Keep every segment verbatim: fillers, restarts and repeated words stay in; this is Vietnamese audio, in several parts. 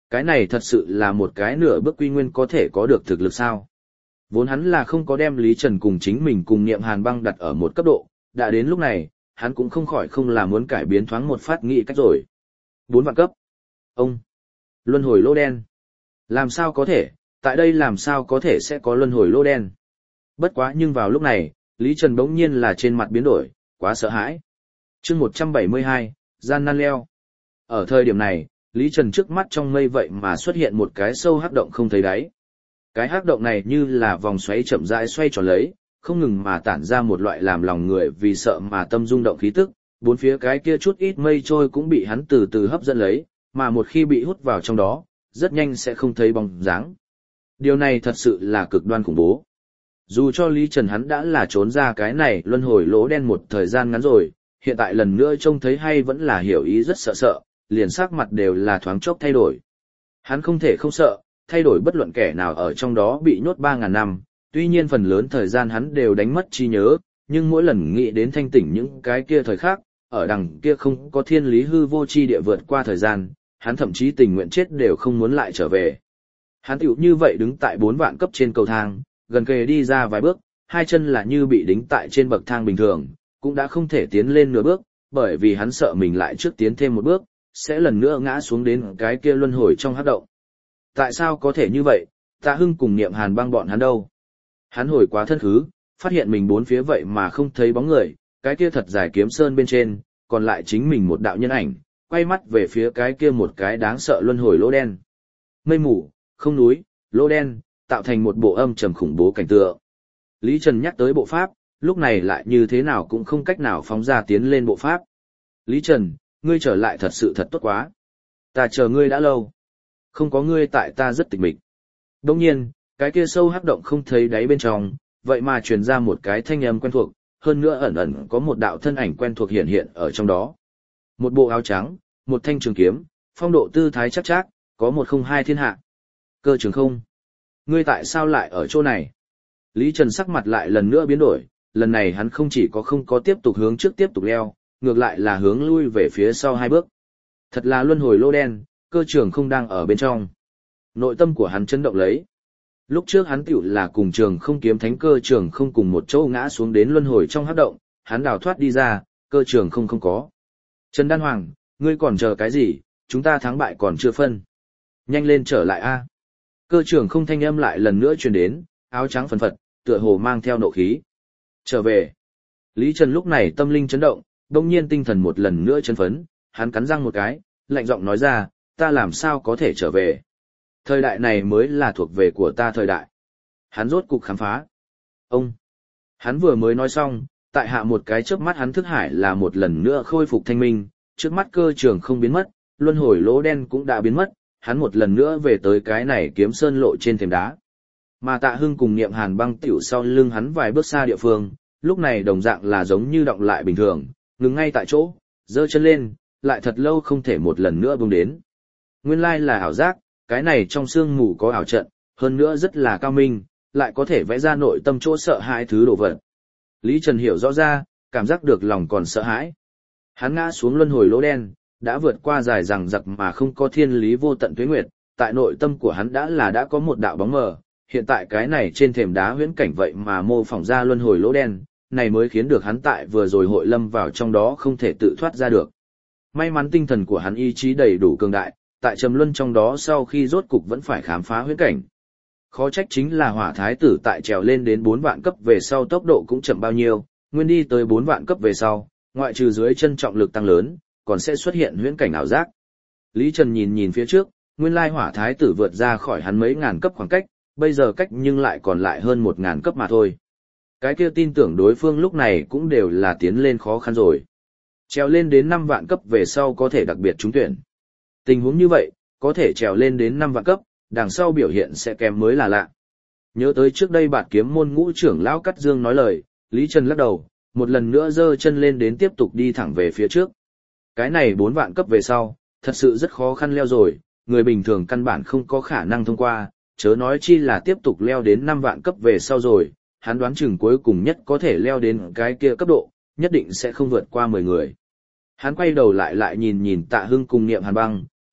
Cái này thật sự là một cái nửa bước quy nguyên có thể có được thực lực sao? Vốn hắn là không có đem Lý Trần cùng chính mình cùng Niệm Hàn Băng đặt ở một cấp độ, đã đến lúc này, hắn cũng không khỏi không là muốn cải biến thoáng một phát nghĩ cách rồi. Bốn vạn cấp. Ông. Luân hồi lô đen. Làm sao có thể, tại đây làm sao có thể sẽ có luân hồi lô đen. Bất quá nhưng vào lúc này, Lý Trần bỗng nhiên là trên mặt biến đổi, quá sợ hãi. chương một trăm bảy mươi hai, gian nan leo. Ở thời điểm này, Lý Trần trước mắt trong mây vậy mà xuất hiện một cái sâu hắc động không thấy đáy. Cái hắc động này như là vòng xoáy chậm rãi xoay tròn lấy, không ngừng mà tản ra một loại làm lòng người vì sợ mà tâm rung động khí tức, bốn phía cái kia chút ít mây trôi cũng bị hắn từ từ hấp dẫn lấy, mà một khi bị hút vào trong đó, rất nhanh sẽ không thấy bóng dáng. Điều này thật sự là cực đoan khủng bố. Dù cho Lý Trần hắn đã là trốn ra cái này luân hồi lỗ đen một thời gian ngắn rồi, hiện tại lần nữa trông thấy hay vẫn là hiểu ý rất sợ sợ, liền sắc mặt đều là thoáng chốc thay đổi. Hắn không thể không sợ, thay đổi bất luận kẻ nào ở trong đó bị nhốt ba ngàn năm, tuy nhiên phần lớn thời gian hắn đều đánh mất trí nhớ, nhưng mỗi lần nghĩ đến thanh tỉnh những cái kia thời khác, ở đằng kia không có thiên lý hư vô chi địa vượt qua thời gian, hắn thậm chí tình nguyện chết đều không muốn lại trở về. Hắn tiểu như vậy đứng tại bốn vạn cấp trên cầu thang, gần kề đi ra vài bước, hai chân là như bị đính tại trên bậc thang bình thường, cũng đã không thể tiến lên nửa bước, bởi vì hắn sợ mình lại trước tiến thêm một bước, sẽ lần nữa ngã xuống đến cái kia luân hồi trong hắc động. Tại sao có thể như vậy, Tạ Hưng cùng Niệm Hàn Băng bọn hắn đâu? Hắn hồi quá thân khứ, phát hiện mình bốn phía vậy mà không thấy bóng người, cái kia thật dài kiếm sơn bên trên, còn lại chính mình một đạo nhân ảnh, quay mắt về phía cái kia một cái đáng sợ luân hồi lỗ đen. Mây mù, không núi, lỗ đen, tạo thành một bộ âm trầm khủng bố cảnh tượng. Lý Trần nhắc tới bộ pháp, lúc này lại như thế nào cũng không cách nào phóng ra tiến lên bộ pháp. Lý Trần, ngươi trở lại thật sự thật tốt quá. Ta chờ ngươi đã lâu. Không có ngươi tại ta rất tịch mịch. Đồng nhiên, cái kia sâu hắc động không thấy đáy bên trong, vậy mà truyền ra một cái thanh âm quen thuộc, hơn nữa ẩn ẩn có một đạo thân ảnh quen thuộc hiện hiện ở trong đó. Một bộ áo trắng, một thanh trường kiếm, phong độ tư thái chắc chắc, có một không hai thiên hạ. Cơ Trường Không, ngươi tại sao lại ở chỗ này? Lý Trần sắc mặt lại lần nữa biến đổi, lần này hắn không chỉ có không có tiếp tục hướng trước tiếp tục leo, ngược lại là hướng lui về phía sau hai bước. Thật là luân hồi lô đen, Cơ Trường Không đang ở bên trong. Nội tâm của hắn chấn động lấy. Lúc trước hắn tiểu là cùng Trường Không kiếm thánh Cơ Trường Không cùng một chỗ ngã xuống đến luân hồi trong hắc động, hắn đào thoát đi ra, Cơ Trường Không không có. Trần Đan Hoàng, ngươi còn chờ cái gì, chúng ta thắng bại còn chưa phân. Nhanh lên trở lại a. Cơ Trường Không thanh âm lại lần nữa truyền đến, áo trắng phần phật, tựa hồ mang theo nộ khí. Trở về. Lý Trần lúc này tâm linh chấn động, đông nhiên tinh thần một lần nữa chấn phấn, hắn cắn răng một cái, lạnh giọng nói ra, ta làm sao có thể trở về. Thời đại này mới là thuộc về của ta thời đại. Hắn rốt cục khám phá. Ông. Hắn vừa mới nói xong, tại hạ một cái chớp mắt hắn thức hải là một lần nữa khôi phục thanh minh, trước mắt Cơ Trường Không biến mất, luân hồi lỗ đen cũng đã biến mất, hắn một lần nữa về tới cái này kiếm sơn lộ trên thềm đá. Mà Tạ Hưng cùng Niệm Hàn Băng tiểu sau lưng hắn vài bước xa địa phương, lúc này đồng dạng là giống như động lại bình thường, ngừng ngay tại chỗ, giơ chân lên, lại thật lâu không thể một lần nữa buông đến. Nguyên lai là ảo giác, cái này trong xương mù có ảo trận, hơn nữa rất là cao minh, lại có thể vẽ ra nội tâm chỗ sợ hãi thứ đồ vật. Lý Trần hiểu rõ ra, cảm giác được lòng còn sợ hãi. Hắn ngã xuống luân hồi lỗ đen, đã vượt qua dài dằng dặc mà không có thiên lý vô tận tuế nguyệt, tại nội tâm của hắn đã là đã có một đạo bóng mờ, hiện tại cái này trên thềm đá huyễn cảnh vậy mà mô phỏng ra luân hồi lỗ đen, này mới khiến được hắn tại vừa rồi hội lâm vào trong đó không thể tự thoát ra được. May mắn tinh thần của hắn ý chí đầy đủ cường đại, tại trầm luân trong đó sau khi rốt cục vẫn phải khám phá huyễn cảnh. Khó trách chính là Hỏa Thái tử tại trèo lên đến bốn vạn cấp về sau tốc độ cũng chậm bao nhiêu, nguyên đi tới bốn vạn cấp về sau, ngoại trừ dưới chân trọng lực tăng lớn, còn sẽ xuất hiện huyễn cảnh ảo giác. Lý Trần nhìn nhìn phía trước, nguyên lai Hỏa Thái tử vượt ra khỏi hắn mấy ngàn cấp khoảng cách, bây giờ cách nhưng lại còn lại hơn một ngàn cấp mà thôi. Cái kia tin tưởng đối phương lúc này cũng đều là tiến lên khó khăn rồi. Trèo lên đến năm vạn cấp về sau có thể đặc biệt trúng tuyển. Tình huống như vậy, có thể trèo lên đến năm vạn cấp, đằng sau biểu hiện sẽ kém mới là lạ. Nhớ tới trước đây Bạt Kiếm môn ngũ trưởng lão Cắt Dương nói lời, Lý Trần lắc đầu, một lần nữa giơ chân lên đến tiếp tục đi thẳng về phía trước. Cái này bốn vạn cấp về sau, thật sự rất khó khăn leo rồi, người bình thường căn bản không có khả năng thông qua, chớ nói chi là tiếp tục leo đến năm vạn cấp về sau rồi, hắn đoán chừng cuối cùng nhất có thể leo đến cái kia cấp độ, nhất định sẽ không vượt qua mười người. Hắn quay đầu lại lại nhìn nhìn Tạ Hưng cùng Niệm Hàn Băng,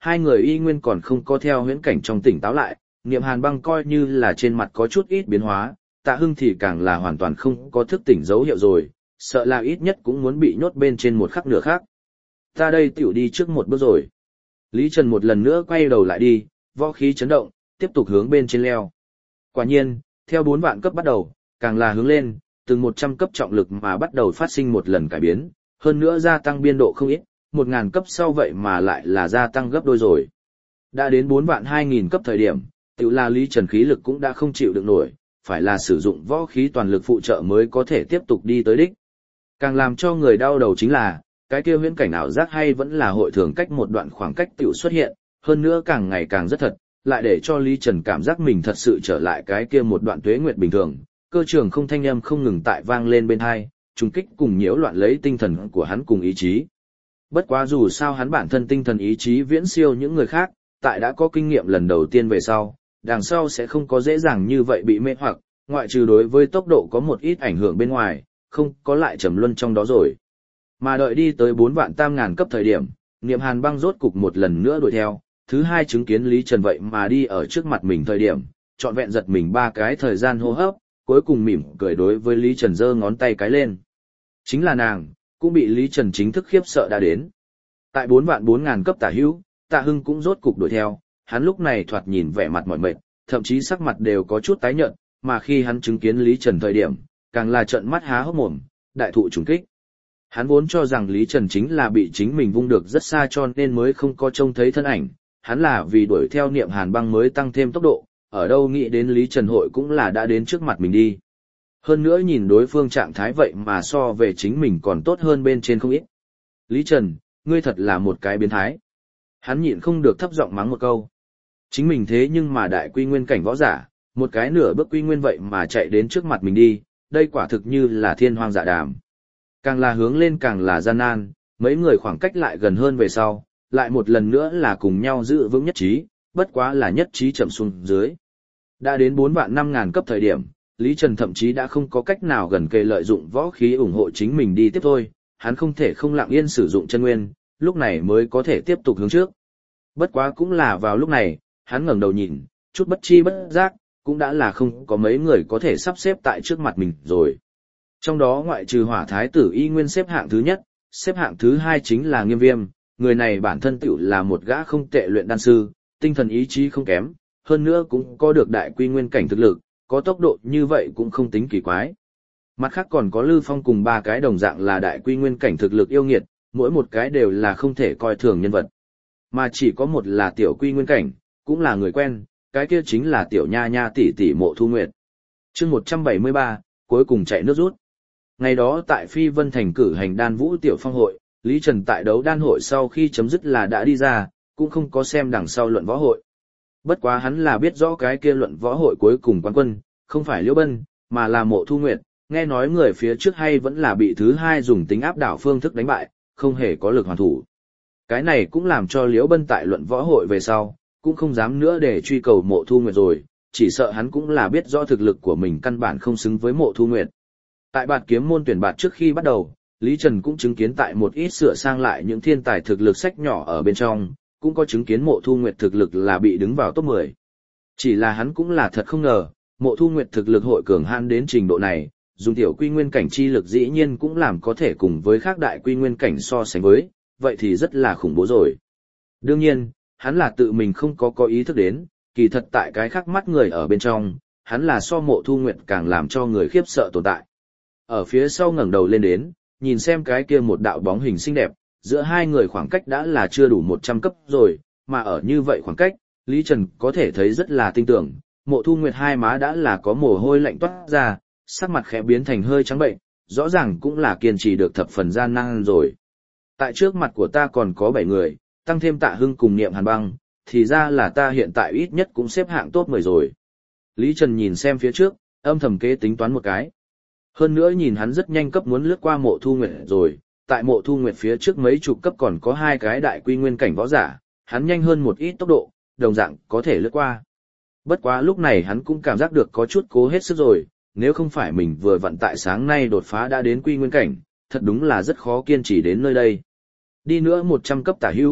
hai người y nguyên còn không có theo huyễn cảnh trong tỉnh táo lại, Niệm Hàn Băng coi như là trên mặt có chút ít biến hóa, Tạ Hưng thì càng là hoàn toàn không có thức tỉnh dấu hiệu rồi, sợ là ít nhất cũng muốn bị nhốt bên trên một khắc nửa khác. Ta đây tiểu đi trước một bước rồi. Lý Trần một lần nữa quay đầu lại đi, võ khí chấn động, tiếp tục hướng bên trên leo. Quả nhiên, theo bốn vạn cấp bắt đầu, càng là hướng lên, từng một trăm cấp trọng lực mà bắt đầu phát sinh một lần cải biến, hơn nữa gia tăng biên độ không ít, một ngàn cấp sau vậy mà lại là gia tăng gấp đôi rồi. Đã đến bốn vạn hai nghìn cấp thời điểm, tự là Lý Trần khí lực cũng đã không chịu được nổi, phải là sử dụng võ khí toàn lực phụ trợ mới có thể tiếp tục đi tới đích. Càng làm cho người đau đầu chính là, cái kia huyễn cảnh ảo giác hay vẫn là hội thường cách một đoạn khoảng cách tiểu xuất hiện, hơn nữa càng ngày càng rất thật, lại để cho Lý Trần cảm giác mình thật sự trở lại cái kia một đoạn tuế nguyệt bình thường, cơ trường không thanh âm không ngừng tại vang lên bên tai, trùng kích cùng nhiễu loạn lấy tinh thần của hắn cùng ý chí. Bất quá dù sao hắn bản thân tinh thần ý chí viễn siêu những người khác, tại đã có kinh nghiệm lần đầu tiên về sau, đằng sau sẽ không có dễ dàng như vậy bị mê hoặc, ngoại trừ đối với tốc độ có một ít ảnh hưởng bên ngoài, không có lại trầm luân trong đó rồi. Mà đợi đi tới bốn vạn tam ngàn cấp thời điểm, Niệm Hàn Băng rốt cục một lần nữa đuổi theo, thứ hai chứng kiến Lý Trần vậy mà đi ở trước mặt mình thời điểm, trọn vẹn giật mình ba cái thời gian hô hấp, cuối cùng mỉm cười đối với Lý Trần giơ ngón tay cái lên. Chính là nàng, cũng bị Lý Trần chính thức khiếp sợ đã đến. Tại bốn vạn bốn ngàn cấp tả hữu, Tạ Hưng cũng rốt cục đuổi theo, hắn lúc này thoạt nhìn vẻ mặt mỏi mệt, thậm chí sắc mặt đều có chút tái nhợt, mà khi hắn chứng kiến Lý Trần thời điểm, càng là trợn mắt há hốc mồm, đại thụ trùng kích. Hắn vốn cho rằng Lý Trần chính là bị chính mình vung được rất xa cho nên mới không có trông thấy thân ảnh, hắn là vì đuổi theo Niệm Hàn Băng mới tăng thêm tốc độ, ở đâu nghĩ đến Lý Trần hội cũng là đã đến trước mặt mình đi. Hơn nữa nhìn đối phương trạng thái vậy mà so về chính mình còn tốt hơn bên trên không ít. Lý Trần, ngươi thật là một cái biến thái. Hắn nhịn không được thấp giọng mắng một câu. Chính mình thế nhưng mà đại quy nguyên cảnh võ giả, một cái nửa bước quy nguyên vậy mà chạy đến trước mặt mình đi, đây quả thực như là thiên hoang dạ đàm. Càng là hướng lên càng là gian nan, mấy người khoảng cách lại gần hơn về sau, lại một lần nữa là cùng nhau giữ vững nhất trí, bất quá là nhất trí chậm xuống dưới. Đã đến bốn vạn năm ngàn cấp thời điểm, Lý Trần thậm chí đã không có cách nào gần kề lợi dụng võ khí ủng hộ chính mình đi tiếp thôi, hắn không thể không lặng yên sử dụng chân nguyên, lúc này mới có thể tiếp tục hướng trước. Bất quá cũng là vào lúc này, hắn ngẩng đầu nhìn, chút bất chi bất giác, cũng đã là không có mấy người có thể sắp xếp tại trước mặt mình rồi. Trong đó ngoại trừ Hỏa Thái tử y nguyên xếp hạng thứ nhất, xếp hạng thứ hai chính là Nghiêm Viêm, người này bản thân tựu là một gã không tệ luyện đan sư, tinh thần ý chí không kém, hơn nữa cũng có được đại quy nguyên cảnh thực lực, có tốc độ như vậy cũng không tính kỳ quái. Mặt khác còn có Lư Phong cùng ba cái đồng dạng là đại quy nguyên cảnh thực lực yêu nghiệt, mỗi một cái đều là không thể coi thường nhân vật. Mà chỉ có một là tiểu quy nguyên cảnh, cũng là người quen, cái kia chính là tiểu nha nha tỷ tỷ Mộ Thu Nguyệt. Chương một trăm bảy mươi ba, cuối cùng chạy nước rút. Ngày đó tại Phi Vân Thành cử hành đan vũ tiểu phong hội, Lý Trần tại đấu đan hội sau khi chấm dứt là đã đi ra, cũng không có xem đằng sau luận võ hội. Bất quá hắn là biết rõ cái kia luận võ hội cuối cùng quán quân, không phải Liễu Bân, mà là Mộ Thu Nguyệt, nghe nói người phía trước hay vẫn là bị thứ hai dùng tính áp đảo phương thức đánh bại, không hề có lực hoàn thủ. Cái này cũng làm cho Liễu Bân tại luận võ hội về sau, cũng không dám nữa để truy cầu Mộ Thu Nguyệt rồi, chỉ sợ hắn cũng là biết rõ thực lực của mình căn bản không xứng với Mộ Thu Nguyệt. Tại bạt kiếm môn tuyển bạt trước khi bắt đầu, Lý Trần cũng chứng kiến tại một ít sửa sang lại những thiên tài thực lực sách nhỏ ở bên trong, cũng có chứng kiến Mộ Thu Nguyệt thực lực là bị đứng vào top mười. Chỉ là hắn cũng là thật không ngờ, Mộ Thu Nguyệt thực lực hội cường hãn đến trình độ này, dùng tiểu quy nguyên cảnh chi lực dĩ nhiên cũng làm có thể cùng với khác đại quy nguyên cảnh so sánh với, vậy thì rất là khủng bố rồi. Đương nhiên, hắn là tự mình không có có ý thức đến, kỳ thật tại cái khác mắt người ở bên trong, hắn là so Mộ Thu Nguyệt càng làm cho người khiếp sợ tồn tại. Ở phía sau ngẩng đầu lên đến, nhìn xem cái kia một đạo bóng hình xinh đẹp, giữa hai người khoảng cách đã là chưa đủ một trăm cấp rồi, mà ở như vậy khoảng cách, Lý Trần có thể thấy rất là tinh tưởng, Mộ Thu Nguyệt hai má đã là có mồ hôi lạnh toát ra, sắc mặt khẽ biến thành hơi trắng bệnh, rõ ràng cũng là kiên trì được thập phần gian nan rồi. Tại trước mặt của ta còn có bảy người, tăng thêm Tạ Hưng cùng Niệm Hàn Băng, thì ra là ta hiện tại ít nhất cũng xếp hạng top mười rồi. Lý Trần nhìn xem phía trước, âm thầm kế tính toán một cái. Hơn nữa nhìn hắn rất nhanh cấp muốn lướt qua Mộ Thu Nguyệt rồi, tại Mộ Thu Nguyệt phía trước mấy chục cấp còn có hai cái đại quy nguyên cảnh võ giả, hắn nhanh hơn một ít tốc độ, đồng dạng có thể lướt qua. Bất quá lúc này hắn cũng cảm giác được có chút cố hết sức rồi, nếu không phải mình vừa vặn tại sáng nay đột phá đã đến quy nguyên cảnh, thật đúng là rất khó kiên trì đến nơi đây. Đi nữa một trăm cấp tả hữu,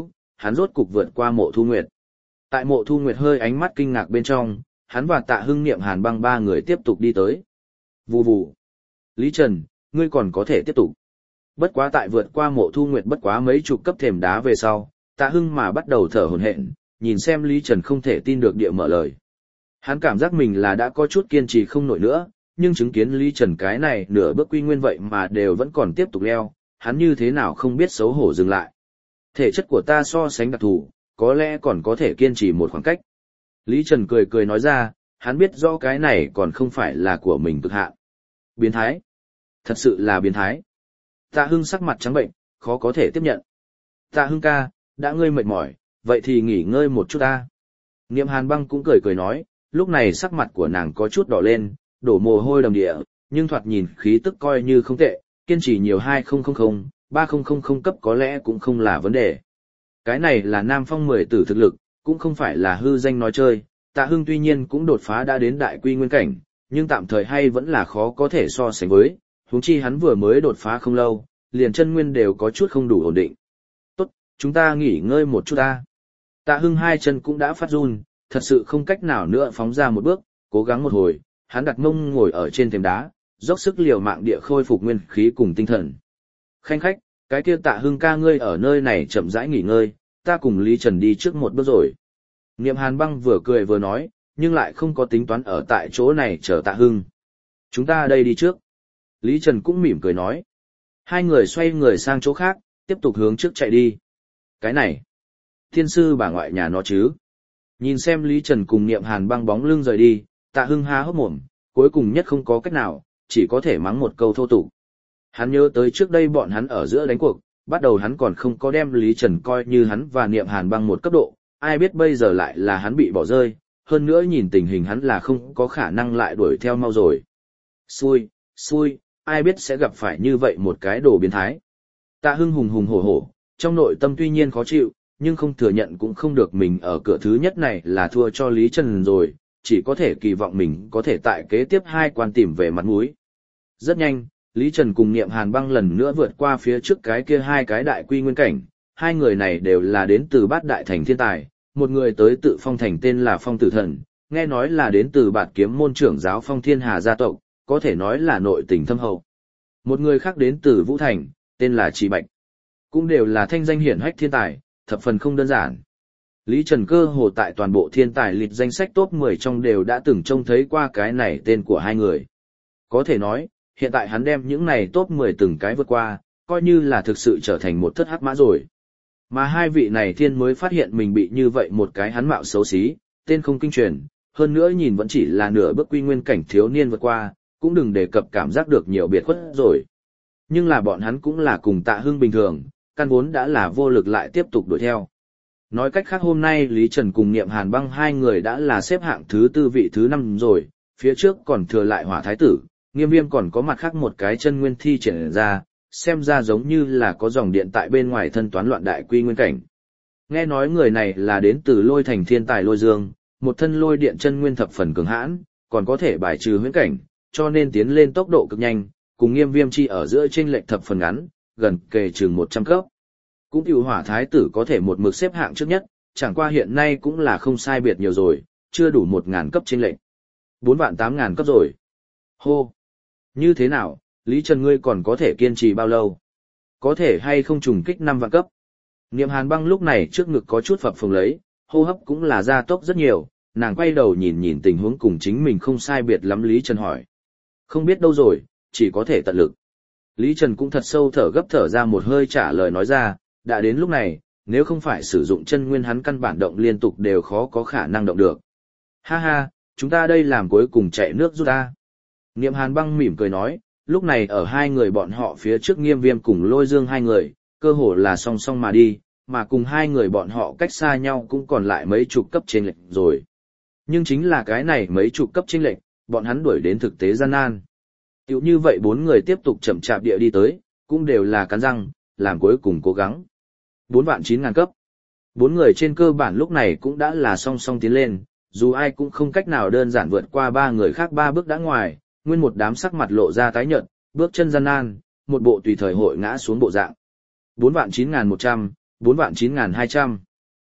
hắn rốt cục vượt qua Mộ Thu Nguyệt. Tại Mộ Thu Nguyệt hơi ánh mắt kinh ngạc bên trong, hắn và Tạ Hưng Niệm Hàn Băng ba người tiếp tục đi tới. Vù vù. Lý Trần, ngươi còn có thể tiếp tục. Bất quá tại vượt qua Mộ Thu Nguyệt bất quá mấy chục cấp thềm đá về sau, Tạ Hưng mà bắt đầu thở hổn hển, nhìn xem Lý Trần không thể tin được địa mở lời. Hắn cảm giác mình là đã có chút kiên trì không nổi nữa, nhưng chứng kiến Lý Trần cái này nửa bước quy nguyên vậy mà đều vẫn còn tiếp tục leo, hắn như thế nào không biết xấu hổ dừng lại. Thể chất của ta so sánh đặc thù, có lẽ còn có thể kiên trì một khoảng cách. Lý Trần cười cười nói ra, hắn biết rõ cái này còn không phải là của mình cực hạn. Biến thái. Thật sự là biến thái. Tạ Hưng sắc mặt trắng bệnh, khó có thể tiếp nhận. Tạ Hưng ca, đã ngươi mệt mỏi, vậy thì nghỉ ngơi một chút ta. Niệm Hàn Băng cũng cười cười nói, lúc này sắc mặt của nàng có chút đỏ lên, đổ mồ hôi đầm địa, nhưng thoạt nhìn khí tức coi như không tệ, kiên trì nhiều hai nghìn, ba nghìn cấp có lẽ cũng không là vấn đề. Cái này là Nam Phong mười tử thực lực, cũng không phải là hư danh nói chơi. Tạ Hưng tuy nhiên cũng đột phá đã đến đại quy nguyên cảnh, nhưng tạm thời hay vẫn là khó có thể so sánh với, huống chi hắn vừa mới đột phá không lâu, liền chân nguyên đều có chút không đủ ổn định. Tốt, chúng ta nghỉ ngơi một chút ta. Tạ Hưng hai chân cũng đã phát run, thật sự không cách nào nữa phóng ra một bước, cố gắng một hồi, hắn đặt mông ngồi ở trên thềm đá, dốc sức liều mạng địa khôi phục nguyên khí cùng tinh thần. Khanh khách, cái kia Tạ Hưng ca ngươi ở nơi này chậm rãi nghỉ ngơi, ta cùng Lý Trần đi trước một bước rồi. Niệm Hàn Băng vừa cười vừa nói, nhưng lại không có tính toán ở tại chỗ này chờ Tạ Hưng. Chúng ta đây đi trước. Lý Trần cũng mỉm cười nói. Hai người xoay người sang chỗ khác, tiếp tục hướng trước chạy đi. Cái này, thiên sư bà ngoại nhà nó chứ. Nhìn xem Lý Trần cùng Niệm Hàn Băng bóng lưng rời đi, Tạ Hưng há hốc mồm, cuối cùng nhất không có cách nào, chỉ có thể mắng một câu thô tục. Hắn nhớ tới trước đây bọn hắn ở giữa đánh cuộc, bắt đầu hắn còn không có đem Lý Trần coi như hắn và Niệm Hàn Băng một cấp độ, ai biết bây giờ lại là hắn bị bỏ rơi, hơn nữa nhìn tình hình hắn là không có khả năng lại đuổi theo mau rồi. Xui, xui, ai biết sẽ gặp phải như vậy một cái đồ biến thái. Tạ Hưng hùng hùng hổ hổ, trong nội tâm tuy nhiên khó chịu, nhưng không thừa nhận cũng không được mình ở cửa thứ nhất này là thua cho Lý Trần rồi, chỉ có thể kỳ vọng mình có thể tại kế tiếp hai quan tìm về mặt mũi. Rất nhanh, Lý Trần cùng Niệm Hàn Băng lần nữa vượt qua phía trước cái kia hai cái đại quy nguyên cảnh, hai người này đều là đến từ Bát Đại Thành thiên tài, một người tới tự Phong Thành tên là Phong Tử Thần, nghe nói là đến từ Bạt Kiếm môn trưởng giáo Phong Thiên Hà gia tộc, có thể nói là nội tình thâm hậu. Một người khác đến từ Vũ Thành, tên là Trì Bạch, cũng đều là thanh danh hiển hách thiên tài, thập phần không đơn giản. Lý Trần cơ hồ tại toàn bộ thiên tài lịch danh sách top mười trong đều đã từng trông thấy qua cái này tên của hai người. Có thể nói, hiện tại hắn đem những này top mười từng cái vượt qua, coi như là thực sự trở thành một thất hắc mã rồi. Mà hai vị này thiên mới phát hiện mình bị như vậy một cái hắn mạo xấu xí, tên không kinh truyền, hơn nữa nhìn vẫn chỉ là nửa bước quy nguyên cảnh thiếu niên vượt qua, cũng đừng đề cập cảm giác được nhiều biệt khuất rồi. Nhưng là bọn hắn cũng là cùng Tạ Hưng bình thường, căn vốn đã là vô lực lại tiếp tục đuổi theo. Nói cách khác hôm nay Lý Trần cùng Niệm Hàn Băng hai người đã là xếp hạng thứ tư vị thứ năm rồi, phía trước còn thừa lại Hỏa Thái Tử, Nghiêm Viêm còn có mặt khác một cái chân nguyên thi triển ra, xem ra giống như là có dòng điện tại bên ngoài thân toán loạn đại quy nguyên cảnh. Nghe nói người này là đến từ Lôi Thành thiên tài Lôi Dương, một thân lôi điện chân nguyên thập phần cường hãn, còn có thể bài trừ huyễn cảnh, cho nên tiến lên tốc độ cực nhanh, cùng Nghiêm Viêm chi ở giữa chênh lệch thập phần ngắn, gần kề chừng một trăm cấp. Cũng tiểu Hỏa Thái Tử có thể một mực xếp hạng trước nhất, chẳng qua hiện nay cũng là không sai biệt nhiều rồi, chưa đủ một ngàn cấp chênh lệch. bốn vạn tám ngàn cấp rồi. Hô! Như thế nào, Lý Trần ngươi còn có thể kiên trì bao lâu? Có thể hay không trùng kích năm vạn cấp? Niệm Hàn Băng lúc này trước ngực có chút phập phồng lấy, hô hấp cũng là gia tốc rất nhiều, nàng quay đầu nhìn nhìn tình huống cùng chính mình không sai biệt lắm Lý Trần hỏi. Không biết đâu rồi, chỉ có thể tận lực. Lý Trần cũng thật sâu thở gấp thở ra một hơi trả lời nói ra, đã đến lúc này, nếu không phải sử dụng chân nguyên hắn căn bản động liên tục đều khó có khả năng động được. Ha ha, chúng ta đây làm cuối cùng chạy nước rút ta. Niệm Hàn Băng mỉm cười nói, lúc này ở hai người bọn họ phía trước Nghiêm Viêm cùng Lôi Dương hai người, cơ hồ là song song mà đi, mà cùng hai người bọn họ cách xa nhau cũng còn lại mấy chục cấp chênh lệch rồi. Nhưng chính là cái này mấy chục cấp chênh lệch, bọn hắn đuổi đến thực tế gian nan. Tiểu như vậy bốn người tiếp tục chậm chạp địa đi tới, cũng đều là cắn răng, làm cuối cùng cố gắng. bốn vạn chín ngàn cấp. Bốn người trên cơ bản lúc này cũng đã là song song tiến lên, dù ai cũng không cách nào đơn giản vượt qua ba người khác ba bước đã ngoài, nguyên một đám sắc mặt lộ ra tái nhợt, bước chân gian nan, một bộ tùy thời hội ngã xuống bộ dạng. bốn vạn chín ngàn một trăm, bốn vạn chín ngàn hai trăm.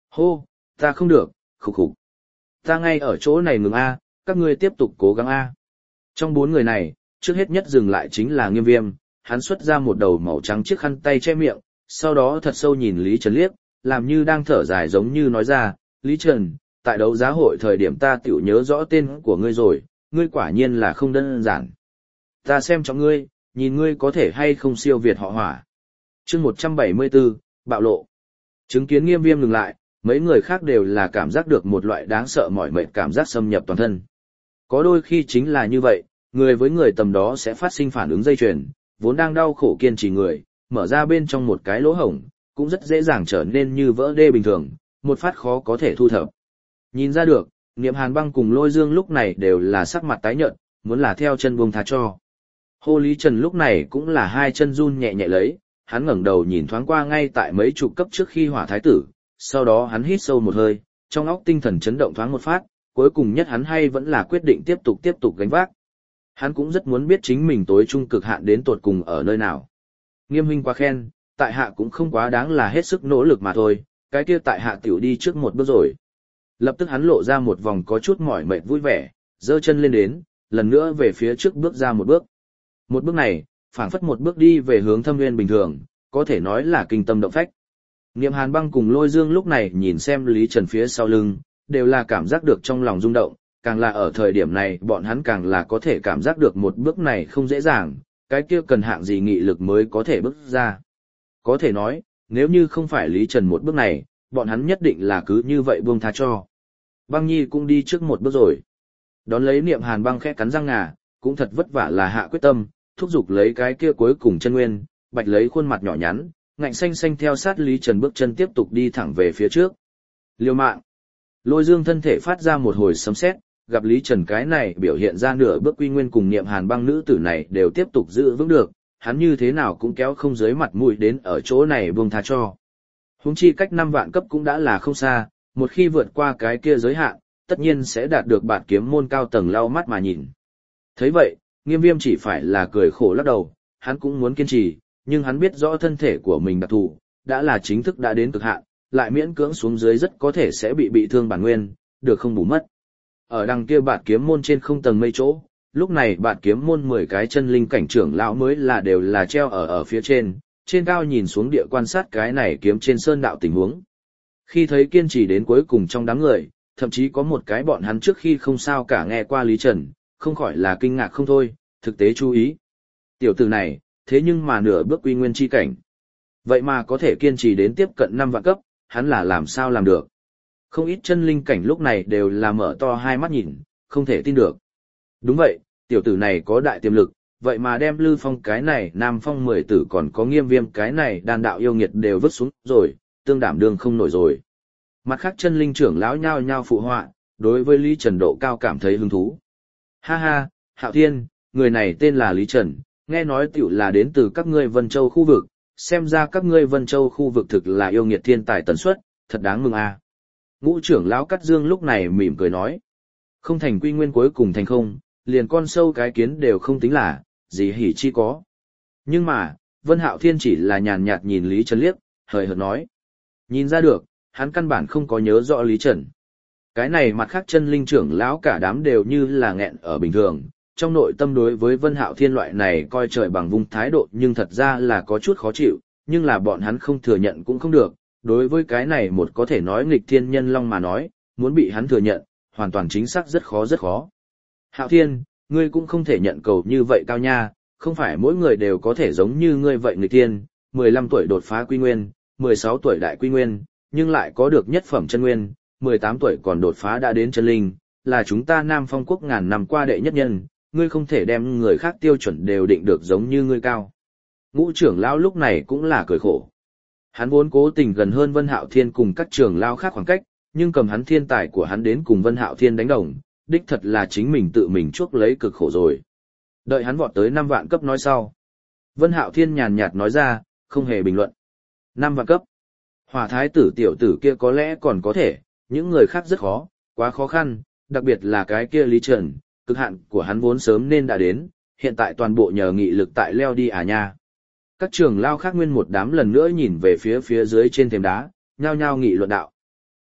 Hô, ta không được, khục khục. Ta ngay ở chỗ này ngừng A, các ngươi tiếp tục cố gắng A. Trong bốn người này, trước hết nhất dừng lại chính là Nghiêm Viêm, hắn xuất ra một đầu màu trắng chiếc khăn tay che miệng, sau đó thật sâu nhìn Lý Trần liếc, làm như đang thở dài giống như nói ra, Lý Trần, tại đấu giá hội thời điểm ta tiểu nhớ rõ tên của ngươi rồi, ngươi quả nhiên là không đơn giản. Ta xem trọng ngươi, nhìn ngươi có thể hay không siêu việt họ Hỏa. Chương một trăm bảy mươi tư, bạo lộ. Chứng kiến Nghiêm Viêm ngừng lại, mấy người khác đều là cảm giác được một loại đáng sợ mỏi mệt cảm giác xâm nhập toàn thân. Có đôi khi chính là như vậy, người với người tầm đó sẽ phát sinh phản ứng dây chuyền, vốn đang đau khổ kiên trì người, mở ra bên trong một cái lỗ hổng, cũng rất dễ dàng trở nên như vỡ đê bình thường, một phát khó có thể thu thập. Nhìn ra được, Niệm Hàn Băng cùng Lôi Dương lúc này đều là sắc mặt tái nhợt, muốn là theo chân buông tha cho. Hồ Lý Trần lúc này cũng là hai chân run nhẹ nhẹ lấy, hắn ngẩng đầu nhìn thoáng qua ngay tại mấy chục cấp trước khi Hỏa Thái tử, sau đó hắn hít sâu một hơi, trong óc tinh thần chấn động thoáng một phát, cuối cùng nhất hắn hay vẫn là quyết định tiếp tục tiếp tục gánh vác. Hắn cũng rất muốn biết chính mình tối trung cực hạn đến tột cùng ở nơi nào. Nghiêm huynh quá khen, tại hạ cũng không quá đáng là hết sức nỗ lực mà thôi, cái kia tại hạ tiểu đi trước một bước rồi. Lập tức hắn lộ ra một vòng có chút mỏi mệt vui vẻ, giơ chân lên đến, lần nữa về phía trước bước ra một bước. Một bước này, phảng phất một bước đi về hướng Thâm Nguyên bình thường, có thể nói là kinh tâm động phách. Niệm Hàn Băng cùng Lôi Dương lúc này nhìn xem Lý Trần phía sau lưng, đều là cảm giác được trong lòng rung động, càng là ở thời điểm này bọn hắn càng là có thể cảm giác được một bước này không dễ dàng, cái kia cần hạng gì nghị lực mới có thể bước ra. Có thể nói, nếu như không phải Lý Trần một bước này, bọn hắn nhất định là cứ như vậy buông tha cho. Băng Nhi cũng đi trước một bước rồi. Đón lấy Niệm Hàn Băng khẽ cắn răng ngà, cũng thật vất vả là hạ quyết tâm, thúc giục lấy cái kia cuối cùng chân nguyên, bạch lấy khuôn mặt nhỏ nhắn, ngạnh xanh xanh theo sát Lý Trần bước chân tiếp tục đi thẳng về phía trước. Liêu mạng. Lôi Dương thân thể phát ra một hồi sấm sét, gặp Lý Trần cái này biểu hiện ra nửa bước quy nguyên cùng Niệm Hàn Băng nữ tử này đều tiếp tục giữ vững được, hắn như thế nào cũng kéo không dưới mặt mũi đến ở chỗ này buông tha cho. Huống chi cách năm vạn cấp cũng đã là không xa, một khi vượt qua cái kia giới hạn, tất nhiên sẽ đạt được bạt kiếm môn cao tầng lau mắt mà nhìn. Thấy vậy, Nghiêm Viêm chỉ phải là cười khổ lắc đầu, hắn cũng muốn kiên trì, nhưng hắn biết rõ thân thể của mình đặc thù, đã là chính thức đã đến cực hạn, lại miễn cưỡng xuống dưới rất có thể sẽ bị bị thương bản nguyên, được không bù mất. Ở đằng kia bạt kiếm môn trên không tầng mây chỗ, lúc này bạt kiếm môn mười cái chân linh cảnh trưởng lão mới là đều là treo ở ở phía trên, trên cao nhìn xuống địa quan sát cái này kiếm trên sơn đạo tình huống. Khi thấy kiên trì đến cuối cùng trong đám người, thậm chí có một cái bọn hắn trước khi không sao cả nghe qua Lý Trần, không khỏi là kinh ngạc không thôi, thực tế chú ý. Tiểu tử này, thế nhưng mà nửa bước quy nguyên chi cảnh. Vậy mà có thể kiên trì đến tiếp cận năm vạn cấp, hắn là làm sao làm được. Không ít chân linh cảnh lúc này đều là mở to hai mắt nhìn, không thể tin được. Đúng vậy, tiểu tử này có đại tiềm lực, vậy mà đem Lư Phong cái này, Nam Phong mười tử còn có Nghiêm Viêm cái này đan đạo yêu nghiệt đều vứt xuống rồi, tương đảm đương không nổi rồi. Mặt khác chân linh trưởng lão nhao nhao phụ họa, đối với Lý Trần độ cao cảm thấy hứng thú. Ha ha, Hạo Thiên, người này tên là Lý Trần, nghe nói tiểu là đến từ các ngươi Vân Châu khu vực, xem ra các ngươi Vân Châu khu vực thực là yêu nghiệt thiên tài tần suất, thật đáng mừng a. À. Ngũ trưởng lão Cắt Dương lúc này mỉm cười nói, không thành quy nguyên cuối cùng thành không, liền con sâu cái kiến đều không tính là, gì hỉ chi có. Nhưng mà, Vân Hạo Thiên chỉ là nhàn nhạt nhìn Lý Trần liếc, hời hợt nói. Nhìn ra được, hắn căn bản không có nhớ rõ Lý Trần. Cái này mặt khác chân linh trưởng lão cả đám đều như là nghẹn ở bình thường, trong nội tâm đối với Vân Hạo Thiên loại này coi trời bằng vung thái độ nhưng thật ra là có chút khó chịu, nhưng là bọn hắn không thừa nhận cũng không được, đối với cái này một có thể nói nghịch thiên nhân long mà nói, muốn bị hắn thừa nhận, hoàn toàn chính xác rất khó rất khó. Hạo Thiên, ngươi cũng không thể nhận cầu như vậy cao nha, không phải mỗi người đều có thể giống như ngươi vậy nghịch thiên, mười lăm tuổi đột phá quy nguyên, mười sáu tuổi đại quy nguyên, nhưng lại có được nhất phẩm chân nguyên, mười tám tuổi còn đột phá đã đến chân linh, là chúng ta Nam Phong quốc ngàn năm qua đệ nhất nhân, ngươi không thể đem người khác tiêu chuẩn đều định được giống như ngươi cao. Ngũ trưởng lão lúc này cũng là cười khổ. Hắn vốn cố tình gần hơn Vân Hạo Thiên cùng các trưởng lão khác khoảng cách, nhưng cầm hắn thiên tài của hắn đến cùng Vân Hạo Thiên đánh đồng, đích thật là chính mình tự mình chuốc lấy cực khổ rồi. Đợi hắn vọt tới năm vạn cấp nói sau. Vân Hạo Thiên nhàn nhạt nói ra, không hề bình luận. Năm vạn cấp. Hỏa thái tử tiểu tử kia có lẽ còn có thể, những người khác rất khó, quá khó khăn, đặc biệt là cái kia Lý Trần, cực hạn của hắn vốn sớm nên đã đến, hiện tại toàn bộ nhờ nghị lực tại leo đi à nha. Các trưởng lao khác nguyên một đám lần nữa nhìn về phía phía dưới trên thềm đá, nhao nhao nghị luận đạo.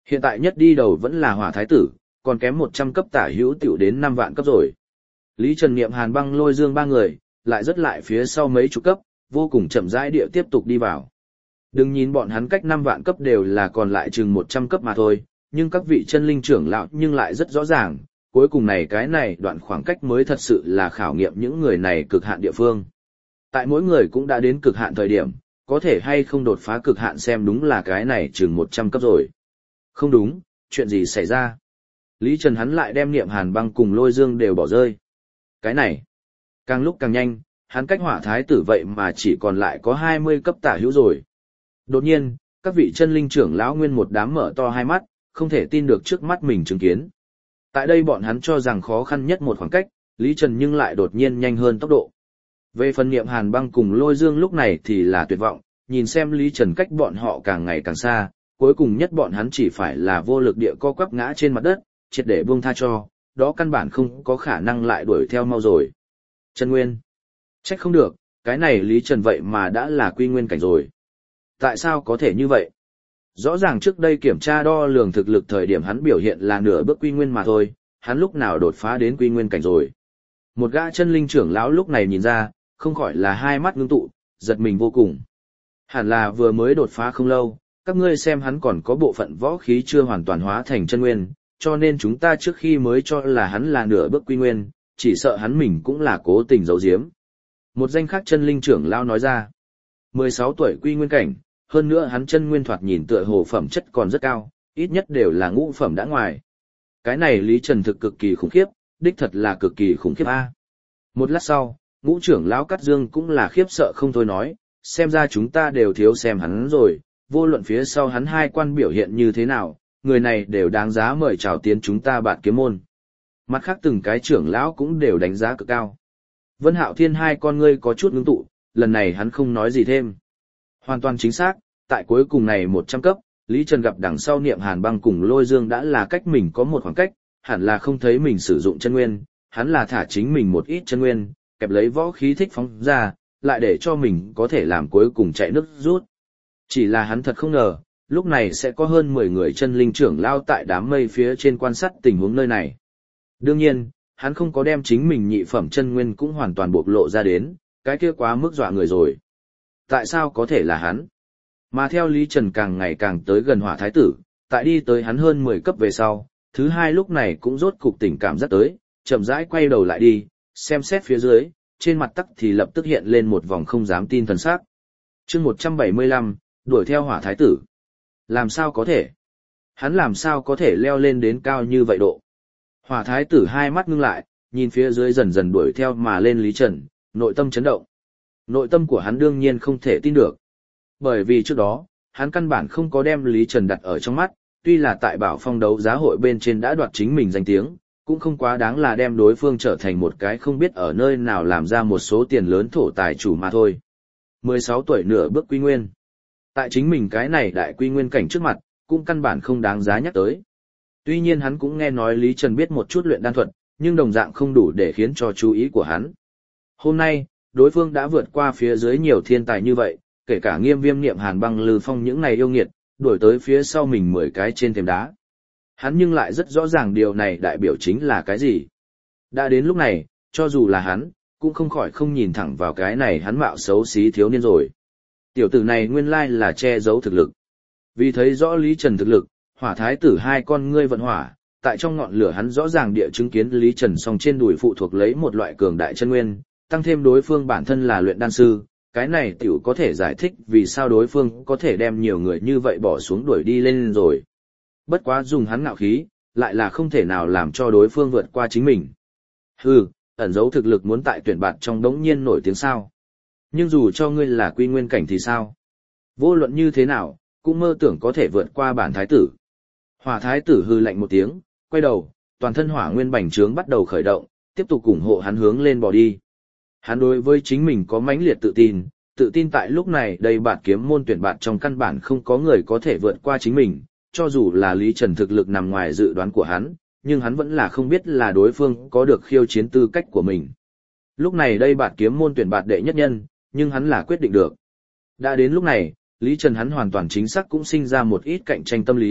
Hiện tại nhất đi đầu vẫn là Hỏa Thái tử, còn kém một trăm cấp tả hữu tiểu đến năm vạn cấp rồi. Lý Trần Niệm Hàn Băng Lôi Dương ba người, lại rất lại phía sau mấy chục cấp, vô cùng chậm rãi địa tiếp tục đi vào. Đừng nhìn bọn hắn cách năm vạn cấp đều là còn lại chừng một trăm cấp mà thôi, nhưng các vị chân linh trưởng lão nhưng lại rất rõ ràng, cuối cùng này cái này đoạn khoảng cách mới thật sự là khảo nghiệm những người này cực hạn địa phương. Tại mỗi người cũng đã đến cực hạn thời điểm, có thể hay không đột phá cực hạn xem đúng là cái này chừng một trăm cấp rồi. Không đúng, chuyện gì xảy ra? Lý Trần hắn lại đem Niệm Hàn Băng cùng Lôi Dương đều bỏ rơi. Cái này, càng lúc càng nhanh, hắn cách Hỏa Thái tử vậy mà chỉ còn lại có hai mươi cấp tả hữu rồi. Đột nhiên, các vị chân linh trưởng lão nguyên một đám mở to hai mắt, không thể tin được trước mắt mình chứng kiến. Tại đây bọn hắn cho rằng khó khăn nhất một khoảng cách, Lý Trần nhưng lại đột nhiên nhanh hơn tốc độ. Về phần Niệm Hàn Băng cùng Lôi Dương lúc này thì là tuyệt vọng, nhìn xem Lý Trần cách bọn họ càng ngày càng xa, cuối cùng nhất bọn hắn chỉ phải là vô lực địa co quắp ngã trên mặt đất, triệt để buông tha cho, đó căn bản không có khả năng lại đuổi theo mau rồi. Chân Nguyên. Trách không được, cái này Lý Trần vậy mà đã là quy nguyên cảnh rồi. Tại sao có thể như vậy? Rõ ràng trước đây kiểm tra đo lường thực lực thời điểm hắn biểu hiện là nửa bước quy nguyên mà thôi, hắn lúc nào đột phá đến quy nguyên cảnh rồi. Một gã chân linh trưởng lão lúc này nhìn ra, không khỏi là hai mắt ngưng tụ, giật mình vô cùng. Hẳn là vừa mới đột phá không lâu, các ngươi xem hắn còn có bộ phận võ khí chưa hoàn toàn hóa thành chân nguyên, cho nên chúng ta trước khi mới cho là hắn là nửa bước quy nguyên, chỉ sợ hắn mình cũng là cố tình giấu giếm. Một danh khác chân linh trưởng lão nói ra, mười sáu tuổi quy nguyên cảnh, hơn nữa hắn chân nguyên thoạt nhìn tựa hồ phẩm chất còn rất cao, ít nhất đều là ngũ phẩm đã ngoài. Cái này Lý Trần thực cực kỳ khủng khiếp, đích thật là cực kỳ khủng khiếp a. Một lát sau, ngũ trưởng lão Cát Dương cũng là khiếp sợ không thôi nói, xem ra chúng ta đều thiếu xem hắn rồi, vô luận phía sau hắn hai quan biểu hiện như thế nào, người này đều đáng giá mời chào tiến chúng ta Bạt Kiếm môn. Mặt khác từng cái trưởng lão cũng đều đánh giá cực cao. Vân Hạo Thiên hai con ngươi có chút ngưng tụ, lần này hắn không nói gì thêm. Hoàn toàn chính xác, tại cuối cùng này một trăm cấp, Lý Trần gặp đằng sau Niệm Hàn Băng cùng Lôi Dương đã là cách mình có một khoảng cách, hẳn là không thấy mình sử dụng chân nguyên, hắn là thả chính mình một ít chân nguyên, kẹp lấy võ khí thích phóng ra, lại để cho mình có thể làm cuối cùng chạy nước rút. Chỉ là hắn thật không ngờ, lúc này sẽ có hơn mười người chân linh trưởng lao tại đám mây phía trên quan sát tình huống nơi này. Đương nhiên, hắn không có đem chính mình nhị phẩm chân nguyên cũng hoàn toàn bộc lộ ra đến, cái kia quá mức dọa người rồi. Tại sao có thể là hắn? Mà theo Lý Trần càng ngày càng tới gần Hỏa Thái tử, tại đi tới hắn hơn mười cấp về sau, thứ hai lúc này cũng rốt cục tình cảm rất tới, chậm rãi quay đầu lại đi, xem xét phía dưới, trên mặt tắc thì lập tức hiện lên một vòng không dám tin thần sắc. Chương một trăm bảy mươi lăm, đuổi theo Hỏa Thái tử. Làm sao có thể? Hắn làm sao có thể leo lên đến cao như vậy độ? Hỏa Thái tử hai mắt ngưng lại, nhìn phía dưới dần dần đuổi theo mà lên Lý Trần, nội tâm chấn động. Nội tâm của hắn đương nhiên không thể tin được. Bởi vì trước đó, hắn căn bản không có đem Lý Trần đặt ở trong mắt, tuy là tại Bảo Phong đấu giá hội bên trên đã đoạt chính mình danh tiếng, cũng không quá đáng là đem đối phương trở thành một cái không biết ở nơi nào làm ra một số tiền lớn thổ tài chủ mà thôi. mười sáu tuổi nửa bước quy nguyên. Tại chính mình cái này đại quy nguyên cảnh trước mặt, cũng căn bản không đáng giá nhắc tới. Tuy nhiên hắn cũng nghe nói Lý Trần biết một chút luyện đan thuật, nhưng đồng dạng không đủ để khiến cho chú ý của hắn. Hôm nay, đối phương đã vượt qua phía dưới nhiều thiên tài như vậy, kể cả Nghiêm Viêm, Niệm Hàn Băng, Lư Phong những này yêu nghiệt, đuổi tới phía sau mình mười cái trên thềm đá. Hắn nhưng lại rất rõ ràng điều này đại biểu chính là cái gì. Đã đến lúc này, cho dù là hắn, cũng không khỏi không nhìn thẳng vào cái này hắn mạo xấu xí thiếu niên rồi. Tiểu tử này nguyên lai là che giấu thực lực. Vì thấy rõ Lý Trần thực lực, Hỏa Thái tử hai con ngươi vận hỏa, tại trong ngọn lửa hắn rõ ràng địa chứng kiến Lý Trần song trên đùi phụ thuộc lấy một loại cường đại chân nguyên, tăng thêm đối phương bản thân là luyện đan sư, cái này tiểu có thể giải thích vì sao đối phương có thể đem nhiều người như vậy bỏ xuống đuổi đi lên rồi. Bất quá dùng hắn ngạo khí, lại là không thể nào làm cho đối phương vượt qua chính mình. Hừ, ẩn giấu thực lực muốn tại tuyển bạt trong đống nhiên nổi tiếng sao. Nhưng dù cho ngươi là quy nguyên cảnh thì sao? Vô luận như thế nào, cũng mơ tưởng có thể vượt qua bản thái tử. Hỏa Thái tử hư lạnh một tiếng, quay đầu, toàn thân hỏa nguyên bành trướng bắt đầu khởi động, tiếp tục ủng hộ hắn hướng lên bò đi. Hắn đối với chính mình có mãnh liệt tự tin, tự tin tại lúc này đây Bạt Kiếm môn tuyển bạt trong căn bản không có người có thể vượt qua chính mình, cho dù là Lý Trần thực lực nằm ngoài dự đoán của hắn, nhưng hắn vẫn là không biết là đối phương có được khiêu chiến tư cách của mình. Lúc này đây Bạt Kiếm môn tuyển bạt đệ nhất nhân, nhưng hắn là quyết định được. Đã đến lúc này, Lý Trần hắn hoàn toàn chính xác cũng sinh ra một ít cạnh tranh tâm lý,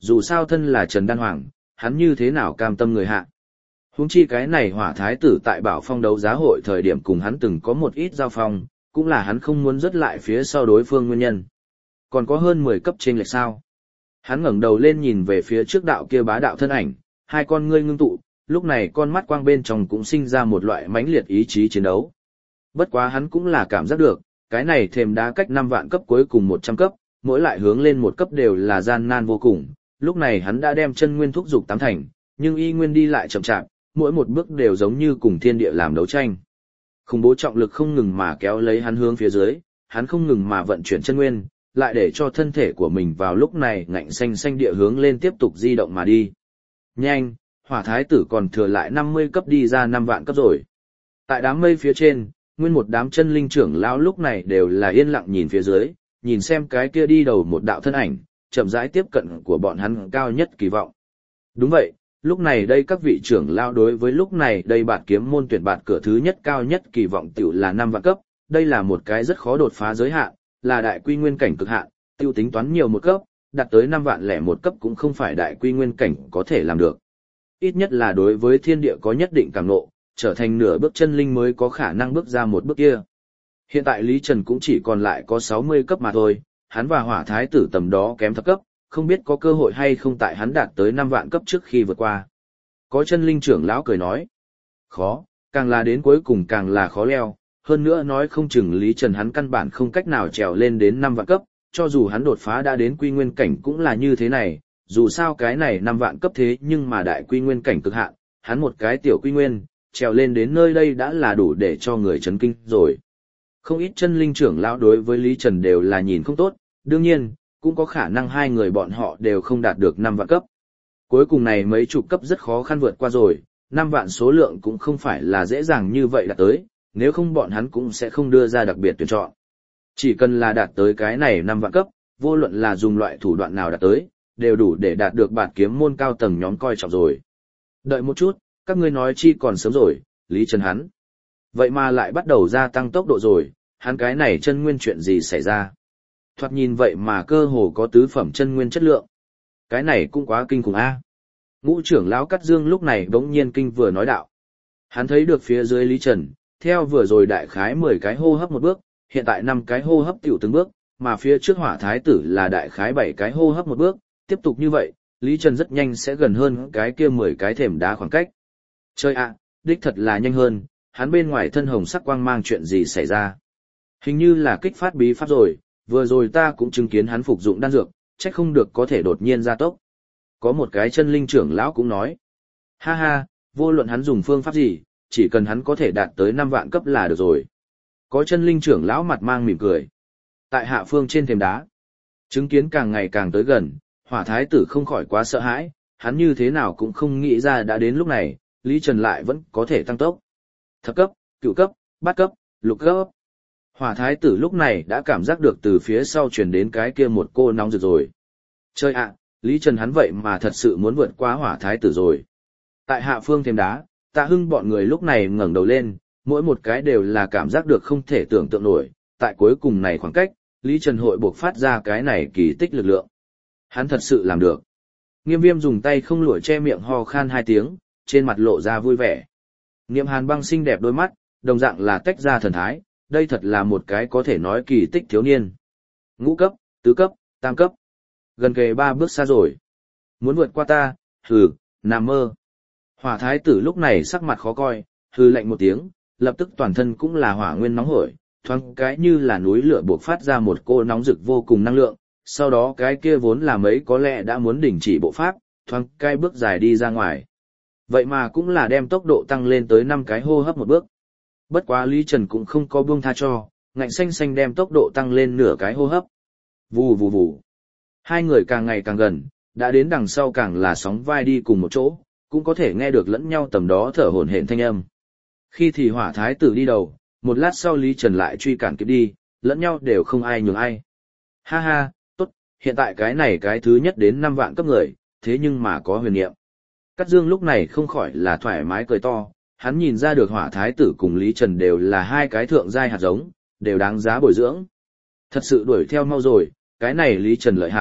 dù sao thân là Trần Đan Hoàng, hắn như thế nào cam tâm người hạ. Huống chi cái này hỏa thái tử tại Bảo Phong đấu giá hội thời điểm cùng hắn từng có một ít giao phong, cũng là hắn không muốn rớt lại phía sau đối phương nguyên nhân. Còn có hơn mười cấp chênh lệch sao? Hắn ngẩng đầu lên nhìn về phía trước đạo kia bá đạo thân ảnh, hai con ngươi ngưng tụ, lúc này con mắt quang bên trong cũng sinh ra một loại mãnh liệt ý chí chiến đấu. Bất quá hắn cũng là cảm giác được, cái này thềm đá cách năm vạn cấp cuối cùng một trăm cấp, mỗi lại hướng lên một cấp đều là gian nan vô cùng. Lúc này hắn đã đem chân nguyên thúc dục tám thành, nhưng y nguyên đi lại chậm chạp, mỗi một bước đều giống như cùng thiên địa làm đấu tranh. Khủng bố trọng lực không ngừng mà kéo lấy hắn hướng phía dưới, hắn không ngừng mà vận chuyển chân nguyên, lại để cho thân thể của mình vào lúc này ngạnh xanh xanh địa hướng lên tiếp tục di động mà đi. Nhanh, hỏa thái tử còn thừa lại năm mươi cấp đi ra năm vạn cấp rồi. Tại đám mây phía trên, nguyên một đám chân linh trưởng lão lúc này đều là yên lặng nhìn phía dưới, nhìn xem cái kia đi đầu một đạo thân ảnh, chậm rãi tiếp cận của bọn hắn cao nhất kỳ vọng. Đúng vậy, lúc này đây các vị trưởng lão đối với lúc này đây bạt kiếm môn tuyển bạt cửa thứ nhất cao nhất kỳ vọng tiểu là năm vạn cấp, đây là một cái rất khó đột phá giới hạn, là đại quy nguyên cảnh cực hạn, tiêu tính toán nhiều một cấp, đạt tới năm vạn lẻ một cấp cũng không phải đại quy nguyên cảnh có thể làm được. Ít nhất là đối với thiên địa có nhất định cảm ngộ, trở thành nửa bước chân linh mới có khả năng bước ra một bước kia. Hiện tại Lý Trần cũng chỉ còn lại có sáu mươi cấp mà thôi, hắn và hỏa thái tử tầm đó kém thập cấp, không biết có cơ hội hay không tại hắn đạt tới năm vạn cấp trước khi vượt qua. Có chân linh trưởng lão cười nói, khó, càng là đến cuối cùng càng là khó leo, hơn nữa nói không chừng Lý Trần hắn căn bản không cách nào trèo lên đến năm vạn cấp, cho dù hắn đột phá đã đến quy nguyên cảnh cũng là như thế này, dù sao cái này năm vạn cấp thế nhưng mà đại quy nguyên cảnh cực hạn, hắn một cái tiểu quy nguyên, trèo lên đến nơi đây đã là đủ để cho người chấn kinh rồi. Không ít chân linh trưởng lão đối với Lý Trần đều là nhìn không tốt, đương nhiên, cũng có khả năng hai người bọn họ đều không đạt được năm vạn cấp. Cuối cùng này mấy chục cấp rất khó khăn vượt qua rồi, năm vạn số lượng cũng không phải là dễ dàng như vậy đạt tới, nếu không bọn hắn cũng sẽ không đưa ra đặc biệt tuyển chọn. Chỉ cần là đạt tới cái này năm vạn cấp, vô luận là dùng loại thủ đoạn nào đạt tới, đều đủ để đạt được bạt kiếm môn cao tầng nhóm coi trọng rồi. Đợi một chút, các ngươi nói chi còn sớm rồi, Lý Trần hắn. Vậy mà lại bắt đầu gia tăng tốc độ rồi, hắn cái này chân nguyên chuyện gì xảy ra? Thoạt nhìn vậy mà cơ hồ có tứ phẩm chân nguyên chất lượng. Cái này cũng quá kinh khủng a. Ngũ trưởng lão Cắt Dương lúc này bỗng nhiên kinh vừa nói đạo. Hắn thấy được phía dưới Lý Trần, theo vừa rồi đại khái mười cái hô hấp một bước, hiện tại năm cái hô hấp tiểu từng bước, mà phía trước hỏa thái tử là đại khái bảy cái hô hấp một bước, tiếp tục như vậy, Lý Trần rất nhanh sẽ gần hơn cái kia mười cái thềm đá khoảng cách. Chơi ạ, đích thật là nhanh hơn, hắn bên ngoài thân hồng sắc quang mang chuyện gì xảy ra. Hình như là kích phát bí pháp rồi, vừa rồi ta cũng chứng kiến hắn phục dụng đan dược, chắc không được có thể đột nhiên gia tốc. Có một cái chân linh trưởng lão cũng nói, ha ha, vô luận hắn dùng phương pháp gì, chỉ cần hắn có thể đạt tới năm vạn cấp là được rồi. Có chân linh trưởng lão mặt mang mỉm cười. Tại hạ phương trên thềm đá, chứng kiến càng ngày càng tới gần, hỏa thái tử không khỏi quá sợ hãi, hắn như thế nào cũng không nghĩ ra đã đến lúc này, Lý Trần lại vẫn có thể tăng tốc. Thập cấp, cửu cấp, bát cấp, lục cấp. Hỏa thái tử lúc này đã cảm giác được từ phía sau truyền đến cái kia một cô nóng rực rồi. Chơi ạ, Lý Trần hắn vậy mà thật sự muốn vượt qua hỏa thái tử rồi. Tại hạ phương thềm đá, Tạ Hưng bọn người lúc này ngẩng đầu lên, mỗi một cái đều là cảm giác được không thể tưởng tượng nổi, tại cuối cùng này khoảng cách, Lý Trần hội buộc phát ra cái này kỳ tích lực lượng. Hắn thật sự làm được. Nghiêm Viêm dùng tay không lụa che miệng ho khan hai tiếng, trên mặt lộ ra vui vẻ. Niệm Hàn Băng xinh đẹp đôi mắt, đồng dạng là tách ra thần thái, đây thật là một cái có thể nói kỳ tích thiếu niên. Ngũ cấp, tứ cấp, tam cấp. Gần kề ba bước xa rồi. Muốn vượt qua ta, hừ, nằm mơ. Hỏa thái tử lúc này sắc mặt khó coi, hừ lạnh một tiếng, lập tức toàn thân cũng là hỏa nguyên nóng hổi, thoáng cái như là núi lửa buộc phát ra một cô nóng rực vô cùng năng lượng, sau đó cái kia vốn là mấy có lẽ đã muốn đình chỉ bộ pháp, thoáng cái bước dài đi ra ngoài. Vậy mà cũng là đem tốc độ tăng lên tới năm cái hô hấp một bước. Bất quá Lý Trần cũng không có buông tha cho, ngạnh xanh xanh đem tốc độ tăng lên nửa cái hô hấp. Vù vù vù. Hai người càng ngày càng gần, đã đến đằng sau càng là sóng vai đi cùng một chỗ, cũng có thể nghe được lẫn nhau tầm đó thở hổn hển thanh âm. Khi thì hỏa thái tử đi đầu, một lát sau Lý Trần lại truy cản kịp đi, lẫn nhau đều không ai nhường ai. Ha ha, tốt, hiện tại cái này cái thứ nhất đến năm vạn cấp người, thế nhưng mà có huyền niệm. Cát Dương lúc này không khỏi là thoải mái cười to, hắn nhìn ra được hỏa thái tử cùng Lý Trần đều là hai cái thượng giai hạt giống, đều đáng giá bồi dưỡng. Thật sự đuổi theo mau rồi, cái này Lý Trần lợi hại,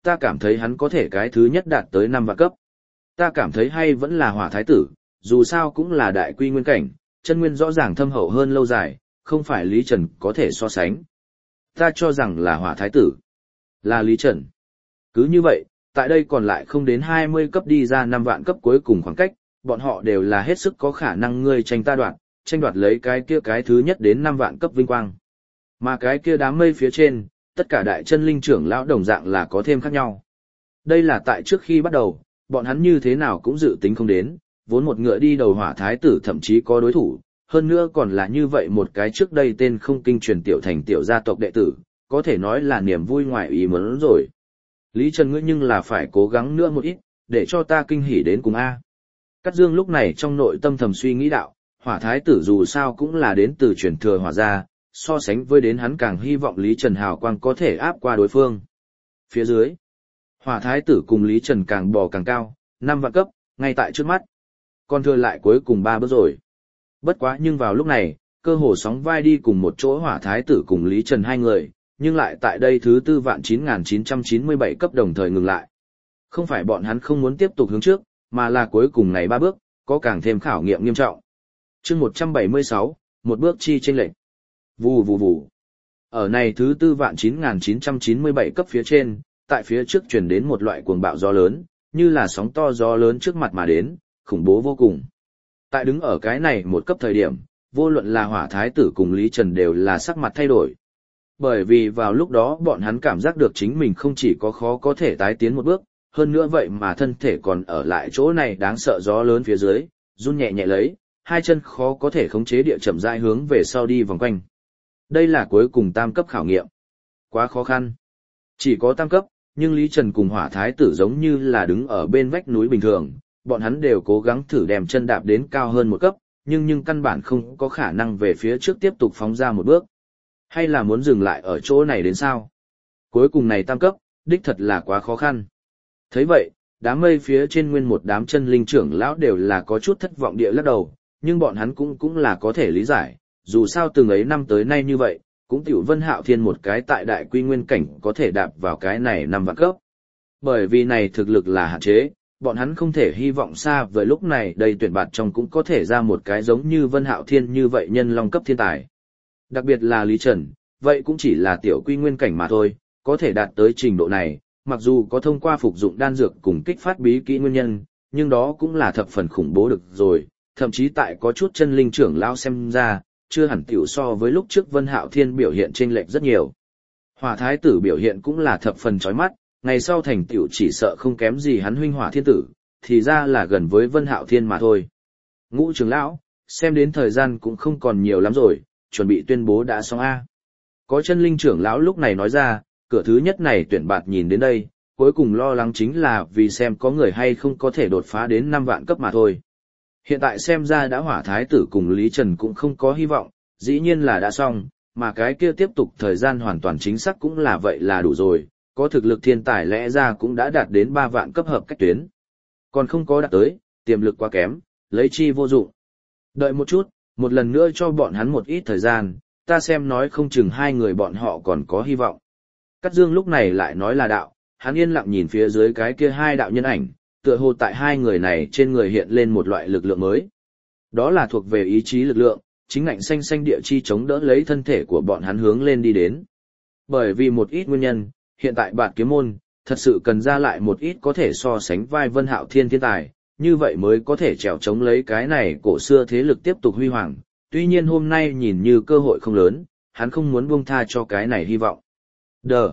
ta cảm thấy hắn có thể cái thứ nhất đạt tới năm vạn cấp. Ta cảm thấy hay vẫn là hỏa thái tử, dù sao cũng là đại quy nguyên cảnh, chân nguyên rõ ràng thâm hậu hơn lâu dài, không phải Lý Trần có thể so sánh. Ta cho rằng là hỏa thái tử, là Lý Trần. Cứ như vậy, tại đây còn lại không đến hai mươi cấp đi ra năm vạn cấp cuối cùng khoảng cách, bọn họ đều là hết sức có khả năng ngươi tranh ta đoạt, tranh đoạt lấy cái kia cái thứ nhất đến năm vạn cấp vinh quang. Mà cái kia đám mây phía trên, tất cả đại chân linh trưởng lão đồng dạng là có thêm khác nhau. Đây là tại trước khi bắt đầu, bọn hắn như thế nào cũng dự tính không đến, vốn một ngựa đi đầu hỏa thái tử thậm chí có đối thủ, hơn nữa còn là như vậy một cái trước đây tên không kinh truyền tiểu thành tiểu gia tộc đệ tử, có thể nói là niềm vui ngoài ý muốn rồi. Lý Trần ngươi nhưng là phải cố gắng nữa một ít, để cho ta kinh hỉ đến cùng A. Cát Dương lúc này trong nội tâm thầm suy nghĩ đạo, hỏa thái tử dù sao cũng là đến từ truyền thừa hỏa gia, so sánh với đến hắn càng hy vọng Lý Trần hào quang có thể áp qua đối phương. Phía dưới, hỏa thái tử cùng Lý Trần càng bò càng cao, năm vạn cấp, ngay tại trước mắt. Còn thừa lại cuối cùng ba bước rồi. Bất quá nhưng vào lúc này, cơ hồ sóng vai đi cùng một chỗ hỏa thái tử cùng Lý Trần hai người, nhưng lại tại đây thứ tư vạn chín nghìn chín trăm chín mươi bảy cấp đồng thời ngừng lại. Không phải bọn hắn không muốn tiếp tục hướng trước, mà là cuối cùng này ba bước, có càng thêm khảo nghiệm nghiêm trọng. chương một trăm bảy mươi sáu, một bước chi chênh lệch. Vù vù vù. Ở này thứ tư vạn chín nghìn chín trăm chín mươi bảy cấp phía trên, tại phía trước truyền đến một loại cuồng bạo gió lớn, như là sóng to gió lớn trước mặt mà đến, khủng bố vô cùng. Tại đứng ở cái này một cấp thời điểm, vô luận là hỏa thái tử cùng Lý Trần đều là sắc mặt thay đổi. Bởi vì vào lúc đó bọn hắn cảm giác được chính mình không chỉ có khó có thể tái tiến một bước, hơn nữa vậy mà thân thể còn ở lại chỗ này đáng sợ gió lớn phía dưới, run nhẹ nhẹ lấy, hai chân khó có thể khống chế địa chậm rãi hướng về sau đi vòng quanh. Đây là cuối cùng tam cấp khảo nghiệm. Quá khó khăn. Chỉ có tam cấp, nhưng Lý Trần cùng hỏa thái tử giống như là đứng ở bên vách núi bình thường, bọn hắn đều cố gắng thử đem chân đạp đến cao hơn một cấp, nhưng nhưng căn bản không có khả năng về phía trước tiếp tục phóng ra một bước. Hay là muốn dừng lại ở chỗ này đến sao? Cuối cùng này tam cấp, đích thật là quá khó khăn. Thấy vậy, đám mây phía trên nguyên một đám chân linh trưởng lão đều là có chút thất vọng địa lắc đầu, nhưng bọn hắn cũng cũng là có thể lý giải, dù sao từng ấy năm tới nay như vậy, cũng tiểu Vân Hạo Thiên một cái tại đại quy nguyên cảnh có thể đạp vào cái này năm vạn cấp. Bởi vì này thực lực là hạn chế, bọn hắn không thể hy vọng xa với lúc này đây tuyển bạt trong cũng có thể ra một cái giống như Vân Hạo Thiên như vậy nhân long cấp thiên tài. Đặc biệt là Lý Trần, vậy cũng chỉ là tiểu quy nguyên cảnh mà thôi, có thể đạt tới trình độ này, mặc dù có thông qua phục dụng đan dược cùng kích phát bí kỹ nguyên nhân, nhưng đó cũng là thập phần khủng bố được rồi, thậm chí tại có chút chân linh trưởng lao xem ra, chưa hẳn tiểu so với lúc trước Vân Hạo Thiên biểu hiện chênh lệch rất nhiều. Hỏa thái tử biểu hiện cũng là thập phần chói mắt, ngày sau thành tiểu chỉ sợ không kém gì hắn huynh Hỏa thiên tử, thì ra là gần với Vân Hạo Thiên mà thôi. Ngũ trưởng lão, xem đến thời gian cũng không còn nhiều lắm rồi, chuẩn bị tuyên bố đã xong a. Có chân linh trưởng lão lúc này nói ra, cửa thứ nhất này tuyển bạt nhìn đến đây, cuối cùng lo lắng chính là vì xem có người hay không có thể đột phá đến năm vạn cấp mà thôi. Hiện tại xem ra đã hỏa thái tử cùng Lý Trần cũng không có hy vọng, dĩ nhiên là đã xong, mà cái kia tiếp tục thời gian hoàn toàn chính xác cũng là vậy là đủ rồi, có thực lực thiên tài lẽ ra cũng đã đạt đến ba vạn cấp hợp cách tuyến. Còn không có đạt tới, tiềm lực quá kém, lấy chi vô dụng. Đợi một chút, một lần nữa cho bọn hắn một ít thời gian, ta xem nói không chừng hai người bọn họ còn có hy vọng. Cát Dương lúc này lại nói là đạo, hắn yên lặng nhìn phía dưới cái kia hai đạo nhân ảnh, tựa hồ tại hai người này trên người hiện lên một loại lực lượng mới. Đó là thuộc về ý chí lực lượng, chính ngạnh xanh xanh địa chi chống đỡ lấy thân thể của bọn hắn hướng lên đi đến. Bởi vì một ít nguyên nhân, hiện tại Bạt Kiếm môn, thật sự cần ra lại một ít có thể so sánh vai Vân Hạo Thiên thiên tài, như vậy mới có thể trèo chống lấy cái này cổ xưa thế lực tiếp tục huy hoàng. Tuy nhiên hôm nay nhìn như cơ hội không lớn, hắn không muốn buông tha cho cái này hy vọng. Đờ.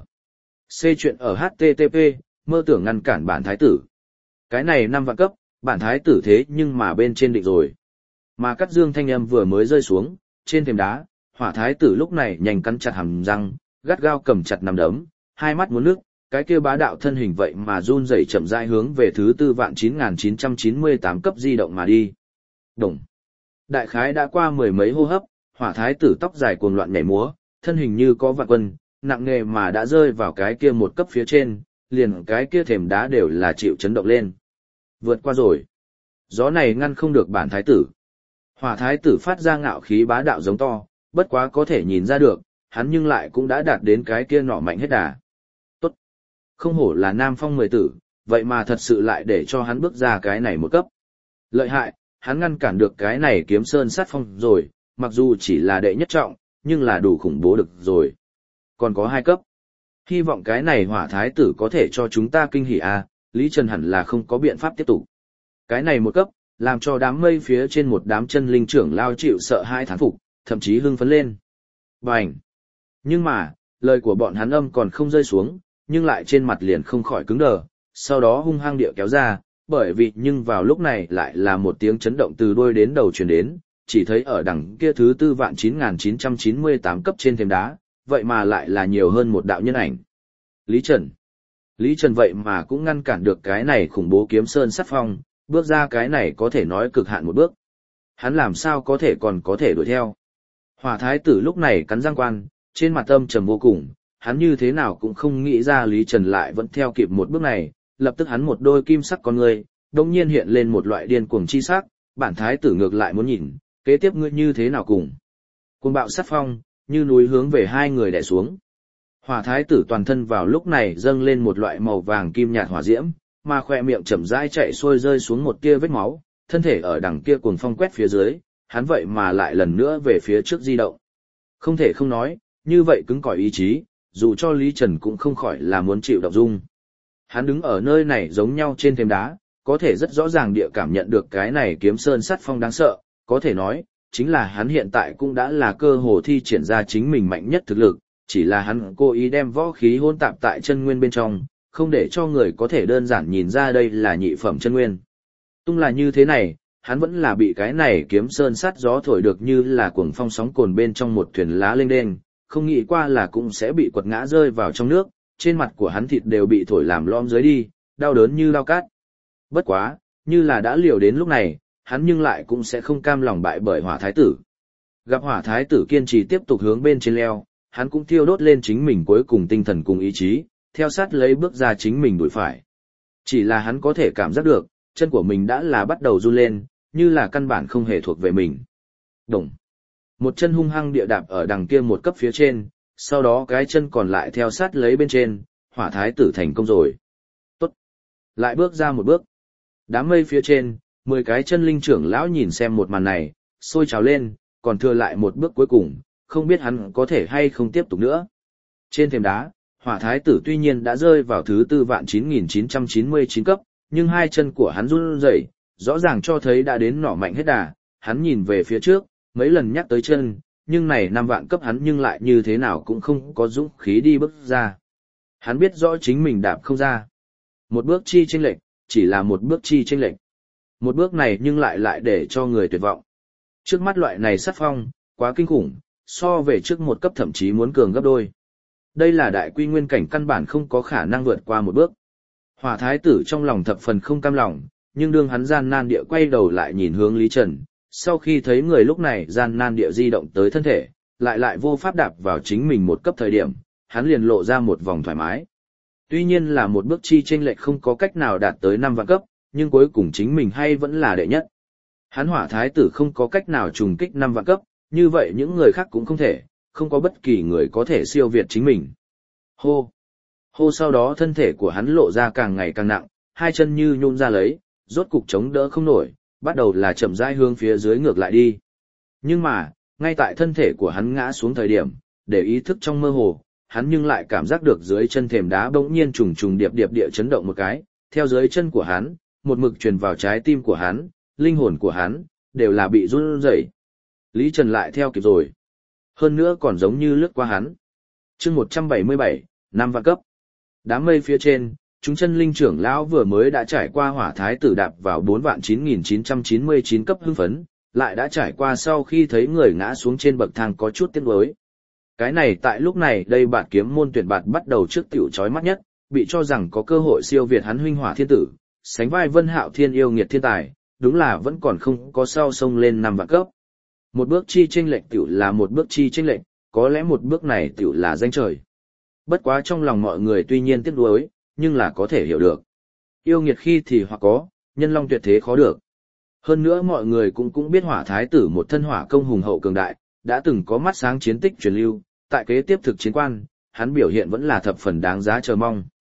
C chuyện ở H T T P, mơ tưởng ngăn cản bản thái tử. Cái này năm vạn cấp, bản thái tử thế nhưng mà bên trên định rồi. Mà Cát Dương thanh âm vừa mới rơi xuống, trên thềm đá, hỏa thái tử lúc này nhanh cắn chặt hàm răng, gắt gao cầm chặt nắm đấm, hai mắt muốn nước, cái kia bá đạo thân hình vậy mà run rẩy chậm rãi hướng về thứ tư vạn chín nghìn chín trăm chín mươi tám cấp di động mà đi. Đồng. Đại khái đã qua mười mấy hô hấp, hỏa thái tử tóc dài cuồng loạn nhảy múa, thân hình như có vạn quân, nặng nề mà đã rơi vào cái kia một cấp phía trên, liền cái kia thềm đá đều là chịu chấn động lên. Vượt qua rồi. Gió này ngăn không được bản thái tử. Hỏa thái tử phát ra ngạo khí bá đạo giống to, bất quá có thể nhìn ra được, hắn nhưng lại cũng đã đạt đến cái kia nọ mạnh hết đà. Tốt. Không hổ là Nam Phong mười tử, vậy mà thật sự lại để cho hắn bước ra cái này một cấp. Lợi hại, hắn ngăn cản được cái này kiếm sơn sát phong rồi, mặc dù chỉ là đệ nhất trọng, nhưng là đủ khủng bố được rồi. Còn có hai cấp. Hy vọng cái này hỏa thái tử có thể cho chúng ta kinh hỉ à, Lý Trần hẳn là không có biện pháp tiếp tục. Cái này một cấp, làm cho đám mây phía trên một đám chân linh trưởng lao chịu sợ hai thán phục, thậm chí hưng phấn lên. Bành! Nhưng mà, lời của bọn hắn âm còn không rơi xuống, nhưng lại trên mặt liền không khỏi cứng đờ, sau đó hung hăng địa kéo ra, bởi vì nhưng vào lúc này lại là một tiếng chấn động từ đuôi đến đầu truyền đến, chỉ thấy ở đằng kia thứ tư vạn chín nghìn chín trăm chín mươi tám cấp trên thềm đá, vậy mà lại là nhiều hơn một đạo nhân ảnh. Lý Trần. Lý Trần vậy mà cũng ngăn cản được cái này khủng bố kiếm sơn sắt phong, bước ra cái này có thể nói cực hạn một bước. Hắn làm sao có thể còn có thể đuổi theo. Hỏa thái tử lúc này cắn răng quan, trên mặt âm trầm vô cùng, hắn như thế nào cũng không nghĩ ra Lý Trần lại vẫn theo kịp một bước này, lập tức hắn một đôi kim sắc con người, đồng nhiên hiện lên một loại điên cuồng chi sắc, bản thái tử ngược lại muốn nhìn, kế tiếp ngươi như thế nào cùng. Cuồng bạo sát phong, như núi hướng về hai người đè xuống. Hỏa thái tử toàn thân vào lúc này dâng lên một loại màu vàng kim nhạt hỏa diễm, mà khỏe miệng chậm rãi chạy xuôi rơi xuống một tia vết máu, thân thể ở đằng kia cuồng phong quét phía dưới, hắn vậy mà lại lần nữa về phía trước di động. Không thể không nói, như vậy cứng cỏi ý chí, dù cho Lý Trần cũng không khỏi là muốn chịu động dung. Hắn đứng ở nơi này giống nhau trên thềm đá, có thể rất rõ ràng địa cảm nhận được cái này kiếm sơn sắt phong đáng sợ, có thể nói, chính là hắn hiện tại cũng đã là cơ hồ thi triển ra chính mình mạnh nhất thực lực, chỉ là hắn cố ý đem võ khí hỗn tạp tại chân nguyên bên trong, không để cho người có thể đơn giản nhìn ra đây là nhị phẩm chân nguyên. Tung là như thế này, hắn vẫn là bị cái này kiếm sơn sắt gió thổi được như là cuồng phong sóng cồn bên trong một thuyền lá lênh đênh, không nghĩ qua là cũng sẽ bị quật ngã rơi vào trong nước, trên mặt của hắn thịt đều bị thổi làm lom dưới đi, đau đớn như lao cát. Bất quá, như là đã liều đến lúc này, hắn nhưng lại cũng sẽ không cam lòng bại bởi hỏa thái tử. Gặp hỏa thái tử kiên trì tiếp tục hướng bên trên leo, hắn cũng thiêu đốt lên chính mình cuối cùng tinh thần cùng ý chí, theo sát lấy bước ra chính mình đuổi phải. Chỉ là hắn có thể cảm giác được, chân của mình đã là bắt đầu run lên, như là căn bản không hề thuộc về mình. Đồng. Một chân hung hăng địa đạp ở đằng kia một cấp phía trên, sau đó cái chân còn lại theo sát lấy bên trên, hỏa thái tử thành công rồi. Tốt. Lại bước ra một bước. Đám mây phía trên, mười cái chân linh trưởng lão nhìn xem một màn này, sôi trào lên, còn thừa lại một bước cuối cùng, không biết hắn có thể hay không tiếp tục nữa. Trên thềm đá, hỏa thái tử tuy nhiên đã rơi vào thứ tư vạn chín nghìn chín trăm chín mươi chín cấp, nhưng hai chân của hắn run rẩy, rõ ràng cho thấy đã đến nỏ mạnh hết đà, hắn nhìn về phía trước, mấy lần nhắc tới chân, nhưng này năm vạn cấp hắn nhưng lại như thế nào cũng không có dũng khí đi bước ra. Hắn biết rõ chính mình đạp không ra. Một bước chi chênh lệch, chỉ là một bước chi chênh lệch. Một bước này nhưng lại lại để cho người tuyệt vọng. Trước mắt loại này sát phong, quá kinh khủng, so về trước một cấp thậm chí muốn cường gấp đôi. Đây là đại quy nguyên cảnh căn bản không có khả năng vượt qua một bước. Hỏa thái tử trong lòng thập phần không cam lòng, nhưng đương hắn gian nan địa quay đầu lại nhìn hướng Lý Trần, sau khi thấy người lúc này gian nan địa di động tới thân thể, lại lại vô pháp đạp vào chính mình một cấp thời điểm, hắn liền lộ ra một vòng thoải mái. Tuy nhiên là một bước chi chênh lệch không có cách nào đạt tới năm vạn cấp, nhưng cuối cùng chính mình hay vẫn là đệ nhất. Hắn hỏa thái tử không có cách nào trùng kích năm vạn cấp, như vậy những người khác cũng không thể, không có bất kỳ người có thể siêu việt chính mình. Hô! Hô sau đó thân thể của hắn lộ ra càng ngày càng nặng, hai chân như nhũn ra lấy, rốt cục chống đỡ không nổi, bắt đầu là chậm rãi hướng phía dưới ngược lại đi. Nhưng mà, ngay tại thân thể của hắn ngã xuống thời điểm, để ý thức trong mơ hồ, hắn nhưng lại cảm giác được dưới chân thềm đá bỗng nhiên trùng trùng điệp điệp địa chấn động một cái, theo dưới chân của hắn, một mực truyền vào trái tim của hắn, linh hồn của hắn, đều là bị run rẩy. Lý Trần lại theo kịp rồi. Hơn nữa còn giống như lướt qua hắn. Chương một trăm bảy mươi bảy, năm vạn cấp. Đám mây phía trên, chúng chân linh trưởng lão vừa mới đã trải qua hỏa thái tử đạp vào bốn vạn chín nghìn chín trăm chín mươi chín cấp hưng phấn, lại đã trải qua sau khi thấy người ngã xuống trên bậc thang có chút tiếc nuối. Cái này tại lúc này đây bạt kiếm môn tuyển bạt bắt đầu trước tiểu chói mắt nhất, bị cho rằng có cơ hội siêu việt hắn huynh hỏa thiên tử, sánh vai Vân Hạo Thiên yêu nghiệt thiên tài, đúng là vẫn còn không có sau sông lên năm vạn cấp. Một bước chi chênh lệch tiểu là một bước chi chênh lệch, có lẽ một bước này tiểu là danh trời. Bất quá trong lòng mọi người tuy nhiên tiếc nuối, nhưng là có thể hiểu được. Yêu nghiệt khi thì hoặc có, nhân long tuyệt thế khó được. Hơn nữa mọi người cũng cũng biết hỏa thái tử một thân hỏa công hùng hậu cường đại, đã từng có mắt sáng chiến tích truyền lưu, tại kế tiếp thực chiến quan, hắn biểu hiện vẫn là thập phần đáng giá chờ mong.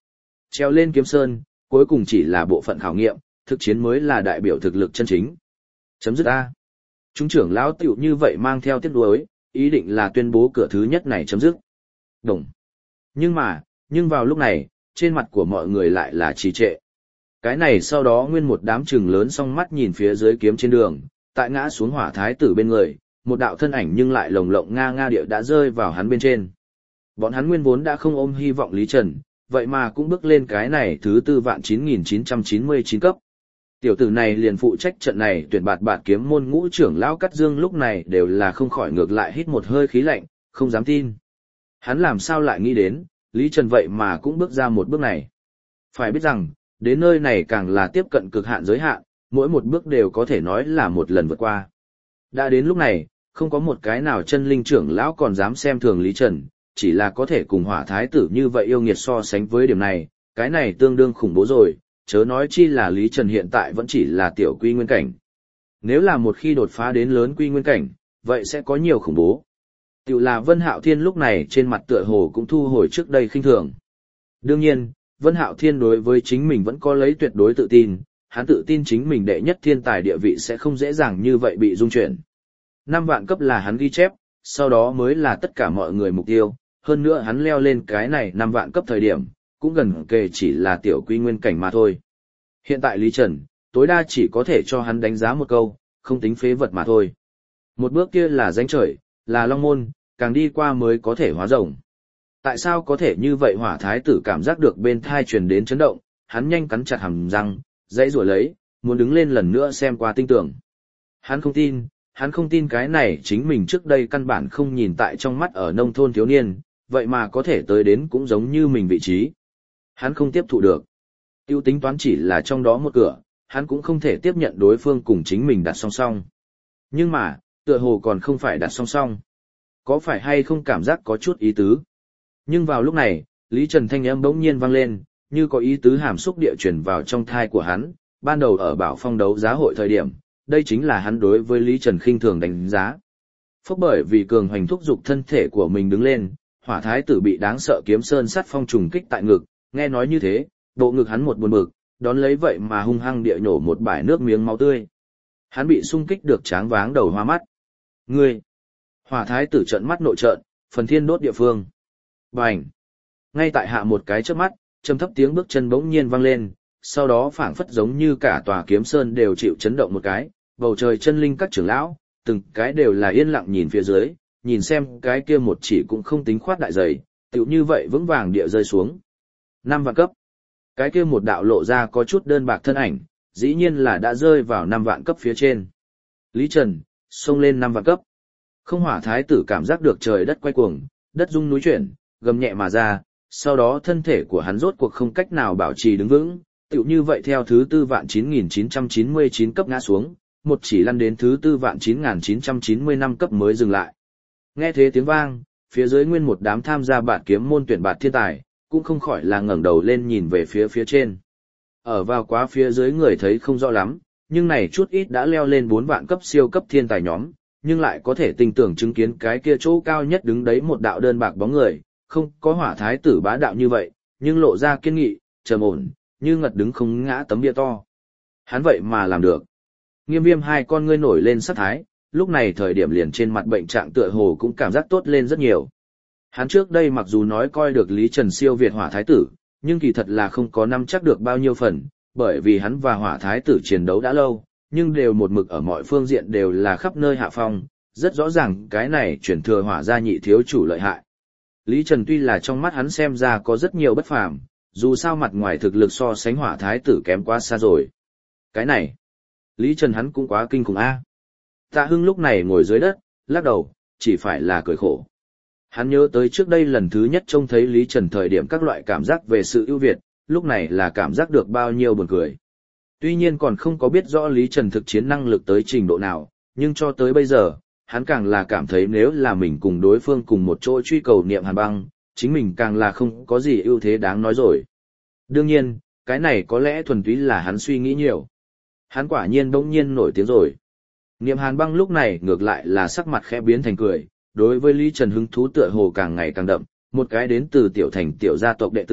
Treo lên kiếm sơn, cuối cùng chỉ là bộ phận khảo nghiệm, thực chiến mới là đại biểu thực lực chân chính. Chấm dứt A. Chúng trưởng lão tiểu như vậy mang theo tiếc nuối, ý định là tuyên bố cửa thứ nhất này chấm dứt. Đồng. Nhưng mà, nhưng vào lúc này, trên mặt của mọi người lại là trì trệ. Cái này sau đó nguyên một đám trừng lớn song mắt nhìn phía dưới kiếm trên đường, tại ngã xuống hỏa thái tử bên người, một đạo thân ảnh nhưng lại lồng lộng nga nga địa đã rơi vào hắn bên trên. Bọn hắn nguyên vốn đã không ôm hy vọng Lý Trần, vậy mà cũng bước lên cái này thứ tư vạn chín nghìn chín trăm chín mươi chín cấp. Tiểu tử này liền phụ trách trận này tuyển bạt bạt kiếm môn ngũ trưởng lão Cắt Dương lúc này đều là không khỏi ngược lại hít một hơi khí lạnh, không dám tin. Hắn làm sao lại nghĩ đến, Lý Trần vậy mà cũng bước ra một bước này. Phải biết rằng, đến nơi này càng là tiếp cận cực hạn giới hạn, mỗi một bước đều có thể nói là một lần vượt qua. Đã đến lúc này, không có một cái nào chân linh trưởng lão còn dám xem thường Lý Trần, chỉ là có thể cùng hỏa thái tử như vậy yêu nghiệt so sánh với điểm này, cái này tương đương khủng bố rồi, chớ nói chi là Lý Trần hiện tại vẫn chỉ là tiểu quy nguyên cảnh. Nếu là một khi đột phá đến lớn quy nguyên cảnh, vậy sẽ có nhiều khủng bố. Tiểu là Vân Hạo Thiên lúc này trên mặt tựa hồ cũng thu hồi trước đây khinh thường. Đương nhiên, Vân Hạo Thiên đối với chính mình vẫn có lấy tuyệt đối tự tin, hắn tự tin chính mình đệ nhất thiên tài địa vị sẽ không dễ dàng như vậy bị dung chuyển. Năm vạn cấp là hắn ghi chép, sau đó mới là tất cả mọi người mục tiêu, hơn nữa hắn leo lên cái này năm vạn cấp thời điểm, cũng gần kề chỉ là tiểu quy nguyên cảnh mà thôi. Hiện tại Lý Trần, tối đa chỉ có thể cho hắn đánh giá một câu, không tính phế vật mà thôi. Một bước kia là danh trời, là long môn, càng đi qua mới có thể hóa rồng. Tại sao có thể như vậy hỏa thái tử cảm giác được bên thai truyền đến chấn động, hắn nhanh cắn chặt hàm răng, dãy rủa lấy, muốn đứng lên lần nữa xem qua tinh tưởng. Hắn không tin, hắn không tin cái này chính mình trước đây căn bản không nhìn tại trong mắt ở nông thôn thiếu niên, vậy mà có thể tới đến cũng giống như mình vị trí. Hắn không tiếp thụ được. Tiêu tính toán chỉ là trong đó một cửa, hắn cũng không thể tiếp nhận đối phương cùng chính mình đặt song song. Nhưng mà, tựa hồ còn không phải đặt song song. Có phải hay không cảm giác có chút ý tứ? Nhưng vào lúc này, Lý Trần thanh âm bỗng nhiên vang lên, như có ý tứ hàm xúc địa chuyển vào trong thai của hắn, ban đầu ở Bảo Phong đấu giá hội thời điểm, đây chính là hắn đối với Lý Trần khinh thường đánh giá. Phốc bởi vì cường hoành thúc dục thân thể của mình đứng lên, hỏa thái tử bị đáng sợ kiếm sơn sắt phong trùng kích tại ngực, nghe nói như thế, bộ ngực hắn một buồn bực, đón lấy vậy mà hung hăng địa nhổ một bãi nước miếng máu tươi. Hắn bị xung kích được tráng váng đầu hoa mắt. Ngươi! Hỏa thái tử trợn mắt nội trợn, phần thiên đốt địa phương. Bành! Ngay tại hạ một cái chớp mắt, trầm thấp tiếng bước chân bỗng nhiên vang lên, sau đó phảng phất giống như cả tòa kiếm sơn đều chịu chấn động một cái, bầu trời chân linh các trưởng lão, từng cái đều là yên lặng nhìn phía dưới, nhìn xem cái kia một chỉ cũng không tính khoát đại dày, tựu như vậy vững vàng địa rơi xuống. Năm vạn cấp. Cái kia một đạo lộ ra có chút đơn bạc thân ảnh, dĩ nhiên là đã rơi vào năm vạn cấp phía trên. Lý Trần, xông lên năm vạn cấp. Không hỏa thái tử cảm giác được trời đất quay cuồng, đất rung núi chuyển, gầm nhẹ mà ra, sau đó thân thể của hắn rốt cuộc không cách nào bảo trì đứng vững, tựu như vậy theo thứ tư vạn chín nghìn chín trăm chín mươi chín cấp ngã xuống, một chỉ lăn đến thứ tư vạn chín nghìn chín trăm chín mươi lăm cấp mới dừng lại. Nghe thế tiếng vang, phía dưới nguyên một đám tham gia bạt kiếm môn tuyển bạt thiên tài, cũng không khỏi là ngẩng đầu lên nhìn về phía phía trên. Ở vào quá phía dưới người thấy không rõ lắm, nhưng này chút ít đã leo lên bốn vạn cấp siêu cấp thiên tài nhóm, nhưng lại có thể tình tưởng chứng kiến cái kia chỗ cao nhất đứng đấy một đạo đơn bạc bóng người, không có hỏa thái tử bá đạo như vậy, nhưng lộ ra kiên nghị, trầm ổn, như ngật đứng không ngã tấm bia to. Hắn vậy mà làm được. Nghiêm Viêm hai con ngươi nổi lên sát thái, lúc này thời điểm liền trên mặt bệnh trạng tựa hồ cũng cảm giác tốt lên rất nhiều. Hắn trước đây mặc dù nói coi được Lý Trần siêu việt hỏa thái tử, nhưng kỳ thật là không có nắm chắc được bao nhiêu phần, bởi vì hắn và hỏa thái tử chiến đấu đã lâu, nhưng đều một mực ở mọi phương diện đều là khắp nơi hạ phong, rất rõ ràng cái này chuyển thừa hỏa gia nhị thiếu chủ lợi hại. Lý Trần tuy là trong mắt hắn xem ra có rất nhiều bất phàm, dù sao mặt ngoài thực lực so sánh hỏa thái tử kém quá xa rồi. Cái này, Lý Trần hắn cũng quá kinh khủng a. Tạ Hưng lúc này ngồi dưới đất, lắc đầu, chỉ phải là cười khổ. Hắn nhớ tới trước đây lần thứ nhất trông thấy Lý Trần thời điểm các loại cảm giác về sự ưu việt, lúc này là cảm giác được bao nhiêu buồn cười. Tuy nhiên còn không có biết rõ Lý Trần thực chiến năng lực tới trình độ nào, nhưng cho tới bây giờ, hắn càng là cảm thấy nếu là mình cùng đối phương cùng một chỗ truy cầu niệm hàn băng, chính mình càng là không có gì ưu thế đáng nói rồi. Đương nhiên, cái này có lẽ thuần túy là hắn suy nghĩ nhiều. Hắn quả nhiên bỗng nhiên nổi tiếng rồi. Niệm hàn băng lúc này ngược lại là sắc mặt khẽ biến thành cười, đối với Lý Trần hứng thú tựa hồ càng ngày càng đậm, một cái đến từ tiểu thành tiểu gia tộc đệ tử,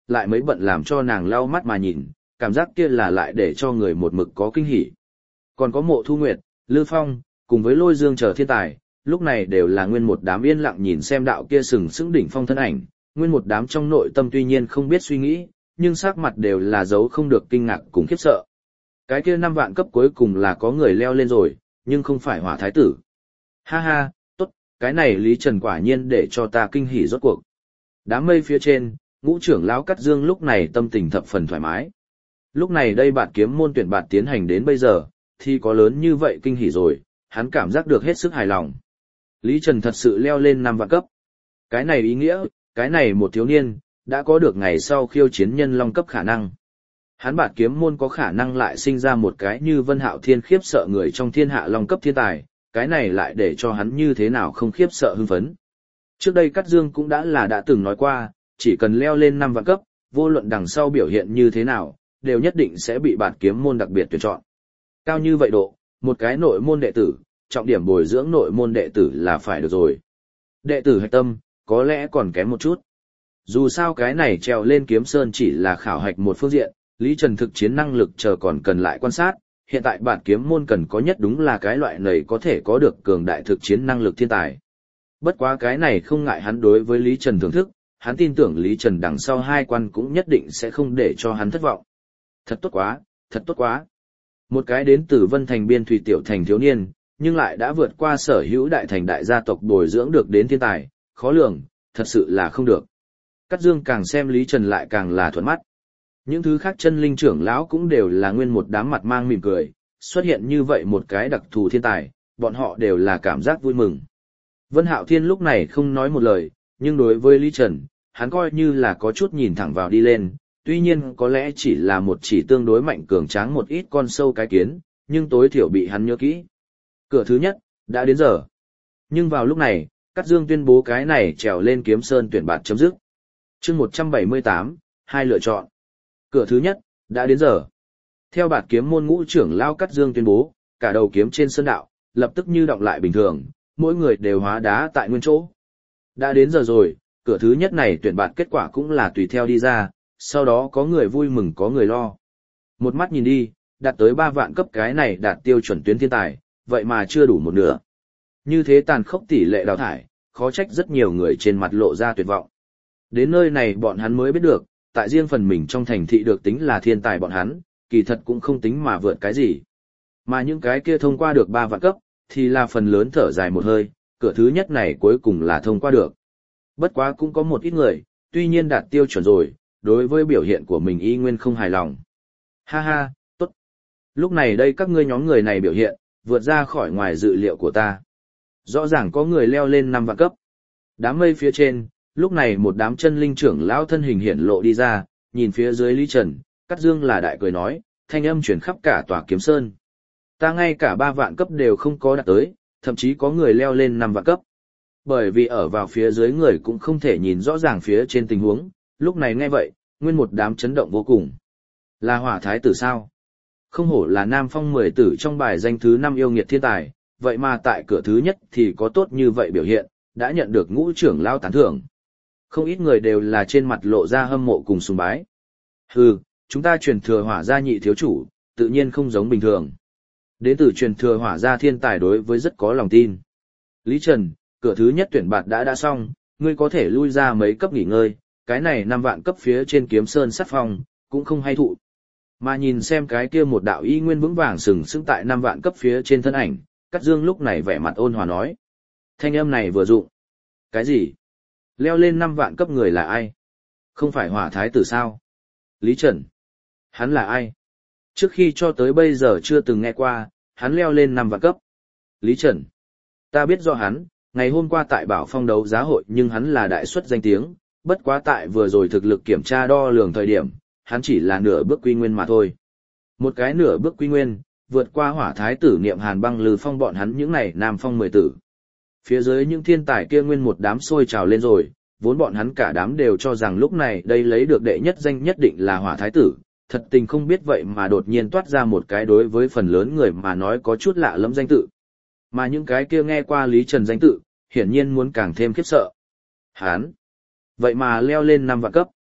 lại mấy bận làm cho nàng lau mắt mà nhìn, cảm giác kia là lại để cho người một mực có kinh hỉ. Còn có Mộ Thu Nguyệt, Lư Phong, cùng với Lôi Dương chờ thiên tài, lúc này đều là nguyên một đám yên lặng nhìn xem đạo kia sừng sững đỉnh phong thân ảnh, nguyên một đám trong nội tâm tuy nhiên không biết suy nghĩ, nhưng sắc mặt đều là dấu không được kinh ngạc cùng khiếp sợ. Cái kia năm vạn cấp cuối cùng là có người leo lên rồi, nhưng không phải Hỏa Thái tử. Ha ha, tốt, cái này Lý Trần quả nhiên để cho ta kinh hỉ rốt cuộc. Đám mây phía trên, Ngũ trưởng lão Cắt Dương lúc này tâm tình thập phần thoải mái. Lúc này đây Bạt Kiếm môn tuyển bạt tiến hành đến bây giờ, thì có lớn như vậy kinh hỉ rồi, hắn cảm giác được hết sức hài lòng. Lý Trần thật sự leo lên năm vạn cấp. Cái này ý nghĩa, cái này một thiếu niên, đã có được ngày sau khiêu chiến nhân long cấp khả năng. Hắn Bạt Kiếm môn có khả năng lại sinh ra một cái như Vân Hạo Thiên khiếp sợ người trong thiên hạ long cấp thiên tài, cái này lại để cho hắn như thế nào không khiếp sợ hưng phấn. Trước đây Cát Dương cũng đã là đã từng nói qua, chỉ cần leo lên năm vạn cấp, vô luận đằng sau biểu hiện như thế nào, đều nhất định sẽ bị Bạt Kiếm môn đặc biệt tuyển chọn. Cao như vậy độ, một cái nội môn đệ tử, trọng điểm bồi dưỡng nội môn đệ tử là phải được rồi. Đệ tử hạch tâm, có lẽ còn kém một chút. Dù sao cái này trèo lên Kiếm Sơn chỉ là khảo hạch một phương diện, Lý Trần thực chiến năng lực chờ còn cần lại quan sát, hiện tại Bạt Kiếm môn cần có nhất đúng là cái loại này có thể có được cường đại thực chiến năng lực thiên tài. Bất quá cái này không ngại hắn đối với Lý Trần thưởng thức, hắn tin tưởng Lý Trần đằng sau hai quan cũng nhất định sẽ không để cho hắn thất vọng. Thật tốt quá, thật tốt quá. Một cái đến từ Vân Thành biên thủy tiểu thành thiếu niên, nhưng lại đã vượt qua sở hữu đại thành đại gia tộc bồi dưỡng được đến thiên tài, khó lường, thật sự là không được. Cát Dương càng xem Lý Trần lại càng là thuận mắt. Những thứ khác chân linh trưởng lão cũng đều là nguyên một đám mặt mang mỉm cười, xuất hiện như vậy một cái đặc thù thiên tài, bọn họ đều là cảm giác vui mừng. Vân Hạo Thiên lúc này không nói một lời, nhưng đối với Lý Trần, hắn coi như là có chút nhìn thẳng vào đi lên, tuy nhiên có lẽ chỉ là một chỉ tương đối mạnh cường tráng một ít con sâu cái kiến, nhưng tối thiểu bị hắn nhớ kỹ. Cửa thứ nhất, đã đến giờ. Nhưng vào lúc này, Cát Dương tuyên bố cái này trèo lên Kiếm Sơn tuyển bạt chấm dứt. Chương một trăm bảy mươi tám, hai lựa chọn. Cửa thứ nhất, đã đến giờ. Theo bạt kiếm môn ngũ trưởng lao Cát Dương tuyên bố, cả đầu kiếm trên sơn đạo, lập tức như đọng lại bình thường, mỗi người đều hóa đá tại nguyên chỗ. Đã đến giờ rồi, cửa thứ nhất này tuyển bạt kết quả cũng là tùy theo đi ra, sau đó có người vui mừng có người lo. Một mắt nhìn đi, đạt tới ba vạn cấp cái này đạt tiêu chuẩn tuyến thiên tài, vậy mà chưa đủ một nửa. Như thế tàn khốc tỷ lệ đào thải, khó trách rất nhiều người trên mặt lộ ra tuyệt vọng. Đến nơi này bọn hắn mới biết được, tại riêng phần mình trong thành thị được tính là thiên tài bọn hắn, kỳ thật cũng không tính mà vượt cái gì. Mà những cái kia thông qua được ba vạn cấp, thì là phần lớn thở dài một hơi, cửa thứ nhất này cuối cùng là thông qua được. Bất quá cũng có một ít người, tuy nhiên đạt tiêu chuẩn rồi, đối với biểu hiện của mình y nguyên không hài lòng. Ha ha, tốt. Lúc này đây các ngươi nhóm người này biểu hiện, vượt ra khỏi ngoài dự liệu của ta. Rõ ràng có người leo lên năm vạn cấp. Đám mây phía trên, lúc này một đám chân linh trưởng lão thân hình hiển lộ đi ra, nhìn phía dưới Lý Trần, Cát Dương là đại cười nói, thanh âm truyền khắp cả tòa Kiếm Sơn. Ta ngay cả ba vạn cấp đều không có đạt tới, thậm chí có người leo lên năm vạn cấp. Bởi vì ở vào phía dưới người cũng không thể nhìn rõ ràng phía trên tình huống, lúc này nghe vậy, nguyên một đám chấn động vô cùng. Là Hỏa Thái tử sao? Không hổ là Nam Phong mười tử trong bài danh thứ năm yêu nghiệt thiên tài, vậy mà tại cửa thứ nhất thì có tốt như vậy biểu hiện, đã nhận được ngũ trưởng lao tán thưởng. Không ít người đều là trên mặt lộ ra hâm mộ cùng sùng bái. Hừ, chúng ta truyền thừa Hỏa gia nhị thiếu chủ, tự nhiên không giống bình thường. Đến từ truyền thừa Hỏa gia thiên tài đối với rất có lòng tin. Lý Trần, cửa thứ nhất tuyển bạt đã đã xong, ngươi có thể lui ra mấy cấp nghỉ ngơi, cái này năm vạn cấp phía trên Kiếm Sơn sát phong, cũng không hay thụ. Mà nhìn xem cái kia một đạo y nguyên vững vàng sừng sững tại năm vạn cấp phía trên thân ảnh, Cát Dương lúc này vẻ mặt ôn hòa nói. Thanh âm này vừa dụng. Cái gì? Leo lên năm vạn cấp người là ai? Không phải Hỏa Thái tử sao? Lý Trần. Hắn là ai? Trước khi cho tới bây giờ chưa từng nghe qua, hắn leo lên năm vạn cấp. Lý Trần. Ta biết do hắn, ngày hôm qua tại Bảo Phong đấu giá hội nhưng hắn là đại xuất danh tiếng, bất quá tại vừa rồi thực lực kiểm tra đo lường thời điểm, hắn chỉ là nửa bước quy nguyên mà thôi. Một cái nửa bước quy nguyên, vượt qua Hỏa Thái tử Niệm Hàn Băng Lư Phong bọn hắn những này Nam Phong mười tử. Phía dưới những thiên tài kia nguyên một đám sôi trào lên rồi, vốn bọn hắn cả đám đều cho rằng lúc này đây lấy được đệ nhất danh nhất định là Hỏa Thái tử, thật tình không biết vậy mà đột nhiên toát ra một cái đối với phần lớn người mà nói có chút lạ lẫm danh tự. Mà những cái kia nghe qua Lý Trần danh tự, hiển nhiên muốn càng thêm khiếp sợ. Hán! Vậy mà leo lên năm vạn cấp.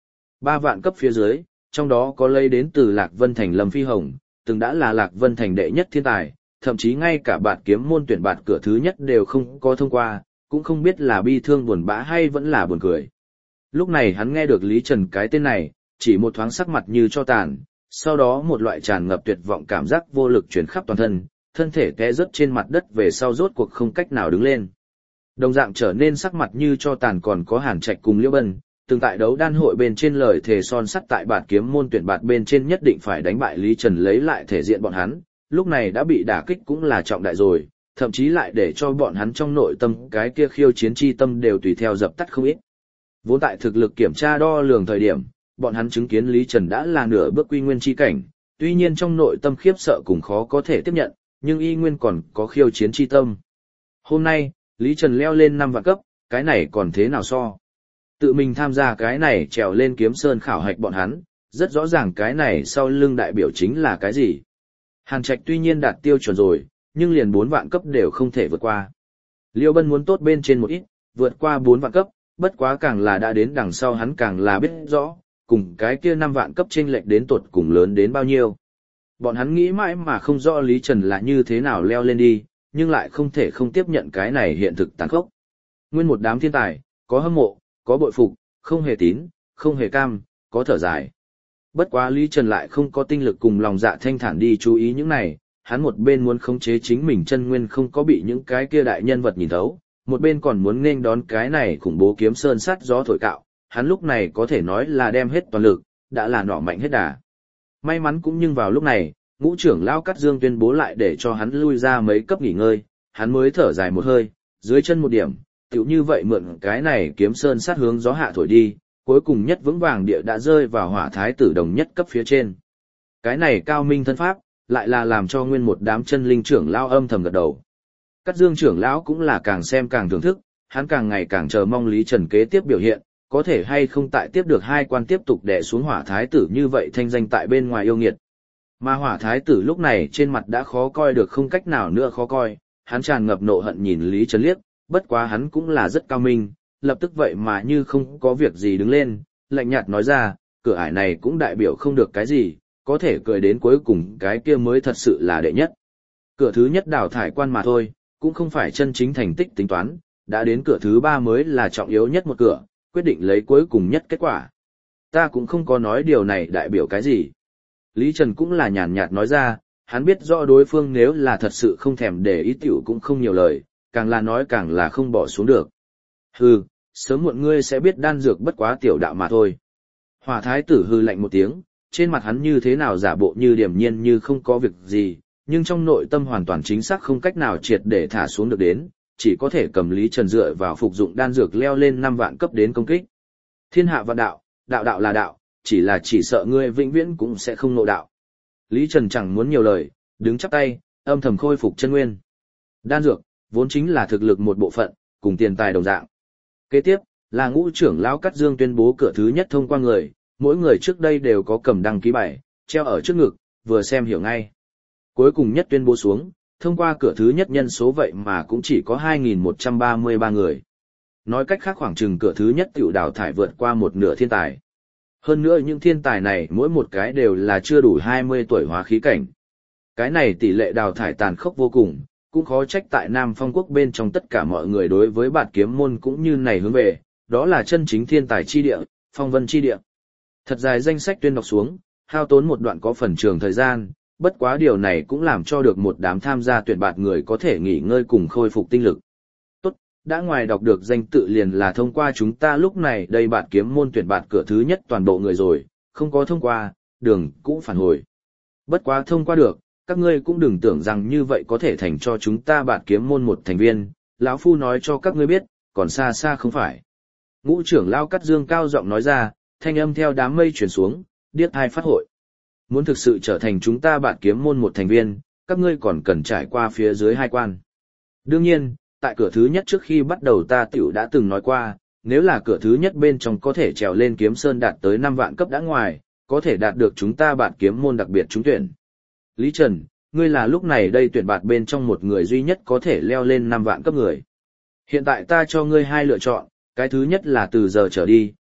Ba vạn cấp phía dưới, trong đó có lấy đến từ Lạc Vân Thành Lâm Phi Hồng, từng đã là Lạc Vân Thành đệ nhất thiên tài, thậm chí ngay cả bạt kiếm môn tuyển bạt cửa thứ nhất đều không có thông qua, cũng không biết là bi thương buồn bã hay vẫn là buồn cười. Lúc này hắn nghe được Lý Trần cái tên này, chỉ một thoáng sắc mặt như cho tàn, sau đó một loại tràn ngập tuyệt vọng cảm giác vô lực truyền khắp toàn thân, thân thể té rớt trên mặt đất về sau rốt cuộc không cách nào đứng lên. Đồng dạng trở nên sắc mặt như cho tàn còn có Hàn Trạch cùng Liễu Bân, từng tại đấu đan hội bên trên lời thề son sắt tại bạt kiếm môn tuyển bạt bên trên nhất định phải đánh bại Lý Trần lấy lại thể diện bọn hắn, lúc này đã bị đả kích cũng là trọng đại rồi, thậm chí lại để cho bọn hắn trong nội tâm cái kia khiêu chiến chi tâm đều tùy theo dập tắt không ít. Vốn tại thực lực kiểm tra đo lường thời điểm, bọn hắn chứng kiến Lý Trần đã là nửa bước quy nguyên chi cảnh, tuy nhiên trong nội tâm khiếp sợ cùng khó có thể tiếp nhận, nhưng y nguyên còn có khiêu chiến chi tâm. Hôm nay, Lý Trần leo lên năm vạn cấp, cái này còn thế nào so? Tự mình tham gia cái này trèo lên kiếm sơn khảo hạch bọn hắn, rất rõ ràng cái này sau lưng đại biểu chính là cái gì. Hàn Trạch tuy nhiên đạt tiêu chuẩn rồi, nhưng liền bốn vạn cấp đều không thể vượt qua. Liêu Bân muốn tốt bên trên một ít, vượt qua bốn vạn cấp, bất quá càng là đã đến đằng sau hắn càng là biết rõ, cùng cái kia năm vạn cấp chênh lệch đến tột cùng lớn đến bao nhiêu. Bọn hắn nghĩ mãi mà không rõ Lý Trần là như thế nào leo lên đi, nhưng lại không thể không tiếp nhận cái này hiện thực tàn khốc. Nguyên một đám thiên tài, có hâm mộ, có bội phục, không hề tín, không hề cam, có thở dài. Bất quá Lý Trần lại không có tinh lực cùng lòng dạ thanh thản đi chú ý những này, hắn một bên muốn khống chế chính mình chân nguyên không có bị những cái kia đại nhân vật nhìn thấu, một bên còn muốn nên đón cái này khủng bố kiếm sơn sắt gió thổi cạo, hắn lúc này có thể nói là đem hết toàn lực, đã là nỏ mạnh hết đà. May mắn cũng nhưng vào lúc này, ngũ trưởng lão Cát Dương tuyên bố lại để cho hắn lui ra mấy cấp nghỉ ngơi, hắn mới thở dài một hơi, dưới chân một điểm, tựu như vậy mượn cái này kiếm sơn sát hướng gió hạ thổi đi, cuối cùng nhất vững vàng địa đã rơi vào hỏa thái tử đồng nhất cấp phía trên. Cái này cao minh thân pháp, lại là làm cho nguyên một đám chân linh trưởng lão âm thầm gật đầu. Cát Dương trưởng lão cũng là càng xem càng thưởng thức, hắn càng ngày càng chờ mong Lý Trần kế tiếp biểu hiện, có thể hay không tại tiếp được hai quan tiếp tục đè xuống hỏa thái tử như vậy thanh danh tại bên ngoài yêu nghiệt. Mà hỏa thái tử lúc này trên mặt đã khó coi được không cách nào nữa khó coi, hắn tràn ngập nộ hận nhìn Lý Trần liếc, bất quá hắn cũng là rất cao minh, lập tức vậy mà như không có việc gì đứng lên, lạnh nhạt nói ra, cửa ải này cũng đại biểu không được cái gì, có thể cười đến cuối cùng cái kia mới thật sự là đệ nhất. Cửa thứ nhất đào thải quan mà thôi, cũng không phải chân chính thành tích tính toán, đã đến cửa thứ ba mới là trọng yếu nhất một cửa, quyết định lấy cuối cùng nhất kết quả. Ta cũng không có nói điều này đại biểu cái gì. Lý Trần cũng là nhàn nhạt nói ra, hắn biết rõ đối phương nếu là thật sự không thèm để ý tiểu cũng không nhiều lời, càng là nói càng là không bỏ xuống được. Hừ, sớm muộn ngươi sẽ biết đan dược bất quá tiểu đạo mà thôi. Hỏa thái tử hừ lạnh một tiếng, trên mặt hắn như thế nào giả bộ như điềm nhiên như không có việc gì, nhưng trong nội tâm hoàn toàn chính xác không cách nào triệt để thả xuống được đến, chỉ có thể cầm Lý Trần dựa vào phục dụng đan dược leo lên năm vạn cấp đến công kích. Thiên hạ vạn đạo, đạo đạo là đạo, chỉ là chỉ sợ ngươi vĩnh viễn cũng sẽ không ngộ đạo. Lý Trần chẳng muốn nhiều lời, đứng chắp tay, âm thầm khôi phục chân nguyên. Đan dược, vốn chính là thực lực một bộ phận, cùng tiền tài đồng dạng. Kế tiếp, là ngũ trưởng lão Cát Dương tuyên bố cửa thứ nhất thông qua người, mỗi người trước đây đều có cầm đăng ký bài, treo ở trước ngực, vừa xem hiểu ngay. Cuối cùng nhất tuyên bố xuống, thông qua cửa thứ nhất nhân số vậy mà cũng chỉ có hai nghìn một trăm ba mươi ba người. Nói cách khác khoảng chừng cửa thứ nhất tiểu đào thải vượt qua một nửa thiên tài. Hơn nữa những thiên tài này mỗi một cái đều là chưa đủ hai mươi tuổi hóa khí cảnh. Cái này tỷ lệ đào thải tàn khốc vô cùng, cũng khó trách tại Nam Phong Quốc bên trong tất cả mọi người đối với bạt kiếm môn cũng như này hướng về, đó là chân chính thiên tài chi địa, phong vân chi địa. Thật dài danh sách tuyên đọc xuống, hao tốn một đoạn có phần trường thời gian, bất quá điều này cũng làm cho được một đám tham gia tuyển bạt người có thể nghỉ ngơi cùng khôi phục tinh lực. Tốt, đã ngoài đọc được danh tự liền là thông qua chúng ta lúc này đây bạt kiếm môn tuyển bạt cửa thứ nhất toàn bộ người rồi, không có thông qua, đường cũng phản hồi. Bất quá thông qua được, các ngươi cũng đừng tưởng rằng như vậy có thể thành cho chúng ta bạt kiếm môn một thành viên, lão phu nói cho các ngươi biết, còn xa xa không phải. Ngũ trưởng lão Cát Dương cao giọng nói ra, thanh âm theo đám mây truyền xuống, điếc tai phát hội. Muốn thực sự trở thành chúng ta bạt kiếm môn một thành viên, các ngươi còn cần trải qua phía dưới hai quan. Đương nhiên, tại cửa thứ nhất trước khi bắt đầu ta tiểu đã từng nói qua, nếu là cửa thứ nhất bên trong có thể trèo lên kiếm sơn đạt tới năm vạn cấp đã ngoài, có thể đạt được chúng ta bạt kiếm môn đặc biệt trúng tuyển. Lý Trần, ngươi là lúc này đây tuyển bạt bên trong một người duy nhất có thể leo lên năm vạn cấp người. Hiện tại ta cho ngươi hai lựa chọn, cái thứ nhất là từ giờ trở đi,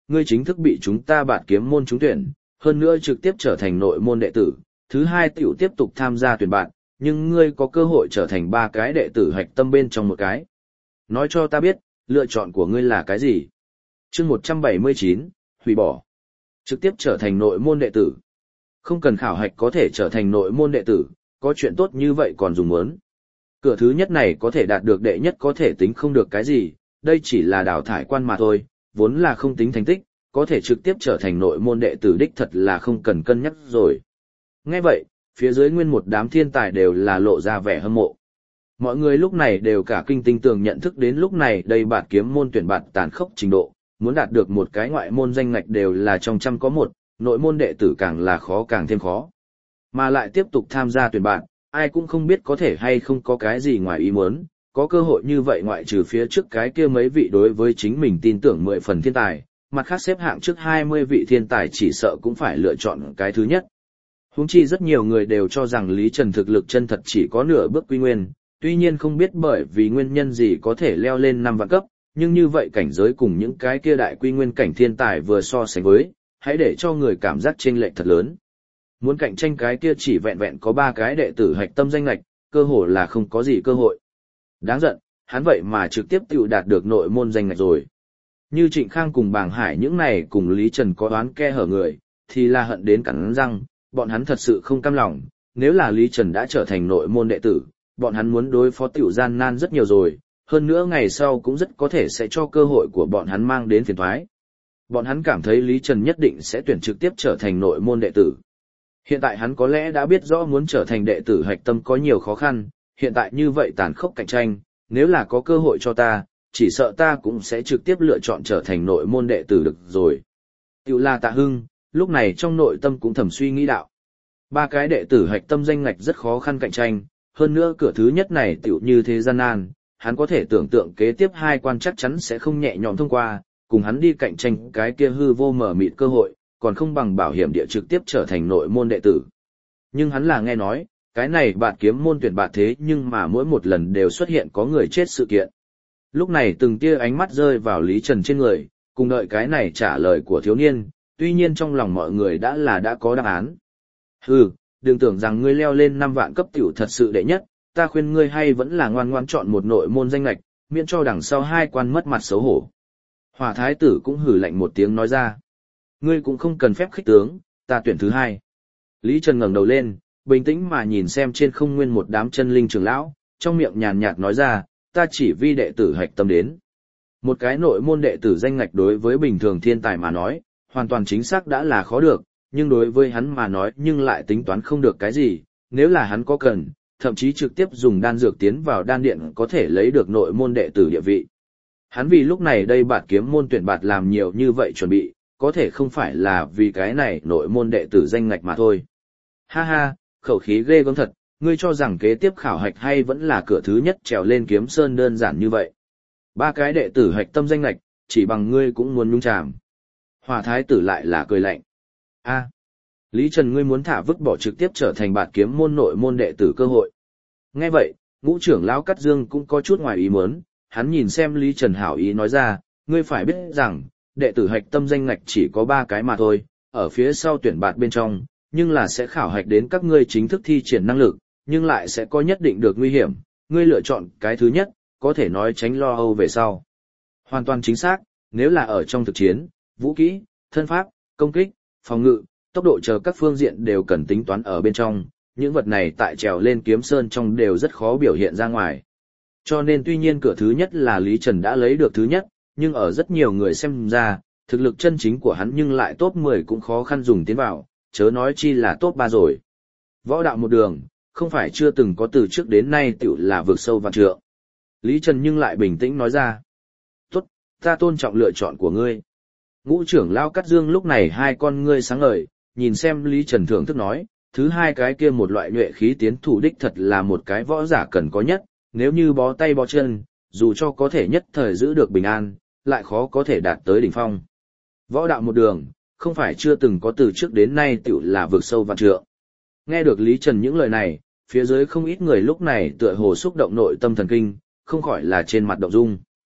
ngươi chính thức bị chúng ta bạt kiếm môn trúng tuyển, hơn nữa trực tiếp trở thành nội môn đệ tử, thứ hai tiểu tiếp tục tham gia tuyển bạn, nhưng ngươi có cơ hội trở thành ba cái đệ tử hạch tâm bên trong một cái. Nói cho ta biết, lựa chọn của ngươi là cái gì? Chương một trăm bảy mươi chín, hủy bỏ. Trực tiếp trở thành nội môn đệ tử. Không cần khảo hạch có thể trở thành nội môn đệ tử, có chuyện tốt như vậy còn dùng muốn. Cửa thứ nhất này có thể đạt được đệ nhất có thể tính không được cái gì, đây chỉ là đào thải quan mà thôi, vốn là không tính thành tích, có thể trực tiếp trở thành nội môn đệ tử đích thật là không cần cân nhắc rồi. Nghe vậy, phía dưới nguyên một đám thiên tài đều là lộ ra vẻ hâm mộ. Mọi người lúc này đều cả kinh tinh tường nhận thức đến lúc này đây bạt kiếm môn tuyển bạt tàn khốc trình độ, muốn đạt được một cái ngoại môn danh ngạch đều là trong trăm có một, nội môn đệ tử càng là khó càng thêm khó. Mà lại tiếp tục tham gia tuyển bạt, ai cũng không biết có thể hay không có cái gì ngoài ý muốn, có cơ hội như vậy ngoại trừ phía trước cái kia mấy vị đối với chính mình tin tưởng mười phần thiên tài, mặt khác xếp hạng trước hai mươi vị thiên tài chỉ sợ cũng phải lựa chọn cái thứ nhất. Huống chi rất nhiều người đều cho rằng Lý Trần thực lực chân thật chỉ có nửa bước quy nguyên, tuy nhiên không biết bởi vì nguyên nhân gì có thể leo lên năm vạn cấp, nhưng như vậy cảnh giới cùng những cái kia đại quy nguyên cảnh thiên tài vừa so sánh với, hãy để cho người cảm giác chênh lệch thật lớn. Muốn cạnh tranh cái kia chỉ vẹn vẹn có ba cái đệ tử hạch tâm danh lệch, cơ hội là không có gì cơ hội. Đáng giận, hắn vậy mà trực tiếp tự đạt được nội môn danh lệch rồi. Như Trịnh Khang cùng Bàng Hải những này cùng Lý Trần có đoán ke hở người, thì là hận đến cắn răng, bọn hắn thật sự không cam lòng, nếu là Lý Trần đã trở thành nội môn đệ tử, bọn hắn muốn đối phó tiểu gian nan rất nhiều rồi, hơn nữa ngày sau cũng rất có thể sẽ cho cơ hội của bọn hắn mang đến phiền toái. Bọn hắn cảm thấy Lý Trần nhất định sẽ tuyển trực tiếp trở thành nội môn đệ tử. Hiện tại hắn có lẽ đã biết rõ muốn trở thành đệ tử hạch tâm có nhiều khó khăn, hiện tại như vậy tàn khốc cạnh tranh, nếu là có cơ hội cho ta, chỉ sợ ta cũng sẽ trực tiếp lựa chọn trở thành nội môn đệ tử được rồi. Tiểu là Tạ Hưng, lúc này trong nội tâm cũng thầm suy nghĩ đạo. Ba cái đệ tử hạch tâm danh ngạch rất khó khăn cạnh tranh, hơn nữa cửa thứ nhất này tiểu như thế gian nan, hắn có thể tưởng tượng kế tiếp hai quan chắc chắn sẽ không nhẹ nhõm thông qua, cùng hắn đi cạnh tranh cái kia hư vô mở mịt cơ hội, còn không bằng bảo hiểm địa trực tiếp trở thành nội môn đệ tử. Nhưng hắn là nghe nói, cái này bạt kiếm môn tuyển bạt thế nhưng mà mỗi một lần đều xuất hiện có người chết sự kiện. Lúc này từng tia ánh mắt rơi vào Lý Trần trên người, cùng đợi cái này trả lời của thiếu niên, tuy nhiên trong lòng mọi người đã là đã có đáp án. Hừ, đừng tưởng rằng ngươi leo lên năm vạn cấp tiểu thật sự đệ nhất, ta khuyên ngươi hay vẫn là ngoan ngoan chọn một nội môn danh lệch, miễn cho đằng sau hai quan mất mặt xấu hổ. Hỏa thái tử cũng hử lạnh một tiếng nói ra. Ngươi cũng không cần phép khích tướng, ta tuyển thứ hai. Lý Trần ngẩng đầu lên, bình tĩnh mà nhìn xem trên không nguyên một đám chân linh trưởng lão, trong miệng nhàn nhạt nói ra, ta chỉ vi đệ tử hạch tâm đến. Một cái nội môn đệ tử danh ngạch đối với bình thường thiên tài mà nói, hoàn toàn chính xác đã là khó được, nhưng đối với hắn mà nói nhưng lại tính toán không được cái gì, nếu là hắn có cần, thậm chí trực tiếp dùng đan dược tiến vào đan điện có thể lấy được nội môn đệ tử địa vị. Hắn vì lúc này đây bạt kiếm môn tuyển bạt làm nhiều như vậy chuẩn bị, có thể không phải là vì cái này nội môn đệ tử danh ngạch mà thôi. Ha ha, khẩu khí ghê gớm thật, ngươi cho rằng kế tiếp khảo hạch hay vẫn là cửa thứ nhất trèo lên kiếm sơn đơn giản như vậy. Ba cái đệ tử hạch tâm danh ngạch, chỉ bằng ngươi cũng muốn nhúng chàm. Hòa thái tử lại là cười lạnh. A, Lý Trần ngươi muốn thả vứt bỏ trực tiếp trở thành bạt kiếm môn nội môn đệ tử cơ hội. Nghe vậy, ngũ trưởng lão Cát Dương cũng có chút ngoài ý muốn, hắn nhìn xem Lý Trần hảo ý nói ra, ngươi phải biết rằng, đệ tử hạch tâm danh ngạch chỉ có ba cái mà thôi, ở phía sau tuyển bạt bên trong, nhưng là sẽ khảo hạch đến các ngươi chính thức thi triển năng lực, nhưng lại sẽ có nhất định được nguy hiểm, ngươi lựa chọn cái thứ nhất, có thể nói tránh lo âu về sau. Hoàn toàn chính xác, nếu là ở trong thực chiến, vũ kỹ, thân pháp, công kích, phòng ngự, tốc độ chờ các phương diện đều cần tính toán ở bên trong, những vật này tại trèo lên kiếm sơn trong đều rất khó biểu hiện ra ngoài. Cho nên tuy nhiên cửa thứ nhất là Lý Trần đã lấy được thứ nhất, nhưng ở rất nhiều người xem ra, thực lực chân chính của hắn nhưng lại top mười cũng khó khăn dùng tiến vào, chớ nói chi là top ba rồi. Võ đạo một đường, không phải chưa từng có từ trước đến nay tiểu là vượt sâu vạn trượng. Lý Trần nhưng lại bình tĩnh nói ra. Tốt, ta tôn trọng lựa chọn của ngươi. Ngũ trưởng lão Cát Dương lúc này hai con ngươi sáng ngời, nhìn xem Lý Trần thưởng thức nói, thứ hai cái kia một loại nhuệ khí tiến thủ đích thật là một cái võ giả cần có nhất, nếu như bó tay bó chân, dù cho có thể nhất thời giữ được bình an, lại khó có thể đạt tới đỉnh phong. Võ đạo một đường, không phải chưa từng có từ trước đến nay tiểu là vượt sâu vạn trượng. Nghe được Lý Trần những lời này, phía dưới không ít người lúc này tựa hồ xúc động nội tâm thần kinh, không khỏi là trên mặt động dung.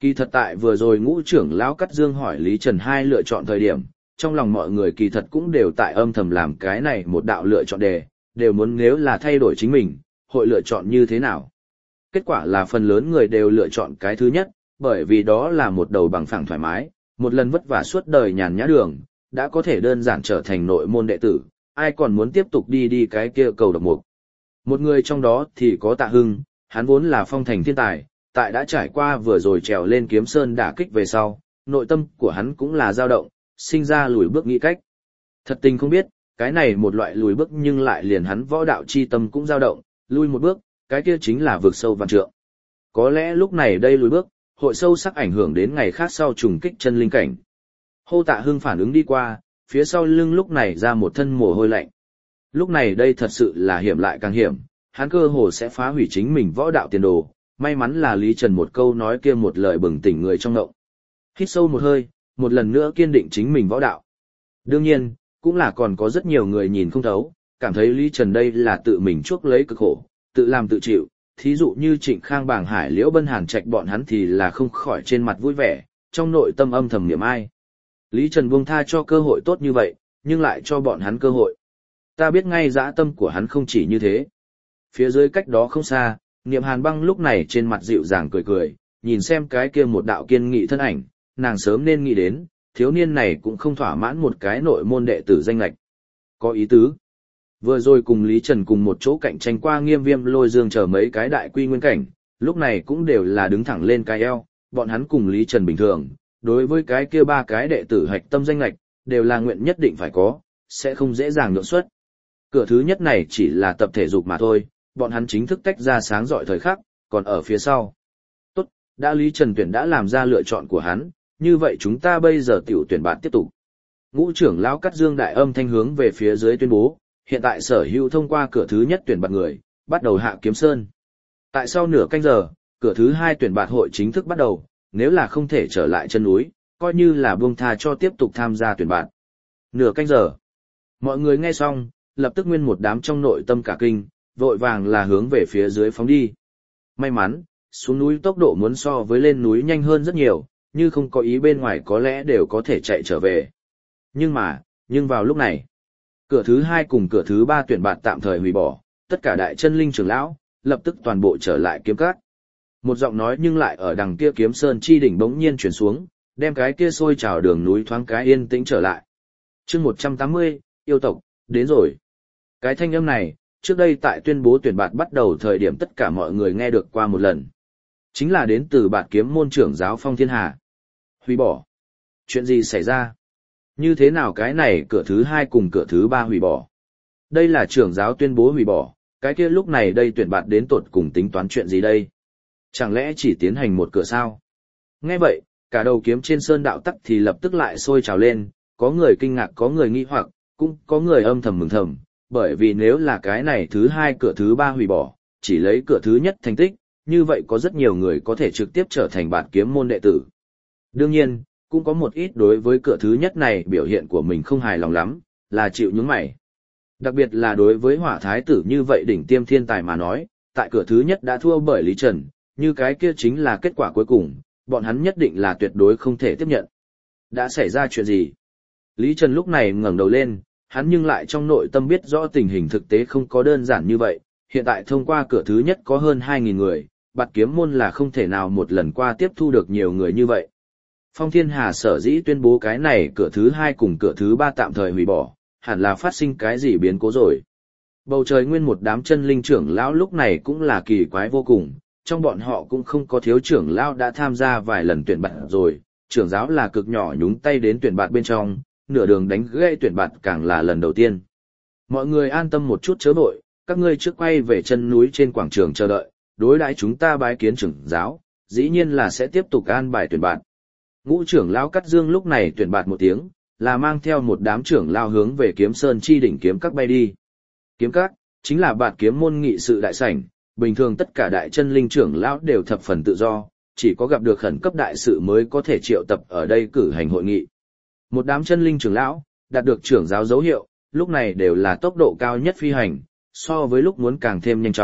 Kỳ thật tại vừa rồi ngũ trưởng lão Cắt Dương hỏi Lý Trần hai lựa chọn thời điểm, trong lòng mọi người kỳ thật cũng đều tại âm thầm làm cái này một đạo lựa chọn đề, đều muốn nếu là thay đổi chính mình, hội lựa chọn như thế nào. Kết quả là phần lớn người đều lựa chọn cái thứ nhất, bởi vì đó là một đầu bằng phẳng thoải mái, một lần vất vả suốt đời nhàn nhã đường, đã có thể đơn giản trở thành nội môn đệ tử, ai còn muốn tiếp tục đi đi cái kia cầu độc mục. Một người trong đó thì có Tạ Hưng, hắn vốn là phong thành thiên tài, tại đã trải qua vừa rồi trèo lên Kiếm Sơn đả kích về sau, nội tâm của hắn cũng là dao động, sinh ra lùi bước nghĩ cách. Thật tình không biết, cái này một loại lùi bước nhưng lại liền hắn võ đạo chi tâm cũng dao động, lui một bước, cái kia chính là vượt sâu vạn trượng. Có lẽ lúc này đây lùi bước, hội sâu sắc ảnh hưởng đến ngày khác sau trùng kích chân linh cảnh. Hô Tạ Hưng phản ứng đi qua, phía sau lưng lúc này ra một thân mồ hôi lạnh. Lúc này đây thật sự là hiểm lại càng hiểm, hắn cơ hồ sẽ phá hủy chính mình võ đạo tiền đồ, may mắn là Lý Trần một câu nói kia một lời bừng tỉnh người trong ngộng. Hít sâu một hơi, một lần nữa kiên định chính mình võ đạo. Đương nhiên, cũng là còn có rất nhiều người nhìn không thấu, cảm thấy Lý Trần đây là tự mình chuốc lấy cực khổ, tự làm tự chịu, thí dụ như Trịnh Khang Bàng Hải Liễu Bân Hàn Trạch bọn hắn thì là không khỏi trên mặt vui vẻ, trong nội tâm âm thầm niệm ai. Lý Trần buông tha cho cơ hội tốt như vậy, nhưng lại cho bọn hắn cơ hội. Ta biết ngay dã tâm của hắn không chỉ như thế. Phía dưới cách đó không xa, Niệm Hàn Băng lúc này trên mặt dịu dàng cười cười, nhìn xem cái kia một đạo kiên nghị thân ảnh, nàng sớm nên nghĩ đến, thiếu niên này cũng không thỏa mãn một cái nội môn đệ tử danh lệch. Có ý tứ. Vừa rồi cùng Lý Trần cùng một chỗ cạnh tranh qua Nghiêm Viêm Lôi Dương chờ mấy cái đại quy nguyên cảnh, lúc này cũng đều là đứng thẳng lên cái eo, bọn hắn cùng Lý Trần bình thường, đối với cái kia ba cái đệ tử hạch tâm danh lệch, đều là nguyện nhất định phải có, sẽ không dễ dàng nhượng xuất. Cửa thứ nhất này chỉ là tập thể dục mà thôi, bọn hắn chính thức tách ra sáng rọi thời khắc, còn ở phía sau. Tốt, đã Lý Trần tuyển đã làm ra lựa chọn của hắn, như vậy chúng ta bây giờ tiểu tuyển bạn tiếp tục. Ngũ trưởng lão Cắt Dương đại âm thanh hướng về phía dưới tuyên bố, hiện tại sở hữu thông qua cửa thứ nhất tuyển bạt người, bắt đầu hạ Kiếm Sơn. Tại sau nửa canh giờ, cửa thứ hai tuyển bạt hội chính thức bắt đầu, nếu là không thể trở lại chân núi, coi như là buông tha cho tiếp tục tham gia tuyển bạt. Nửa canh giờ. Mọi người nghe xong, lập tức nguyên một đám trong nội tâm cả kinh, vội vàng là hướng về phía dưới phóng đi. May mắn, xuống núi tốc độ muốn so với lên núi nhanh hơn rất nhiều, như không có ý bên ngoài có lẽ đều có thể chạy trở về. Nhưng mà, nhưng vào lúc này, cửa thứ hai cùng cửa thứ ba tuyển bạt tạm thời hủy bỏ, tất cả đại chân linh trưởng lão, lập tức toàn bộ trở lại kiếm cát. Một giọng nói nhưng lại ở đằng kia Kiếm Sơn chi đỉnh bỗng nhiên chuyển xuống, đem cái kia sôi trào đường núi thoáng cái yên tĩnh trở lại. Chương một trăm tám mươi, yêu tộc, đến rồi. Cái thanh âm này, trước đây tại tuyên bố tuyển bạt bắt đầu thời điểm tất cả mọi người nghe được qua một lần. Chính là đến từ Bạt Kiếm môn trưởng giáo Phong Thiên Hà. Hủy bỏ. Chuyện gì xảy ra? Như thế nào cái này cửa thứ hai cùng cửa thứ ba hủy bỏ? Đây là trưởng giáo tuyên bố hủy bỏ, cái kia lúc này đây tuyển bạt đến tột cùng tính toán chuyện gì đây? Chẳng lẽ chỉ tiến hành một cửa sao? Nghe vậy, cả đầu kiếm trên sơn đạo tắc thì lập tức lại sôi trào lên, có người kinh ngạc có người nghi hoặc, cũng có người âm thầm mừng thầm, bởi vì nếu là cái này thứ hai cửa thứ ba hủy bỏ, chỉ lấy cửa thứ nhất thành tích, như vậy có rất nhiều người có thể trực tiếp trở thành Bạt Kiếm môn đệ tử. Đương nhiên, cũng có một ít đối với cửa thứ nhất này biểu hiện của mình không hài lòng lắm, là chịu nhướng mày. Đặc biệt là đối với Hỏa Thái tử như vậy đỉnh tiêm thiên tài mà nói, tại cửa thứ nhất đã thua bởi Lý Trần, như cái kia chính là kết quả cuối cùng, bọn hắn nhất định là tuyệt đối không thể tiếp nhận. Đã xảy ra chuyện gì? Lý Trần lúc này ngẩng đầu lên, hắn nhưng lại trong nội tâm biết rõ tình hình thực tế không có đơn giản như vậy, hiện tại thông qua cửa thứ nhất có hơn hai nghìn người, Bạt Kiếm môn là không thể nào một lần qua tiếp thu được nhiều người như vậy. Phong Thiên Hà sở dĩ tuyên bố cái này cửa thứ hai cùng cửa thứ ba tạm thời hủy bỏ, hẳn là phát sinh cái gì biến cố rồi. Bầu trời nguyên một đám chân linh trưởng lão lúc này cũng là kỳ quái vô cùng, trong bọn họ cũng không có thiếu trưởng lão đã tham gia vài lần tuyển bạt rồi, trưởng giáo là cực nhỏ nhúng tay đến tuyển bạt bên trong, nửa đường đánh gãy tuyển bạt càng là lần đầu tiên. Mọi người an tâm một chút chớ vội, các ngươi trước quay về chân núi trên quảng trường chờ đợi, đối đãi chúng ta bái kiến trưởng giáo, dĩ nhiên là sẽ tiếp tục an bài tuyển bạt. Ngũ trưởng lão Cắt Dương lúc này tuyển bạt một tiếng, là mang theo một đám trưởng lão hướng về Kiếm Sơn chi đỉnh kiếm các bay đi. Kiếm các chính là Bạt Kiếm môn nghị sự đại sảnh, bình thường tất cả đại chân linh trưởng lão đều thập phần tự do, chỉ có gặp được khẩn cấp đại sự mới có thể triệu tập ở đây cử hành hội nghị. Một đám chân linh trưởng lão đạt được trưởng giáo dấu hiệu, lúc này đều là tốc độ cao nhất phi hành, so với lúc muốn càng thêm nhanh chóng,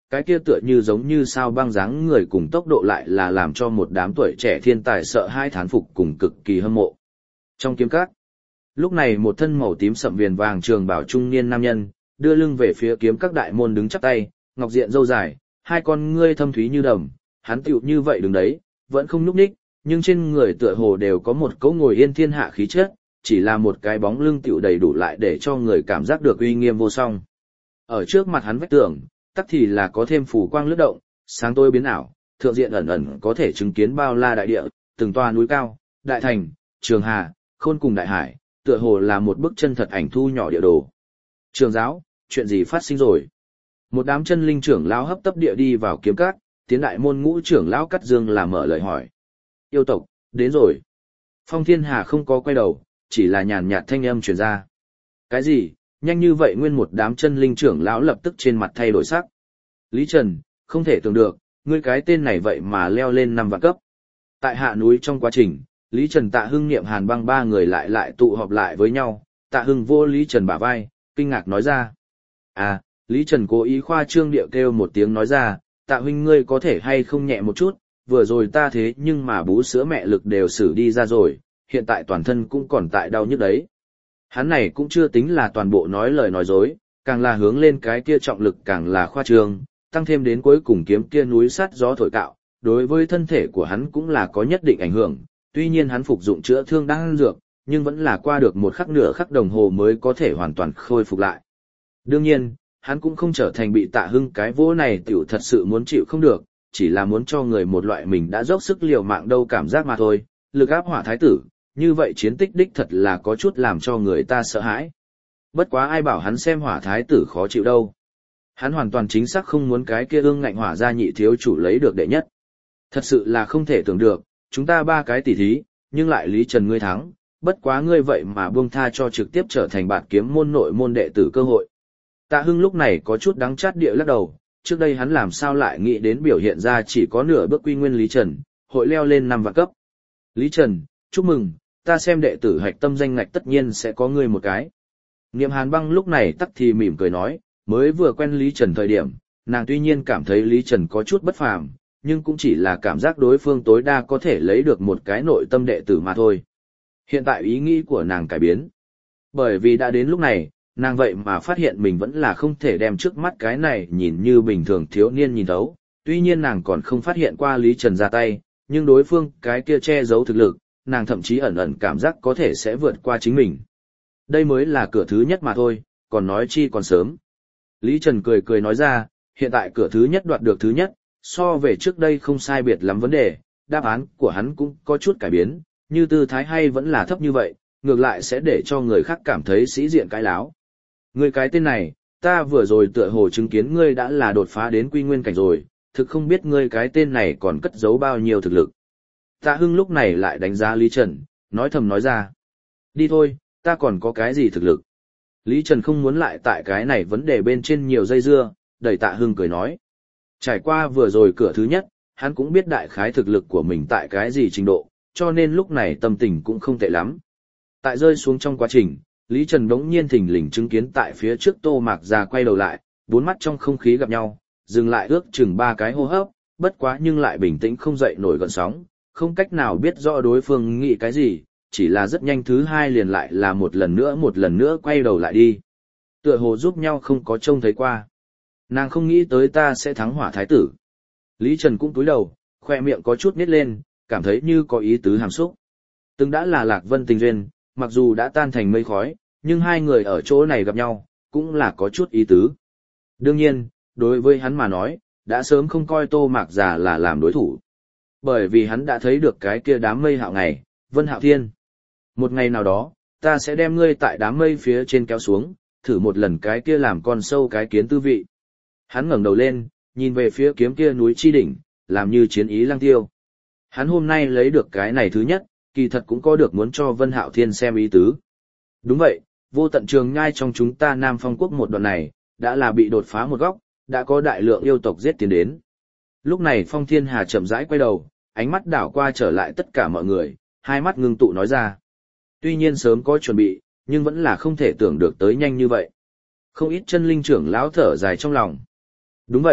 cái kia tựa như giống như sao băng dáng người cùng tốc độ lại là làm cho một đám tuổi trẻ thiên tài sợ hai thán phục cùng cực kỳ hâm mộ. Trong kiếm các, lúc này một thân màu tím sậm viền vàng trường bảo trung niên nam nhân, đưa lưng về phía kiếm các đại môn đứng chắp tay, ngọc diện râu dài, hai con ngươi thâm thúy như đầm, hắn tựu như vậy đứng đấy, vẫn không nhúc nhích, nhưng trên người tựa hồ đều có một cỗ ngồi yên thiên hạ khí chất, chỉ là một cái bóng lưng tựu đầy đủ lại để cho người cảm giác được uy nghiêm vô song. Ở trước mặt hắn vách tường, tắc thì là có thêm phủ quang lướt động, sáng tối biến ảo, thượng diện ẩn ẩn có thể chứng kiến bao la đại địa, từng tòa núi cao, đại thành, trường hà, khôn cùng đại hải, tựa hồ là một bức chân thật ảnh thu nhỏ địa đồ. Trường giáo, chuyện gì phát sinh rồi? Một đám chân linh trưởng lão hấp tấp địa đi vào kiếm các, tiến đại môn ngũ trưởng lão Cắt Dương là mở lời hỏi. Yêu tộc, đến rồi. Phong Thiên Hà không có quay đầu, chỉ là nhàn nhạt thanh âm truyền ra. Cái gì? Nhanh như vậy nguyên một đám chân linh trưởng lão lập tức trên mặt thay đổi sắc. Lý Trần, không thể tưởng được, ngươi cái tên này vậy mà leo lên năm vạn cấp. Tại hạ núi trong quá trình, Lý Trần Tạ Hưng Niệm Hàn Băng ba người lại lại tụ họp lại với nhau, Tạ Hưng vô Lý Trần bả vai, kinh ngạc nói ra. À, Lý Trần cố ý khoa trương điệu kêu một tiếng nói ra, Tạ huynh ngươi có thể hay không nhẹ một chút, vừa rồi ta thế nhưng mà bú sữa mẹ lực đều xử đi ra rồi, hiện tại toàn thân cũng còn tại đau nhức đấy. Hắn này cũng chưa tính là toàn bộ nói lời nói dối, càng là hướng lên cái kia trọng lực càng là khoa trương, tăng thêm đến cuối cùng kiếm kia núi sắt gió thổi cạo, đối với thân thể của hắn cũng là có nhất định ảnh hưởng, tuy nhiên hắn phục dụng chữa thương đang dược, nhưng vẫn là qua được một khắc nửa khắc đồng hồ mới có thể hoàn toàn khôi phục lại. Đương nhiên, hắn cũng không trở thành bị Tạ Hưng cái vỗ này tiểu thật sự muốn chịu không được, chỉ là muốn cho người một loại mình đã dốc sức liều mạng đâu cảm giác mà thôi, lực áp hỏa thái tử, như vậy chiến tích đích thật là có chút làm cho người ta sợ hãi. Bất quá ai bảo hắn xem hỏa thái tử khó chịu đâu. Hắn hoàn toàn chính xác không muốn cái kia ương ngạnh hỏa gia nhị thiếu chủ lấy được đệ nhất. Thật sự là không thể tưởng được, chúng ta ba cái tỉ thí, nhưng lại Lý Trần ngươi thắng, bất quá ngươi vậy mà buông tha cho trực tiếp trở thành bạt kiếm môn nội môn đệ tử cơ hội. Tạ Hưng lúc này có chút đắng chát địa lắc đầu, trước đây hắn làm sao lại nghĩ đến biểu hiện ra chỉ có nửa bước quy nguyên Lý Trần, hội leo lên năm vạn cấp. Lý Trần, chúc mừng, ta xem đệ tử hạch tâm danh ngạch tất nhiên sẽ có ngươi một cái. Niệm Hàn Băng lúc này tắc thì mỉm cười nói, mới vừa quen Lý Trần thời điểm, nàng tuy nhiên cảm thấy Lý Trần có chút bất phàm, nhưng cũng chỉ là cảm giác đối phương tối đa có thể lấy được một cái nội tâm đệ tử mà thôi. Hiện tại ý nghĩ của nàng cải biến. Bởi vì đã đến lúc này, nàng vậy mà phát hiện mình vẫn là không thể đem trước mắt cái này nhìn như bình thường thiếu niên nhìn thấu. Tuy nhiên nàng còn không phát hiện qua Lý Trần ra tay, nhưng đối phương cái kia che giấu thực lực, nàng thậm chí ẩn ẩn cảm giác có thể sẽ vượt qua chính mình. Đây mới là cửa thứ nhất mà thôi, còn nói chi còn sớm. Lý Trần cười cười nói ra, hiện tại cửa thứ nhất đoạt được thứ nhất, so về trước đây không sai biệt lắm vấn đề, đáp án của hắn cũng có chút cải biến, như tư thái hay vẫn là thấp như vậy, ngược lại sẽ để cho người khác cảm thấy sĩ diện cái láo. Ngươi cái tên này, ta vừa rồi tựa hồ chứng kiến ngươi đã là đột phá đến quy nguyên cảnh rồi, thực không biết ngươi cái tên này còn cất giấu bao nhiêu thực lực. Tạ Hưng lúc này lại đánh giá Lý Trần, nói thầm nói ra. Đi thôi, ta còn có cái gì thực lực. Lý Trần không muốn lại tại cái này vấn đề bên trên nhiều dây dưa, đẩy Tạ Hưng cười nói. Trải qua vừa rồi cửa thứ nhất, hắn cũng biết đại khái thực lực của mình tại cái gì trình độ, cho nên lúc này tâm tình cũng không tệ lắm. Tại rơi xuống trong quá trình, Lý Trần đống nhiên thình lình chứng kiến tại phía trước Tô Mạc Già quay đầu lại, bốn mắt trong không khí gặp nhau, dừng lại ước chừng ba cái hô hấp, bất quá nhưng lại bình tĩnh không dậy nổi gợn sóng, không cách nào biết rõ đối phương nghĩ cái gì, chỉ là rất nhanh thứ hai liền lại là một lần nữa một lần nữa quay đầu lại đi. Tựa hồ giúp nhau không có trông thấy qua. Nàng không nghĩ tới ta sẽ thắng hỏa thái tử. Lý Trần cũng cúi đầu, khoe miệng có chút nít lên, cảm thấy như có ý tứ hàm xúc. Từng đã là Lạc Vân tình duyên, mặc dù đã tan thành mây khói, nhưng hai người ở chỗ này gặp nhau, cũng là có chút ý tứ. Đương nhiên, đối với hắn mà nói, đã sớm không coi Tô Mạc Già là làm đối thủ. Bởi vì hắn đã thấy được cái kia đám mây hạo ngày, Vân Hạo Thiên. Một ngày nào đó, ta sẽ đem ngươi tại đám mây phía trên kéo xuống, thử một lần cái kia làm con sâu cái kiến tư vị. Hắn ngẩng đầu lên, nhìn về phía kiếm kia núi chi đỉnh, làm như chiến ý lang tiêu. Hắn hôm nay lấy được cái này thứ nhất, kỳ thật cũng có được muốn cho Vân Hạo Thiên xem ý tứ. Đúng vậy, vô tận trường nhai trong chúng ta Nam Phong Quốc một đoạn này, đã là bị đột phá một góc, đã có đại lượng yêu tộc giết tiến đến. Lúc này Phong Thiên Hà chậm rãi quay đầu, ánh mắt đảo qua trở lại tất cả mọi người, hai mắt ngưng tụ nói ra. Tuy nhiên sớm có chuẩn bị, nhưng vẫn là không thể tưởng được tới nhanh như vậy. Không ít chân linh trưởng lão thở dài trong lòng. Đúng vậy,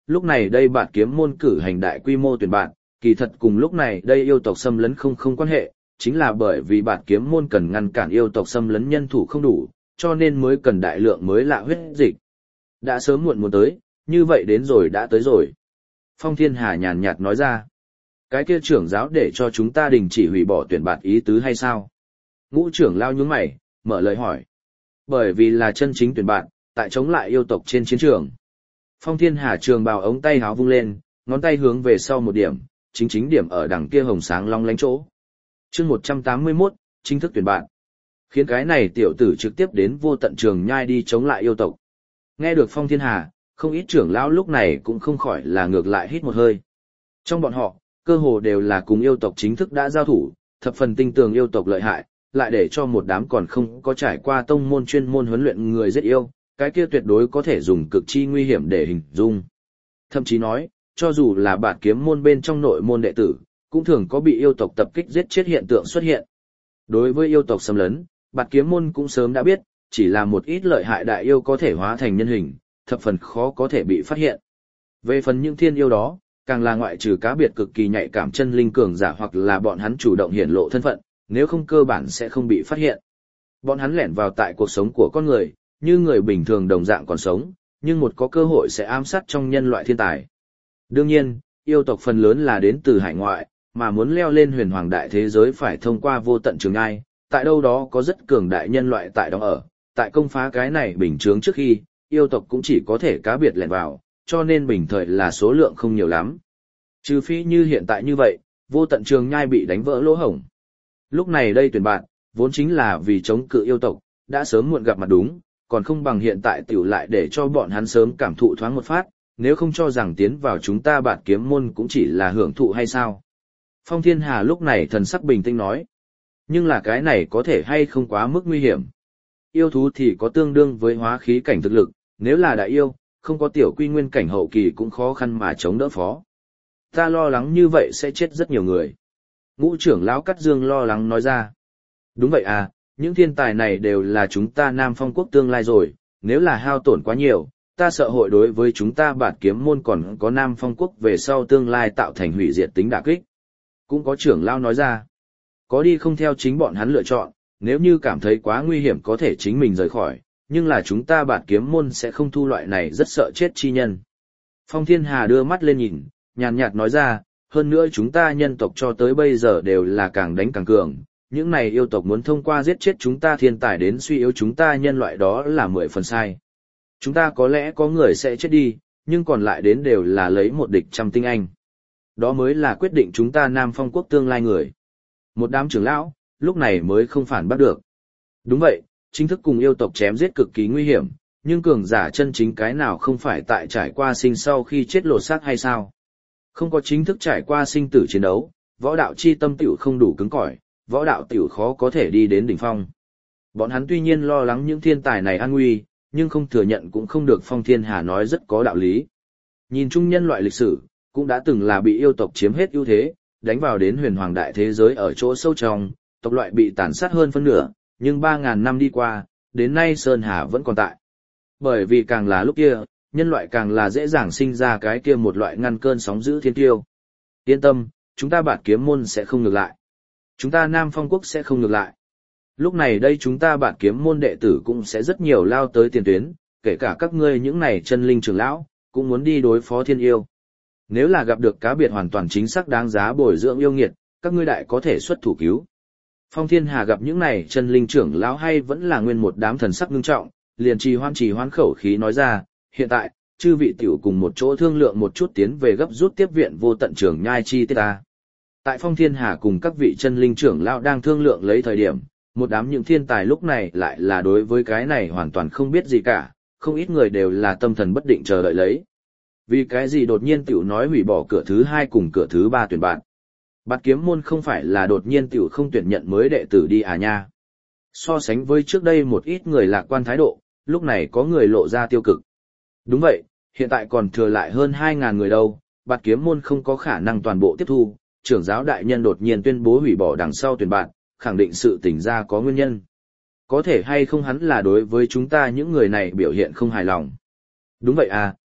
lúc này đây Bạt Kiếm môn cử hành đại quy mô tuyển bạn, kỳ thật cùng lúc này đây yêu tộc xâm lấn không không quan hệ, chính là bởi vì Bạt Kiếm môn cần ngăn cản yêu tộc xâm lấn nhân thủ không đủ, cho nên mới cần đại lượng mới lạ huyết dịch. Đã sớm muộn muốn tới, như vậy đến rồi đã tới rồi. Phong Thiên Hà nhàn nhạt nói ra. Cái kia trưởng giáo để cho chúng ta đình chỉ hủy bỏ tuyển bạt ý tứ hay sao? Ngũ trưởng lao nhướng mày, mở lời hỏi. Bởi vì là chân chính tuyển bạt, tại chống lại yêu tộc trên chiến trường. Phong Thiên Hà trường bào ống tay háo vung lên, ngón tay hướng về sau một điểm, chính chính điểm ở đằng kia hồng sáng long lánh chỗ. Chương một trăm tám mươi mốt, chính thức tuyển bạt. Khiến cái này tiểu tử trực tiếp đến vô tận trường nhai đi chống lại yêu tộc. Nghe được Phong Thiên Hà, không ít trưởng lão lúc này cũng không khỏi là ngược lại hít một hơi. Trong bọn họ, cơ hồ đều là cùng yêu tộc chính thức đã giao thủ, thập phần tinh tường yêu tộc lợi hại, lại để cho một đám còn không có trải qua tông môn chuyên môn huấn luyện người giết yêu, cái kia tuyệt đối có thể dùng cực chi nguy hiểm để hình dung. Thậm chí nói, cho dù là Bạt Kiếm môn bên trong nội môn đệ tử, cũng thường có bị yêu tộc tập kích giết chết hiện tượng xuất hiện. Đối với yêu tộc xâm lấn, Bạt Kiếm môn cũng sớm đã biết, chỉ là một ít lợi hại đại yêu có thể hóa thành nhân hình, thập phần khó có thể bị phát hiện. Về phần những thiên yêu đó, càng là ngoại trừ cá biệt cực kỳ nhạy cảm chân linh cường giả hoặc là bọn hắn chủ động hiển lộ thân phận, nếu không cơ bản sẽ không bị phát hiện. Bọn hắn lẻn vào tại cuộc sống của con người, như người bình thường đồng dạng còn sống, nhưng một có cơ hội sẽ ám sát trong nhân loại thiên tài. Đương nhiên, yêu tộc phần lớn là đến từ hải ngoại, mà muốn leo lên huyền hoàng đại thế giới phải thông qua vô tận trường ai, tại đâu đó có rất cường đại nhân loại tại đó ở, tại công phá cái này bình chướng trước khi, yêu tộc cũng chỉ có thể cá biệt lẻn vào, cho nên bình thời là số lượng không nhiều lắm. Trừ phi như hiện tại như vậy, vô tận trường nhai bị đánh vỡ lỗ hổng. Lúc này đây tuyển bạn, vốn chính là vì chống cự yêu tộc, đã sớm muộn gặp mặt đúng, còn không bằng hiện tại tiểu lại để cho bọn hắn sớm cảm thụ thoáng một phát, nếu không cho rằng tiến vào chúng ta Bạt Kiếm môn cũng chỉ là hưởng thụ hay sao. Phong Thiên Hà lúc này thần sắc bình tĩnh nói, nhưng là cái này có thể hay không quá mức nguy hiểm. Yêu thú thì có tương đương với hóa khí cảnh thực lực, nếu là đại yêu, không có tiểu quy nguyên cảnh hậu kỳ cũng khó khăn mà chống đỡ phó. Ta lo lắng như vậy sẽ chết rất nhiều người. Ngũ trưởng lão Cắt Dương lo lắng nói ra. Đúng vậy à, những thiên tài này đều là chúng ta Nam Phong quốc tương lai rồi, nếu là hao tổn quá nhiều, ta sợ hội đối với chúng ta Bạt Kiếm môn còn có Nam Phong quốc về sau tương lai tạo thành hủy diệt tính đả kích. Cũng có trưởng lão nói ra. Có đi không theo chính bọn hắn lựa chọn, nếu như cảm thấy quá nguy hiểm có thể chính mình rời khỏi, nhưng là chúng ta Bạt Kiếm môn sẽ không thu loại này rất sợ chết chi nhân. Phong Thiên Hà đưa mắt lên nhìn, nhàn nhạt nói ra, hơn nữa chúng ta nhân tộc cho tới bây giờ đều là càng đánh càng cường, những này yêu tộc muốn thông qua giết chết chúng ta thiên tài đến suy yếu chúng ta nhân loại đó là mười phần sai. Chúng ta có lẽ có người sẽ chết đi, nhưng còn lại đến đều là lấy một địch trăm tinh anh. Đó mới là quyết định chúng ta Nam Phong quốc tương lai người. Một đám trưởng lão, lúc này mới không phản bắt được. Đúng vậy, chính thức cùng yêu tộc chém giết cực kỳ nguy hiểm, nhưng cường giả chân chính cái nào không phải tại trải qua sinh sau khi chết lột xác hay sao? Không có chính thức trải qua sinh tử chiến đấu, võ đạo chi tâm tiểu không đủ cứng cỏi, võ đạo tiểu khó có thể đi đến đỉnh phong. Bọn hắn tuy nhiên lo lắng những thiên tài này an nguy, nhưng không thừa nhận cũng không được. Phong Thiên Hà nói rất có đạo lý. Nhìn chung nhân loại lịch sử, cũng đã từng là bị yêu tộc chiếm hết ưu thế, đánh vào đến huyền hoàng đại thế giới ở chỗ sâu trong, tộc loại bị tàn sát hơn phân nửa, nhưng ba ngàn năm đi qua, đến nay Sơn Hà vẫn còn tại. Bởi vì càng là lúc kia, nhân loại càng là dễ dàng sinh ra cái kia một loại ngăn cơn sóng dữ thiên tiêu. Yên tâm, chúng ta Bạt Kiếm môn sẽ không ngược lại. Chúng ta Nam Phong quốc sẽ không ngược lại. Lúc này đây chúng ta Bạt Kiếm môn đệ tử cũng sẽ rất nhiều lao tới tiền tuyến, kể cả các ngươi những này chân linh trưởng lão, cũng muốn đi đối phó thiên yêu. Nếu là gặp được cá biệt hoàn toàn chính xác đáng giá bồi dưỡng yêu nghiệt, các ngươi đại có thể xuất thủ cứu. Phong Thiên Hà gặp những này chân linh trưởng lão hay vẫn là nguyên một đám thần sắc ngưng trọng, liền trì hoan trì hoan khẩu khí nói ra, hiện tại, chư vị tiểu cùng một chỗ thương lượng một chút tiến về gấp rút tiếp viện vô tận trường nhai chi tiết ta. Tại Phong Thiên Hà cùng các vị chân linh trưởng lão đang thương lượng lấy thời điểm, một đám những thiên tài lúc này lại là đối với cái này hoàn toàn không biết gì cả, không ít người đều là tâm thần bất định chờ đợi lấy. Vì cái gì đột nhiên tiểu nói hủy bỏ cửa thứ hai cùng cửa thứ ba tuyển bạn. Bạt Kiếm môn không phải là đột nhiên tiểu không tuyển nhận mới đệ tử đi à nha. So sánh với trước đây một ít người lạc quan thái độ, lúc này có người lộ ra tiêu cực. Đúng vậy, hiện tại còn thừa lại hơn hai ngàn người đâu, Bạt Kiếm môn không có khả năng toàn bộ tiếp thu, trưởng giáo đại nhân đột nhiên tuyên bố hủy bỏ đằng sau tuyển bạn, khẳng định sự tình ra có nguyên nhân. Có thể hay không hắn là đối với chúng ta những người này biểu hiện không hài lòng. Đúng vậy à,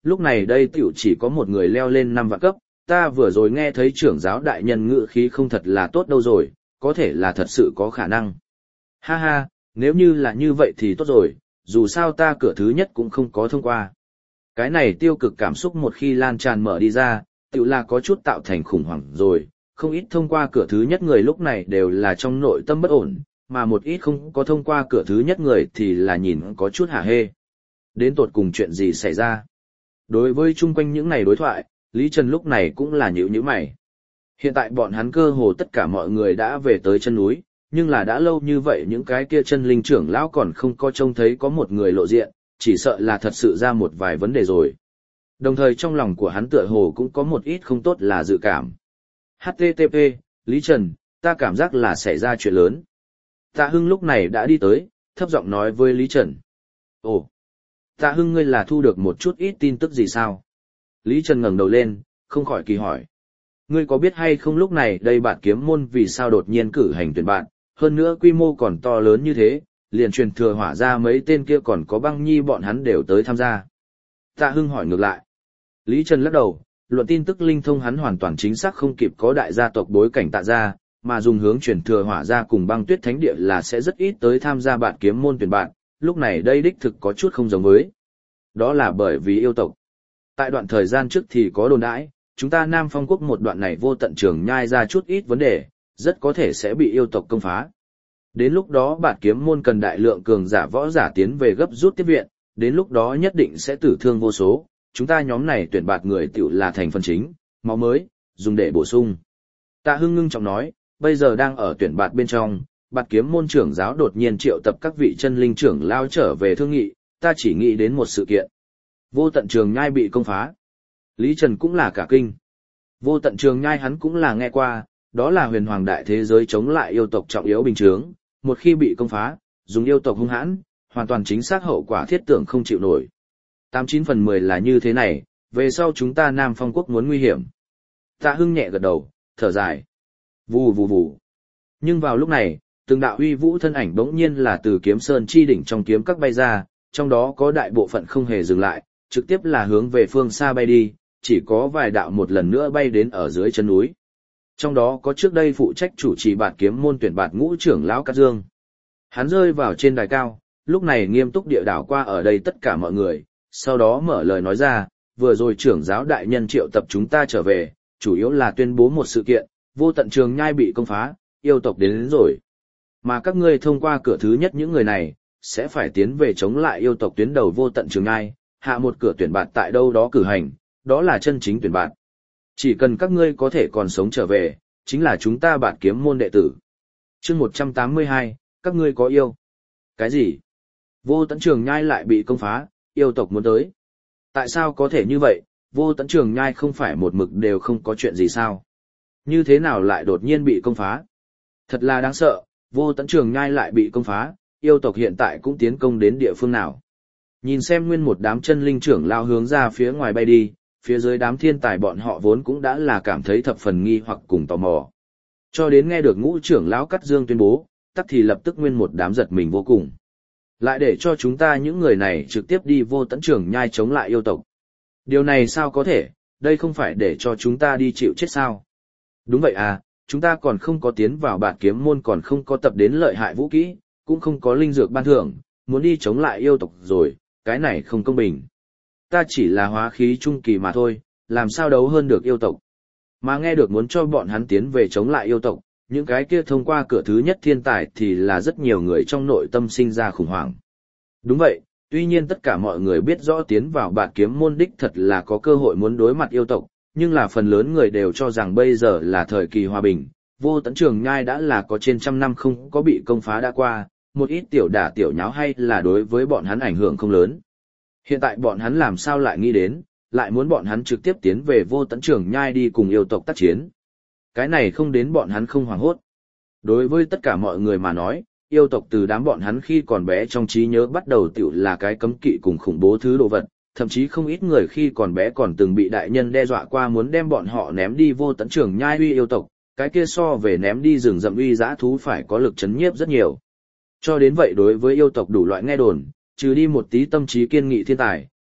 lúc này đây tiểu chỉ có một người leo lên năm vạn cấp, ta vừa rồi nghe thấy trưởng giáo đại nhân ngự khí không thật là tốt đâu rồi, có thể là thật sự có khả năng. Ha ha, nếu như là như vậy thì tốt rồi, dù sao ta cửa thứ nhất cũng không có thông qua. Cái này tiêu cực cảm xúc một khi lan tràn mở đi ra, tự là có chút tạo thành khủng hoảng rồi, không ít thông qua cửa thứ nhất người lúc này đều là trong nội tâm bất ổn, mà một ít không có thông qua cửa thứ nhất người thì là nhìn có chút hả hê. Đến tột cùng chuyện gì xảy ra? Đối với chung quanh những này đối thoại, Lý Trần lúc này cũng là nhíu nhíu mày. Hiện tại bọn hắn cơ hồ tất cả mọi người đã về tới chân núi, nhưng là đã lâu như vậy những cái kia chân linh trưởng lão còn không có trông thấy có một người lộ diện, chỉ sợ là thật sự ra một vài vấn đề rồi. Đồng thời trong lòng của hắn tựa hồ cũng có một ít không tốt là dự cảm. hát tê tê pê, Lý Trần, ta cảm giác là xảy ra chuyện lớn. Tạ Hưng lúc này đã đi tới, thấp giọng nói với Lý Trần. Ồ, Tạ Hưng ngươi là thu được một chút ít tin tức gì sao? Lý Trần ngẩng đầu lên, không khỏi kỳ hỏi. Ngươi có biết hay không lúc này đây bạn kiếm môn vì sao đột nhiên cử hành tuyển bạn, hơn nữa quy mô còn to lớn như thế, liền truyền thừa hỏa ra mấy tên kia còn có băng nhi bọn hắn đều tới tham gia. Tạ Hưng hỏi ngược lại. Lý Trần lắc đầu, luận tin tức linh thông hắn hoàn toàn chính xác không kịp có đại gia tộc bối cảnh Tạ gia, mà dùng hướng truyền thừa hỏa ra cùng băng tuyết thánh địa là sẽ rất ít tới tham gia bạn kiếm môn tuyển bạn, lúc này đây đích thực có chút không giống với. Đó là bởi vì yêu tộc. Tại đoạn thời gian trước thì có đồn đãi, chúng ta Nam Phong quốc một đoạn này vô tận trường nhai ra chút ít vấn đề, rất có thể sẽ bị yêu tộc công phá. Đến lúc đó bạn kiếm môn cần đại lượng cường giả võ giả tiến về gấp rút tiếp viện, đến lúc đó nhất định sẽ tử thương vô số, chúng ta nhóm này tuyển bạt người tiểu là thành phần chính, máu mới, dùng để bổ sung. Tạ Hưng ngưng trọng nói, bây giờ đang ở tuyển bạt bên trong, bạt kiếm môn trưởng giáo đột nhiên triệu tập các vị chân linh trưởng lao trở về thương nghị, ta chỉ nghĩ đến một sự kiện. Vô tận trường nhai bị công phá. Lý Trần cũng là cả kinh. Vô tận trường nhai hắn cũng là nghe qua, đó là huyền hoàng đại thế giới chống lại yêu tộc trọng yếu bình chướng, một khi bị công phá, dùng yêu tộc hung hãn, hoàn toàn chính xác hậu quả thiết tưởng không chịu nổi. Tám chín phần mười là như thế này, về sau chúng ta Nam Phong quốc muốn nguy hiểm. Tạ Hưng nhẹ gật đầu, thở dài. Vù vù vù. Nhưng vào lúc này, từng đạo uy vũ thân ảnh bỗng nhiên là từ kiếm sơn chi đỉnh trong kiếm các bay ra, trong đó có đại bộ phận không hề dừng lại, trực tiếp là hướng về phương xa bay đi, chỉ có vài đạo một lần nữa bay đến ở dưới chân núi. Trong đó có trước đây phụ trách chủ trì bạt kiếm môn tuyển bạt ngũ trưởng lão Cát Dương. Hắn rơi vào trên đài cao, lúc này nghiêm túc địa đảo qua ở đây tất cả mọi người, sau đó mở lời nói ra, vừa rồi trưởng giáo đại nhân triệu tập chúng ta trở về, chủ yếu là tuyên bố một sự kiện, vô tận trường nhai bị công phá, yêu tộc đến, đến rồi. Mà các ngươi thông qua cửa thứ nhất những người này, sẽ phải tiến về chống lại yêu tộc tuyến đầu vô tận trường nhai, hạ một cửa tuyển bạt tại đâu đó cử hành, đó là chân chính tuyển bạt. Chỉ cần các ngươi có thể còn sống trở về, chính là chúng ta bạt kiếm môn đệ tử. Chương một trăm tám mươi hai, các ngươi có yêu. Cái gì? Vô tận trường nhai lại bị công phá, yêu tộc muốn tới. Tại sao có thể như vậy, vô tận trường nhai không phải một mực đều không có chuyện gì sao? Như thế nào lại đột nhiên bị công phá? Thật là đáng sợ, vô tận trường nhai lại bị công phá, yêu tộc hiện tại cũng tiến công đến địa phương nào. Nhìn xem nguyên một đám chân linh trưởng lao hướng ra phía ngoài bay đi, phía dưới đám thiên tài bọn họ vốn cũng đã là cảm thấy thập phần nghi hoặc cùng tò mò. Cho đến nghe được ngũ trưởng lão Cát Dương tuyên bố, tắc thì lập tức nguyên một đám giật mình vô cùng. Lại để cho chúng ta những người này trực tiếp đi vô tận trường nhai chống lại yêu tộc. Điều này sao có thể, đây không phải để cho chúng ta đi chịu chết sao? Đúng vậy à, chúng ta còn không có tiến vào bạt kiếm môn, còn không có tập đến lợi hại vũ kỹ, cũng không có linh dược ban thưởng, muốn đi chống lại yêu tộc rồi, cái này không công bình. Ta chỉ là hóa khí trung kỳ mà thôi, làm sao đấu hơn được yêu tộc. Mà nghe được muốn cho bọn hắn tiến về chống lại yêu tộc, những cái kia thông qua cửa thứ nhất thiên tài thì là rất nhiều người trong nội tâm sinh ra khủng hoảng. Đúng vậy, tuy nhiên tất cả mọi người biết rõ tiến vào bạt kiếm môn đích thật là có cơ hội muốn đối mặt yêu tộc, nhưng là phần lớn người đều cho rằng bây giờ là thời kỳ hòa bình, vô tận trường nhai đã là có trên trăm năm không có bị công phá đã qua, một ít tiểu đả tiểu nháo hay là đối với bọn hắn ảnh hưởng không lớn. Hiện tại bọn hắn làm sao lại nghĩ đến, lại muốn bọn hắn trực tiếp tiến về vô tận trường nhai đi cùng yêu tộc tác chiến. Cái này không đến bọn hắn không hoảng hốt. Đối với tất cả mọi người mà nói, yêu tộc từ đám bọn hắn khi còn bé trong trí nhớ bắt đầu tiểu là cái cấm kỵ cùng khủng bố thứ đồ vật, thậm chí không ít người khi còn bé còn từng bị đại nhân đe dọa qua muốn đem bọn họ ném đi vô tận trường nhai uy yêu tộc, cái kia so về ném đi rừng rậm uy dã thú phải có lực chấn nhiếp rất nhiều. Cho đến vậy đối với yêu tộc đủ loại nghe đồn, trừ đi một tí tâm trí kiên nghị thiên tài,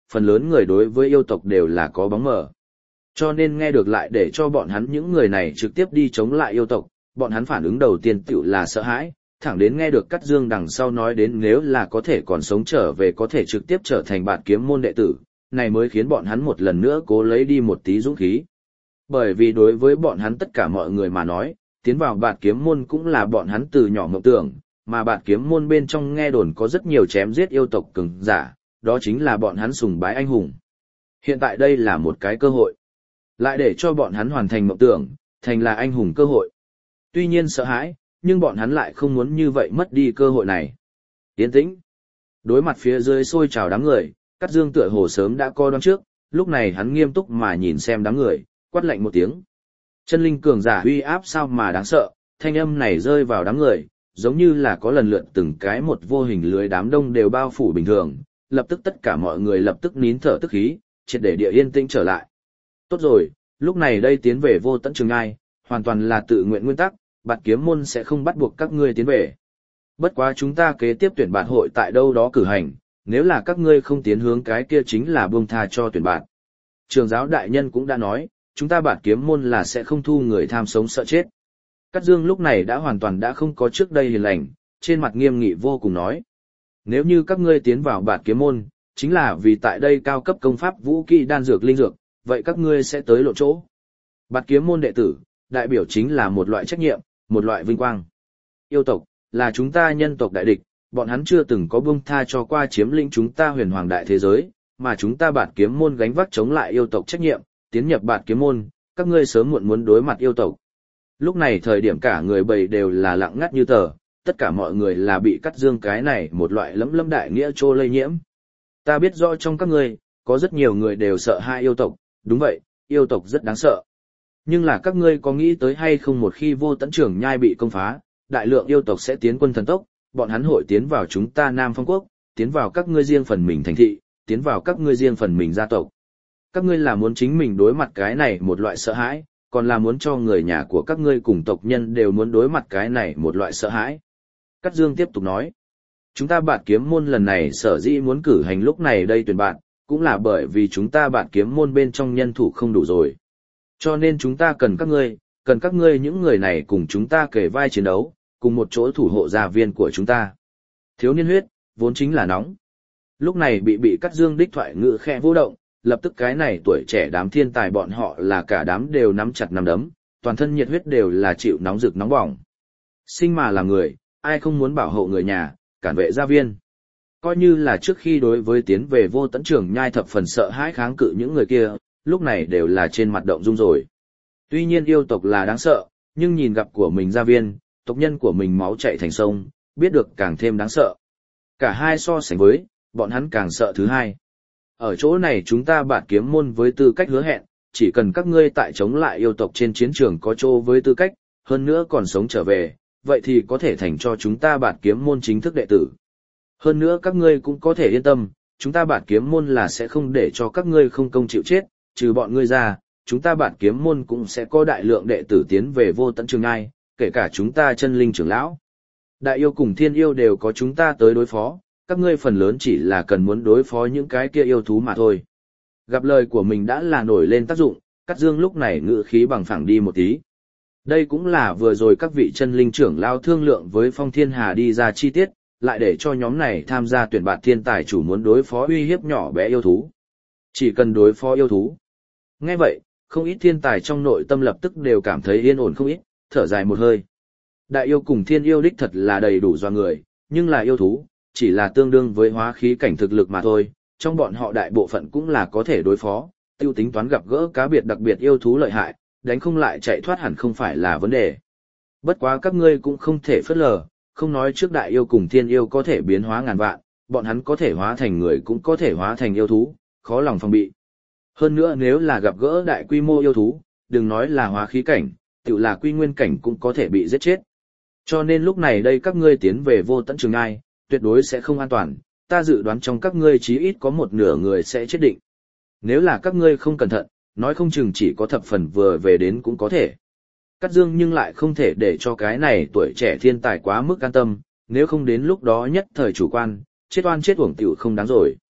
phần lớn người đối với yêu tộc đều là có bóng mờ. Cho nên nghe được lại để cho bọn hắn những người này trực tiếp đi chống lại yêu tộc, bọn hắn phản ứng đầu tiên tựu là sợ hãi, thẳng đến nghe được Cát Dương đằng sau nói đến nếu là có thể còn sống trở về có thể trực tiếp trở thành Bạt Kiếm môn đệ tử, này mới khiến bọn hắn một lần nữa cố lấy đi một tí dũng khí. Bởi vì đối với bọn hắn tất cả mọi người mà nói, tiến vào Bạt Kiếm môn cũng là bọn hắn từ nhỏ mộng tưởng, mà Bạt Kiếm môn bên trong nghe đồn có rất nhiều chém giết yêu tộc cường giả, đó chính là bọn hắn sùng bái anh hùng. Hiện tại đây là một cái cơ hội, lại để cho bọn hắn hoàn thành mộng tưởng, thành là anh hùng cơ hội. Tuy nhiên sợ hãi, nhưng bọn hắn lại không muốn như vậy mất đi cơ hội này. Yên tĩnh. Đối mặt phía dưới sôi trào đám người, Cát Dương tựa hồ sớm đã coi đoán trước, lúc này hắn nghiêm túc mà nhìn xem đám người, quát lạnh một tiếng. Chân linh cường giả uy áp sao mà đáng sợ, thanh âm này rơi vào đám người, giống như là có lần lượt từng cái một vô hình lưới đám đông đều bao phủ bình thường, lập tức tất cả mọi người lập tức nín thở tức khí, triệt để địa yên tĩnh trở lại. Tốt rồi, lúc này đây tiến về Vô Tận Trường Nhai, hoàn toàn là tự nguyện nguyên tắc, Bạt Kiếm môn sẽ không bắt buộc các ngươi tiến về. Bất quá chúng ta kế tiếp tuyển bạt hội tại đâu đó cử hành, nếu là các ngươi không tiến hướng cái kia chính là buông tha cho tuyển bạt. Trường giáo đại nhân cũng đã nói, chúng ta Bạt Kiếm môn là sẽ không thu người tham sống sợ chết. Cát Dương lúc này đã hoàn toàn đã không có trước đây hiền lành, trên mặt nghiêm nghị vô cùng nói. Nếu như các ngươi tiến vào Bạt Kiếm môn, chính là vì tại đây cao cấp công pháp vũ kỹ đan dược linh dược, vậy các ngươi sẽ tới lộ chỗ. Bạt Kiếm môn đệ tử, đại biểu chính là một loại trách nhiệm, một loại vinh quang. Yêu tộc, là chúng ta nhân tộc đại địch, bọn hắn chưa từng có buông tha cho qua chiếm lĩnh chúng ta huyền hoàng đại thế giới, mà chúng ta Bạt Kiếm môn gánh vác chống lại yêu tộc trách nhiệm, tiến nhập Bạt Kiếm môn, các ngươi sớm muộn muốn đối mặt yêu tộc. Lúc này thời điểm cả người bầy đều là lặng ngắt như tờ, tất cả mọi người là bị Cát Dương cái này một loại lẫm lẫm đại nghĩa trô lây nhiễm. Ta biết rõ trong các ngươi, có rất nhiều người đều sợ hai yêu tộc, đúng vậy, yêu tộc rất đáng sợ. Nhưng là các ngươi có nghĩ tới hay không một khi Vô Tận Trường Nhai bị công phá, đại lượng yêu tộc sẽ tiến quân thần tốc, bọn hắn hội tiến vào chúng ta Nam Phong Quốc, tiến vào các ngươi riêng phần mình thành thị, tiến vào các ngươi riêng phần mình gia tộc. Các ngươi là muốn chính mình đối mặt cái này một loại sợ hãi, còn là muốn cho người nhà của các ngươi cùng tộc nhân đều muốn đối mặt cái này một loại sợ hãi. Cát Dương tiếp tục nói, chúng ta Bạt Kiếm môn lần này sở dĩ muốn cử hành lúc này đây tuyển bạn, cũng là bởi vì chúng ta Bạt Kiếm môn bên trong nhân thủ không đủ rồi. Cho nên chúng ta cần các ngươi, cần các ngươi những người này cùng chúng ta kề vai chiến đấu, cùng một chỗ thủ hộ gia viên của chúng ta. Thiếu niên huyết, vốn chính là nóng. Lúc này bị bị Cát Dương đích thoại ngữ khẽ vô động, lập tức cái này tuổi trẻ đám thiên tài bọn họ là cả đám đều nắm chặt nắm đấm, toàn thân nhiệt huyết đều là chịu nóng rực nóng bỏng. Sinh mà là người, ai không muốn bảo hộ người nhà, cản vệ gia viên. Coi như là trước khi đối với tiến về Vô Tận Trường Nhai thập phần sợ hãi kháng cự những người kia, lúc này đều là trên mặt động dung rồi. Tuy nhiên yêu tộc là đáng sợ, nhưng nhìn gặp của mình gia viên, tộc nhân của mình máu chảy thành sông, biết được càng thêm đáng sợ. Cả hai so sánh với, bọn hắn càng sợ thứ hai. Ở chỗ này chúng ta Bạt Kiếm môn với tư cách hứa hẹn, chỉ cần các ngươi tại chống lại yêu tộc trên chiến trường có chỗ với tư cách, hơn nữa còn sống trở về, vậy thì có thể thành cho chúng ta Bạt Kiếm môn chính thức đệ tử. Hơn nữa các ngươi cũng có thể yên tâm, chúng ta Bạt Kiếm môn là sẽ không để cho các ngươi không công chịu chết, trừ bọn ngươi ra, chúng ta Bạt Kiếm môn cũng sẽ có đại lượng đệ tử tiến về Vô Tận Trường Nhai, kể cả chúng ta chân linh trưởng lão. Đại yêu cùng thiên yêu đều có chúng ta tới đối phó, các ngươi phần lớn chỉ là cần muốn đối phó những cái kia yêu thú mà thôi. Gặp lời của mình đã là nổi lên tác dụng, Cát Dương lúc này ngữ khí bằng phẳng đi một tí. Đây cũng là vừa rồi các vị chân linh trưởng lao thương lượng với Phong Thiên Hà đi ra chi tiết, lại để cho nhóm này tham gia tuyển bạt thiên tài chủ muốn đối phó uy hiếp nhỏ bé yêu thú. Chỉ cần đối phó yêu thú. Nghe vậy, không ít thiên tài trong nội tâm lập tức đều cảm thấy yên ổn không ít, thở dài một hơi. Đại yêu cùng thiên yêu đích thật là đầy đủ doa người, nhưng là yêu thú, chỉ là tương đương với hóa khí cảnh thực lực mà thôi, trong bọn họ đại bộ phận cũng là có thể đối phó, tiêu tính toán gặp gỡ cá biệt đặc biệt yêu thú lợi hại, đánh không lại chạy thoát hẳn không phải là vấn đề. Bất quá các ngươi cũng không thể phớt lờ, không nói trước đại yêu cùng thiên yêu có thể biến hóa ngàn vạn, bọn hắn có thể hóa thành người cũng có thể hóa thành yêu thú, khó lòng phòng bị. Hơn nữa nếu là gặp gỡ đại quy mô yêu thú, đừng nói là hóa khí cảnh, tự là quy nguyên cảnh cũng có thể bị giết chết. Cho nên lúc này đây các ngươi tiến về Vô Tận Trường Nhai, tuyệt đối sẽ không an toàn, ta dự đoán trong các ngươi chí ít có một nửa người sẽ chết định. Nếu là các ngươi không cẩn thận, nói không chừng chỉ có thập phần vừa về đến cũng có thể. Cát Dương nhưng lại không thể để cho cái này tuổi trẻ thiên tài quá mức an tâm, nếu không đến lúc đó nhất thời chủ quan, chết oan chết uổng tiểu không đáng rồi.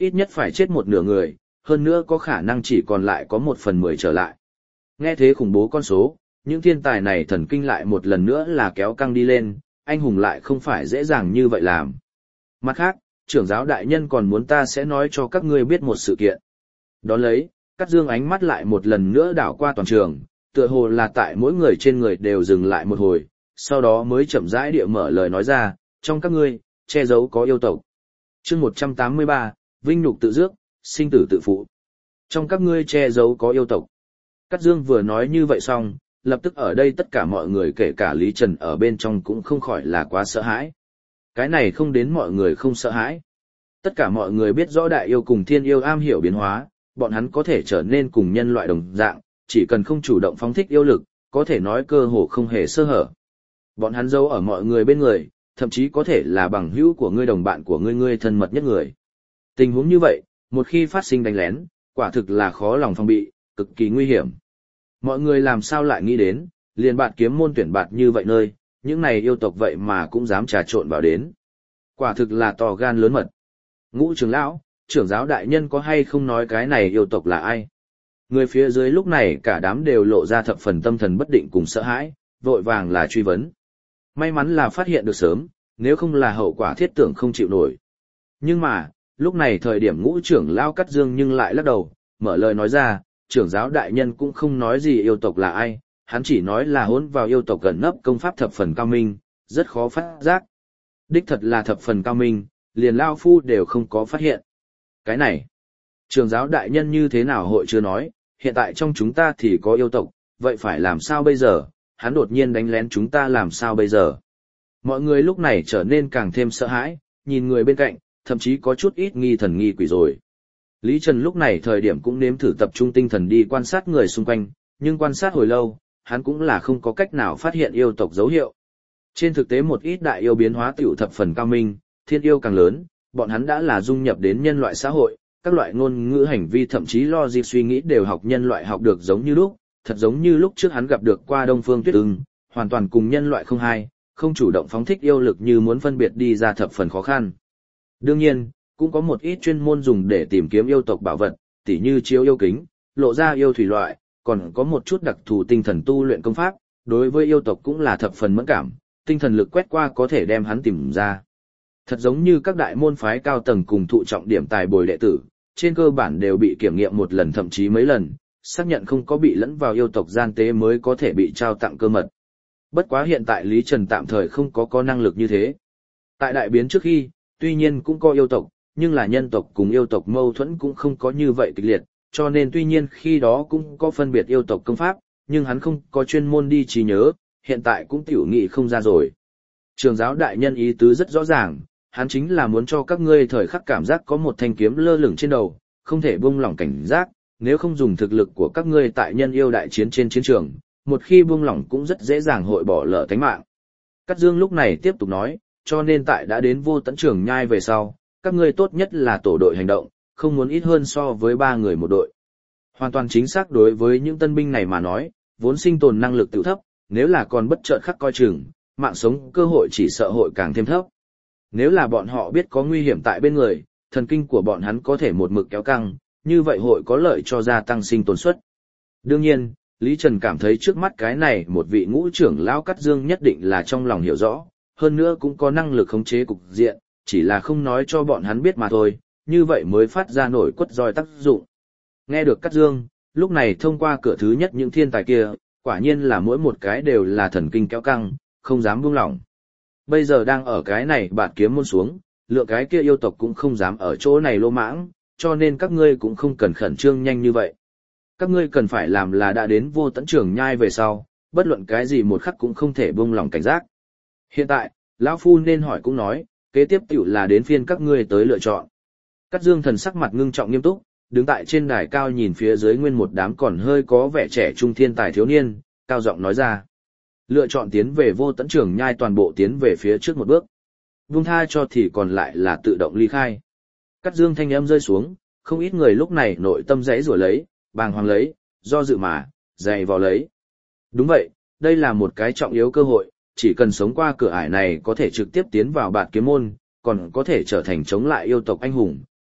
ít nhất phải chết một nửa người, hơn nữa có khả năng chỉ còn lại có một phần mười trở lại. Nghe thế khủng bố con số, những thiên tài này thần kinh lại một lần nữa là kéo căng đi lên, anh hùng lại không phải dễ dàng như vậy làm. Mặt khác, trưởng giáo đại nhân còn muốn ta sẽ nói cho các ngươi biết một sự kiện. Đón lấy, Cát Dương ánh mắt lại một lần nữa đảo qua toàn trường, tựa hồ là tại mỗi người trên người đều dừng lại một hồi, sau đó mới chậm rãi địa mở lời nói ra, trong các ngươi, che giấu có yêu tộc. Chương một trăm tám mươi ba, vinh nhục tự dước, sinh tử tự phụ. Trong các ngươi che giấu có yêu tộc. Cát Dương vừa nói như vậy xong, lập tức ở đây tất cả mọi người kể cả Lý Trần ở bên trong cũng không khỏi là quá sợ hãi. Cái này không đến mọi người không sợ hãi. Tất cả mọi người biết rõ đại yêu cùng thiên yêu am hiểu biến hóa, bọn hắn có thể trở nên cùng nhân loại đồng dạng, chỉ cần không chủ động phóng thích yêu lực, có thể nói cơ hồ không hề sơ hở. Bọn hắn giấu ở mọi người bên người, thậm chí có thể là bằng hữu của ngươi, đồng bạn của ngươi, ngươi thân mật nhất người. Tình huống như vậy, một khi phát sinh đánh lén, quả thực là khó lòng phòng bị, cực kỳ nguy hiểm. Mọi người làm sao lại nghĩ đến, liền bạn kiếm môn tuyển bạt như vậy nơi, những này yêu tộc vậy mà cũng dám trà trộn vào đến. Quả thực là to gan lớn mật. Ngũ trưởng lão, trưởng giáo đại nhân có hay không nói cái này yêu tộc là ai? Người phía dưới lúc này cả đám đều lộ ra thập phần tâm thần bất định cùng sợ hãi, vội vàng là truy vấn. May mắn là phát hiện được sớm, nếu không là hậu quả thiết tưởng không chịu nổi. Nhưng mà, lúc này thời điểm ngũ trưởng lão Cát Dương nhưng lại lắc đầu, mở lời nói ra, trưởng giáo đại nhân cũng không nói gì yêu tộc là ai, hắn chỉ nói là hỗn vào yêu tộc gần nấp công pháp thập phần cao minh, rất khó phát giác. Đích thật là thập phần cao minh, liền lao phu đều không có phát hiện. Cái này, trưởng giáo đại nhân như thế nào hội chưa nói, hiện tại trong chúng ta thì có yêu tộc, vậy phải làm sao bây giờ, hắn đột nhiên đánh lén chúng ta làm sao bây giờ. Mọi người lúc này trở nên càng thêm sợ hãi, nhìn người bên cạnh, thậm chí có chút ít nghi thần nghi quỷ rồi. Lý Trần lúc này thời điểm cũng nếm thử tập trung tinh thần đi quan sát người xung quanh, nhưng quan sát hồi lâu, hắn cũng là không có cách nào phát hiện yêu tộc dấu hiệu. Trên thực tế một ít đại yêu biến hóa tiểu thập phần cao minh, thiên yêu càng lớn, bọn hắn đã là dung nhập đến nhân loại xã hội, các loại ngôn ngữ hành vi thậm chí logic suy nghĩ đều học nhân loại học được giống như lúc, thật giống như lúc trước hắn gặp được qua Đông Phương Tuyết Ưng, hoàn toàn cùng nhân loại không hai, không chủ động phóng thích yêu lực như muốn phân biệt đi ra thập phần khó khăn. Đương nhiên, cũng có một ít chuyên môn dùng để tìm kiếm yêu tộc bảo vật, tỉ như chiếu yêu kính, lộ ra yêu thủy loại, còn có một chút đặc thù tinh thần tu luyện công pháp, đối với yêu tộc cũng là thập phần mẫn cảm, tinh thần lực quét qua có thể đem hắn tìm ra. Thật giống như các đại môn phái cao tầng cùng thụ trọng điểm tài bồi đệ tử, trên cơ bản đều bị kiểm nghiệm một lần thậm chí mấy lần, xác nhận không có bị lẫn vào yêu tộc gian tế mới có thể bị trao tặng cơ mật. Bất quá hiện tại Lý Trần tạm thời không có có năng lực như thế. Tại đại biến trước khi, tuy nhiên cũng có yêu tộc, nhưng là nhân tộc cùng yêu tộc mâu thuẫn cũng không có như vậy kịch liệt, cho nên tuy nhiên khi đó cũng có phân biệt yêu tộc công pháp, nhưng hắn không có chuyên môn đi trí nhớ, hiện tại cũng tiểu nghị không ra rồi. Trường giáo đại nhân ý tứ rất rõ ràng, hắn chính là muốn cho các ngươi thời khắc cảm giác có một thanh kiếm lơ lửng trên đầu, không thể buông lỏng cảnh giác, nếu không dùng thực lực của các ngươi tại nhân yêu đại chiến trên chiến trường, một khi buông lỏng cũng rất dễ dàng hội bỏ lỡ tánh mạng. Cát Dương lúc này tiếp tục nói, cho nên tại đã đến Vô Tận Trường Nhai về sau, các ngươi tốt nhất là tổ đội hành động, không muốn ít hơn so với ba người một đội. Hoàn toàn chính xác đối với những tân binh này mà nói, vốn sinh tồn năng lực tự thấp, nếu là còn bất chợt khắc coi chừng, mạng sống cơ hội chỉ sợ hội càng thêm thấp. Nếu là bọn họ biết có nguy hiểm tại bên người, thần kinh của bọn hắn có thể một mực kéo căng, như vậy hội có lợi cho gia tăng sinh tồn suất. Đương nhiên, Lý Trần cảm thấy trước mắt cái này một vị ngũ trưởng lão Cát Dương nhất định là trong lòng hiểu rõ, hơn nữa cũng có năng lực khống chế cục diện, chỉ là không nói cho bọn hắn biết mà thôi, như vậy mới phát ra nổi quất roi tác dụng. Nghe được Cát Dương, lúc này thông qua cửa thứ nhất những thiên tài kia, quả nhiên là mỗi một cái đều là thần kinh kéo căng, không dám buông lỏng. Bây giờ đang ở cái này bạn kiếm môn xuống, lượng cái kia yêu tộc cũng không dám ở chỗ này lô mãng, cho nên các ngươi cũng không cần khẩn trương nhanh như vậy. Các ngươi cần phải làm là đã đến Vô Tận Trường Nhai về sau, bất luận cái gì một khắc cũng không thể buông lỏng cảnh giác. Hiện tại, lão phu nên hỏi cũng nói, kế tiếp tiểu là đến phiên các ngươi tới lựa chọn. Cát Dương thần sắc mặt ngưng trọng nghiêm túc, đứng tại trên đài cao nhìn phía dưới nguyên một đám còn hơi có vẻ trẻ trung thiên tài thiếu niên, cao giọng nói ra. Lựa chọn tiến về Vô Tận Trường Nhai toàn bộ tiến về phía trước một bước. Buông tha cho thì còn lại là tự động ly khai. Cát Dương thanh âm rơi xuống, không ít người lúc này nội tâm rẽ rủa lấy, bàng hoàng lấy, do dự mà, dày vò lấy. Đúng vậy, đây là một cái trọng yếu cơ hội, chỉ cần sống qua cửa ải này có thể trực tiếp tiến vào Bạt Kiếm môn, còn có thể trở thành chống lại yêu tộc anh hùng,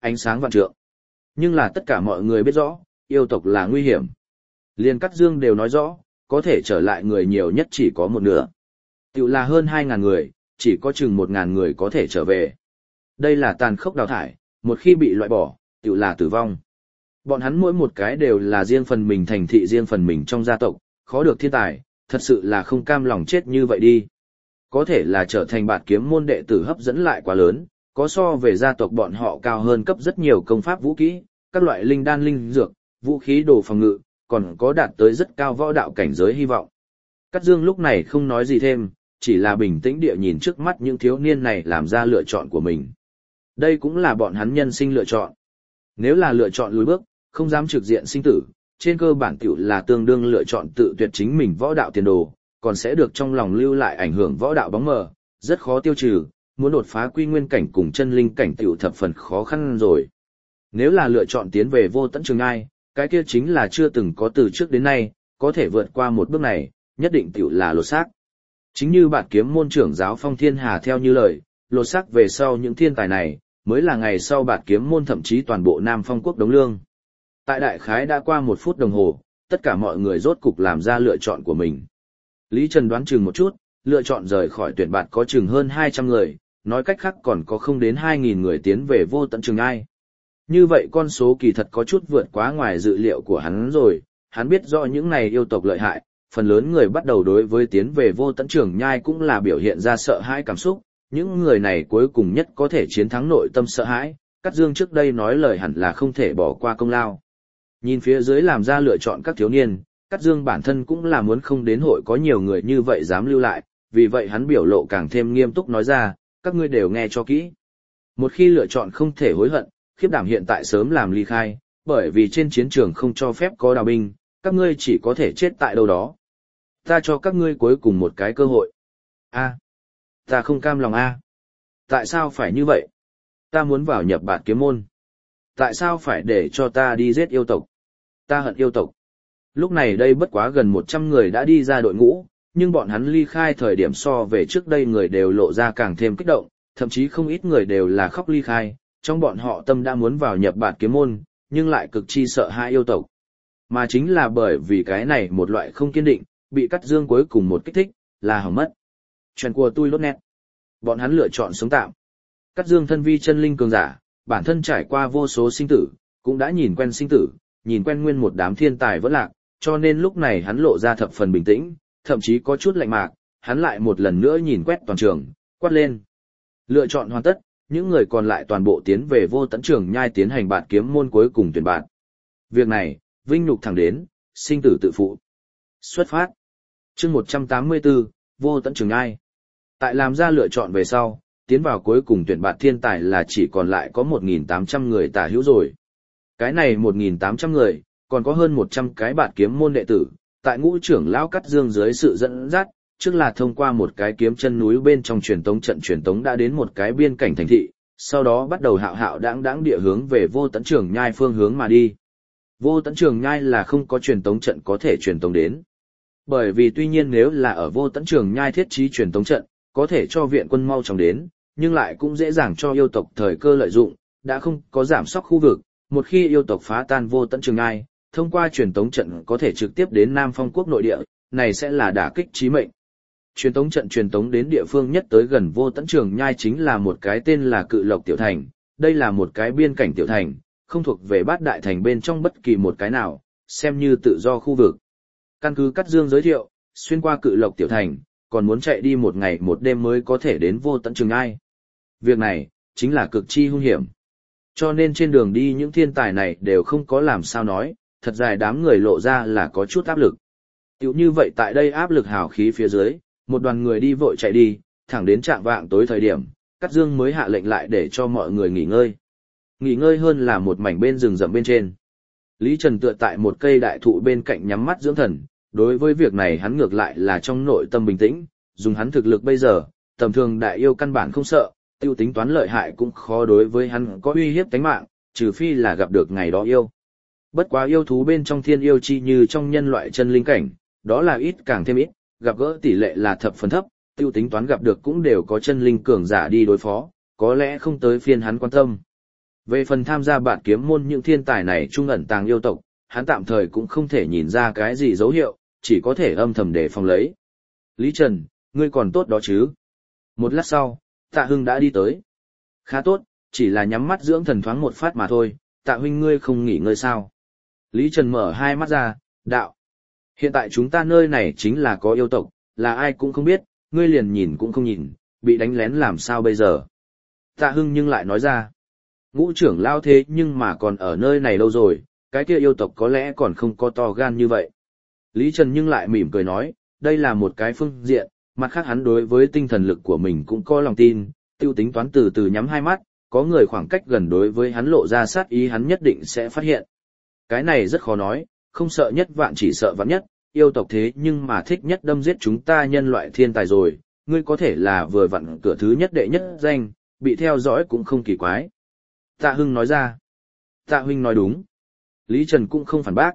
ánh sáng vạn trượng. Nhưng là tất cả mọi người biết rõ, yêu tộc là nguy hiểm. Liên Cát Dương đều nói rõ, có thể trở lại người nhiều nhất chỉ có một nửa. Tiểu là hơn hai ngàn người, chỉ có chừng một ngàn người có thể trở về. Đây là tàn khốc đào thải, một khi bị loại bỏ, tiểu là tử vong. Bọn hắn mỗi một cái đều là riêng phần mình thành thị riêng phần mình trong gia tộc, khó được thiên tài, thật sự là không cam lòng chết như vậy đi. Có thể là trở thành bạt kiếm môn đệ tử hấp dẫn lại quá lớn, có so về gia tộc bọn họ cao hơn cấp rất nhiều công pháp vũ kỹ, các loại linh đan linh dược, vũ khí đồ phòng ngự, còn có đạt tới rất cao võ đạo cảnh giới hy vọng. Cát Dương lúc này không nói gì thêm, chỉ là bình tĩnh địa nhìn trước mắt những thiếu niên này làm ra lựa chọn của mình. Đây cũng là bọn hắn nhân sinh lựa chọn. Nếu là lựa chọn lùi bước, không dám trực diện sinh tử, trên cơ bản tiểu là tương đương lựa chọn tự tuyệt chính mình võ đạo tiền đồ, còn sẽ được trong lòng lưu lại ảnh hưởng võ đạo bóng mờ, rất khó tiêu trừ, muốn đột phá quy nguyên cảnh cùng chân linh cảnh tiểu thập phần khó khăn rồi. Nếu là lựa chọn tiến về vô tận trường ai, cái kia chính là chưa từng có từ trước đến nay, có thể vượt qua một bước này, nhất định tiểu là lột xác. Chính như bạt kiếm môn trưởng giáo Phong Thiên Hà theo như lời, lột xác về sau những thiên tài này, mới là ngày sau bạt kiếm môn thậm chí toàn bộ Nam Phong quốc đống lương. Tại đại khái đã qua một phút đồng hồ, tất cả mọi người rốt cục làm ra lựa chọn của mình. Lý Trần đoán chừng một chút, lựa chọn rời khỏi tuyển bạt có chừng hơn hai trăm người, nói cách khác còn có không đến hai nghìn người tiến về vô tận trường ai. Như vậy con số kỳ thật có chút vượt quá ngoài dự liệu của hắn rồi, hắn biết rõ những này yêu tộc lợi hại, phần lớn người bắt đầu đối với tiến về vô tận trường nhai cũng là biểu hiện ra sợ hãi cảm xúc, những người này cuối cùng nhất có thể chiến thắng nội tâm sợ hãi, Cát Dương trước đây nói lời hẳn là không thể bỏ qua công lao. Nhìn phía dưới làm ra lựa chọn các thiếu niên, Cát Dương bản thân cũng là muốn không đến hội có nhiều người như vậy dám lưu lại, vì vậy hắn biểu lộ càng thêm nghiêm túc nói ra, các ngươi đều nghe cho kỹ. Một khi lựa chọn không thể hối hận, khiếp đảm hiện tại sớm làm ly khai, bởi vì trên chiến trường không cho phép có đào binh, các ngươi chỉ có thể chết tại đâu đó. Ta cho các ngươi cuối cùng một cái cơ hội. A, ta không cam lòng a. Tại sao phải như vậy? Ta muốn vào nhập bạt kiếm môn. Tại sao phải để cho ta đi giết yêu tộc? Ta hận yêu tộc. Lúc này đây bất quá gần một trăm người đã đi ra đội ngũ, nhưng bọn hắn ly khai thời điểm so về trước đây người đều lộ ra càng thêm kích động, thậm chí không ít người đều là khóc ly khai, trong bọn họ tâm đã muốn vào nhập bạt kiếm môn, nhưng lại cực chi sợ hãi yêu tộc. Mà chính là bởi vì cái này một loại không kiên định, bị Cát Dương cuối cùng một kích thích, là hỏng mất. Chuyện của tôi lốt nét. Bọn hắn lựa chọn sống tạm. Cát Dương thân vi chân linh cường giả, bản thân trải qua vô số sinh tử, cũng đã nhìn quen sinh tử, nhìn quen nguyên một đám thiên tài vẫn lạc, cho nên lúc này hắn lộ ra thập phần bình tĩnh, thậm chí có chút lạnh mạc, hắn lại một lần nữa nhìn quét toàn trường, quát lên. Lựa chọn hoàn tất, những người còn lại toàn bộ tiến về vô tận trường nhai tiến hành bạt kiếm môn cuối cùng tuyển bạt. Việc này, vinh nhục thẳng đến, sinh tử tự phụ. Xuất phát. Chương một trăm tám mươi tư, vô tận trường nhai. Tại làm ra lựa chọn về sau, tiến vào cuối cùng tuyển bạt thiên tài là chỉ còn lại có một nghìn tám trăm người tả hữu rồi. Cái này một nghìn tám trăm người, còn có hơn một trăm cái bạt kiếm môn đệ tử, tại ngũ trưởng lão Cát Dương dưới sự dẫn dắt, trước là thông qua một cái kiếm chân núi bên trong truyền tống trận truyền tống đã đến một cái biên cảnh thành thị, sau đó bắt đầu hạo hạo đãng đãng địa hướng về vô tận trường nhai phương hướng mà đi. Vô tận trường nhai là không có truyền tống trận có thể truyền tống đến. Bởi vì tuy nhiên nếu là ở vô tận trường nhai thiết trí truyền tống trận, có thể cho viện quân mau chóng đến, nhưng lại cũng dễ dàng cho yêu tộc thời cơ lợi dụng, đã không có giảm sóc khu vực, một khi yêu tộc phá tan vô tận trường nhai, thông qua truyền tống trận có thể trực tiếp đến Nam Phong quốc nội địa, này sẽ là đả kích chí mệnh. Truyền tống trận truyền tống đến địa phương nhất tới gần vô tận trường nhai chính là một cái tên là Cự Lộc tiểu thành, đây là một cái biên cảnh tiểu thành, không thuộc về bát đại thành bên trong bất kỳ một cái nào, xem như tự do khu vực. Căn cứ Cát Dương giới thiệu, xuyên qua Cự Lộc tiểu thành, còn muốn chạy đi một ngày một đêm mới có thể đến vô tận trường nhai. Việc này, chính là cực chi hung hiểm. Cho nên trên đường đi những thiên tài này đều không có làm sao nói, thật dài đám người lộ ra là có chút áp lực. Tiểu như vậy tại đây áp lực hào khí phía dưới, một đoàn người đi vội chạy đi, thẳng đến trạng vạng tối thời điểm, Cát Dương mới hạ lệnh lại để cho mọi người nghỉ ngơi. Nghỉ ngơi hơn là một mảnh bên rừng rậm bên trên. Lý Trần tựa tại một cây đại thụ bên cạnh nhắm mắt dưỡng thần, đối với việc này hắn ngược lại là trong nội tâm bình tĩnh, dùng hắn thực lực bây giờ, tầm thường đại yêu căn bản không sợ, tiêu tính toán lợi hại cũng khó đối với hắn có uy hiếp tính mạng, trừ phi là gặp được ngày đó yêu. Bất quá yêu thú bên trong thiên yêu chi như trong nhân loại chân linh cảnh, đó là ít càng thêm ít, gặp gỡ tỷ lệ là thập phần thấp, tiêu tính toán gặp được cũng đều có chân linh cường giả đi đối phó, có lẽ không tới phiên hắn quan tâm. Về phần tham gia bạn kiếm môn những thiên tài này trung ẩn tàng yêu tộc, hắn tạm thời cũng không thể nhìn ra cái gì dấu hiệu, chỉ có thể âm thầm để phòng lấy. Lý Trần, ngươi còn tốt đó chứ? Một lát sau, Tạ Hưng đã đi tới. Khá tốt, chỉ là nhắm mắt dưỡng thần thoáng một phát mà thôi, Tạ huynh ngươi không nghỉ ngơi sao? Lý Trần mở hai mắt ra, đạo. Hiện tại chúng ta nơi này chính là có yêu tộc, là ai cũng không biết, ngươi liền nhìn cũng không nhìn, bị đánh lén làm sao bây giờ? Tạ Hưng nhưng lại nói ra. Ngũ trưởng lao thế nhưng mà còn ở nơi này lâu rồi, cái kia yêu tộc có lẽ còn không có to gan như vậy. Lý Trần nhưng lại mỉm cười nói, đây là một cái phương diện, mặt khác hắn đối với tinh thần lực của mình cũng có lòng tin, tiêu tính toán từ từ nhắm hai mắt, có người khoảng cách gần đối với hắn lộ ra sát ý hắn nhất định sẽ phát hiện. Cái này rất khó nói, không sợ nhất vạn chỉ sợ vạn nhất, yêu tộc thế nhưng mà thích nhất đâm giết chúng ta nhân loại thiên tài rồi, ngươi có thể là vừa vặn cửa thứ nhất đệ nhất danh, bị theo dõi cũng không kỳ quái. Tạ Hưng nói ra. Tạ huynh nói đúng. Lý Trần cũng không phản bác.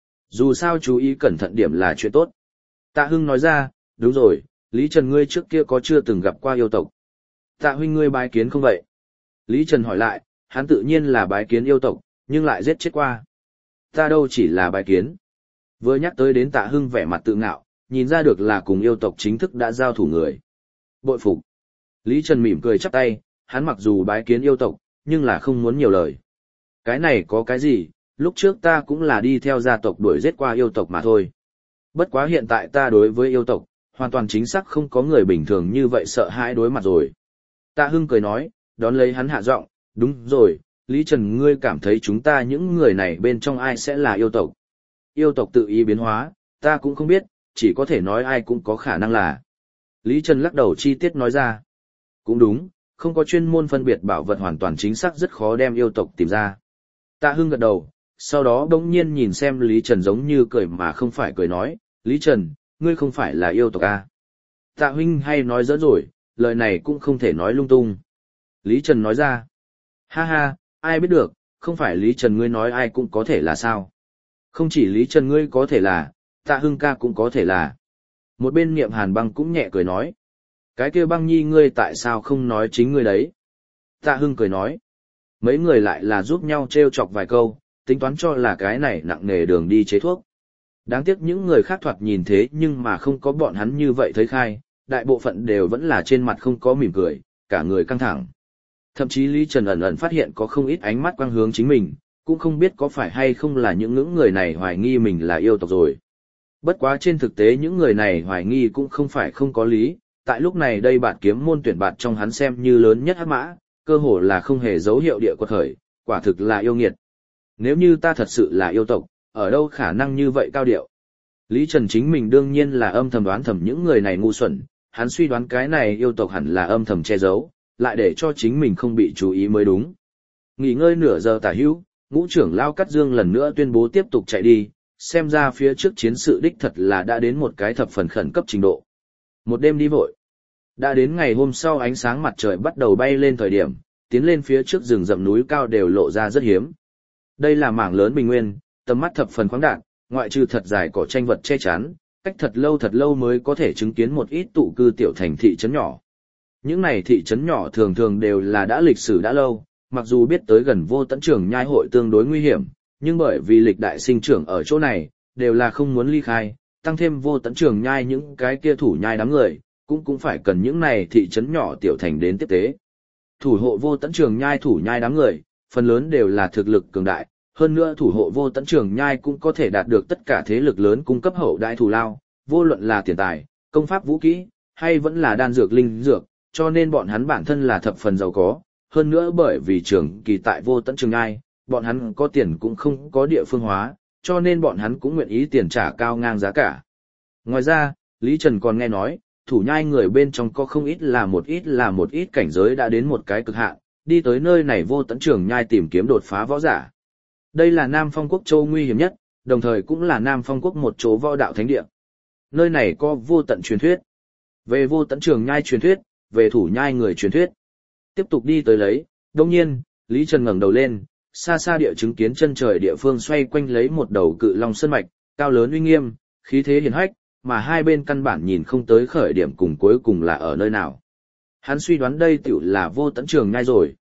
Dù sao chú ý cẩn thận điểm là chuyện tốt. Tạ Hưng nói ra, đúng rồi, Lý Trần ngươi trước kia có chưa từng gặp qua yêu tộc. Tạ huynh ngươi bái kiến không vậy? Lý Trần hỏi lại, hắn tự nhiên là bái kiến yêu tộc, nhưng lại giết chết qua. Ta đâu chỉ là bái kiến. Vừa nhắc tới đến Tạ Hưng vẻ mặt tự ngạo, nhìn ra được là cùng yêu tộc chính thức đã giao thủ người. Bội phục. Lý Trần mỉm cười chắp tay, hắn mặc dù bái kiến yêu tộc, nhưng là không muốn nhiều lời. Cái này có cái gì, lúc trước ta cũng là đi theo gia tộc đuổi giết qua yêu tộc mà thôi. Bất quá hiện tại ta đối với yêu tộc, hoàn toàn chính xác không có người bình thường như vậy sợ hãi đối mặt rồi. Tạ Hưng cười nói, đón lấy hắn hạ giọng, đúng rồi, Lý Trần ngươi cảm thấy chúng ta những người này bên trong ai sẽ là yêu tộc. Yêu tộc tự ý biến hóa, ta cũng không biết, chỉ có thể nói ai cũng có khả năng là. Lý Trần lắc đầu chi tiết nói ra. Cũng đúng, không có chuyên môn phân biệt bảo vật hoàn toàn chính xác rất khó đem yêu tộc tìm ra. Tạ Hưng gật đầu, sau đó đống nhiên nhìn xem Lý Trần giống như cười mà không phải cười nói, Lý Trần, ngươi không phải là yêu tộc à? Tạ huynh hay nói giỡn rồi, lời này cũng không thể nói lung tung. Lý Trần nói ra, ha ha, ai biết được, không phải Lý Trần ngươi nói ai cũng có thể là sao? Không chỉ Lý Trần ngươi có thể là, Tạ Hưng ca cũng có thể là. Một bên Niệm Hàn Băng cũng nhẹ cười nói, cái kia Băng nhi ngươi tại sao không nói chính ngươi đấy? Tạ Hưng cười nói, mấy người lại là giúp nhau trêu chọc vài câu, tính toán cho là cái này nặng nề đường đi chế thuốc. Đáng tiếc những người khác thoạt nhìn thế nhưng mà không có bọn hắn như vậy thấy khai, đại bộ phận đều vẫn là trên mặt không có mỉm cười, cả người căng thẳng. Thậm chí Lý Trần ẩn ẩn phát hiện có không ít ánh mắt quang hướng chính mình, cũng không biết có phải hay không là những ngưỡng người này hoài nghi mình là yêu tộc rồi. Bất quá trên thực tế những người này hoài nghi cũng không phải không có lý, tại lúc này đây bạn kiếm môn tuyển bạt trong hắn xem như lớn nhất hắc mã, cơ hồ là không hề dấu hiệu địa quật khởi, quả thực là yêu nghiệt. Nếu như ta thật sự là yêu tộc, ở đâu khả năng như vậy cao điệu? Lý Trần chính mình đương nhiên là âm thầm đoán thầm những người này ngu xuẩn, hắn suy đoán cái này yêu tộc hẳn là âm thầm che giấu, lại để cho chính mình không bị chú ý mới đúng. Nghỉ ngơi nửa giờ tả hữu, ngũ trưởng Lao Cắt Dương lần nữa tuyên bố tiếp tục chạy đi, xem ra phía trước chiến sự đích thật là đã đến một cái thập phần khẩn cấp trình độ. Một đêm đi vội. Đã đến ngày hôm sau ánh sáng mặt trời bắt đầu bay lên thời điểm, tiến lên phía trước rừng rậm núi cao đều lộ ra rất hiếm. Đây là mảng lớn bình nguyên, tầm mắt thập phần khoáng đạt, ngoại trừ thật dài cỏ tranh vật che chắn, cách thật lâu thật lâu mới có thể chứng kiến một ít tụ cư tiểu thành thị trấn nhỏ. Những này thị trấn nhỏ thường thường đều là đã lịch sử đã lâu, mặc dù biết tới gần Vô Tẫn Trường Nhai hội tương đối nguy hiểm, nhưng bởi vì lịch đại sinh trưởng ở chỗ này, đều là không muốn ly khai, tăng thêm Vô Tẫn Trường Nhai những cái kia thủ nhai đám người, cũng cũng phải cần những này thị trấn nhỏ tiểu thành đến tiếp tế. Thủ hộ Vô Tẫn Trường Nhai thủ nhai đám người, phần lớn đều là thực lực cường đại, hơn nữa thủ hộ Vô Tẫn Trường Nhai cũng có thể đạt được tất cả thế lực lớn cung cấp hậu đại thù lao, vô luận là tiền tài, công pháp vũ kỹ, hay vẫn là đan dược linh dược, cho nên bọn hắn bản thân là thập phần giàu có, hơn nữa bởi vì trường kỳ tại Vô Tẫn Trường Nhai, bọn hắn có tiền cũng không có địa phương hóa, cho nên bọn hắn cũng nguyện ý tiền trả cao ngang giá cả. Ngoài ra, Lý Trần còn nghe nói, thủ nhai người bên trong có không ít là một ít là một ít cảnh giới đã đến một cái cực hạn, đi tới nơi này Vô Tẫn Trường Nhai tìm kiếm đột phá võ giả. Đây là Nam Phong Quốc châu nguy hiểm nhất, đồng thời cũng là Nam Phong Quốc một chỗ võ đạo thánh địa. Nơi này có vô tận truyền thuyết. Về Vô Tẫn Trường Nhai truyền thuyết, về thủ nhai người truyền thuyết. Tiếp tục đi tới lấy, đồng nhiên, Lý Trần ngẩng đầu lên, xa xa địa chứng kiến chân trời địa phương xoay quanh lấy một đầu cự long sơn mạch, cao lớn uy nghiêm, khí thế hiển hách, mà hai bên căn bản nhìn không tới khởi điểm cùng cuối cùng là ở nơi nào. Hắn suy đoán đây tiểu là Vô Tẫn Trường Nhai rồi.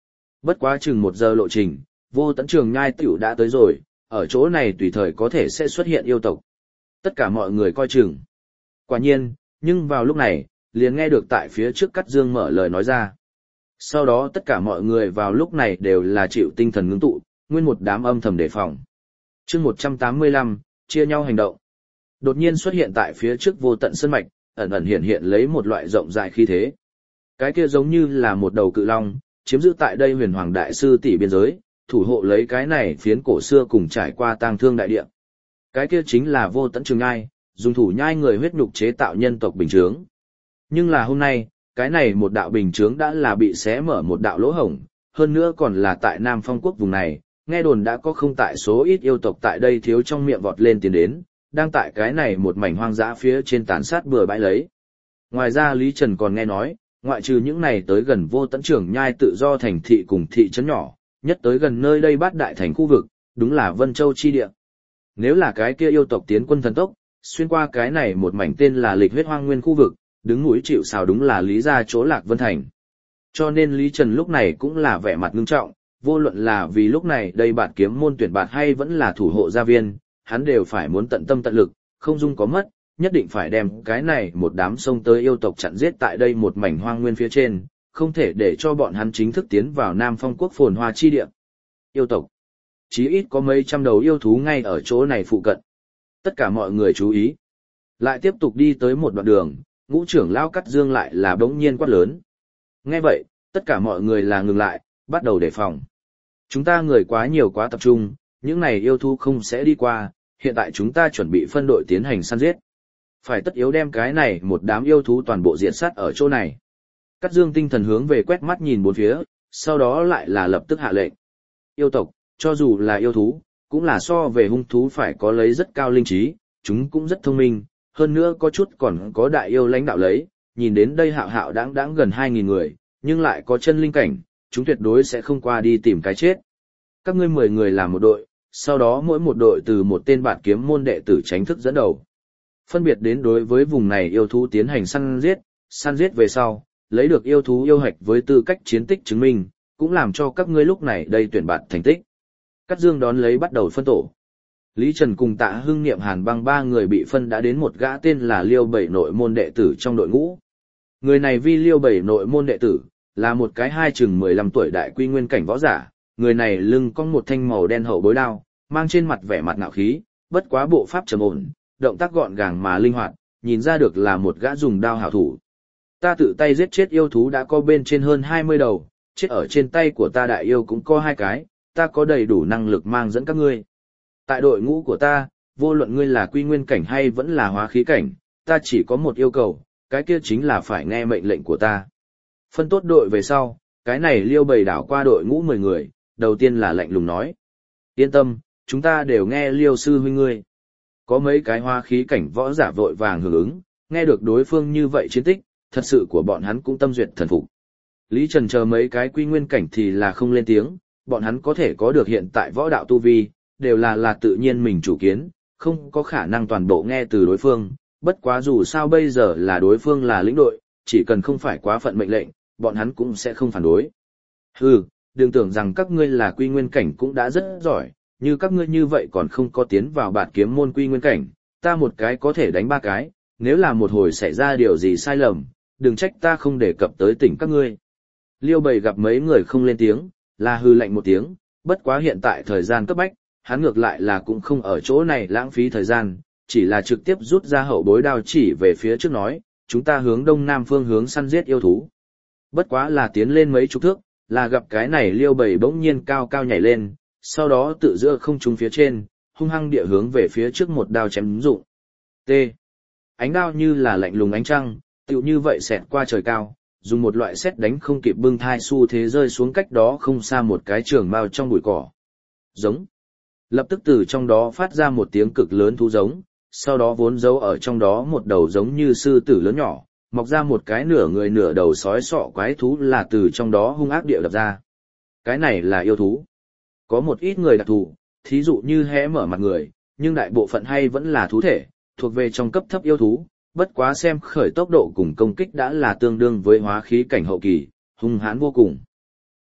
Bất quá chừng một giờ lộ trình, Vô Tận Trường Nhai tiểu đã tới rồi, ở chỗ này tùy thời có thể sẽ xuất hiện yêu tộc. Tất cả mọi người coi chừng. Quả nhiên, nhưng vào lúc này, liền nghe được tại phía trước Cát Dương mở lời nói ra. Sau đó tất cả mọi người vào lúc này đều là chịu tinh thần ngưng tụ, nguyên một đám âm thầm đề phòng. Chương một trăm tám mươi lăm, chia nhau hành động. Đột nhiên xuất hiện tại phía trước Vô Tận Sơn mạch, ẩn ẩn hiện hiện lấy một loại rộng rãi khí thế. Cái kia giống như là một đầu cự long, chiếm giữ tại đây Huyền Hoàng đại sư tỷ biên giới, thủ hộ lấy cái này phiến cổ xưa cùng trải qua tang thương đại địa. Cái kia chính là Vô Tận Trường Nhai, dùng thủ nhai người huyết nhục chế tạo nhân tộc bình chướng. Nhưng là hôm nay, cái này một đạo bình chướng đã là bị xé mở một đạo lỗ hổng, hơn nữa còn là tại Nam Phong quốc vùng này, nghe đồn đã có không tại số ít yêu tộc tại đây thiếu trong miệng vọt lên tiến đến, đang tại cái này một mảnh hoang dã phía trên tàn sát bừa bãi lấy. Ngoài ra Lý Trần còn nghe nói, ngoại trừ những này tới gần Vô Tận Trường Nhai tự do thành thị cùng thị trấn nhỏ, nhất tới gần nơi đây bát đại thành khu vực, đúng là Vân Châu chi địa. Nếu là cái kia yêu tộc tiến quân thần tốc, xuyên qua cái này một mảnh tên là Lịch Huyết Hoang Nguyên khu vực, đứng mũi chịu sào đúng là Lý gia chỗ Lạc Vân Thành. Cho nên Lý Trần lúc này cũng là vẻ mặt ngưng trọng, vô luận là vì lúc này đây bạt kiếm môn tuyển bạt hay vẫn là thủ hộ gia viên, hắn đều phải muốn tận tâm tận lực, không dung có mất, nhất định phải đem cái này một đám sông tới yêu tộc chặn giết tại đây một mảnh hoang nguyên phía trên, không thể để cho bọn hắn chính thức tiến vào Nam Phong quốc phồn hoa chi địa. Yêu tộc, chí ít có mấy trăm đầu yêu thú ngay ở chỗ này phụ cận. Tất cả mọi người chú ý. Lại tiếp tục đi tới một đoạn đường, ngũ trưởng lão Cát Dương lại là bỗng nhiên quát lớn. Nghe vậy, tất cả mọi người là ngừng lại, bắt đầu đề phòng. Chúng ta người quá nhiều quá tập trung, những này yêu thú không sẽ đi qua, hiện tại chúng ta chuẩn bị phân đội tiến hành săn giết. Phải tất yếu đem cái này một đám yêu thú toàn bộ diệt sát ở chỗ này. Cát Dương tinh thần hướng về quét mắt nhìn bốn phía, sau đó lại là lập tức hạ lệnh. Yêu tộc, cho dù là yêu thú, cũng là so về hung thú phải có lấy rất cao linh trí, chúng cũng rất thông minh, hơn nữa có chút còn có đại yêu lãnh đạo lấy, nhìn đến đây hạo hạo đáng đáng gần hai nghìn người, nhưng lại có chân linh cảnh, chúng tuyệt đối sẽ không qua đi tìm cái chết. Các ngươi mười người làm một đội, sau đó mỗi một đội từ một tên bạt kiếm môn đệ tử tránh thức dẫn đầu. Phân biệt đến đối với vùng này yêu thú tiến hành săn giết, săn giết về sau, lấy được yêu thú yêu hạch với tư cách chiến tích chứng minh, cũng làm cho các ngươi lúc này đây tuyển bạt thành tích. Cát Dương đón lấy bắt đầu phân tổ. Lý Trần cùng Tạ Hưng Niệm Hàn Băng ba người bị phân đã đến một gã tên là Liêu Bảy nội môn đệ tử trong đội ngũ. Người này vi Liêu Bảy nội môn đệ tử, là một cái hai chừng mười lăm tuổi đại quy nguyên cảnh võ giả, người này lưng cong một thanh màu đen hậu bối đao, mang trên mặt vẻ mặt ngạo khí, bất quá bộ pháp trầm ổn, động tác gọn gàng mà linh hoạt, nhìn ra được là một gã dùng đao hảo thủ. Ta tự tay giết chết yêu thú đã có bên trên hơn hai mươi đầu, chết ở trên tay của ta đại yêu cũng có hai cái, ta có đầy đủ năng lực mang dẫn các ngươi. Tại đội ngũ của ta, vô luận ngươi là quy nguyên cảnh hay vẫn là hóa khí cảnh, ta chỉ có một yêu cầu, cái kia chính là phải nghe mệnh lệnh của ta. Phân tốt đội về sau, cái này Liêu Bầy đảo qua đội ngũ mười người, đầu tiên là lạnh lùng nói. Yên tâm, chúng ta đều nghe Liêu sư huynh ngươi. Có mấy cái hóa khí cảnh võ giả vội vàng hưởng ứng, nghe được đối phương như vậy chiến tích, thật sự của bọn hắn cũng tâm duyệt thần phục. Lý Trần chờ mấy cái quy nguyên cảnh thì là không lên tiếng, bọn hắn có thể có được hiện tại võ đạo tu vi, đều là là tự nhiên mình chủ kiến, không có khả năng toàn bộ nghe từ đối phương, bất quá dù sao bây giờ là đối phương là lĩnh đội, chỉ cần không phải quá phận mệnh lệnh, bọn hắn cũng sẽ không phản đối. Hừ, đừng tưởng rằng các ngươi là quy nguyên cảnh cũng đã rất giỏi, như các ngươi như vậy còn không có tiến vào bạt kiếm môn quy nguyên cảnh, ta một cái có thể đánh ba cái, nếu là một hồi xảy ra điều gì sai lầm, đừng trách ta không đề cập tới tỉnh các ngươi. Liêu Bầy gặp mấy người không lên tiếng, là hư lạnh một tiếng, bất quá hiện tại thời gian cấp bách, hắn ngược lại là cũng không ở chỗ này lãng phí thời gian, chỉ là trực tiếp rút ra hậu bối đao chỉ về phía trước nói, chúng ta hướng đông nam phương hướng săn giết yêu thú. Bất quá là tiến lên mấy chục thước, là gặp cái này Liêu Bầy bỗng nhiên cao cao nhảy lên, sau đó tự giữa không trung phía trên, hung hăng địa hướng về phía trước một đao chém dụng. T. Ánh đao như là lạnh lùng ánh trăng, tựu như vậy xẹt qua trời cao, dùng một loại sét đánh không kịp bưng thai xu thế rơi xuống cách đó không xa một cái trường mao trong bụi cỏ. Giống. Lập tức từ trong đó phát ra một tiếng cực lớn thú giống, sau đó vốn giấu ở trong đó một đầu giống như sư tử lớn nhỏ, mọc ra một cái nửa người nửa đầu sói sọ quái thú là từ trong đó hung ác địa lập ra. Cái này là yêu thú. Có một ít người đặc thù, thí dụ như hé mở mặt người, nhưng đại bộ phận hay vẫn là thú thể, thuộc về trong cấp thấp yêu thú, bất quá xem khởi tốc độ cùng công kích đã là tương đương với hóa khí cảnh hậu kỳ, hung hãn vô cùng.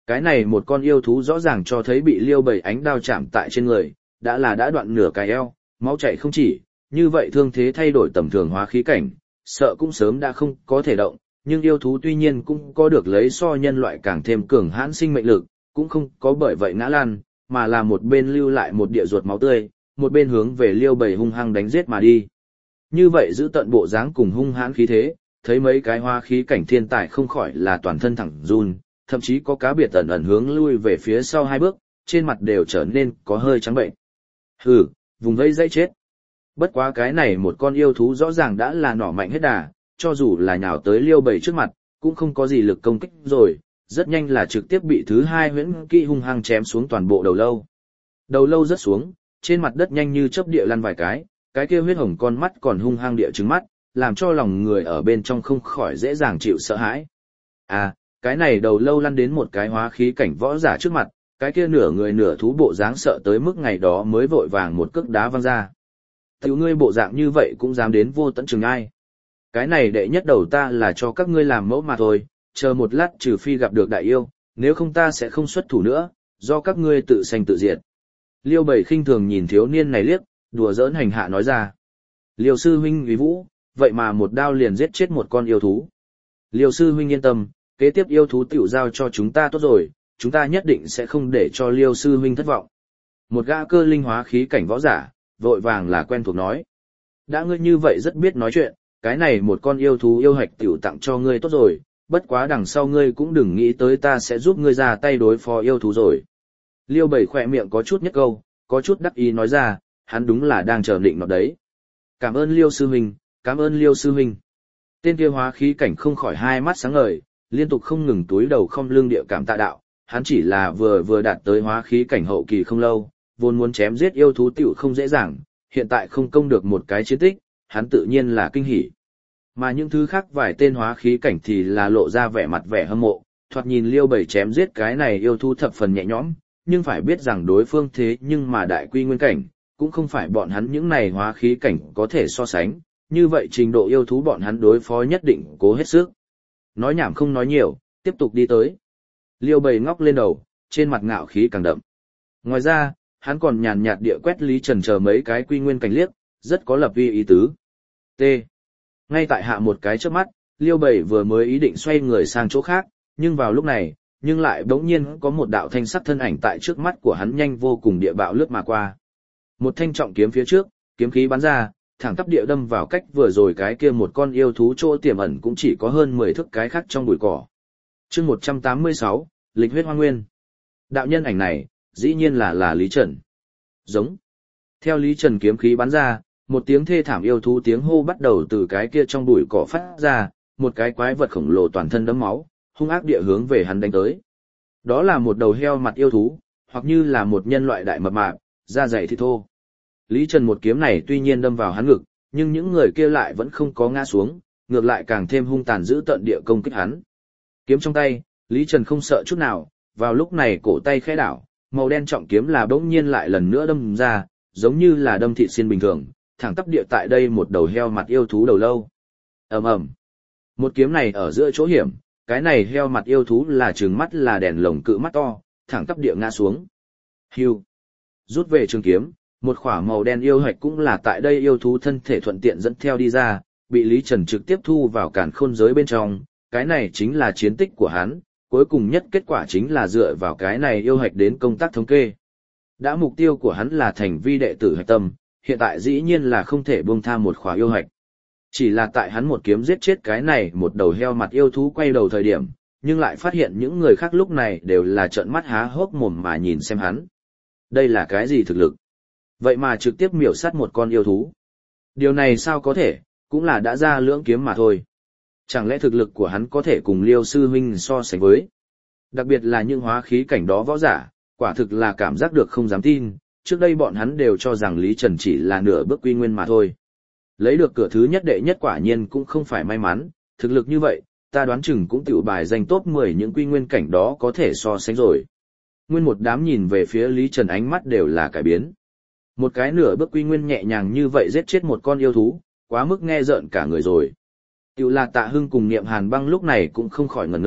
Cái này một con yêu thú rõ ràng cho thấy bị Liêu Bầy ánh đao chạm tại trên người, đã là đã đoạn nửa cái eo, máu chảy không chỉ, như vậy thương thế thay đổi tầm thường hóa khí cảnh, sợ cũng sớm đã không có thể động, nhưng yêu thú tuy nhiên cũng có được lấy so nhân loại càng thêm cường hãn sinh mệnh lực, cũng không có bởi vậy ngã lan, mà là một bên lưu lại một địa ruột máu tươi, một bên hướng về Liêu Bầy hung hăng đánh giết mà đi. Như vậy giữ tận bộ dáng cùng hung hãn khí thế, thấy mấy cái hoa khí cảnh thiên tài không khỏi là toàn thân thẳng run, thậm chí có cá biệt ẩn ẩn hướng lui về phía sau hai bước, trên mặt đều trở nên có hơi trắng bệnh. Hừ, vùng vây dây chết. Bất quá cái này một con yêu thú rõ ràng đã là nỏ mạnh hết đà, cho dù là nhào tới Liêu Bầy trước mặt, cũng không có gì lực công kích rồi, rất nhanh là trực tiếp bị thứ hai huyễn kỹ hung hăng chém xuống toàn bộ đầu lâu. Đầu lâu rớt xuống, trên mặt đất nhanh như chớp địa lăn vài cái, cái kia huyết hồng con mắt còn hung hăng địa trứng mắt, làm cho lòng người ở bên trong không khỏi dễ dàng chịu sợ hãi. À, cái này đầu lâu lăn đến một cái hóa khí cảnh võ giả trước mặt, cái kia nửa người nửa thú bộ dáng sợ tới mức ngày đó mới vội vàng một cước đá văng ra. Tiểu ngươi bộ dạng như vậy cũng dám đến vô tận trường ai. Cái này đệ nhất đầu ta là cho các ngươi làm mẫu mà thôi, chờ một lát trừ phi gặp được đại yêu, nếu không ta sẽ không xuất thủ nữa, do các ngươi tự sanh tự diệt. Liêu Bầy khinh thường nhìn thiếu niên này liếc, đùa giỡn hành hạ nói ra. Liêu sư huynh uy vũ, vậy mà một đao liền giết chết một con yêu thú. Liêu sư huynh yên tâm, kế tiếp yêu thú tiểu giao cho chúng ta tốt rồi, chúng ta nhất định sẽ không để cho Liêu sư huynh thất vọng. Một gã cơ linh hóa khí cảnh võ giả, vội vàng là quen thuộc nói. Đã ngươi như vậy rất biết nói chuyện, cái này một con yêu thú yêu hạch tiểu tặng cho ngươi tốt rồi, bất quá đằng sau ngươi cũng đừng nghĩ tới ta sẽ giúp ngươi ra tay đối phó yêu thú rồi. Liêu Bầy khỏe miệng có chút nhất câu, có chút đắc ý nói ra, hắn đúng là đang chờ định nọ đấy. Cảm ơn Liêu sư huynh, cảm ơn Liêu sư huynh. Tên kia hóa khí cảnh không khỏi hai mắt sáng ngời, liên tục không ngừng túi đầu không lương địa cảm tạ đạo, hắn chỉ là vừa vừa đạt tới hóa khí cảnh hậu kỳ không lâu, vốn muốn chém giết yêu thú tiểu không dễ dàng, hiện tại không công được một cái chiến tích, hắn tự nhiên là kinh hỉ. Mà những thứ khác vài tên hóa khí cảnh thì là lộ ra vẻ mặt vẻ hâm mộ, thoạt nhìn Liêu Bầy chém giết cái này yêu thú thập phần nhẹ nhõm, nhưng phải biết rằng đối phương thế nhưng mà đại quy nguyên cảnh, cũng không phải bọn hắn những này hóa khí cảnh có thể so sánh, như vậy trình độ yêu thú bọn hắn đối phó nhất định cố hết sức. Nói nhảm không nói nhiều, tiếp tục đi tới. Liêu Bầy ngóc lên đầu, trên mặt ngạo khí càng đậm. Ngoài ra, hắn còn nhàn nhạt địa quét Lý Trần chờ mấy cái quy nguyên cảnh liếc, rất có lập vi ý tứ. T. Ngay tại hạ một cái trước mắt, Liêu Bầy vừa mới ý định xoay người sang chỗ khác, nhưng vào lúc này, nhưng lại bỗng nhiên có một đạo thanh sắc thân ảnh tại trước mắt của hắn nhanh vô cùng địa bạo lướt mà qua. Một thanh trọng kiếm phía trước, kiếm khí bắn ra, thẳng tắp địa đâm vào cách vừa rồi cái kia một con yêu thú chỗ tiềm ẩn cũng chỉ có hơn mười thước cái khác trong bụi cỏ. Chương một trăm tám mươi sáu, Lịch huyết hoang nguyên. Đạo nhân ảnh này, dĩ nhiên là là Lý Trần. Giống. Theo Lý Trần kiếm khí bắn ra, một tiếng thê thảm yêu thú tiếng hô bắt đầu từ cái kia trong bụi cỏ phát ra, một cái quái vật khổng lồ toàn thân đẫm máu, hung ác địa hướng về hắn đánh tới. Đó là một đầu heo mặt yêu thú, hoặc như là một nhân loại đại mập mạp, da dày thịt thô. Lý Trần một kiếm này tuy nhiên đâm vào hắn ngực, nhưng những người kia lại vẫn không có ngã xuống, ngược lại càng thêm hung tàn dữ tợn địa công kích hắn. Kiếm trong tay, Lý Trần không sợ chút nào, vào lúc này cổ tay khẽ đảo, màu đen trọng kiếm là bỗng nhiên lại lần nữa đâm ra, giống như là đâm thịt xiên bình thường, thẳng tắp địa tại đây một đầu heo mặt yêu thú đầu lâu. Ầm ầm. Một kiếm này ở giữa chỗ hiểm, cái này heo mặt yêu thú là trừng mắt là đèn lồng cự mắt to, thẳng tắp địa ngã xuống. Hưu. Rút về trường kiếm, một khỏa màu đen yêu hạch cũng là tại đây yêu thú thân thể thuận tiện dẫn theo đi ra, bị Lý Trần trực tiếp thu vào càn khôn giới bên trong, cái này chính là chiến tích của hắn, cuối cùng nhất kết quả chính là dựa vào cái này yêu hạch đến công tác thống kê. Đã mục tiêu của hắn là thành vi đệ tử hạch tâm, hiện tại dĩ nhiên là không thể buông tha một khỏa yêu hạch. Chỉ là tại hắn một kiếm giết chết cái này một đầu heo mặt yêu thú quay đầu thời điểm, nhưng lại phát hiện những người khác lúc này đều là trợn mắt há hốc mồm mà nhìn xem hắn. Đây là cái gì thực lực? Vậy mà trực tiếp miểu sát một con yêu thú. Điều này sao có thể, cũng là đã ra lưỡng kiếm mà thôi. Chẳng lẽ thực lực của hắn có thể cùng Liêu sư huynh so sánh với? Đặc biệt là những hóa khí cảnh đó võ giả, quả thực là cảm giác được không dám tin, trước đây bọn hắn đều cho rằng Lý Trần chỉ là nửa bước quy nguyên mà thôi. Lấy được cửa thứ nhất đệ nhất quả nhiên cũng không phải may mắn, thực lực như vậy, ta đoán chừng cũng tiểu bài danh top mười những quy nguyên cảnh đó có thể so sánh rồi. Nguyên một đám nhìn về phía Lý Trần ánh mắt đều là cải biến. Một cái nửa bước quy nguyên nhẹ nhàng như vậy giết chết một con yêu thú, quá mức nghe rợn cả người rồi. Tiểu là Tạ Hưng cùng Niệm Hàn Băng lúc này cũng không khỏi ngẩn ngơ,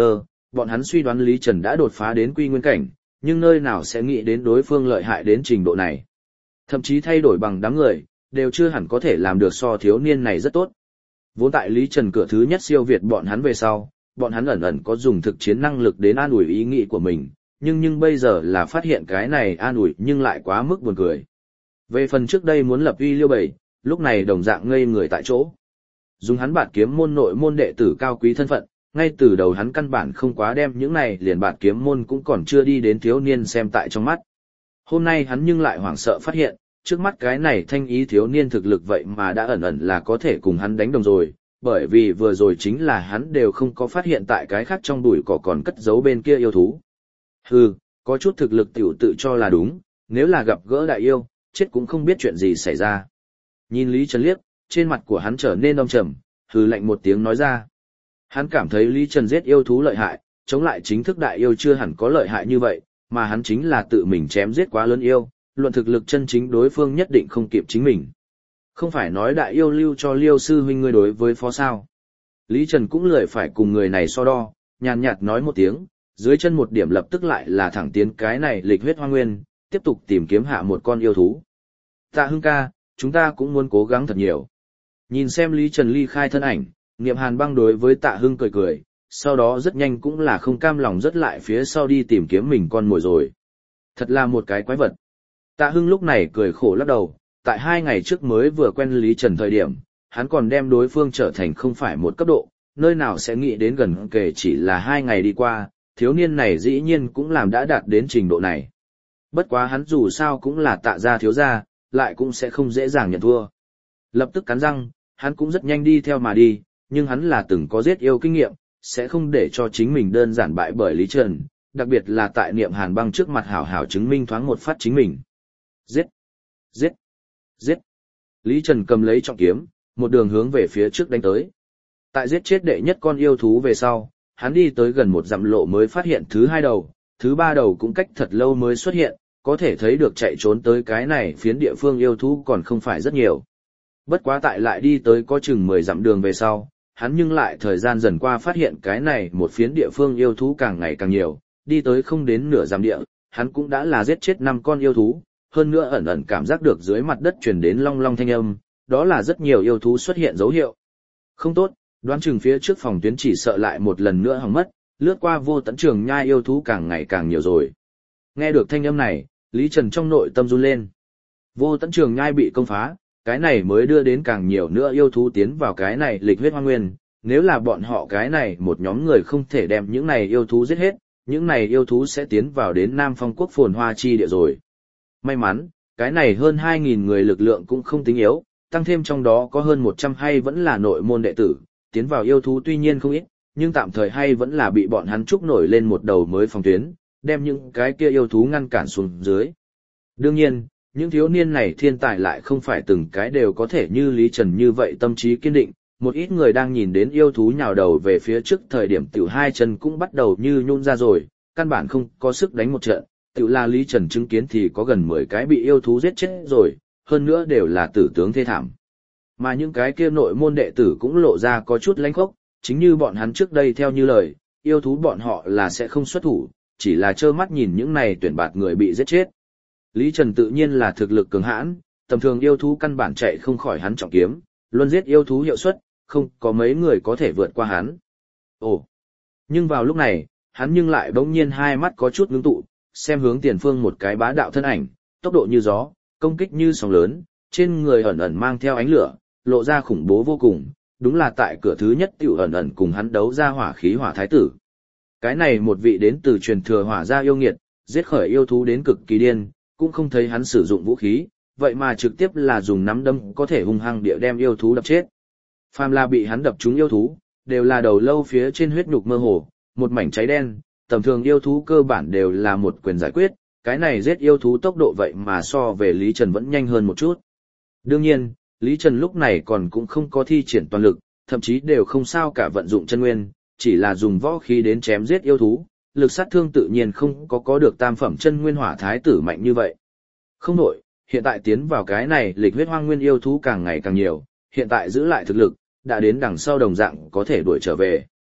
bọn hắn suy đoán Lý Trần đã đột phá đến quy nguyên cảnh, nhưng nơi nào sẽ nghĩ đến đối phương lợi hại đến trình độ này. Thậm chí thay đổi bằng đám người, đều chưa hẳn có thể làm được so thiếu niên này rất tốt. Vốn tại Lý Trần cửa thứ nhất siêu việt bọn hắn về sau, bọn hắn ẩn ẩn có dùng thực chiến năng lực đến an ủi ý nghĩ của mình, nhưng nhưng bây giờ là phát hiện cái này an ủi nhưng lại quá mức buồn cười. Về phần trước đây muốn lập uy Liêu Bảy, lúc này đồng dạng ngây người tại chỗ. Dùng hắn bạt kiếm môn nội môn đệ tử cao quý thân phận, ngay từ đầu hắn căn bản không quá đem những này liền bạt kiếm môn cũng còn chưa đi đến thiếu niên xem tại trong mắt. Hôm nay hắn nhưng lại hoảng sợ phát hiện, trước mắt cái này thanh ý thiếu niên thực lực vậy mà đã ẩn ẩn là có thể cùng hắn đánh đồng rồi, bởi vì vừa rồi chính là hắn đều không có phát hiện tại cái khác trong bụi cỏ còn cất giấu bên kia yêu thú. Hừ, có chút thực lực tiểu tự cho là đúng, nếu là gặp gỡ đại yêu, chết cũng không biết chuyện gì xảy ra. Nhìn Lý Trần liếc, trên mặt của hắn trở nên âm trầm, hừ lạnh một tiếng nói ra. Hắn cảm thấy Lý Trần giết yêu thú lợi hại, chống lại chính thức đại yêu chưa hẳn có lợi hại như vậy, mà hắn chính là tự mình chém giết quá lớn yêu, luận thực lực chân chính đối phương nhất định không kịp chính mình. Không phải nói đại yêu lưu cho Liêu sư huynh ngươi đối với phó sao. Lý Trần cũng lười phải cùng người này so đo, nhàn nhạt nói một tiếng, dưới chân một điểm lập tức lại là thẳng tiến cái này lịch huyết hoa nguyên, tiếp tục tìm kiếm hạ một con yêu thú. Tạ Hưng ca, chúng ta cũng muốn cố gắng thật nhiều. Nhìn xem Lý Trần ly khai thân ảnh, Niệm Hàn Băng đối với Tạ Hưng cười cười, sau đó rất nhanh cũng là không cam lòng rất lại phía sau đi tìm kiếm mình con mồi rồi. Thật là một cái quái vật. Tạ Hưng lúc này cười khổ lắc đầu, tại hai ngày trước mới vừa quen Lý Trần thời điểm, hắn còn đem đối phương trở thành không phải một cấp độ, nơi nào sẽ nghĩ đến gần kể chỉ là hai ngày đi qua, thiếu niên này dĩ nhiên cũng làm đã đạt đến trình độ này. Bất quá hắn dù sao cũng là Tạ gia thiếu gia, lại cũng sẽ không dễ dàng nhận thua. Lập tức cắn răng, hắn cũng rất nhanh đi theo mà đi, nhưng hắn là từng có giết yêu kinh nghiệm, sẽ không để cho chính mình đơn giản bại bởi Lý Trần, đặc biệt là tại Niệm Hàn Băng trước mặt hảo hảo chứng minh thoáng một phát chính mình. Giết! Giết! Giết! Lý Trần cầm lấy trọng kiếm, một đường hướng về phía trước đánh tới. Tại giết chết đệ nhất con yêu thú về sau, hắn đi tới gần một dặm lộ mới phát hiện thứ hai đầu, thứ ba đầu cũng cách thật lâu mới xuất hiện, có thể thấy được chạy trốn tới cái này phiến địa phương yêu thú còn không phải rất nhiều. Bất quá tại lại đi tới có chừng mười dặm đường về sau, hắn nhưng lại thời gian dần qua phát hiện cái này một phiến địa phương yêu thú càng ngày càng nhiều, đi tới không đến nửa dặm địa, hắn cũng đã là giết chết năm con yêu thú, hơn nữa ẩn ẩn cảm giác được dưới mặt đất truyền đến long long thanh âm, đó là rất nhiều yêu thú xuất hiện dấu hiệu. Không tốt, đoán chừng phía trước phòng tuyến chỉ sợ lại một lần nữa hỏng mất, lướt qua vô tận trường nhai yêu thú càng ngày càng nhiều rồi. Nghe được thanh âm này, Lý Trần trong nội tâm run lên. Vô tận trường nhai bị công phá, cái này mới đưa đến càng nhiều nữa yêu thú tiến vào cái này lịch huyết hoang nguyên, nếu là bọn họ cái này một nhóm người không thể đem những này yêu thú giết hết, những này yêu thú sẽ tiến vào đến Nam Phong quốc phồn hoa chi địa rồi. May mắn, cái này hơn hai nghìn người lực lượng cũng không tính yếu, tăng thêm trong đó có hơn một trăm hay vẫn là nội môn đệ tử, tiến vào yêu thú tuy nhiên không ít, nhưng tạm thời hay vẫn là bị bọn hắn trúc nổi lên một đầu mới phòng tuyến, đem những cái kia yêu thú ngăn cản xuống dưới. Đương nhiên, những thiếu niên này thiên tài lại không phải từng cái đều có thể như Lý Trần như vậy tâm trí kiên định, một ít người đang nhìn đến yêu thú nhào đầu về phía trước thời điểm tiểu hai chân cũng bắt đầu như nhún ra rồi, căn bản không có sức đánh một trận, tiểu là Lý Trần chứng kiến thì có gần mười cái bị yêu thú giết chết rồi, hơn nữa đều là tử tướng thê thảm. Mà những cái kia nội môn đệ tử cũng lộ ra có chút lánh khốc, chính như bọn hắn trước đây theo như lời, yêu thú bọn họ là sẽ không xuất thủ, chỉ là trơ mắt nhìn những này tuyển bạt người bị giết chết. Lý Trần tự nhiên là thực lực cường hãn, tầm thường yêu thú căn bản chạy không khỏi hắn trọng kiếm, luôn giết yêu thú hiệu suất, không có mấy người có thể vượt qua hắn. Ồ! Nhưng vào lúc này, hắn nhưng lại bỗng nhiên hai mắt có chút ngưng tụ, xem hướng tiền phương một cái bá đạo thân ảnh, tốc độ như gió, công kích như sóng lớn, trên người ẩn ẩn mang theo ánh lửa, lộ ra khủng bố vô cùng, đúng là tại cửa thứ nhất tiểu ẩn ẩn cùng hắn đấu ra hỏa khí hỏa thái tử. Cái này một vị đến từ truyền thừa hỏa gia yêu nghiệt, giết khởi yêu thú đến cực kỳ điên, cũng không thấy hắn sử dụng vũ khí, vậy mà trực tiếp là dùng nắm đấm có thể hung hăng địa đem yêu thú đập chết. Phàm là bị hắn đập trúng yêu thú, đều là đầu lâu phía trên huyết nhục mơ hồ, một mảnh cháy đen, tầm thường yêu thú cơ bản đều là một quyền giải quyết, cái này giết yêu thú tốc độ vậy mà so về Lý Trần vẫn nhanh hơn một chút. Đương nhiên, Lý Trần lúc này còn cũng không có thi triển toàn lực, thậm chí đều không sao cả vận dụng chân nguyên, chỉ là dùng võ khí đến chém giết yêu thú, lực sát thương tự nhiên không có có được tam phẩm chân nguyên hỏa thái tử mạnh như vậy. Không nổi, hiện tại tiến vào cái này lịch huyết hoang nguyên yêu thú càng ngày càng nhiều, hiện tại giữ lại thực lực, đã đến đằng sau đồng dạng có thể đuổi trở về.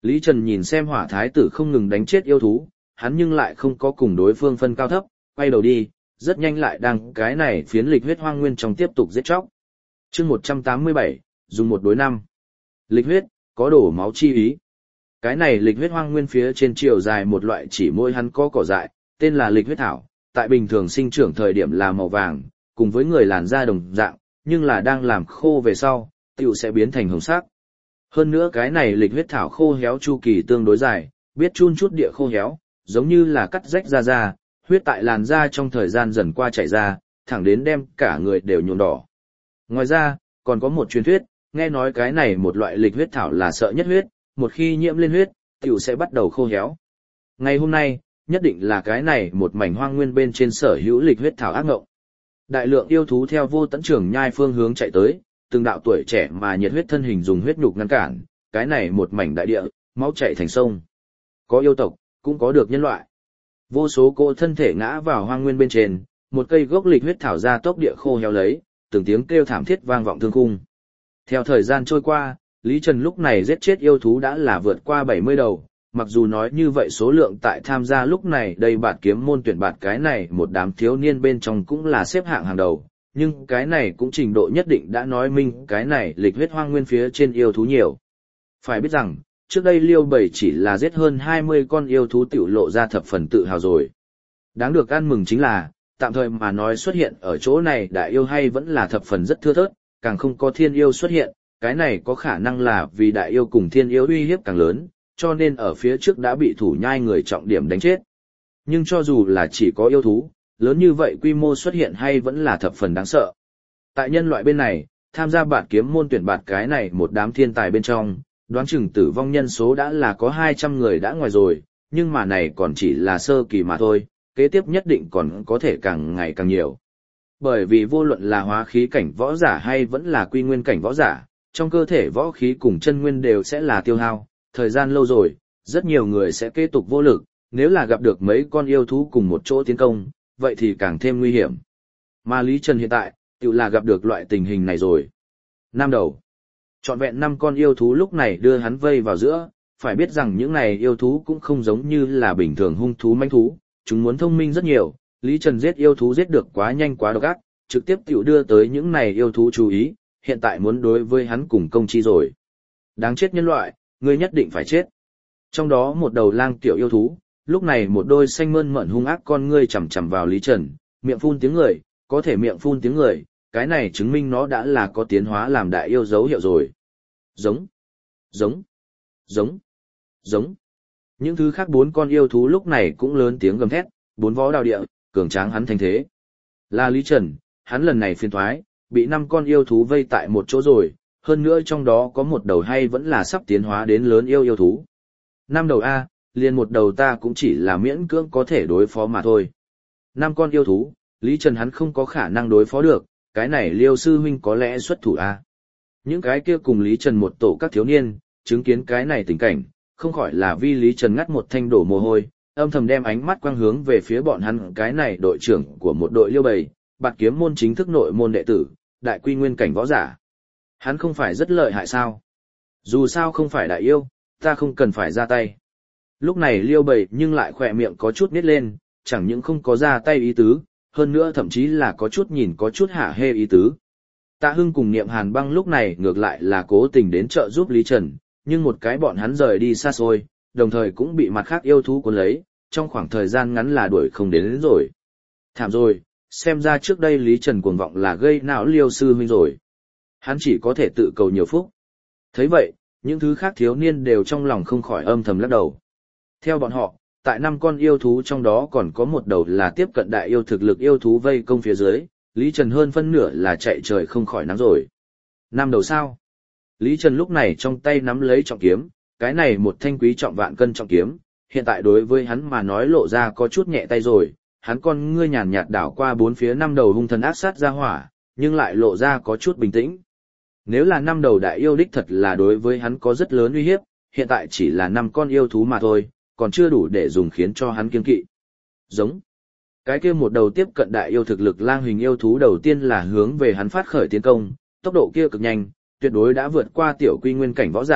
Lý Trần nhìn xem hỏa thái tử không ngừng đánh chết yêu thú, hắn nhưng lại không có cùng đối phương phân cao thấp, quay đầu đi, rất nhanh lại đang cái này phiến lịch huyết hoang nguyên trong tiếp tục giết chóc. chương một trăm tám mươi bảy, dùng một đối năm. Lịch huyết, có đổ máu chi ý. Cái này lịch huyết hoang nguyên phía trên chiều dài một loại chỉ mỗi hắn có cỏ dại, tên là lịch huyết thảo, tại bình thường sinh trưởng thời điểm là màu vàng, cùng với người làn da đồng dạng, nhưng là đang làm khô về sau, tiểu sẽ biến thành hồng sắc. Hơn nữa cái này lịch huyết thảo khô héo chu kỳ tương đối dài, biết chun chút địa khô héo, giống như là cắt rách da da, huyết tại làn da trong thời gian dần qua chảy ra, thẳng đến đem cả người đều nhuộm đỏ. Ngoài ra, còn có một truyền thuyết, nghe nói cái này một loại lịch huyết thảo là sợ nhất huyết, một khi nhiễm lên huyết, tiểu sẽ bắt đầu khô héo. Ngày hôm nay, nhất định là cái này một mảnh hoang nguyên bên trên sở hữu lịch huyết thảo ác ngộng. Đại lượng yêu thú theo vô tận trưởng nhai phương hướng chạy tới, từng đạo tuổi trẻ mà nhiệt huyết thân hình dùng huyết nhục ngăn cản, cái này một mảnh đại địa, máu chảy thành sông. Có yêu tộc, cũng có được nhân loại. Vô số cỗ thân thể ngã vào hoang nguyên bên trên, một cây gốc lịch huyết thảo ra tốc địa khô héo lấy, từng tiếng kêu thảm thiết vang vọng thương khung. Theo thời gian trôi qua, Lý Trần lúc này giết chết yêu thú đã là vượt qua bảy mươi đầu, mặc dù nói như vậy số lượng tại tham gia lúc này đây bạt kiếm môn tuyển bạt cái này một đám thiếu niên bên trong cũng là xếp hạng hàng đầu, nhưng cái này cũng trình độ nhất định đã nói minh cái này lịch huyết hoang nguyên phía trên yêu thú nhiều. Phải biết rằng, trước đây Liêu Bảy chỉ là giết hơn hai mươi con yêu thú tiểu lộ ra thập phần tự hào rồi. Đáng được ăn mừng chính là, tạm thời mà nói xuất hiện ở chỗ này đại yêu hay vẫn là thập phần rất thưa thớt, càng không có thiên yêu xuất hiện, cái này có khả năng là vì đại yêu cùng thiên yêu uy hiếp càng lớn, cho nên ở phía trước đã bị thủ nhai người trọng điểm đánh chết. Nhưng cho dù là chỉ có yêu thú, lớn như vậy quy mô xuất hiện hay vẫn là thập phần đáng sợ. Tại nhân loại bên này, tham gia bạt kiếm môn tuyển bạt cái này một đám thiên tài bên trong, đoán chừng tử vong nhân số đã là có hai trăm người đã ngoài rồi, nhưng mà này còn chỉ là sơ kỳ mà thôi, kế tiếp nhất định còn có thể càng ngày càng nhiều. Bởi vì vô luận là hóa khí cảnh võ giả hay vẫn là quy nguyên cảnh võ giả, trong cơ thể võ khí cùng chân nguyên đều sẽ là tiêu hao, thời gian lâu rồi, rất nhiều người sẽ kế tục vô lực, nếu là gặp được mấy con yêu thú cùng một chỗ tiến công, vậy thì càng thêm nguy hiểm. Mà Lý Trần hiện tại, tự là gặp được loại tình hình này rồi. Năm đầu. Trọn vẹn năm con yêu thú lúc này đưa hắn vây vào giữa, phải biết rằng những này yêu thú cũng không giống như là bình thường hung thú manh thú, chúng muốn thông minh rất nhiều, Lý Trần giết yêu thú giết được quá nhanh quá độc ác, trực tiếp tiểu đưa tới những này yêu thú chú ý, hiện tại muốn đối với hắn cùng công chi rồi. Đáng chết nhân loại, ngươi nhất định phải chết. Trong đó một đầu lang tiểu yêu thú, lúc này một đôi xanh mơn mởn hung ác con ngươi chằm chằm vào Lý Trần, miệng phun tiếng người, có thể miệng phun tiếng người, cái này chứng minh nó đã là có tiến hóa làm đại yêu dấu hiệu rồi. Giống, giống, giống, giống. Những thứ khác bốn con yêu thú lúc này cũng lớn tiếng gầm thét, bốn vó đào địa, cường tráng hắn thành thế. Là Lý Trần, hắn lần này phiền thoái, bị năm con yêu thú vây tại một chỗ rồi, hơn nữa trong đó có một đầu hay vẫn là sắp tiến hóa đến lớn yêu yêu thú. Năm đầu A, liền một đầu ta cũng chỉ là miễn cưỡng có thể đối phó mà thôi. Năm con yêu thú, Lý Trần hắn không có khả năng đối phó được, cái này Liêu sư huynh có lẽ xuất thủ A. Những cái kia cùng Lý Trần một tổ các thiếu niên, chứng kiến cái này tình cảnh, không khỏi là vì Lý Trần ngắt một thanh đổ mồ hôi, âm thầm đem ánh mắt quang hướng về phía bọn hắn cái này đội trưởng của một đội Liêu Bầy, bạt kiếm môn chính thức nội môn đệ tử, đại quy nguyên cảnh võ giả. Hắn không phải rất lợi hại sao? Dù sao không phải đại yêu, ta không cần phải ra tay. Lúc này Liêu Bầy nhưng lại khỏe miệng có chút nít lên, chẳng những không có ra tay ý tứ, hơn nữa thậm chí là có chút nhìn có chút hả hê ý tứ. Tạ Hưng cùng Niệm Hàn Băng lúc này ngược lại là cố tình đến trợ giúp Lý Trần, nhưng một cái bọn hắn rời đi xa xôi, đồng thời cũng bị mặt khác yêu thú cuốn lấy, trong khoảng thời gian ngắn là đuổi không đến, đến rồi. Thảm rồi, xem ra trước đây Lý Trần cuồng vọng là gây não Liêu sư huynh rồi. Hắn chỉ có thể tự cầu nhiều phúc. Thấy vậy, những thứ khác thiếu niên đều trong lòng không khỏi âm thầm lắc đầu. Theo bọn họ, tại năm con yêu thú trong đó còn có một đầu là tiếp cận đại yêu thực lực yêu thú vây công phía dưới, Lý Trần hơn phân nửa là chạy trời không khỏi nắng rồi. Năm đầu sao? Lý Trần lúc này trong tay nắm lấy trọng kiếm, cái này một thanh quý trọng vạn cân trọng kiếm, hiện tại đối với hắn mà nói lộ ra có chút nhẹ tay rồi, hắn con ngươi nhàn nhạt đảo qua bốn phía năm đầu hung thần ác sát ra hỏa, nhưng lại lộ ra có chút bình tĩnh. Nếu là năm đầu đại yêu đích thật là đối với hắn có rất lớn uy hiếp, hiện tại chỉ là năm con yêu thú mà thôi, còn chưa đủ để dùng khiến cho hắn kiêng kỵ. Giống. Cái kia một đầu tiếp cận đại yêu thực lực lang hình yêu thú đầu tiên là hướng về hắn phát khởi tiến công, tốc độ kia cực nhanh, tuyệt đối đã vượt qua tiểu quy nguyên cảnh võ giả,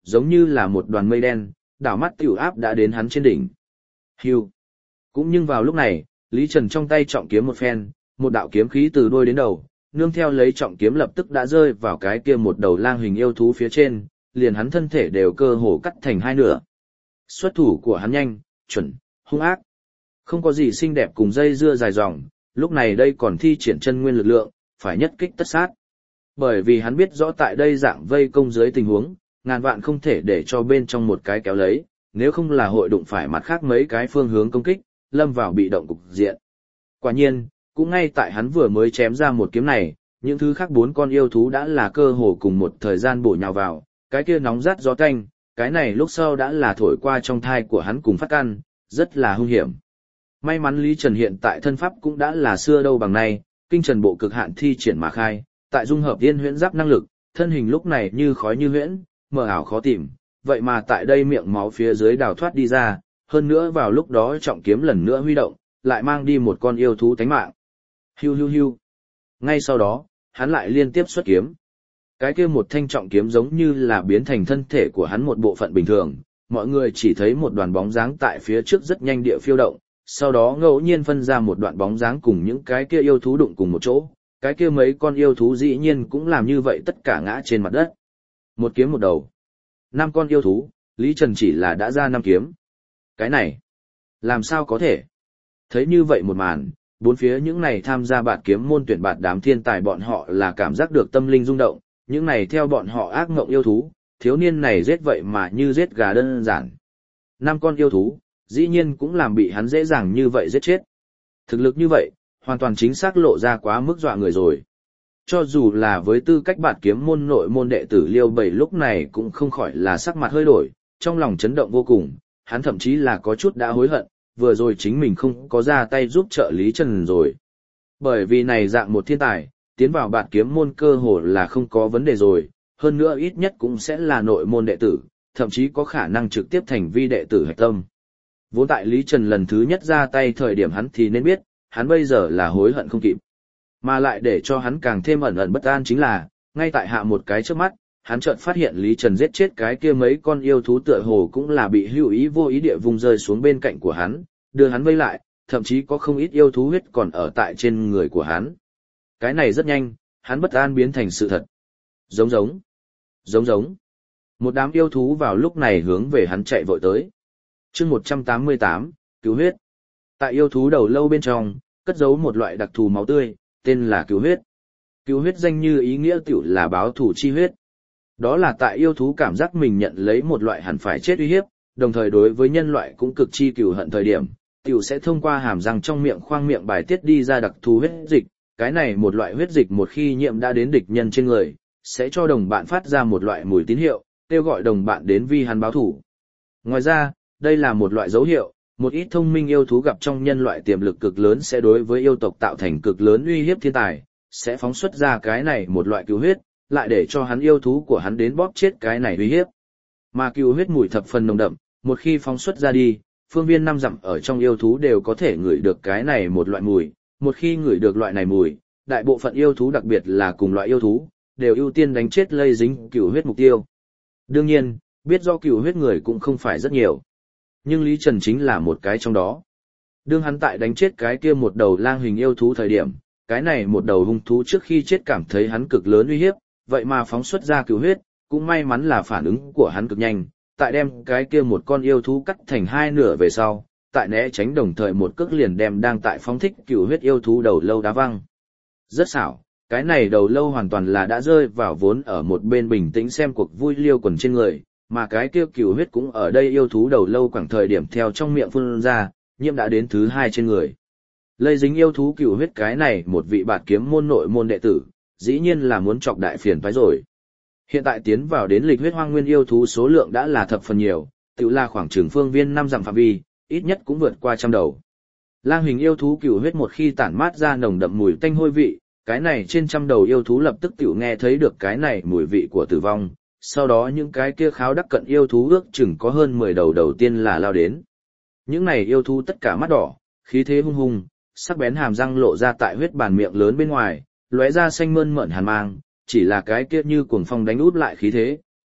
giống như là một đoàn mây đen, đảo mắt tiểu áp đã đến hắn trên đỉnh. Hưu. Cũng nhưng vào lúc này, Lý Trần trong tay trọng kiếm một phen, một đạo kiếm khí từ đuôi đến đầu, nương theo lấy trọng kiếm lập tức đã rơi vào cái kia một đầu lang hình yêu thú phía trên, liền hắn thân thể đều cơ hồ cắt thành hai nửa. Xuất thủ của hắn nhanh, chuẩn, hung ác. Không có gì xinh đẹp cùng dây dưa dài dòng, lúc này đây còn thi triển chân nguyên lực lượng, phải nhất kích tất sát. Bởi vì hắn biết rõ tại đây dạng vây công dưới tình huống, ngàn vạn không thể để cho bên trong một cái kéo lấy, nếu không là hội đụng phải mặt khác mấy cái phương hướng công kích, lâm vào bị động cục diện. Quả nhiên, cũng ngay tại hắn vừa mới chém ra một kiếm này, những thứ khác bốn con yêu thú đã là cơ hồ cùng một thời gian bổ nhào vào, cái kia nóng rát gió tanh, cái này lúc sau đã là thổi qua trong thai của hắn cùng phát căn, rất là hung hiểm. May mắn Lý Trần hiện tại thân pháp cũng đã là xưa đâu bằng nay, kinh trần bộ cực hạn thi triển mà khai, tại dung hợp tiên huyễn giáp năng lực, thân hình lúc này như khói như huyễn, mờ ảo khó tìm, vậy mà tại đây miệng máu phía dưới đào thoát đi ra, hơn nữa vào lúc đó trọng kiếm lần nữa huy động, lại mang đi một con yêu thú tánh mạng. Hiu hiu hiu. Ngay sau đó, hắn lại liên tiếp xuất kiếm. Cái kia một thanh trọng kiếm giống như là biến thành thân thể của hắn một bộ phận bình thường, mọi người chỉ thấy một đoàn bóng dáng tại phía trước rất nhanh địa phiêu động, sau đó ngẫu nhiên phân ra một đoạn bóng dáng cùng những cái kia yêu thú đụng cùng một chỗ, cái kia mấy con yêu thú dĩ nhiên cũng làm như vậy tất cả ngã trên mặt đất. Một kiếm một đầu. Năm con yêu thú, Lý Trần chỉ là đã ra năm kiếm. Cái này, làm sao có thể? Thấy như vậy một màn, bốn phía những này tham gia bạt kiếm môn tuyển bạt đám thiên tài bọn họ là cảm giác được tâm linh rung động, những này theo bọn họ ác ngộng yêu thú, thiếu niên này giết vậy mà như giết gà đơn giản. Năm con yêu thú, dĩ nhiên cũng làm bị hắn dễ dàng như vậy giết chết. Thực lực như vậy, hoàn toàn chính xác lộ ra quá mức dọa người rồi. Cho dù là với tư cách bạt kiếm môn nội môn đệ tử Liêu Bảy lúc này cũng không khỏi là sắc mặt hơi đổi, trong lòng chấn động vô cùng, hắn thậm chí là có chút đã hối hận, vừa rồi chính mình không có ra tay giúp trợ Lý Trần rồi. Bởi vì này dạng một thiên tài, tiến vào bạt kiếm môn cơ hồ là không có vấn đề rồi, hơn nữa ít nhất cũng sẽ là nội môn đệ tử, thậm chí có khả năng trực tiếp thành vi đệ tử hạch tâm. Vốn tại Lý Trần lần thứ nhất ra tay thời điểm hắn thì nên biết, hắn bây giờ là hối hận không kịp. Mà lại để cho hắn càng thêm ẩn ẩn bất an chính là, ngay tại hạ một cái trước mắt, hắn chợt phát hiện Lý Trần giết chết cái kia mấy con yêu thú tựa hồ cũng là bị hữu ý vô ý địa vùng rơi xuống bên cạnh của hắn, đưa hắn vây lại, thậm chí có không ít yêu thú huyết còn ở tại trên người của hắn. Cái này rất nhanh, hắn bất an biến thành sự thật. Giống giống, giống giống. Một đám yêu thú vào lúc này hướng về hắn chạy vội tới. Chương một trăm tám mươi tám, cứu huyết. Tại yêu thú đầu lâu bên trong, cất giấu một loại đặc thù máu tươi, tên là cứu huyết. Cứu huyết danh như ý nghĩa tiểu là báo thù chi huyết. Đó là tại yêu thú cảm giác mình nhận lấy một loại hẳn phải chết uy hiếp, đồng thời đối với nhân loại cũng cực chi cừu hận thời điểm, tiểu sẽ thông qua hàm răng trong miệng khoang miệng bài tiết đi ra đặc thù huyết dịch. Cái này một loại huyết dịch một khi nhiễm đã đến địch nhân trên người, sẽ cho đồng bạn phát ra một loại mùi tín hiệu, kêu gọi đồng bạn đến vi hắn báo thù. Ngoài ra, đây là một loại dấu hiệu, một ít thông minh yêu thú gặp trong nhân loại tiềm lực cực lớn sẽ đối với yêu tộc tạo thành cực lớn uy hiếp thiên tài, sẽ phóng xuất ra cái này một loại cứu huyết, lại để cho hắn yêu thú của hắn đến bóp chết cái này uy hiếp. Mà cứu huyết mùi thập phần nồng đậm, một khi phóng xuất ra đi, phương viên năm dặm ở trong yêu thú đều có thể ngửi được cái này một loại mùi, một khi ngửi được loại này mùi, đại bộ phận yêu thú đặc biệt là cùng loại yêu thú, đều ưu tiên đánh chết lây dính cứu huyết mục tiêu. Đương nhiên, biết do cứu huyết người cũng không phải rất nhiều. Nhưng Lý Trần chính là một cái trong đó. Đương hắn tại đánh chết cái kia một đầu lang hình yêu thú thời điểm, cái này một đầu hung thú trước khi chết cảm thấy hắn cực lớn uy hiếp, vậy mà phóng xuất ra cứu huyết, cũng may mắn là phản ứng của hắn cực nhanh, tại đem cái kia một con yêu thú cắt thành hai nửa về sau, tại né tránh đồng thời một cước liền đem đang tại phóng thích cứu huyết yêu thú đầu lâu đá văng. Rất xảo, cái này đầu lâu hoàn toàn là đã rơi vào vốn ở một bên bình tĩnh xem cuộc vui Liêu Quần trên người. Mà cái kia cừu huyết cũng ở đây yêu thú đầu lâu khoảng thời điểm theo trong miệng phun ra, nhiễm đã đến thứ hai trên người. Lây dính yêu thú cừu huyết cái này một vị bạt kiếm môn nội môn đệ tử, dĩ nhiên là muốn chọc đại phiền phái rồi. Hiện tại tiến vào đến lịch huyết hoang nguyên yêu thú số lượng đã là thập phần nhiều, tự là khoảng trường phương viên năm dặm phạm vi, ít nhất cũng vượt qua trăm đầu. Lang hình yêu thú cừu huyết một khi tản mát ra nồng đậm mùi tanh hôi vị, cái này trên trăm đầu yêu thú lập tức tiểu nghe thấy được cái này mùi vị của tử vong. Sau đó những cái kia kháo đắc cận yêu thú ước chừng có hơn mười đầu đầu tiên là lao đến. Những này yêu thú tất cả mắt đỏ, khí thế hung hùng, sắc bén hàm răng lộ ra tại huyết bàn miệng lớn bên ngoài, lóe ra xanh mơn mởn hàn mang, chỉ là cái kia như cuồng phong đánh út lại khí thế,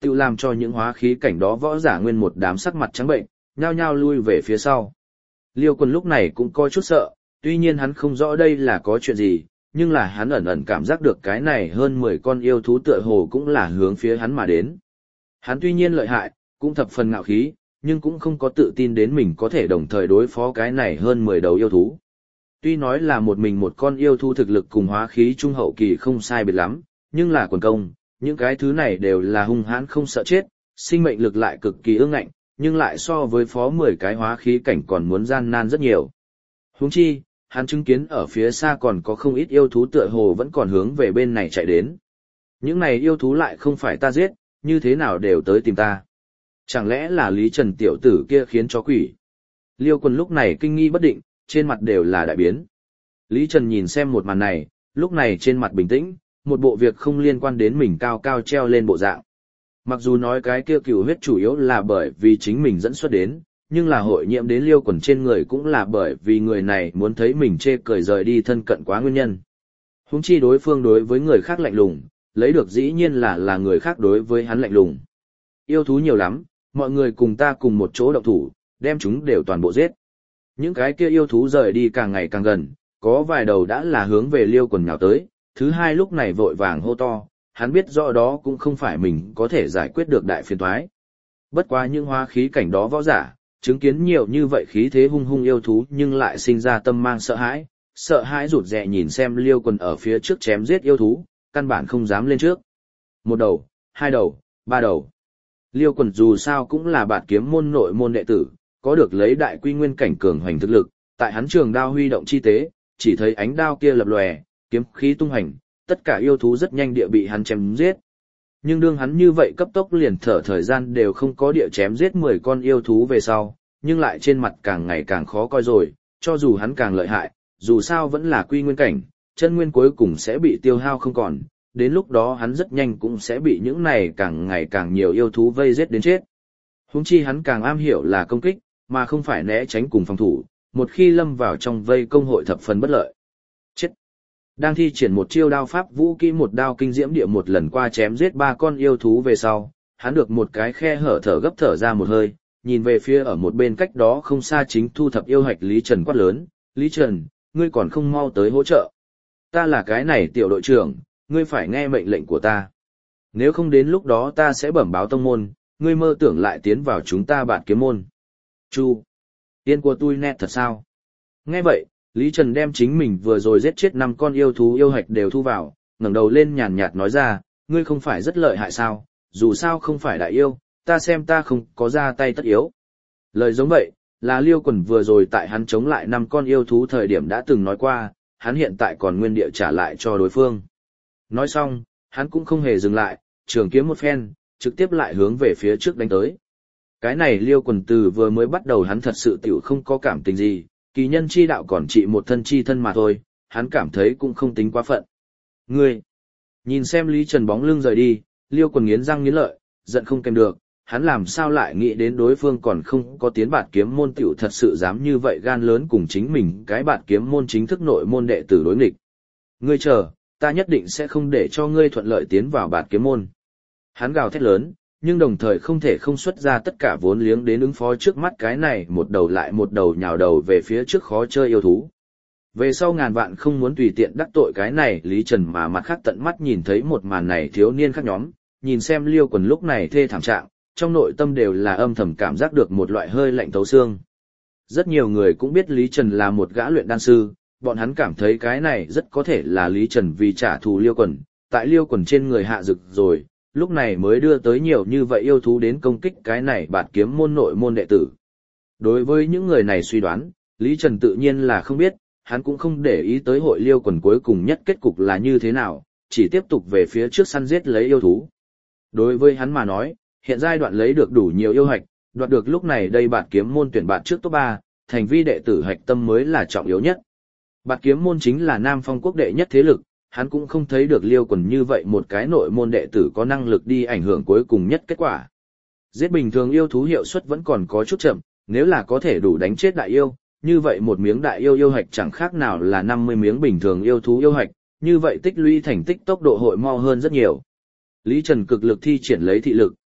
tự làm cho những hóa khí cảnh đó võ giả nguyên một đám sắc mặt trắng bệnh, nhao nhao lui về phía sau. Liêu Quân lúc này cũng có chút sợ, tuy nhiên hắn không rõ đây là có chuyện gì, nhưng là hắn ẩn ẩn cảm giác được cái này hơn mười con yêu thú tựa hồ cũng là hướng phía hắn mà đến. Hắn tuy nhiên lợi hại, cũng thập phần ngạo khí, nhưng cũng không có tự tin đến mình có thể đồng thời đối phó cái này hơn mười đầu yêu thú. Tuy nói là một mình một con yêu thú thực lực cùng hóa khí trung hậu kỳ không sai biệt lắm, nhưng là quần công, những cái thứ này đều là hung hãn không sợ chết, sinh mệnh lực lại cực kỳ ương ngạnh, nhưng lại so với phó mười cái hóa khí cảnh còn muốn gian nan rất nhiều. Huống chi, hắn chứng kiến ở phía xa còn có không ít yêu thú tựa hồ vẫn còn hướng về bên này chạy đến. Những này yêu thú lại không phải ta giết, như thế nào đều tới tìm ta. Chẳng lẽ là Lý Trần tiểu tử kia khiến cho quỷ? Liêu Quân lúc này kinh nghi bất định, trên mặt đều là đại biến. Lý Trần nhìn xem một màn này, lúc này trên mặt bình tĩnh, một bộ việc không liên quan đến mình cao cao treo lên bộ dạng. Mặc dù nói cái kia cửu huyết chủ yếu là bởi vì chính mình dẫn xuất đến, nhưng là hội nhiễm đến Liêu Quần trên người cũng là bởi vì người này muốn thấy mình chê cười rời đi thân cận quá nguyên nhân. Huống chi đối phương đối với người khác lạnh lùng, lấy được dĩ nhiên là là người khác đối với hắn lạnh lùng. Yêu thú nhiều lắm, mọi người cùng ta cùng một chỗ động thủ, đem chúng đều toàn bộ giết. Những cái kia yêu thú rời đi càng ngày càng gần, có vài đầu đã là hướng về Liêu Quần nhào tới, thứ hai lúc này vội vàng hô to, hắn biết rõ đó cũng không phải mình có thể giải quyết được đại phiền toái. Bất quá những hóa khí cảnh đó võ giả, chứng kiến nhiều như vậy khí thế hung hung yêu thú nhưng lại sinh ra tâm mang sợ hãi, sợ hãi rụt rè nhìn xem Liêu Quần ở phía trước chém giết yêu thú, căn bản không dám lên trước. Một đầu, hai đầu, ba đầu. Liêu Quần dù sao cũng là bạt kiếm môn nội môn đệ tử, có được lấy đại quy nguyên cảnh cường hoành thực lực, tại hắn trường đao huy động chi tế, chỉ thấy ánh đao kia lập lòe, kiếm khí tung hành, tất cả yêu thú rất nhanh địa bị hắn chém giết. Nhưng đương hắn như vậy cấp tốc liền thở thời gian đều không có địa chém giết mười con yêu thú về sau, nhưng lại trên mặt càng ngày càng khó coi rồi, cho dù hắn càng lợi hại, dù sao vẫn là quy nguyên cảnh, chân nguyên cuối cùng sẽ bị tiêu hao không còn, đến lúc đó hắn rất nhanh cũng sẽ bị những này càng ngày càng nhiều yêu thú vây giết đến chết. Huống chi hắn càng am hiểu là công kích, mà không phải né tránh cùng phòng thủ, một khi lâm vào trong vây công hội thập phần bất lợi. Chết! Đang thi triển một chiêu đao pháp vũ kỹ một đao kinh diễm địa một lần qua chém giết ba con yêu thú về sau, hắn được một cái khe hở thở gấp thở ra một hơi, nhìn về phía ở một bên cách đó không xa chính thu thập yêu hạch Lý Trần quát lớn, Lý Trần, ngươi còn không mau tới hỗ trợ. Ta là cái này tiểu đội trưởng, ngươi phải nghe mệnh lệnh của ta. Nếu không đến lúc đó ta sẽ bẩm báo tông môn, ngươi mơ tưởng lại tiến vào chúng ta Bạt Kiếm môn. Chu, tiên của tôi nét thật sao? Nghe vậy, Lý Trần đem chính mình vừa rồi giết chết năm con yêu thú yêu hạch đều thu vào, ngẩng đầu lên nhàn nhạt nói ra, ngươi không phải rất lợi hại sao, dù sao không phải đại yêu, ta xem ta không có ra tay tất yếu. Lời giống vậy, là Liêu Quần vừa rồi tại hắn chống lại năm con yêu thú thời điểm đã từng nói qua, hắn hiện tại còn nguyên địa trả lại cho đối phương. Nói xong, hắn cũng không hề dừng lại, trường kiếm một phen, trực tiếp lại hướng về phía trước đánh tới. Cái này Liêu Quần từ vừa mới bắt đầu hắn thật sự tiểu không có cảm tình gì, kỳ nhân chi đạo còn trị một thân chi thân mà thôi, hắn cảm thấy cũng không tính quá phận. Ngươi! Nhìn xem Lý Trần bóng lưng rời đi, Liêu Quần nghiến răng nghiến lợi, giận không kèm được, hắn làm sao lại nghĩ đến đối phương còn không có tiến Bạt Kiếm môn tiểu thật sự dám như vậy gan lớn cùng chính mình cái Bạt Kiếm môn chính thức nội môn đệ tử đối nghịch. Ngươi chờ, ta nhất định sẽ không để cho ngươi thuận lợi tiến vào Bạt Kiếm môn. Hắn gào thét lớn, nhưng đồng thời không thể không xuất ra tất cả vốn liếng đến ứng phó trước mắt cái này một đầu lại một đầu nhào đầu về phía trước khó chơi yêu thú. Về sau ngàn vạn không muốn tùy tiện đắc tội cái này Lý Trần mà mặt khác tận mắt nhìn thấy một màn này thiếu niên khác nhóm, nhìn xem Liêu Quần lúc này thê thảm trạng, trong nội tâm đều là âm thầm cảm giác được một loại hơi lạnh thấu xương. Rất nhiều người cũng biết Lý Trần là một gã luyện đan sư, bọn hắn cảm thấy cái này rất có thể là Lý Trần vì trả thù Liêu Quần, tại Liêu Quần trên người hạ dực rồi, lúc này mới đưa tới nhiều như vậy yêu thú đến công kích cái này Bạt Kiếm môn nội môn đệ tử. Đối với những người này suy đoán, Lý Trần tự nhiên là không biết, hắn cũng không để ý tới hội Liêu Quần cuối cùng nhất kết cục là như thế nào, chỉ tiếp tục về phía trước săn giết lấy yêu thú. Đối với hắn mà nói, hiện giai đoạn lấy được đủ nhiều yêu hạch, đoạt được lúc này đây Bạt Kiếm môn tuyển bạn trước top ba, thành vi đệ tử hạch tâm mới là trọng yếu nhất. Bạt Kiếm môn chính là Nam Phong quốc đệ nhất thế lực, hắn cũng không thấy được Liêu Quần như vậy một cái nội môn đệ tử có năng lực đi ảnh hưởng cuối cùng nhất kết quả. Giết bình thường yêu thú hiệu suất vẫn còn có chút chậm, nếu là có thể đủ đánh chết đại yêu, như vậy một miếng đại yêu yêu hạch chẳng khác nào là năm mươi miếng bình thường yêu thú yêu hạch, như vậy tích lũy thành tích tốc độ hội mau hơn rất nhiều. Lý Trần cực lực thi triển lấy thị lực,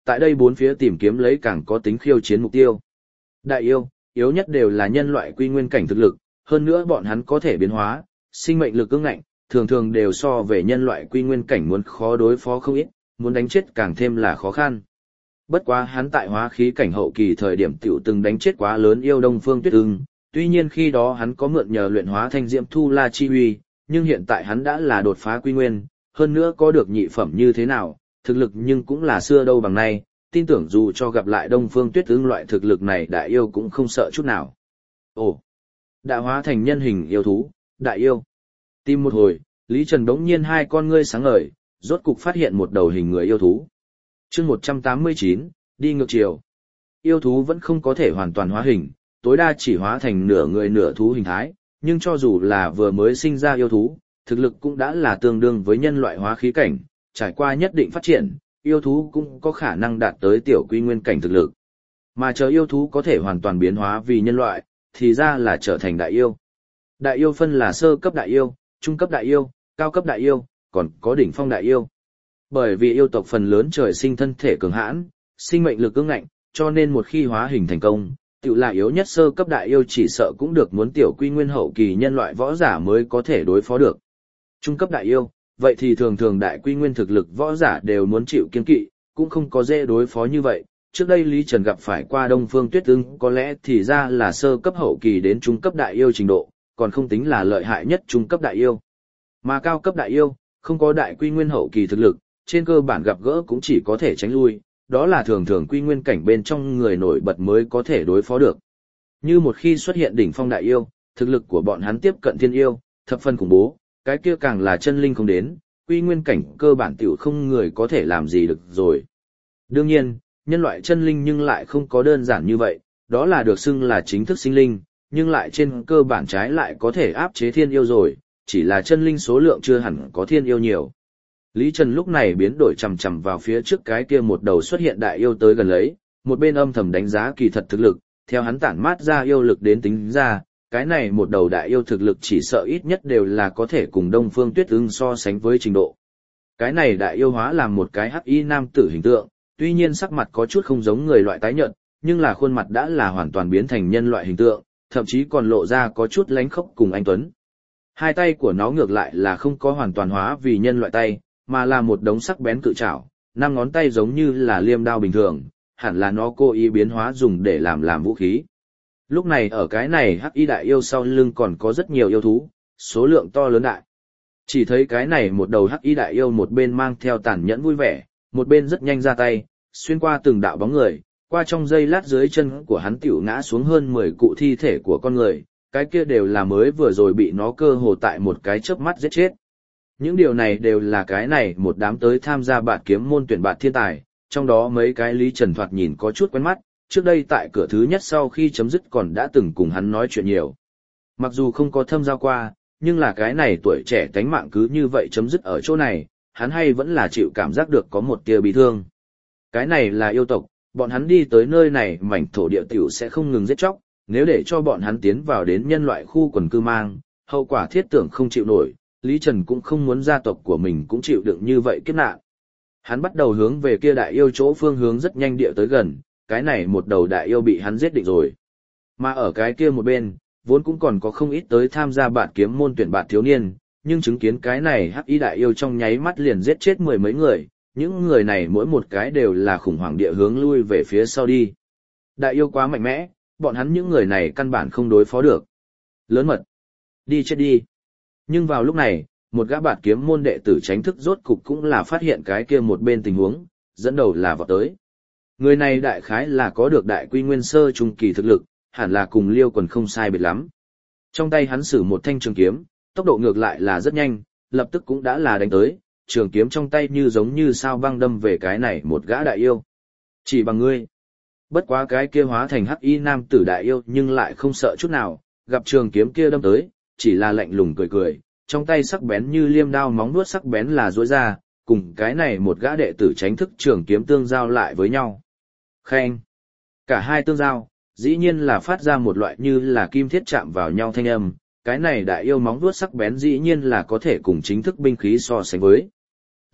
tại đây bốn phía tìm kiếm lấy càng có tính khiêu chiến mục tiêu. Đại yêu, yếu nhất đều là nhân loại quy nguyên cảnh thực lực, hơn nữa bọn hắn có thể biến hóa, sinh mệnh lực ương ngạnh, thường thường đều so về nhân loại quy nguyên cảnh muốn khó đối phó không ít, muốn đánh chết càng thêm là khó khăn. Bất quá hắn tại hóa khí cảnh hậu kỳ thời điểm tiểu từng đánh chết quá lớn yêu Đông Phương Tuyết Ưng, tuy nhiên khi đó hắn có mượn nhờ luyện hóa thanh diễm thu la chi uy, nhưng hiện tại hắn đã là đột phá quy nguyên, hơn nữa có được nhị phẩm như thế nào, thực lực nhưng cũng là xưa đâu bằng nay, tin tưởng dù cho gặp lại Đông Phương Tuyết Ưng loại thực lực này đại yêu cũng không sợ chút nào. Ồ, đã hóa thành nhân hình yêu thú, đại yêu. Tìm một hồi, Lý Trần đống nhiên hai con ngươi sáng ngời, rốt cục phát hiện một đầu hình người yêu thú. chương một trăm tám mươi chín, đi ngược chiều. Yêu thú vẫn không có thể hoàn toàn hóa hình, tối đa chỉ hóa thành nửa người nửa thú hình thái, nhưng cho dù là vừa mới sinh ra yêu thú, thực lực cũng đã là tương đương với nhân loại hóa khí cảnh, trải qua nhất định phát triển, yêu thú cũng có khả năng đạt tới tiểu quy nguyên cảnh thực lực. Mà chờ yêu thú có thể hoàn toàn biến hóa vì nhân loại, thì ra là trở thành đại yêu. Đại yêu phân là sơ cấp đại yêu, trung cấp đại yêu, cao cấp đại yêu, còn có đỉnh phong đại yêu. Bởi vì yêu tộc phần lớn trời sinh thân thể cường hãn, sinh mệnh lực ương ngạnh, cho nên một khi hóa hình thành công, tự là yếu nhất sơ cấp đại yêu chỉ sợ cũng được muốn tiểu quy nguyên hậu kỳ nhân loại võ giả mới có thể đối phó được. Trung cấp đại yêu, vậy thì thường thường đại quy nguyên thực lực võ giả đều muốn chịu kiên kỵ, cũng không có dễ đối phó như vậy. Trước đây Lý Trần gặp phải qua Đông Phương Tuyết Ưng có lẽ thì ra là sơ cấp hậu kỳ đến trung cấp đại yêu trình độ, còn không tính là lợi hại nhất trung cấp đại yêu. Mà cao cấp đại yêu, không có đại quy nguyên hậu kỳ thực lực, trên cơ bản gặp gỡ cũng chỉ có thể tránh lui, đó là thường thường quy nguyên cảnh bên trong người nổi bật mới có thể đối phó được. Như một khi xuất hiện đỉnh phong đại yêu, thực lực của bọn hắn tiếp cận thiên yêu, thập phân khủng bố, cái kia càng là chân linh không đến, quy nguyên cảnh cơ bản tiểu không người có thể làm gì được rồi. Đương nhiên, nhân loại chân linh nhưng lại không có đơn giản như vậy, đó là được xưng là chính thức sinh linh, nhưng lại trên cơ bản trái lại có thể áp chế thiên yêu rồi, chỉ là chân linh số lượng chưa hẳn có thiên yêu nhiều. Lý Trần lúc này biến đổi chằm chằm vào phía trước cái kia một đầu xuất hiện đại yêu tới gần lấy, một bên âm thầm đánh giá kỳ thật thực lực, theo hắn tản mát ra yêu lực đến tính ra, cái này một đầu đại yêu thực lực chỉ sợ ít nhất đều là có thể cùng Đông Phương Tuyết Ưng so sánh với trình độ. Cái này đại yêu hóa làm một cái hắc y nam tử hình tượng, tuy nhiên sắc mặt có chút không giống người loại tái nhợt, nhưng là khuôn mặt đã là hoàn toàn biến thành nhân loại hình tượng, thậm chí còn lộ ra có chút lánh khốc cùng anh tuấn. Hai tay của nó ngược lại là không có hoàn toàn hóa vì nhân loại tay, mà là một đống sắc bén cự trảo, năm ngón tay giống như là liêm đao bình thường, hẳn là nó cố ý biến hóa dùng để làm làm vũ khí. Lúc này ở cái này hắc y đại yêu sau lưng còn có rất nhiều yêu thú, số lượng to lớn đại. Chỉ thấy cái này một đầu hắc y đại yêu một bên mang theo tàn nhẫn vui vẻ, một bên rất nhanh ra tay, xuyên qua từng đạo bóng người, qua trong giây lát dưới chân của hắn tiểu ngã xuống hơn mười cụ thi thể của con người, cái kia đều là mới vừa rồi bị nó cơ hồ tại một cái chớp mắt giết chết. Những điều này đều là cái này một đám tới tham gia bạt kiếm môn tuyển bạt thiên tài, trong đó mấy cái Lý Trần thoạt nhìn có chút quen mắt, trước đây tại cửa thứ nhất sau khi chấm dứt còn đã từng cùng hắn nói chuyện nhiều. Mặc dù không có thâm giao qua, nhưng là cái này tuổi trẻ tánh mạng cứ như vậy chấm dứt ở chỗ này, hắn hay vẫn là chịu cảm giác được có một tia bị thương. Cái này là yêu tộc, bọn hắn đi tới nơi này mảnh thổ địa tiểu sẽ không ngừng giết chóc, nếu để cho bọn hắn tiến vào đến nhân loại khu quần cư mang, hậu quả thiết tưởng không chịu nổi, Lý Trần cũng không muốn gia tộc của mình cũng chịu đựng như vậy kiếp nạn. Hắn bắt đầu hướng về kia đại yêu chỗ phương hướng rất nhanh địa tới gần, cái này một đầu đại yêu bị hắn giết định rồi. Mà ở cái kia một bên, vốn cũng còn có không ít tới tham gia bạt kiếm môn tuyển bạt thiếu niên, nhưng chứng kiến cái này hắc y đại yêu trong nháy mắt liền giết chết mười mấy người, những người này mỗi một cái đều là khủng hoảng địa hướng lui về phía sau đi. Đại yêu quá mạnh mẽ, bọn hắn những người này căn bản không đối phó được. Lớn mật, đi chết đi. Nhưng vào lúc này, một gã bạt kiếm môn đệ tử tránh thức rốt cục cũng là phát hiện cái kia một bên tình huống, dẫn đầu là vọt tới. Người này đại khái là có được đại quy nguyên sơ trung kỳ thực lực, hẳn là cùng Liêu Quần không sai biệt lắm. Trong tay hắn sử một thanh trường kiếm, tốc độ ngược lại là rất nhanh, lập tức cũng đã là đánh tới, trường kiếm trong tay như giống như sao băng đâm về cái này một gã đại yêu. Chỉ bằng ngươi. Bất quá cái kia hóa thành hắc y nam tử đại yêu nhưng lại không sợ chút nào, gặp trường kiếm kia đâm tới, chỉ là lạnh lùng cười cười, trong tay sắc bén như liêm đao móng vuốt sắc bén là duỗi ra, cùng cái này một gã đệ tử tránh thức trường kiếm tương giao lại với nhau. Khen. Cả hai tương giao, dĩ nhiên là phát ra một loại như là kim thiết chạm vào nhau thanh âm, cái này đại yêu móng vuốt sắc bén dĩ nhiên là có thể cùng chính thức binh khí so sánh với.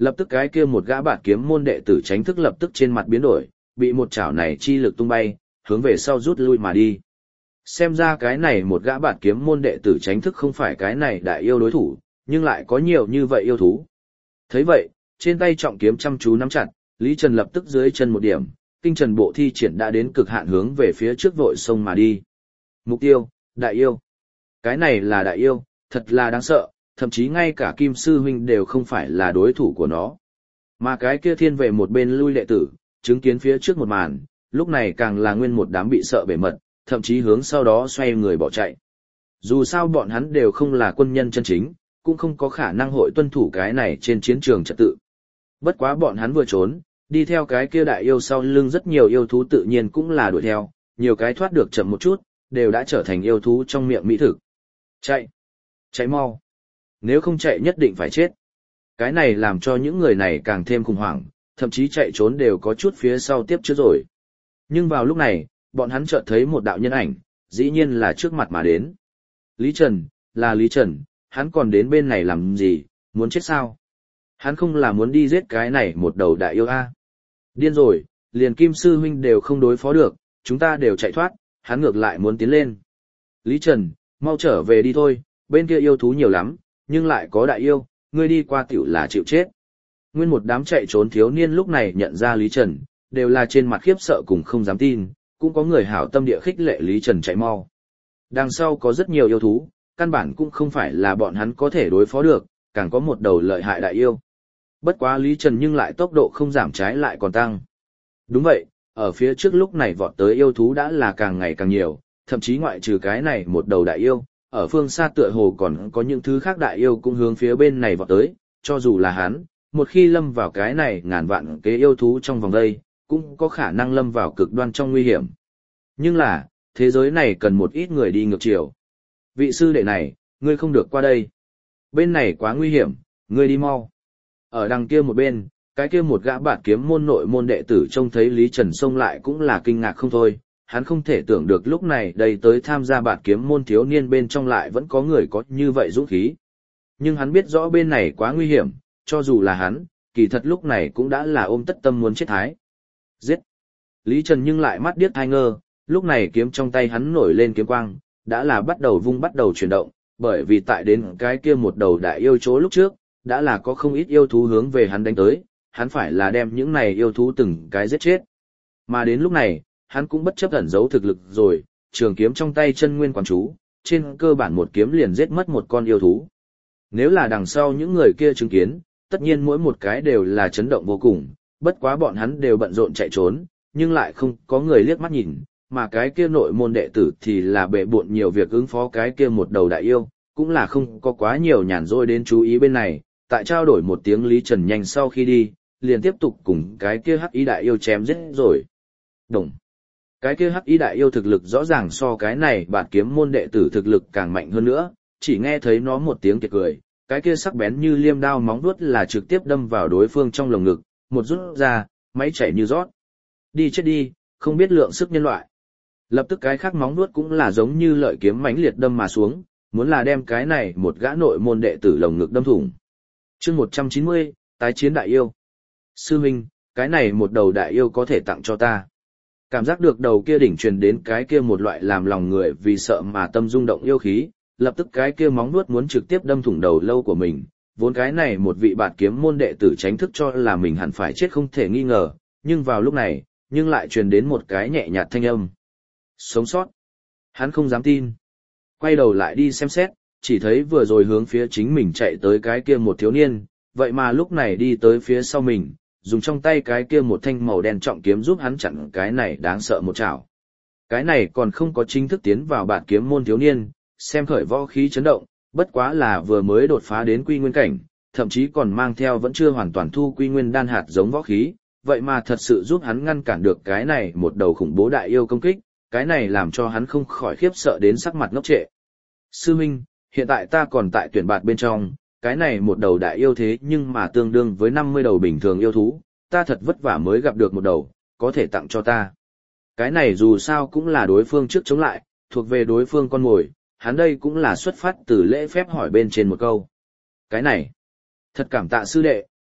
Lập tức cái kia một gã bạt kiếm môn đệ tử tránh thức lập tức trên mặt biến đổi, bị một chảo này chi lực tung bay, hướng về sau rút lui mà đi. Xem ra cái này một gã bạt kiếm môn đệ tử tránh thức không phải cái này đại yêu đối thủ, nhưng lại có nhiều như vậy yêu thú. Thấy vậy, trên tay trọng kiếm chăm chú nắm chặt, Lý Trần lập tức dưới chân một điểm, kinh trần bộ thi triển đã đến cực hạn hướng về phía trước vội sông mà đi. Mục tiêu, đại yêu. Cái này là đại yêu, thật là đáng sợ, thậm chí ngay cả Kim Sư Huynh đều không phải là đối thủ của nó. Mà cái kia thiên về một bên lui đệ tử, chứng kiến phía trước một màn, lúc này càng là nguyên một đám bị sợ bể mật, thậm chí hướng sau đó xoay người bỏ chạy. Dù sao bọn hắn đều không là quân nhân chân chính, cũng không có khả năng hội tuân thủ cái này trên chiến trường trật tự. Bất quá bọn hắn vừa trốn, đi theo cái kia đại yêu sau lưng rất nhiều yêu thú tự nhiên cũng là đuổi theo, nhiều cái thoát được chậm một chút, đều đã trở thành yêu thú trong miệng mỹ thực. Chạy! Chạy mau! Nếu không chạy nhất định phải chết. Cái này làm cho những người này càng thêm khủng hoảng, thậm chí chạy trốn đều có chút phía sau tiếp trước rồi. Nhưng vào lúc này, bọn hắn chợt thấy một đạo nhân ảnh, dĩ nhiên là trước mặt mà đến. Lý Trần, là Lý Trần, hắn còn đến bên này làm gì, muốn chết sao? Hắn không là muốn đi giết cái này một đầu đại yêu a. Điên rồi, liền Kim Sư Huynh đều không đối phó được, chúng ta đều chạy thoát, hắn ngược lại muốn tiến lên. Lý Trần, mau trở về đi thôi, bên kia yêu thú nhiều lắm, nhưng lại có đại yêu, ngươi đi qua tiểu là chịu chết. Nguyên một đám chạy trốn thiếu niên lúc này nhận ra Lý Trần, đều là trên mặt khiếp sợ cùng không dám tin, cũng có người hảo tâm địa khích lệ Lý Trần chạy mau. Đằng sau có rất nhiều yêu thú, căn bản cũng không phải là bọn hắn có thể đối phó được, càng có một đầu lợi hại đại yêu. Bất quá Lý Trần nhưng lại tốc độ không giảm trái lại còn tăng. Đúng vậy, ở phía trước lúc này vọt tới yêu thú đã là càng ngày càng nhiều, thậm chí ngoại trừ cái này một đầu đại yêu, ở phương xa tựa hồ còn có những thứ khác đại yêu cũng hướng phía bên này vọt tới, cho dù là hắn, một khi lâm vào cái này ngàn vạn kế yêu thú trong vòng đây, cũng có khả năng lâm vào cực đoan trong nguy hiểm. Nhưng là, thế giới này cần một ít người đi ngược chiều. Vị sư đệ này, ngươi không được qua đây. Bên này quá nguy hiểm, ngươi đi mau. Ở đằng kia một bên, cái kia một gã bạt kiếm môn nội môn đệ tử trông thấy Lý Trần xông lại cũng là kinh ngạc không thôi. Hắn không thể tưởng được lúc này đây tới tham gia bạt kiếm môn thiếu niên bên trong lại vẫn có người có như vậy dũng khí. Nhưng hắn biết rõ bên này quá nguy hiểm, cho dù là hắn, kỳ thật lúc này cũng đã là ôm tất tâm muốn chết thái. Giết! Lý Trần nhưng lại mắt điếc thai ngơ, lúc này kiếm trong tay hắn nổi lên kiếm quang, đã là bắt đầu vung bắt đầu chuyển động, bởi vì tại đến cái kia một đầu đại yêu chỗ lúc trước, đã là có không ít yêu thú hướng về hắn đánh tới, hắn phải là đem những này yêu thú từng cái giết chết. Mà đến lúc này, hắn cũng bất chấp ẩn giấu thực lực rồi, trường kiếm trong tay chân nguyên quán chú, trên cơ bản một kiếm liền giết mất một con yêu thú. Nếu là đằng sau những người kia chứng kiến, tất nhiên mỗi một cái đều là chấn động vô cùng, bất quá bọn hắn đều bận rộn chạy trốn, nhưng lại không có người liếc mắt nhìn, mà cái kia nội môn đệ tử thì là bệ bộn nhiều việc ứng phó cái kia một đầu đại yêu, cũng là không có quá nhiều nhàn rỗi đến chú ý bên này, tại trao đổi một tiếng Lý Trần nhanh sau khi đi, liền tiếp tục cùng cái kia hắc ý đại yêu chém giết rồi. Đồng. Cái kia hắc ý đại yêu thực lực rõ ràng so cái này bạt kiếm môn đệ tử thực lực càng mạnh hơn nữa, chỉ nghe thấy nó một tiếng kiệt cười, cái kia sắc bén như liêm đao móng vuốt là trực tiếp đâm vào đối phương trong lồng ngực, một rút ra, máy chảy như rót. Đi chết đi, không biết lượng sức nhân loại. Lập tức cái khác móng vuốt cũng là giống như lợi kiếm mãnh liệt đâm mà xuống, muốn là đem cái này một gã nội môn đệ tử lồng ngực đâm thủng. Chương một trăm chín mươi, tái chiến đại yêu. Sư huynh, cái này một đầu đại yêu có thể tặng cho ta. Cảm giác được đầu kia đỉnh truyền đến cái kia một loại làm lòng người vì sợ mà tâm rung động yêu khí, lập tức cái kia móng vuốt muốn trực tiếp đâm thủng đầu lâu của mình, vốn cái này một vị bạt kiếm môn đệ tử tránh thức cho là mình hẳn phải chết không thể nghi ngờ, nhưng vào lúc này, nhưng lại truyền đến một cái nhẹ nhạt thanh âm. Sống sót. Hắn không dám tin. Quay đầu lại đi xem xét, chỉ thấy vừa rồi hướng phía chính mình chạy tới cái kia một thiếu niên, vậy mà lúc này đi tới phía sau mình, dùng trong tay cái kia một thanh màu đen trọng kiếm giúp hắn chặn cái này đáng sợ một chảo. Cái này còn không có chính thức tiến vào bạt kiếm môn thiếu niên, xem khởi võ khí chấn động, bất quá là vừa mới đột phá đến quy nguyên cảnh, thậm chí còn mang theo vẫn chưa hoàn toàn thu quy nguyên đan hạt giống võ khí, vậy mà thật sự giúp hắn ngăn cản được cái này một đầu khủng bố đại yêu công kích, cái này làm cho hắn không khỏi khiếp sợ đến sắc mặt ngốc trệ. Sư Minh, hiện tại ta còn tại tuyển bạt bên trong, cái này một đầu đại yêu thế nhưng mà tương đương với năm mươi đầu bình thường yêu thú, ta thật vất vả mới gặp được một đầu, có thể tặng cho ta. Cái này dù sao cũng là đối phương trước chống lại, thuộc về đối phương con mồi, hắn đây cũng là xuất phát từ lễ phép hỏi bên trên một câu. Cái này, thật cảm tạ sư đệ,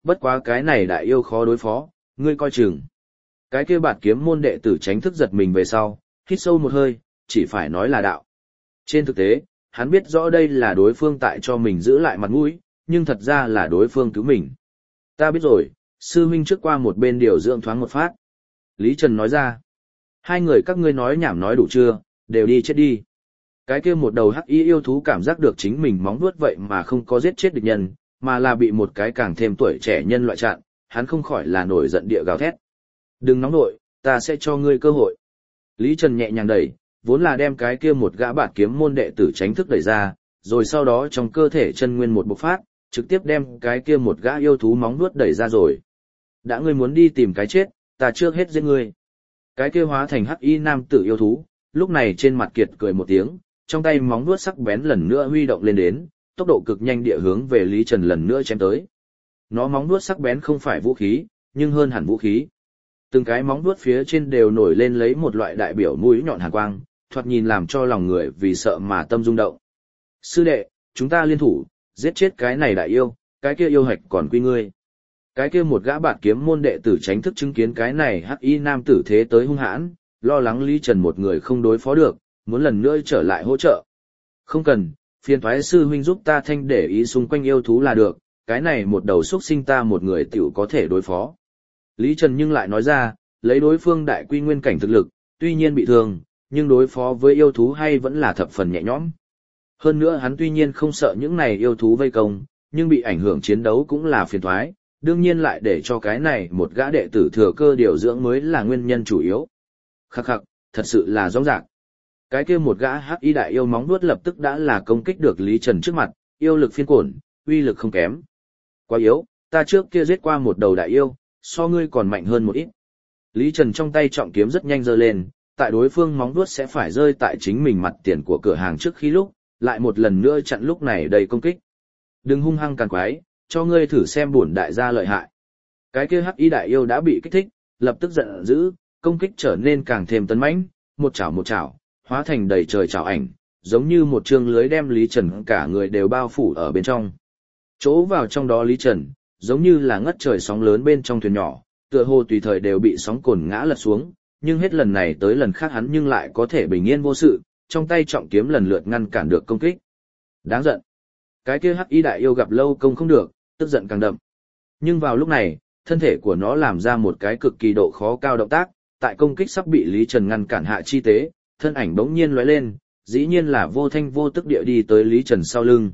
bất quá cái này đại yêu khó đối phó, ngươi coi chừng. Cái kia bạt kiếm môn đệ tử tránh thức giật mình về sau, hít sâu một hơi, chỉ phải nói là đạo. Trên thực tế, hắn biết rõ đây là đối phương tại cho mình giữ lại mặt mũi, nhưng thật ra là đối phương cứu mình. Ta biết rồi, sư huynh trước qua một bên điều dưỡng thoáng một phát. Lý Trần nói ra, hai người các ngươi nói nhảm nói đủ chưa, đều đi chết đi. Cái kia một đầu hắc y yêu thú cảm giác được chính mình móng vuốt vậy mà không có giết chết địch nhân, mà là bị một cái càng thêm tuổi trẻ nhân loại chặn, hắn không khỏi là nổi giận địa gào thét. Đừng nóng nội, ta sẽ cho ngươi cơ hội. Lý Trần nhẹ nhàng đẩy, vốn là đem cái kia một gã bạt kiếm môn đệ tử tránh thức đẩy ra, rồi sau đó trong cơ thể chân nguyên một bộc phát, trực tiếp đem cái kia một gã yêu thú móng vuốt đẩy ra rồi. Đã ngươi muốn đi tìm cái chết, ta trước hết giết ngươi. Cái kia hóa thành hắc y nam tử yêu thú, lúc này trên mặt kiệt cười một tiếng, trong tay móng vuốt sắc bén lần nữa huy động lên đến, tốc độ cực nhanh địa hướng về Lý Trần lần nữa chém tới. Nó móng vuốt sắc bén không phải vũ khí, nhưng hơn hẳn vũ khí. Từng cái móng vuốt phía trên đều nổi lên lấy một loại đại biểu mũi nhọn hàn quang, thoạt nhìn làm cho lòng người vì sợ mà tâm rung động. Sư đệ, chúng ta liên thủ, giết chết cái này đại yêu, cái kia yêu hạch còn quy ngươi. Cái kia một gã bạt kiếm môn đệ tử tránh thức chứng kiến cái này hắc y nam tử thế tới hung hãn, lo lắng Lý Trần một người không đối phó được, muốn lần nữa trở lại hỗ trợ. Không cần, phiền thoái sư huynh giúp ta thanh để ý xung quanh yêu thú là được, cái này một đầu xuất sinh ta một người tiểu có thể đối phó. Lý Trần nhưng lại nói ra, lấy đối phương đại quy nguyên cảnh thực lực, tuy nhiên bị thương, nhưng đối phó với yêu thú hay vẫn là thập phần nhẹ nhõm. Hơn nữa hắn tuy nhiên không sợ những này yêu thú vây công, nhưng bị ảnh hưởng chiến đấu cũng là phiền toái, đương nhiên lại để cho cái này một gã đệ tử thừa cơ điều dưỡng mới là nguyên nhân chủ yếu. Khắc khắc, thật sự là rõ ràng. Cái kia một gã hắc y đại yêu móng vuốt lập tức đã là công kích được Lý Trần trước mặt, yêu lực phiên cổn, uy lực không kém. Quá yếu, ta trước kia giết qua một đầu đại yêu, so ngươi còn mạnh hơn một ít. Lý Trần trong tay trọng kiếm rất nhanh giơ lên, tại đối phương móng vuốt sẽ phải rơi tại chính mình mặt tiền của cửa hàng trước khi lúc, lại một lần nữa chặn lúc này đầy công kích. Đừng hung hăng càn quái, cho ngươi thử xem bổn đại gia lợi hại. Cái kia hắc y đại yêu đã bị kích thích, lập tức giận dữ, công kích trở nên càng thêm tấn mãnh, một chảo một chảo, hóa thành đầy trời chảo ảnh, giống như một chương lưới đem Lý Trần cả người đều bao phủ ở bên trong. Chỗ vào trong đó Lý Trần, giống như là ngất trời sóng lớn bên trong thuyền nhỏ, tựa hồ tùy thời đều bị sóng cồn ngã lật xuống, nhưng hết lần này tới lần khác hắn nhưng lại có thể bình yên vô sự, trong tay trọng kiếm lần lượt ngăn cản được công kích. Đáng giận. Cái kia hắc y đại yêu gặp lâu công không được, tức giận càng đậm. Nhưng vào lúc này, thân thể của nó làm ra một cái cực kỳ độ khó cao động tác, tại công kích sắp bị Lý Trần ngăn cản hạ chi tế, thân ảnh bỗng nhiên lóe lên, dĩ nhiên là vô thanh vô tức địa đi tới Lý Trần sau lưng.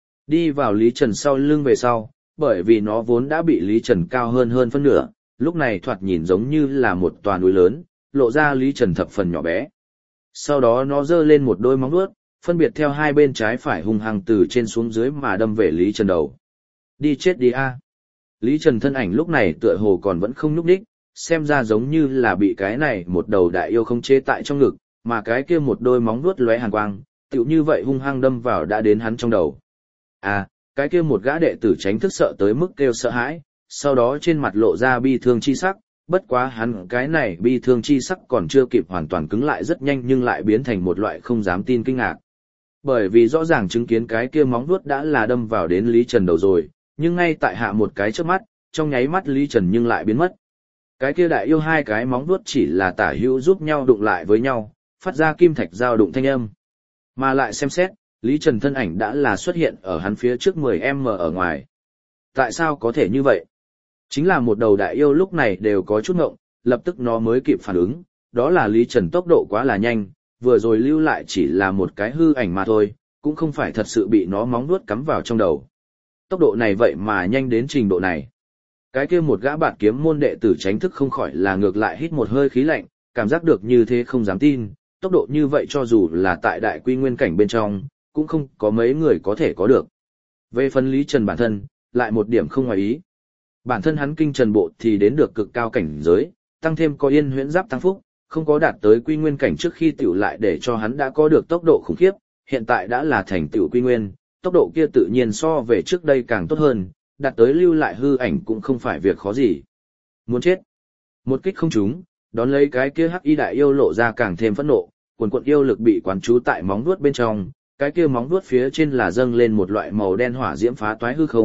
Đi vào Lý Trần sau lưng về sau, bởi vì nó vốn đã bị Lý Trần cao hơn hơn phân nửa, lúc này thoạt nhìn giống như là một tòa núi lớn, lộ ra Lý Trần thập phần nhỏ bé. Sau đó nó giơ lên một đôi móng vuốt, phân biệt theo hai bên trái phải hung hăng từ trên xuống dưới mà đâm về Lý Trần đầu. Đi chết đi a! Lý Trần thân ảnh lúc này tựa hồ còn vẫn không nhúc nhích, xem ra giống như là bị cái này một đầu đại yêu không chế tại trong ngực, mà cái kia một đôi móng vuốt lóe hàn quang, tựu như vậy hung hăng đâm vào đã đến hắn trong đầu. À, cái kia một gã đệ tử tránh thức sợ tới mức kêu sợ hãi, sau đó trên mặt lộ ra bi thương chi sắc, bất quá hắn cái này bi thương chi sắc còn chưa kịp hoàn toàn cứng lại rất nhanh nhưng lại biến thành một loại không dám tin kinh ngạc. Bởi vì rõ ràng chứng kiến cái kia móng vuốt đã là đâm vào đến Lý Trần đầu rồi, nhưng ngay tại hạ một cái chớp mắt, trong nháy mắt Lý Trần nhưng lại biến mất. Cái kia đại yêu hai cái móng vuốt chỉ là tả hữu giúp nhau đụng lại với nhau, phát ra kim thạch giao đụng thanh âm. Mà lại xem xét, Lý Trần thân ảnh đã là xuất hiện ở hắn phía trước mười em em ở ngoài. Tại sao có thể như vậy? Chính là một đầu đại yêu lúc này đều có chút ngộng, lập tức nó mới kịp phản ứng, đó là Lý Trần tốc độ quá là nhanh, vừa rồi lưu lại chỉ là một cái hư ảnh mà thôi, cũng không phải thật sự bị nó móng vuốt cắm vào trong đầu. Tốc độ này vậy mà nhanh đến trình độ này. Cái kia một gã bạt kiếm môn đệ tử tránh thức không khỏi là ngược lại hít một hơi khí lạnh, cảm giác được như thế không dám tin, tốc độ như vậy cho dù là tại đại quy nguyên cảnh bên trong, cũng không có mấy người có thể có được. Về phần Lý Trần bản thân, lại một điểm không ngoài ý. Bản thân hắn kinh trần bộ thì đến được cực cao cảnh giới, tăng thêm có yên huyễn giáp tăng phúc, không có đạt tới quy nguyên cảnh trước khi tiểu lại để cho hắn đã có được tốc độ khủng khiếp, hiện tại đã là thành tiểu quy nguyên, tốc độ kia tự nhiên so về trước đây càng tốt hơn, đạt tới lưu lại hư ảnh cũng không phải việc khó gì. Muốn chết. Một kích không trúng, đón lấy cái kia hắc y đại yêu lộ ra càng thêm phẫn nộ, quần quần yêu lực bị quán trú tại móng vuốt bên trong, cái kia móng vuốt phía trên là dâng lên một loại màu đen hỏa diễm phá toái hư không,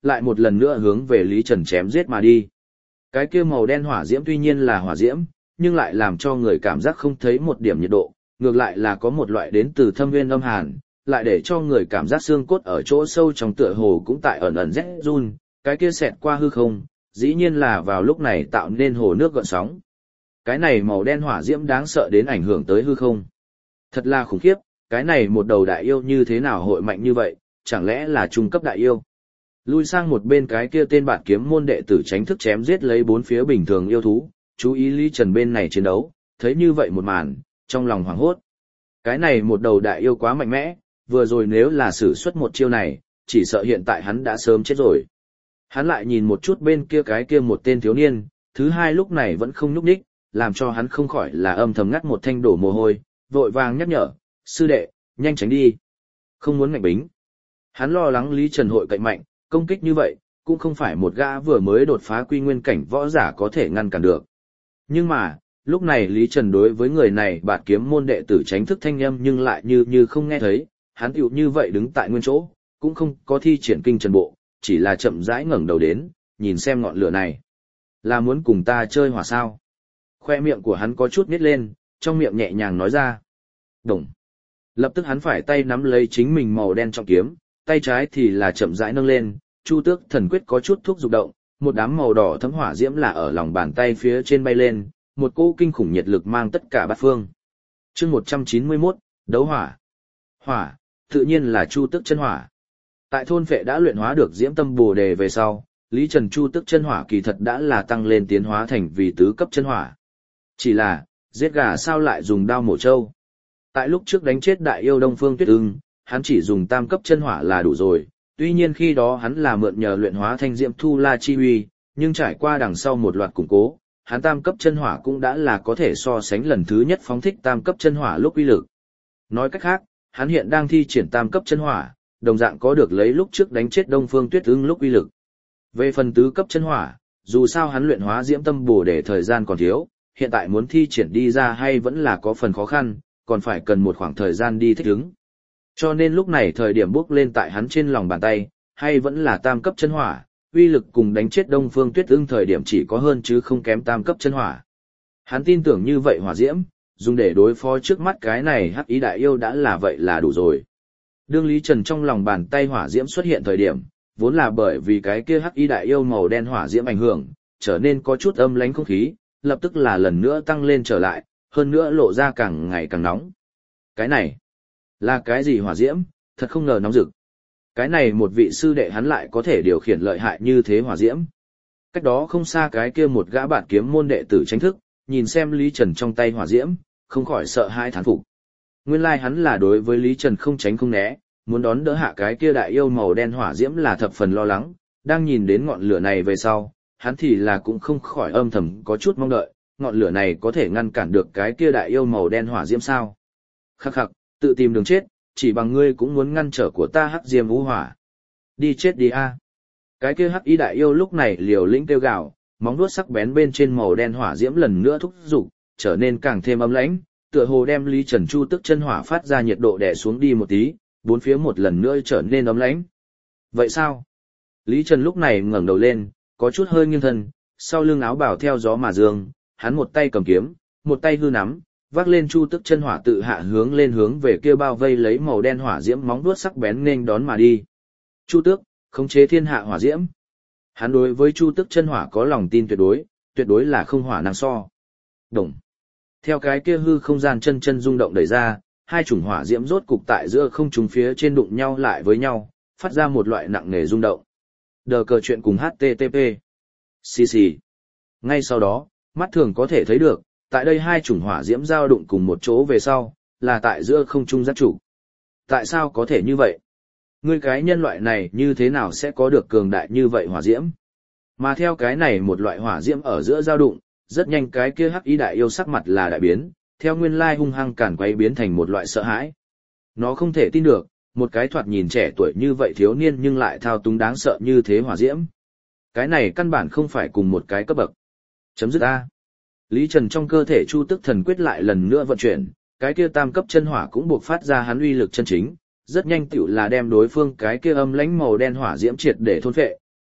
lại một lần nữa hướng về Lý Trần chém giết mà đi. Cái kia màu đen hỏa diễm tuy nhiên là hỏa diễm, nhưng lại làm cho người cảm giác không thấy một điểm nhiệt độ, ngược lại là có một loại đến từ thâm nguyên âm hàn, lại để cho người cảm giác xương cốt ở chỗ sâu trong tựa hồ cũng tại ẩn ẩn rét run, cái kia xẹt qua hư không, dĩ nhiên là vào lúc này tạo nên hồ nước gợn sóng. Cái này màu đen hỏa diễm đáng sợ đến ảnh hưởng tới hư không. Thật là khủng khiếp, cái này một đầu đại yêu như thế nào hội mạnh như vậy, chẳng lẽ là trung cấp đại yêu. Lui sang một bên cái kia tên bạn kiếm môn đệ tử tránh thức chém giết lấy bốn phía bình thường yêu thú, chú ý Lý Trần bên này chiến đấu, thấy như vậy một màn, trong lòng hoảng hốt. Cái này một đầu đại yêu quá mạnh mẽ, vừa rồi nếu là sử xuất một chiêu này, chỉ sợ hiện tại hắn đã sớm chết rồi. Hắn lại nhìn một chút bên kia cái kia một tên thiếu niên, thứ hai lúc này vẫn không nhúc nhích, làm cho hắn không khỏi là âm thầm ngắt một thanh đổ mồ hôi, vội vàng nhắc nhở, sư đệ, nhanh tránh đi. Không muốn ngạnh bính. Hắn lo lắng Lý Trần hội cạnh mạnh, công kích như vậy, cũng không phải một gã vừa mới đột phá quy nguyên cảnh võ giả có thể ngăn cản được. Nhưng mà, lúc này Lý Trần đối với người này bạt kiếm môn đệ tử tránh thức thanh âm nhưng lại như như không nghe thấy, hắn tựu như vậy đứng tại nguyên chỗ, cũng không có thi triển kinh trần bộ, chỉ là chậm rãi ngẩng đầu đến, nhìn xem ngọn lửa này. Là muốn cùng ta chơi hỏa sao? Khoe miệng của hắn có chút nhếch lên, trong miệng nhẹ nhàng nói ra. Đồng. Lập tức hắn phải tay nắm lấy chính mình màu đen trọng kiếm, tay trái thì là chậm rãi nâng lên, Chu Tước Thần Quyết có chút thúc dục động, một đám màu đỏ thấm hỏa diễm là ở lòng bàn tay phía trên bay lên, một cỗ kinh khủng nhiệt lực mang tất cả bát phương. Chương một trăm chín mươi mốt, đấu hỏa. Hỏa, tự nhiên là Chu Tước chân hỏa. Tại thôn phệ đã luyện hóa được Diễm Tâm Bồ Đề về sau, Lý Trần Chu Tước chân hỏa kỳ thật đã là tăng lên tiến hóa thành vì tứ cấp chân hỏa. Chỉ là, giết gà sao lại dùng đao mổ trâu? Tại lúc trước đánh chết đại yêu Đông Phương Tuyết Ưng, hắn chỉ dùng tam cấp chân hỏa là đủ rồi, tuy nhiên khi đó hắn là mượn nhờ luyện hóa thanh diễm thu la chi uy, nhưng trải qua đằng sau một loạt củng cố, hắn tam cấp chân hỏa cũng đã là có thể so sánh lần thứ nhất phóng thích tam cấp chân hỏa lúc uy lực. Nói cách khác, hắn hiện đang thi triển tam cấp chân hỏa, đồng dạng có được lấy lúc trước đánh chết Đông Phương Tuyết Ưng lúc uy lực. Về phần tứ cấp chân hỏa, dù sao hắn luyện hóa Diễm Tâm Bồ Đề thời gian còn thiếu, hiện tại muốn thi triển đi ra hay vẫn là có phần khó khăn, còn phải cần một khoảng thời gian đi thích ứng. Cho nên lúc này thời điểm bước lên tại hắn trên lòng bàn tay, hay vẫn là tam cấp chân hỏa, uy lực cùng đánh chết Đông Phương Tuyết Ưng thời điểm chỉ có hơn chứ không kém tam cấp chân hỏa. Hắn tin tưởng như vậy hỏa diễm, dùng để đối phó trước mắt cái này hắc ý đại yêu đã là vậy là đủ rồi. Đương Lý Trần trong lòng bàn tay hỏa diễm xuất hiện thời điểm, vốn là bởi vì cái kia hắc ý đại yêu màu đen hỏa diễm ảnh hưởng, trở nên có chút âm lãnh không khí, lập tức là lần nữa tăng lên trở lại, hơn nữa lộ ra càng ngày càng nóng. Cái này, là cái gì hỏa diễm, thật không ngờ nóng rực. Cái này một vị sư đệ hắn lại có thể điều khiển lợi hại như thế hỏa diễm. Cách đó không xa cái kia một gã bạn kiếm môn đệ tử tranh thức, nhìn xem Lý Trần trong tay hỏa diễm, không khỏi sợ hãi thán phục. Nguyên lai like hắn là đối với Lý Trần không tránh không né, muốn đón đỡ hạ cái kia đại yêu màu đen hỏa diễm là thập phần lo lắng, đang nhìn đến ngọn lửa này về sau, hắn thì là cũng không khỏi âm thầm có chút mong đợi, ngọn lửa này có thể ngăn cản được cái kia đại yêu màu đen hỏa diễm sao? Khắc khắc, tự tìm đường chết, chỉ bằng ngươi cũng muốn ngăn trở của ta hắc diêm vũ hỏa. Đi chết đi a. Cái kia hắc ý đại yêu lúc này liều lĩnh kêu gào, móng vuốt sắc bén bên trên màu đen hỏa diễm lần nữa thúc giục, trở nên càng thêm ấm lãnh, tựa hồ đem Lý Trần Chu Tức chân hỏa phát ra nhiệt độ đè xuống đi một tí, bốn phía một lần nữa trở nên ấm lãnh. Vậy sao? Lý Trần lúc này ngẩng đầu lên, có chút hơi nghiêng thân, sau lưng áo bào theo gió mà dương, hắn một tay cầm kiếm, một tay hư nắm, vác lên Chu Tức chân hỏa tự hạ hướng lên hướng về kia bao vây lấy màu đen hỏa diễm móng vuốt sắc bén nên đón mà đi. Chu Tước, khống chế thiên hạ hỏa diễm. Hắn đối với Chu Tức chân hỏa có lòng tin tuyệt đối, tuyệt đối là không hỏa năng so. Đồng. Theo cái kia hư không gian chân chân rung động đẩy ra, hai chủng hỏa diễm rốt cục tại giữa không trung phía trên đụng nhau lại với nhau, phát ra một loại nặng nề rung động. Đờ cờ chuyện cùng hát tê tê pê. Xì xì. Ngay sau đó, mắt thường có thể thấy được, tại đây hai chủng hỏa diễm giao đụng cùng một chỗ về sau, là tại giữa không trung giác chủ. Tại sao có thể như vậy? Ngươi cái nhân loại này như thế nào sẽ có được cường đại như vậy hỏa diễm? Mà theo cái này một loại hỏa diễm ở giữa giao đụng, rất nhanh cái kia hắc ý đại yêu sắc mặt là đại biến, theo nguyên lai hung hăng càn quay biến thành một loại sợ hãi. Nó không thể tin được, một cái thoạt nhìn trẻ tuổi như vậy thiếu niên nhưng lại thao túng đáng sợ như thế hỏa diễm. Cái này căn bản không phải cùng một cái cấp bậc. Chấm dứt A. Lý Trần trong cơ thể Chu Tức thần quyết lại lần nữa vận chuyển, cái kia tam cấp chân hỏa cũng buộc phát ra hắn uy lực chân chính, rất nhanh tựu là đem đối phương cái kia âm lãnh màu đen hỏa diễm triệt để thôn phệ,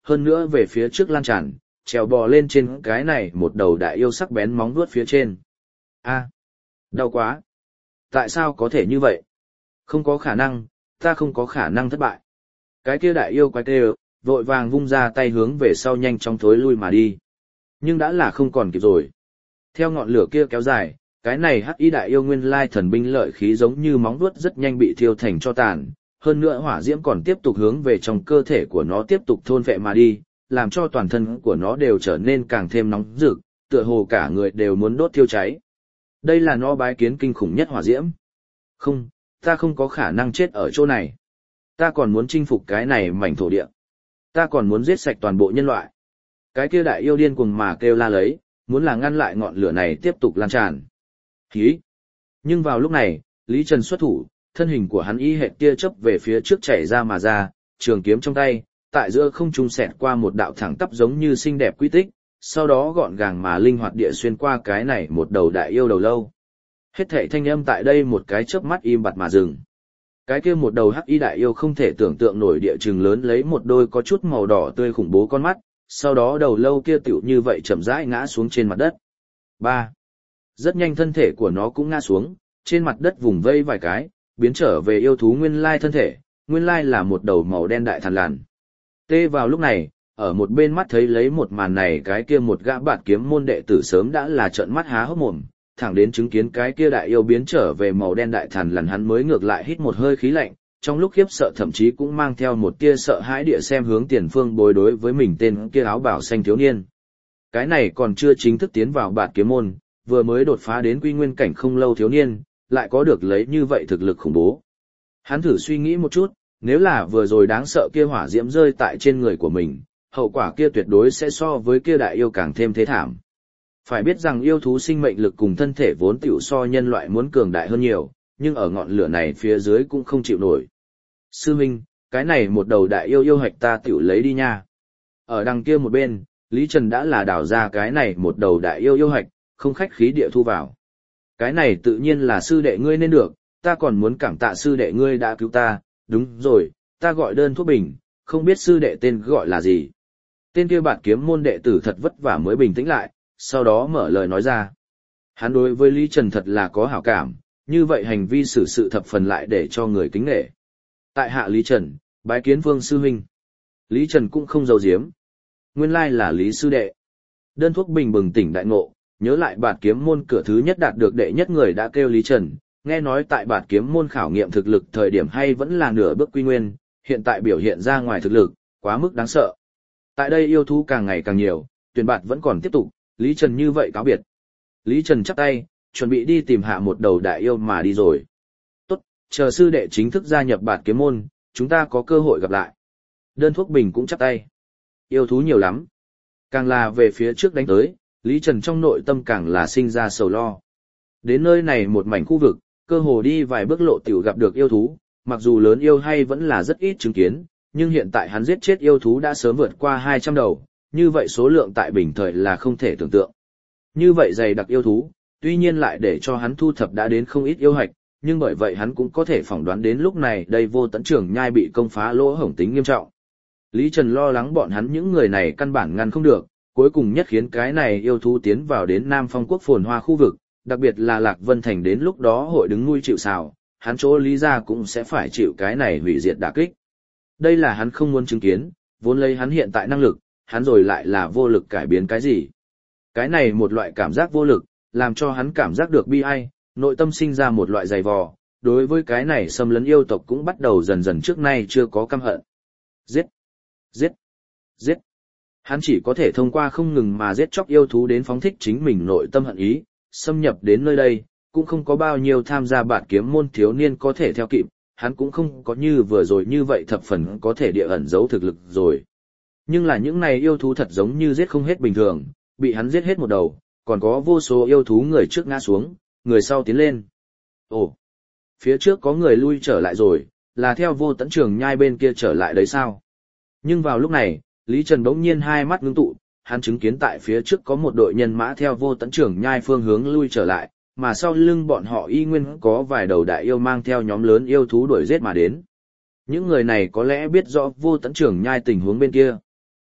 hơn nữa về phía trước lan tràn, trèo bò lên trên cái này một đầu đại yêu sắc bén móng vuốt phía trên. A, đau quá. Tại sao có thể như vậy? Không có khả năng, ta không có khả năng thất bại. Cái kia đại yêu quái kêu, vội vàng vung ra tay hướng về sau nhanh chóng thối lui mà đi. Nhưng đã là không còn kịp rồi. Theo ngọn lửa kia kéo dài, cái này hắc y đại yêu nguyên lai thần binh lợi khí giống như móng vuốt rất nhanh bị thiêu thành cho tàn, hơn nữa hỏa diễm còn tiếp tục hướng về trong cơ thể của nó tiếp tục thôn phệ mà đi, làm cho toàn thân của nó đều trở nên càng thêm nóng rực, tựa hồ cả người đều muốn đốt thiêu cháy. Đây là nó bái kiến kinh khủng nhất hỏa diễm. Không, ta không có khả năng chết ở chỗ này. Ta còn muốn chinh phục cái này mảnh thổ địa. Ta còn muốn giết sạch toàn bộ nhân loại. Cái kia đại yêu điên cuồng mà kêu la lấy, muốn là ngăn lại ngọn lửa này tiếp tục lan tràn. Hí! Nhưng vào lúc này, Lý Trần xuất thủ, thân hình của hắn y hệt tia chớp về phía trước chảy ra mà ra, trường kiếm trong tay, tại giữa không trung xẹt qua một đạo thẳng tắp giống như xinh đẹp quy tích, sau đó gọn gàng mà linh hoạt địa xuyên qua cái này một đầu đại yêu đầu lâu. Hết thảy thanh âm tại đây một cái chớp mắt im bặt mà dừng. Cái kia một đầu hắc y đại yêu không thể tưởng tượng nổi địa trừng lớn lấy một đôi có chút màu đỏ tươi khủng bố con mắt, sau đó đầu lâu kia tựu như vậy chậm rãi ngã xuống trên mặt đất. ba. Rất nhanh thân thể của nó cũng ngã xuống, trên mặt đất vùng vây vài cái, biến trở về yêu thú nguyên lai thân thể, nguyên lai là một đầu màu đen đại thằn lằn. Tê vào lúc này, ở một bên mắt thấy lấy một màn này cái kia một gã bạt kiếm môn đệ tử sớm đã là trợn mắt há hốc mồm, thẳng đến chứng kiến cái kia đại yêu biến trở về màu đen đại thằn lằn hắn mới ngược lại hít một hơi khí lạnh, trong lúc khiếp sợ thậm chí cũng mang theo một tia sợ hãi địa xem hướng tiền phương bối đối với mình tên kia áo bào xanh thiếu niên. Cái này còn chưa chính thức tiến vào bạt kiếm môn, vừa mới đột phá đến quy nguyên cảnh không lâu thiếu niên, lại có được lấy như vậy thực lực khủng bố. Hắn thử suy nghĩ một chút, nếu là vừa rồi đáng sợ kia hỏa diễm rơi tại trên người của mình, hậu quả kia tuyệt đối sẽ so với kia đại yêu càng thêm thế thảm. Phải biết rằng yêu thú sinh mệnh lực cùng thân thể vốn tiểu so nhân loại muốn cường đại hơn nhiều, nhưng ở ngọn lửa này phía dưới cũng không chịu nổi. Sư huynh, cái này một đầu đại yêu yêu hạch ta tiểu lấy đi nha. Ở đằng kia một bên, Lý Trần đã là đào ra cái này một đầu đại yêu yêu hạch, không khách khí địa thu vào. Cái này tự nhiên là sư đệ ngươi nên được, ta còn muốn cảm tạ sư đệ ngươi đã cứu ta, đúng rồi, ta gọi đơn thuốc bình, không biết sư đệ tên gọi là gì. Tên kia bạt kiếm môn đệ tử thật vất vả mới bình tĩnh lại, sau đó mở lời nói ra. Hắn đối với Lý Trần thật là có hảo cảm, như vậy hành vi xử sự thập phần lại để cho người kính nể. Tại hạ Lý Trần, bái kiến Vương sư huynh. Lý Trần cũng không giấu giếm. Nguyên lai là Lý sư đệ. Đơn thuốc bình bừng tỉnh đại ngộ, nhớ lại bạt kiếm môn cửa thứ nhất đạt được đệ nhất người đã kêu Lý Trần, nghe nói tại bạt kiếm môn khảo nghiệm thực lực thời điểm hay vẫn là nửa bước quy nguyên, hiện tại biểu hiện ra ngoài thực lực, quá mức đáng sợ. Tại đây yêu thú càng ngày càng nhiều, tuyển bạt vẫn còn tiếp tục, Lý Trần như vậy cáo biệt. Lý Trần chắp tay, chuẩn bị đi tìm hạ một đầu đại yêu mà đi rồi. Tốt, chờ sư đệ chính thức gia nhập bạt kiếm môn, chúng ta có cơ hội gặp lại. Đơn thuốc bình cũng chắp tay. Yêu thú nhiều lắm. Càng là về phía trước đánh tới, Lý Trần trong nội tâm càng là sinh ra sầu lo. Đến nơi này một mảnh khu vực, cơ hồ đi vài bước lộ tiểu gặp được yêu thú, mặc dù lớn yêu hay vẫn là rất ít chứng kiến, nhưng hiện tại hắn giết chết yêu thú đã sớm vượt qua hai trăm đầu, như vậy số lượng tại bình thời là không thể tưởng tượng. Như vậy dày đặc yêu thú, tuy nhiên lại để cho hắn thu thập đã đến không ít yêu hạch, nhưng bởi vậy hắn cũng có thể phỏng đoán đến lúc này đây Vô Tấn Trường Nhai bị công phá lỗ hổng tính nghiêm trọng. Lý Trần lo lắng bọn hắn những người này căn bản ngăn không được, cuối cùng nhất khiến cái này yêu thú tiến vào đến Nam Phong quốc phồn hoa khu vực, đặc biệt là Lạc Vân Thành đến lúc đó hội đứng nuôi chịu sào, hắn chỗ Lý gia cũng sẽ phải chịu cái này hủy diệt đả kích. Đây là hắn không muốn chứng kiến, vốn lấy hắn hiện tại năng lực, hắn rồi lại là vô lực cải biến cái gì. Cái này một loại cảm giác vô lực, làm cho hắn cảm giác được bi ai, nội tâm sinh ra một loại dày vò, đối với cái này xâm lấn yêu tộc cũng bắt đầu dần dần trước nay chưa có căm hận. Giết! Giết! Giết! Hắn chỉ có thể thông qua không ngừng mà giết chóc yêu thú đến phóng thích chính mình nội tâm hận ý, xâm nhập đến nơi đây, cũng không có bao nhiêu tham gia bạt kiếm môn thiếu niên có thể theo kịp, hắn cũng không có như vừa rồi như vậy thập phần có thể địa ẩn giấu thực lực rồi. Nhưng là những này yêu thú thật giống như giết không hết bình thường, bị hắn giết hết một đầu, còn có vô số yêu thú người trước ngã xuống, người sau tiến lên. Ồ, phía trước có người lui trở lại rồi, là theo Vô Tấn Trường Nhai bên kia trở lại đấy sao? Nhưng vào lúc này, Lý Trần bỗng nhiên hai mắt ngưng tụ, hắn chứng kiến tại phía trước có một đội nhân mã theo Vô Tấn Trường Nhai phương hướng lui trở lại, mà sau lưng bọn họ y nguyên có vài đầu đại yêu mang theo nhóm lớn yêu thú đuổi giết mà đến. Những người này có lẽ biết rõ Vô Tấn Trường Nhai tình huống bên kia.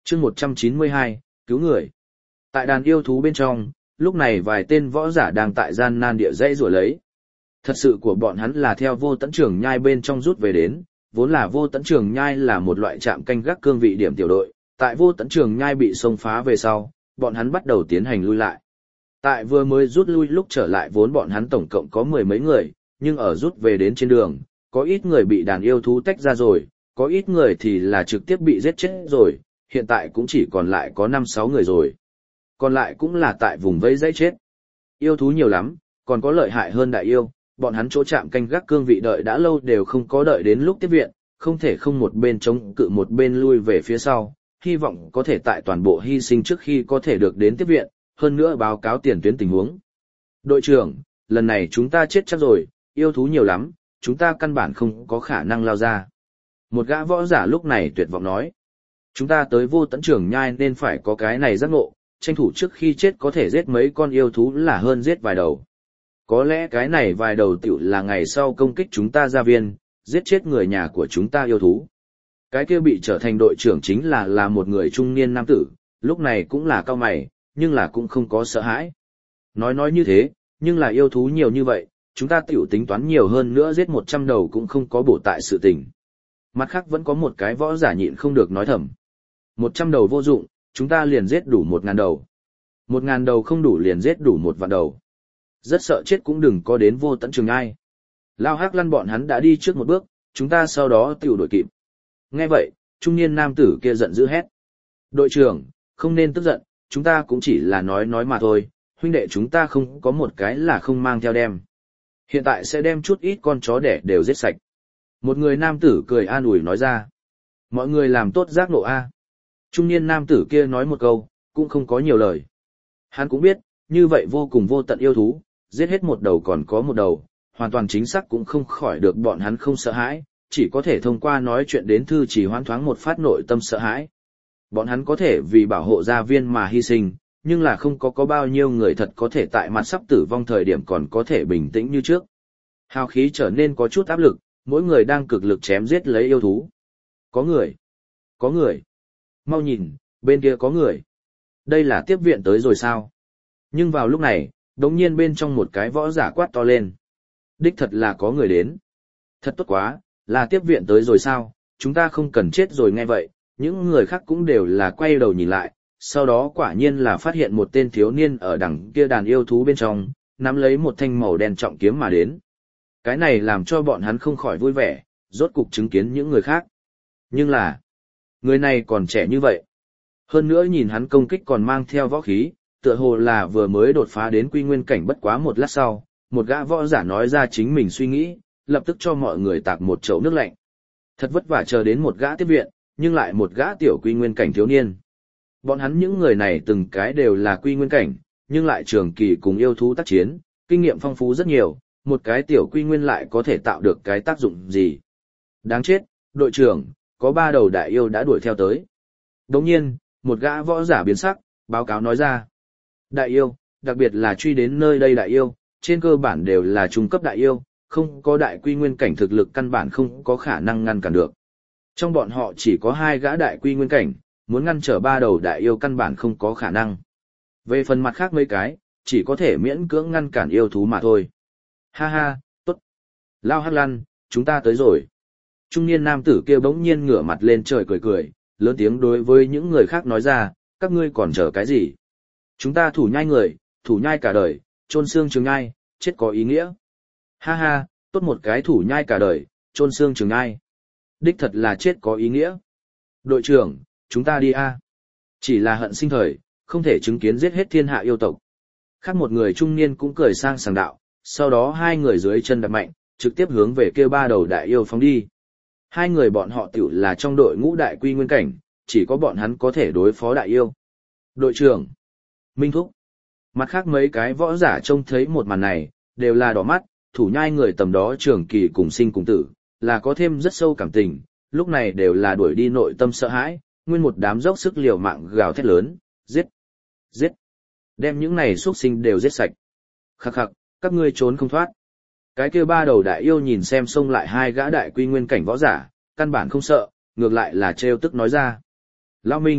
chương một trăm chín mươi hai, cứu người. Tại đàn yêu thú bên trong, lúc này vài tên võ giả đang tại gian nan địa dãy rủa lấy. Thật sự của bọn hắn là theo vô tận trường nhai bên trong rút về đến, vốn là vô tận trường nhai là một loại trạm canh gác cương vị điểm tiểu đội, tại vô tận trường nhai bị xông phá về sau, bọn hắn bắt đầu tiến hành lui lại. Tại vừa mới rút lui lúc trở lại vốn bọn hắn tổng cộng có mười mấy người, nhưng ở rút về đến trên đường, có ít người bị đàn yêu thú tách ra rồi, có ít người thì là trực tiếp bị giết chết rồi, hiện tại cũng chỉ còn lại có năm sáu người rồi. Còn lại cũng là tại vùng vây dãy chết. Yêu thú nhiều lắm, còn có lợi hại hơn đại yêu, bọn hắn chỗ chạm canh gác cương vị đợi đã lâu đều không có đợi đến lúc tiếp viện, không thể không một bên chống cự một bên lui về phía sau, hy vọng có thể tại toàn bộ hy sinh trước khi có thể được đến tiếp viện, hơn nữa báo cáo tiền tuyến tình huống. Đội trưởng, lần này chúng ta chết chắc rồi, yêu thú nhiều lắm, chúng ta căn bản không có khả năng lao ra. Một gã võ giả lúc này tuyệt vọng nói. Chúng ta tới vô tận trường nhai nên phải có cái này giác ngộ, tranh thủ trước khi chết có thể giết mấy con yêu thú là hơn giết vài đầu. Có lẽ cái này vài đầu tiểu là ngày sau công kích chúng ta gia viên, giết chết người nhà của chúng ta yêu thú. Cái kia bị trở thành đội trưởng chính là là một người trung niên nam tử, lúc này cũng là cao mày, nhưng là cũng không có sợ hãi. Nói nói như thế, nhưng là yêu thú nhiều như vậy, chúng ta tiểu tính toán nhiều hơn nữa giết một trăm đầu cũng không có bổ tại sự tình. Mặt khác vẫn có một cái võ giả nhịn không được nói thầm. Một trăm đầu vô dụng, chúng ta liền giết đủ một ngàn đầu. Một ngàn đầu không đủ liền giết đủ một vạn đầu. Rất sợ chết cũng đừng có đến vô tận trường ai. Lao Hắc Lăn bọn hắn đã đi trước một bước, chúng ta sau đó tiểu đuổi kịp. Nghe vậy, trung niên nam tử kia giận dữ hét. Đội trưởng, không nên tức giận, chúng ta cũng chỉ là nói nói mà thôi, huynh đệ chúng ta không có một cái là không mang theo đem. Hiện tại sẽ đem chút ít con chó đẻ đều giết sạch. Một người nam tử cười an ủi nói ra. Mọi người làm tốt giác nộ A. Trung niên nam tử kia nói một câu, cũng không có nhiều lời. Hắn cũng biết, như vậy vô cùng vô tận yêu thú, giết hết một đầu còn có một đầu, hoàn toàn chính xác cũng không khỏi được bọn hắn không sợ hãi, chỉ có thể thông qua nói chuyện đến thư chỉ hoán thoáng một phát nội tâm sợ hãi. Bọn hắn có thể vì bảo hộ gia viên mà hy sinh, nhưng là không có có bao nhiêu người thật có thể tại mặt sắp tử vong thời điểm còn có thể bình tĩnh như trước. Hào khí trở nên có chút áp lực, mỗi người đang cực lực chém giết lấy yêu thú. Có người! Có người! Mau nhìn, bên kia có người! Đây là tiếp viện tới rồi sao? Nhưng vào lúc này, đống nhiên bên trong một cái võ giả quát to lên. Đích thật là có người đến. Thật tốt quá, là tiếp viện tới rồi sao? Chúng ta không cần chết rồi nghe vậy, những người khác cũng đều là quay đầu nhìn lại, sau đó quả nhiên là phát hiện một tên thiếu niên ở đằng kia đàn yêu thú bên trong, nắm lấy một thanh màu đen trọng kiếm mà đến. Cái này làm cho bọn hắn không khỏi vui vẻ, rốt cục chứng kiến những người khác. Nhưng là, người này còn trẻ như vậy. Hơn nữa nhìn hắn công kích còn mang theo võ khí, tựa hồ là vừa mới đột phá đến quy nguyên cảnh bất quá một lát sau, một gã võ giả nói ra chính mình suy nghĩ, lập tức cho mọi người tạc một chậu nước lạnh. Thật vất vả chờ đến một gã tiếp viện, nhưng lại một gã tiểu quy nguyên cảnh thiếu niên. Bọn hắn những người này từng cái đều là quy nguyên cảnh, nhưng lại trường kỳ cùng yêu thú tác chiến, kinh nghiệm phong phú rất nhiều, một cái tiểu quy nguyên lại có thể tạo được cái tác dụng gì. Đáng chết, đội trưởng, có ba đầu đại yêu đã đuổi theo tới. Đồng nhiên, một gã võ giả biến sắc, báo cáo nói ra. Đại yêu, đặc biệt là truy đến nơi đây đại yêu, trên cơ bản đều là trung cấp đại yêu, không có đại quy nguyên cảnh thực lực căn bản không có khả năng ngăn cản được. Trong bọn họ chỉ có hai gã đại quy nguyên cảnh, muốn ngăn trở ba đầu đại yêu căn bản không có khả năng. Về phần mặt khác mấy cái, chỉ có thể miễn cưỡng ngăn cản yêu thú mà thôi. Ha ha, tốt. Lao Hắc Lăn, chúng ta tới rồi. Trung niên nam tử kia bỗng nhiên ngửa mặt lên trời cười cười, lớn tiếng đối với những người khác nói ra, các ngươi còn chờ cái gì? Chúng ta thủ nhai người, thủ nhai cả đời, chôn xương trường nhai, chết có ý nghĩa. Ha ha, tốt một cái thủ nhai cả đời, chôn xương trường nhai. Đích thật là chết có ý nghĩa. Đội trưởng, chúng ta đi a. Chỉ là hận sinh thời, không thể chứng kiến giết hết thiên hạ yêu tộc. Khác một người trung niên cũng cười sang sảng đạo, sau đó hai người dưới chân đạp mạnh, trực tiếp hướng về kia ba đầu đại yêu phóng đi. Hai người bọn họ tiểu là trong đội ngũ đại quy nguyên cảnh, chỉ có bọn hắn có thể đối phó đại yêu. Đội trưởng, Minh Thúc. Mặt khác mấy cái võ giả trông thấy một màn này, đều là đỏ mắt, thủ nhai người tầm đó trường kỳ cùng sinh cùng tử, là có thêm rất sâu cảm tình, lúc này đều là đuổi đi nội tâm sợ hãi, nguyên một đám dốc sức liều mạng gào thét lớn, giết, giết, đem những này xuất sinh đều giết sạch. Khắc khắc, các ngươi trốn không thoát. Cái kia ba đầu đại yêu nhìn xem xông lại hai gã đại quy nguyên cảnh võ giả, căn bản không sợ, ngược lại là trêu tức nói ra. Lão Minh,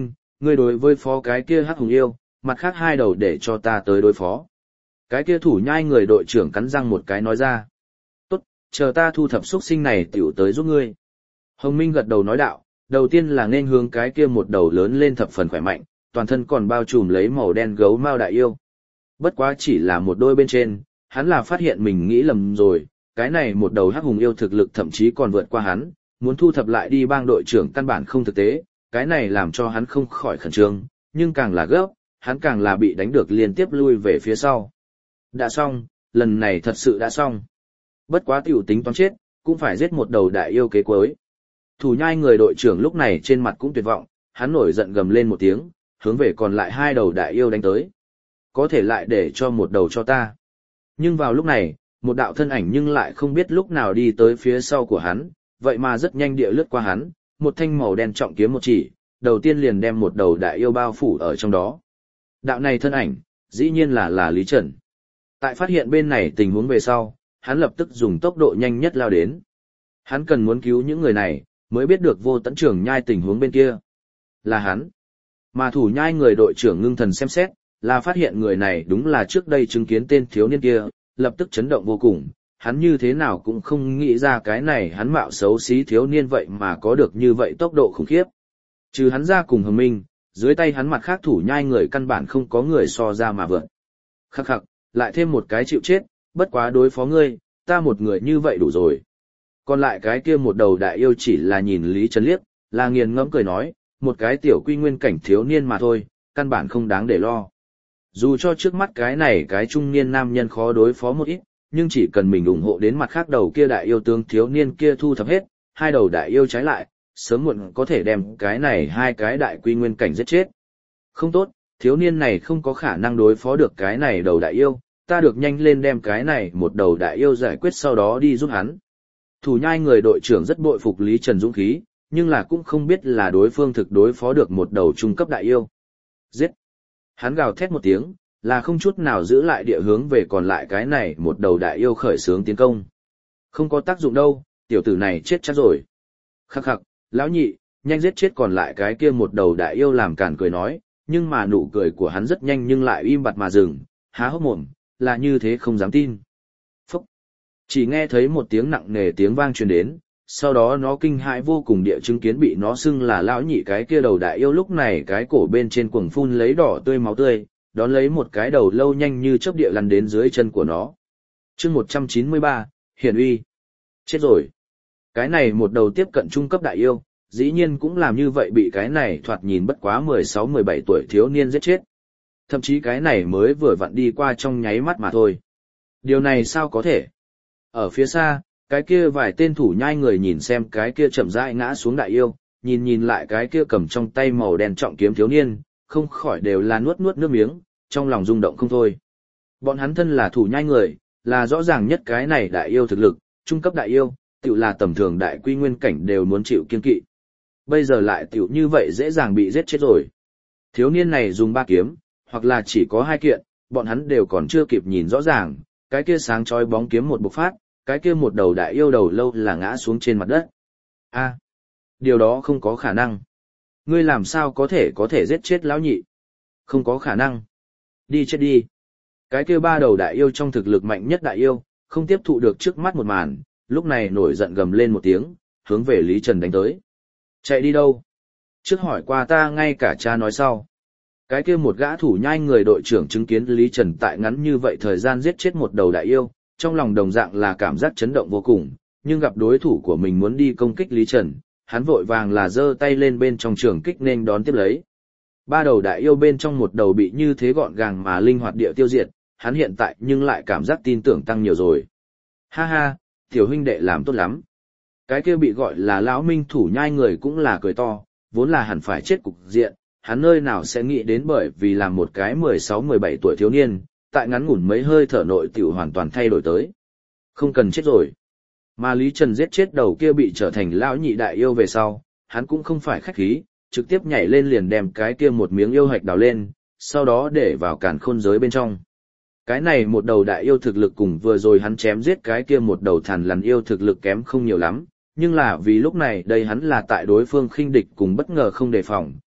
ngươi đối với phó cái kia hắc hùng yêu, mặt khác hai đầu để cho ta tới đối phó. Cái kia thủ nhai người đội trưởng cắn răng một cái nói ra. Tốt, chờ ta thu thập xuất sinh này tiểu tới giúp ngươi. Hồng Minh gật đầu nói đạo, đầu tiên là nên hướng cái kia một đầu lớn lên thập phần khỏe mạnh, toàn thân còn bao trùm lấy màu đen gấu mao đại yêu. Bất quá chỉ là một đôi bên trên, hắn là phát hiện mình nghĩ lầm rồi, cái này một đầu hắc hùng yêu thực lực thậm chí còn vượt qua hắn, muốn thu thập lại đi bang đội trưởng căn bản không thực tế, cái này làm cho hắn không khỏi khẩn trương, nhưng càng là gấp, hắn càng là bị đánh được liên tiếp lui về phía sau. Đã xong, lần này thật sự đã xong. Bất quá tiểu tính toán chết, cũng phải giết một đầu đại yêu kế cuối. Thủ nhai người đội trưởng lúc này trên mặt cũng tuyệt vọng, hắn nổi giận gầm lên một tiếng, hướng về còn lại hai đầu đại yêu đánh tới. Có thể lại để cho một đầu cho ta. Nhưng vào lúc này, một đạo thân ảnh nhưng lại không biết lúc nào đi tới phía sau của hắn, vậy mà rất nhanh địa lướt qua hắn, một thanh màu đen trọng kiếm một chỉ, đầu tiên liền đem một đầu đại yêu bao phủ ở trong đó. Đạo này thân ảnh, dĩ nhiên là là Lý Trần. Tại phát hiện bên này tình huống về sau, hắn lập tức dùng tốc độ nhanh nhất lao đến. Hắn cần muốn cứu những người này, mới biết được Vô Tẫn trưởng nhai tình huống bên kia. Là hắn. Mà thủ nhai người đội trưởng ngưng thần xem xét, là phát hiện người này đúng là trước đây chứng kiến tên thiếu niên kia, lập tức chấn động vô cùng. Hắn như thế nào cũng không nghĩ ra cái này hắn mạo xấu xí thiếu niên vậy mà có được như vậy tốc độ khủng khiếp. Trừ hắn ra cùng Hồng Minh, dưới tay hắn mặt khác thủ nhai người căn bản không có người so ra mà vượt. Khắc khắc, lại thêm một cái chịu chết, bất quá đối phó ngươi, ta một người như vậy đủ rồi. Còn lại cái kia một đầu đại yêu chỉ là nhìn Lý Trần liếc, là nghiền ngẫm cười nói, một cái tiểu quy nguyên cảnh thiếu niên mà thôi, căn bản không đáng để lo. Dù cho trước mắt cái này cái trung niên nam nhân khó đối phó một ít, nhưng chỉ cần mình ủng hộ đến mặt khác đầu kia đại yêu tướng thiếu niên kia thu thập hết, hai đầu đại yêu trái lại, sớm muộn có thể đem cái này hai cái đại quy nguyên cảnh giết chết. Không tốt, thiếu niên này không có khả năng đối phó được cái này đầu đại yêu, ta được nhanh lên đem cái này một đầu đại yêu giải quyết sau đó đi giúp hắn. Thủ nhai người đội trưởng rất bội phục Lý Trần dũng khí, nhưng là cũng không biết là đối phương thực đối phó được một đầu trung cấp đại yêu. Giết! Hắn gào thét một tiếng, là không chút nào giữ lại địa hướng về còn lại cái này một đầu đại yêu khởi xướng tiến công. Không có tác dụng đâu, tiểu tử này chết chắc rồi. Khắc khắc, lão nhị, nhanh giết chết còn lại cái kia một đầu đại yêu làm cản cười nói, nhưng mà nụ cười của hắn rất nhanh nhưng lại im bặt mà dừng, há hốc mồm, là như thế không dám tin. Phúc! Chỉ nghe thấy một tiếng nặng nề tiếng vang truyền đến, sau đó nó kinh hãi vô cùng địa chứng kiến bị nó xưng là lão nhị cái kia đầu đại yêu lúc này cái cổ bên trên cuồng phun lấy đỏ tươi máu tươi, đón lấy một cái đầu lâu nhanh như chớp địa lăn đến dưới chân của nó. Chương một trăm chín mươi ba, Hiển uy. Chết rồi. Cái này một đầu tiếp cận trung cấp đại yêu, dĩ nhiên cũng làm như vậy bị cái này thoạt nhìn bất quá mười sáu mười bảy tuổi thiếu niên giết chết. Thậm chí cái này mới vừa vặn đi qua trong nháy mắt mà thôi. Điều này sao có thể? Ở phía xa, cái kia vài tên thủ nhai người nhìn xem cái kia chậm rãi ngã xuống đại yêu, nhìn nhìn lại cái kia cầm trong tay màu đen trọng kiếm thiếu niên, không khỏi đều là nuốt nuốt nước miếng, trong lòng rung động không thôi. Bọn hắn thân là thủ nhai người, là rõ ràng nhất cái này đại yêu thực lực, trung cấp đại yêu, tiểu là tầm thường đại quy nguyên cảnh đều muốn chịu kiên kỵ. Bây giờ lại tiểu như vậy dễ dàng bị giết chết rồi. Thiếu niên này dùng ba kiếm, hoặc là chỉ có hai kiện, bọn hắn đều còn chưa kịp nhìn rõ ràng, cái kia sáng chói bóng kiếm một bộc phát, cái kia một đầu đại yêu đầu lâu là ngã xuống trên mặt đất. A, điều đó không có khả năng. Ngươi làm sao có thể có thể giết chết lão nhị? Không có khả năng. Đi chết đi. Cái kia ba đầu đại yêu trong thực lực mạnh nhất đại yêu, không tiếp thụ được trước mắt một màn, lúc này nổi giận gầm lên một tiếng, hướng về Lý Trần đánh tới. Chạy đi đâu? Trước hỏi qua ta ngay cả cha nói sau. Cái kia một gã thủ nhai người đội trưởng chứng kiến Lý Trần tại ngắn như vậy thời gian giết chết một đầu đại yêu, trong lòng đồng dạng là cảm giác chấn động vô cùng, nhưng gặp đối thủ của mình muốn đi công kích Lý Trần, hắn vội vàng là giơ tay lên bên trong trường kích nên đón tiếp lấy. Ba đầu đại yêu bên trong một đầu bị như thế gọn gàng mà linh hoạt địa tiêu diệt, hắn hiện tại nhưng lại cảm giác tin tưởng tăng nhiều rồi. Ha ha, tiểu huynh đệ làm tốt lắm. Cái kia bị gọi là lão minh thủ nhai người cũng là cười to, vốn là hẳn phải chết cục diện, hắn nơi nào sẽ nghĩ đến bởi vì làm một cái mười sáu mười bảy tuổi thiếu niên, tại ngắn ngủn mấy hơi thở nội tiểu hoàn toàn thay đổi tới. Không cần chết rồi. Mà Lý Trần giết chết đầu kia bị trở thành lão nhị đại yêu về sau, hắn cũng không phải khách khí, trực tiếp nhảy lên liền đem cái kia một miếng yêu hạch đào lên, sau đó để vào càn khôn giới bên trong. Cái này một đầu đại yêu thực lực cùng vừa rồi hắn chém giết cái kia một đầu thằn lằn yêu thực lực kém không nhiều lắm, nhưng là vì lúc này đây hắn là tại đối phương khinh địch cùng bất ngờ không đề phòng,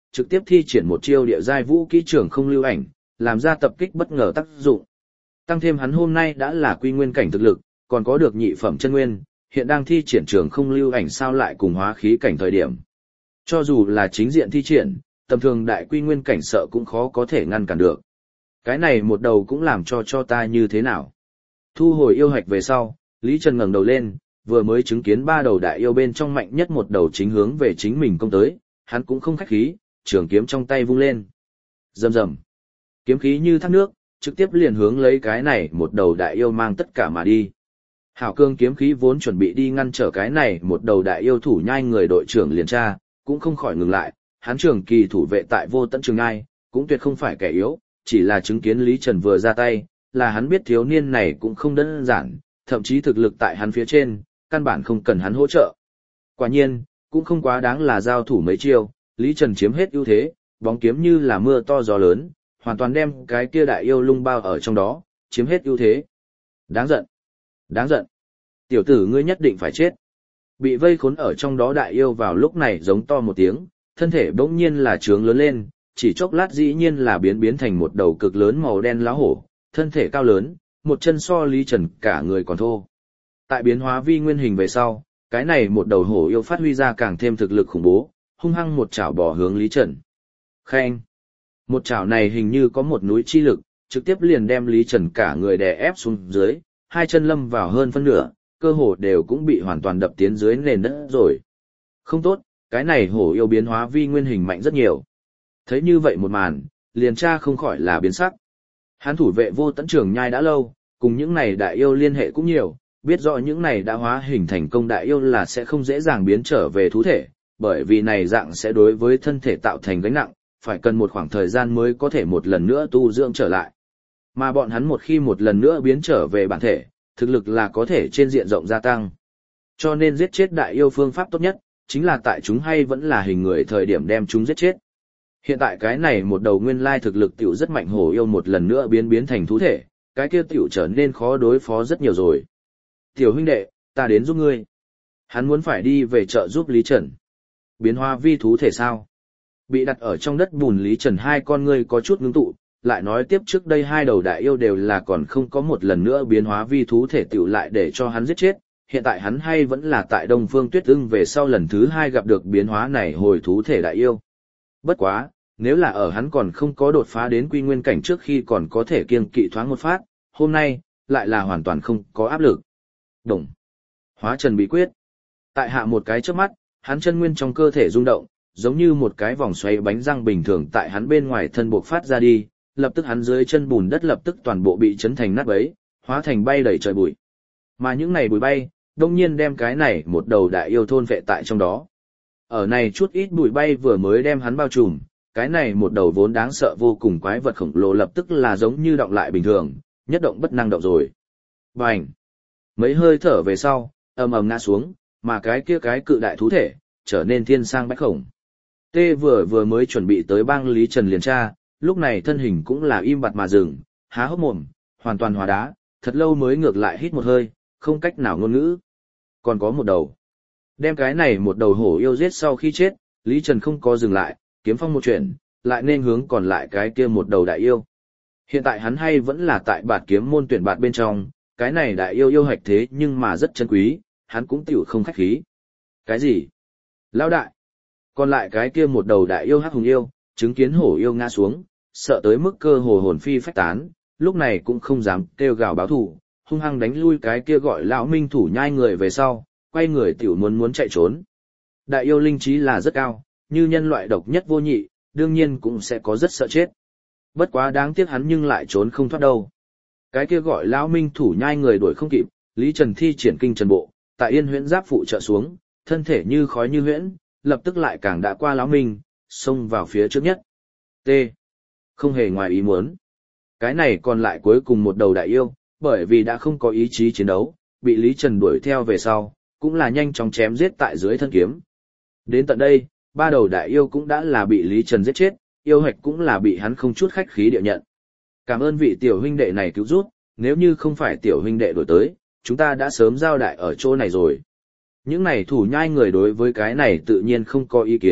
trực tiếp thi triển một chiêu địa giai vũ kỹ trường không lưu ảnh, làm ra tập kích bất ngờ tác dụng. Tăng thêm hắn hôm nay đã là quy nguyên cảnh thực lực, còn có được nhị phẩm chân nguyên, hiện đang thi triển trường không lưu ảnh sao lại cùng hóa khí cảnh thời điểm. Cho dù là chính diện thi triển, tầm thường đại quy nguyên cảnh sợ cũng khó có thể ngăn cản được. Cái này một đầu cũng làm cho cho ta như thế nào. Thu hồi yêu hạch về sau, Lý Trần ngẩng đầu lên, vừa mới chứng kiến ba đầu đại yêu bên trong mạnh nhất một đầu chính hướng về chính mình công tới, hắn cũng không khách khí, trường kiếm trong tay vung lên. Rầm rầm. Kiếm khí như thác nước, trực tiếp liền hướng lấy cái này một đầu đại yêu mang tất cả mà đi. Hảo cương kiếm khí vốn chuẩn bị đi ngăn trở cái này một đầu đại yêu thủ nhai người đội trưởng liền tra, cũng không khỏi ngừng lại, hắn trường kỳ thủ vệ tại vô tận trường nhai, cũng tuyệt không phải kẻ yếu, chỉ là chứng kiến Lý Trần vừa ra tay, là hắn biết thiếu niên này cũng không đơn giản, thậm chí thực lực tại hắn phía trên, căn bản không cần hắn hỗ trợ. Quả nhiên, cũng không quá đáng là giao thủ mấy chiêu, Lý Trần chiếm hết ưu thế, bóng kiếm như là mưa to gió lớn, hoàn toàn đem cái kia đại yêu lung bao ở trong đó, chiếm hết ưu thế. Đáng giận! Đáng giận! Tiểu tử ngươi nhất định phải chết! Bị vây khốn ở trong đó đại yêu vào lúc này giống to một tiếng, thân thể bỗng nhiên là trướng lớn lên, chỉ chốc lát dĩ nhiên là biến biến thành một đầu cực lớn màu đen lá hổ, thân thể cao lớn, một chân so Lý Trần cả người còn thô. Tại biến hóa vi nguyên hình về sau, cái này một đầu hổ yêu phát huy ra càng thêm thực lực khủng bố, hung hăng một chảo bỏ hướng Lý Trần. Khen! Một chảo này hình như có một núi chi lực, trực tiếp liền đem Lý Trần cả người đè ép xuống dưới, hai chân lâm vào hơn phân nửa, cơ hồ đều cũng bị hoàn toàn đập tiến dưới nền đất rồi. Không tốt, cái này hổ yêu biến hóa vi nguyên hình mạnh rất nhiều. Thấy như vậy một màn, liền tra không khỏi là biến sắc. Hắn thủ vệ vô tận trường nhai đã lâu, cùng những này đại yêu liên hệ cũng nhiều, biết rõ những này đã hóa hình thành công đại yêu là sẽ không dễ dàng biến trở về thú thể, bởi vì này dạng sẽ đối với thân thể tạo thành gánh nặng, phải cần một khoảng thời gian mới có thể một lần nữa tu dưỡng trở lại. Mà bọn hắn một khi một lần nữa biến trở về bản thể, thực lực là có thể trên diện rộng gia tăng. Cho nên giết chết đại yêu phương pháp tốt nhất, chính là tại chúng hay vẫn là hình người thời điểm đem chúng giết chết. Hiện tại cái này một đầu nguyên lai thực lực tiểu rất mạnh hổ yêu một lần nữa biến biến thành thú thể, cái kia tiểu trở nên khó đối phó rất nhiều rồi. Tiểu huynh đệ, ta đến giúp ngươi. Hắn muốn phải đi về chợ giúp Lý Trần. Biến hóa vi thú thể sao? Bị đặt ở trong đất bùn Lý Trần hai con ngươi có chút ngưng tụ, lại nói tiếp trước đây hai đầu đại yêu đều là còn không có một lần nữa biến hóa vi thú thể tiểu lại để cho hắn giết chết, hiện tại hắn hay vẫn là tại Đông Phương Tuyết Ưng về sau lần thứ hai gặp được biến hóa này hồi thú thể đại yêu. Bất quá, nếu là ở hắn còn không có đột phá đến quy nguyên cảnh trước khi còn có thể kiêng kỵ thoáng một phát, hôm nay, lại là hoàn toàn không có áp lực. Đồng. Hóa trần bí quyết. Tại hạ một cái chớp mắt, hắn chân nguyên trong cơ thể rung động, giống như một cái vòng xoay bánh răng bình thường tại hắn bên ngoài thân buộc phát ra đi, lập tức hắn dưới chân bùn đất lập tức toàn bộ bị chấn thành nát bấy, hóa thành bay đầy trời bụi. Mà những này bụi bay, đông nhiên đem cái này một đầu đại yêu thôn vệ tại trong đó. Ở này chút ít bụi bay vừa mới đem hắn bao trùm, cái này một đầu vốn đáng sợ vô cùng quái vật khổng lồ lập tức là giống như động lại bình thường, nhất động bất năng động rồi. Bành! Mấy hơi thở về sau, ầm ầm ngã xuống, mà cái kia cái cự đại thú thể, trở nên thiên sang bách khổng. Tê vừa vừa mới chuẩn bị tới bang Lý Trần liền tra, lúc này thân hình cũng là im bặt mà dừng, há hốc mồm, hoàn toàn hóa đá, thật lâu mới ngược lại hít một hơi, không cách nào ngôn ngữ. Còn có một đầu. Đem cái này một đầu hổ yêu giết sau khi chết, Lý Trần không có dừng lại, kiếm phong một chuyển, lại nên hướng còn lại cái kia một đầu đại yêu. Hiện tại hắn hay vẫn là tại bạt kiếm môn tuyển bạt bên trong, cái này đại yêu yêu hạch thế nhưng mà rất chân quý, hắn cũng tiểu không khách khí. Cái gì? Lão đại. Còn lại cái kia một đầu đại yêu hắc hùng yêu, chứng kiến hổ yêu ngã xuống, sợ tới mức cơ hồ hồn phi phách tán, lúc này cũng không dám kêu gào báo thù, hung hăng đánh lui cái kia gọi lão minh thủ nhai người về sau, quay người tiểu muốn muốn chạy trốn. Đại yêu linh trí là rất cao, như nhân loại độc nhất vô nhị, đương nhiên cũng sẽ có rất sợ chết. Bất quá đáng tiếc hắn nhưng lại trốn không thoát đâu. Cái kia gọi lão minh thủ nhai người đuổi không kịp, Lý Trần thi triển kinh trần bộ, tại yên huyễn giáp phụ trợ xuống, thân thể như khói như huyễn, lập tức lại càng đã qua lão minh, xông vào phía trước nhất. T. Không hề ngoài ý muốn. Cái này còn lại cuối cùng một đầu đại yêu, bởi vì đã không có ý chí chiến đấu, bị Lý Trần đuổi theo về sau, cũng là nhanh chóng chém giết tại dưới thân kiếm. Đến tận đây, ba đầu đại yêu cũng đã là bị Lý Trần giết chết, yêu hạch cũng là bị hắn không chút khách khí địa nhận. Cảm ơn vị tiểu huynh đệ này cứu giúp, nếu như không phải tiểu huynh đệ đổi tới, chúng ta đã sớm giao đại ở chỗ này rồi. Những này thủ nhai người đối với cái này tự nhiên không có ý kiến,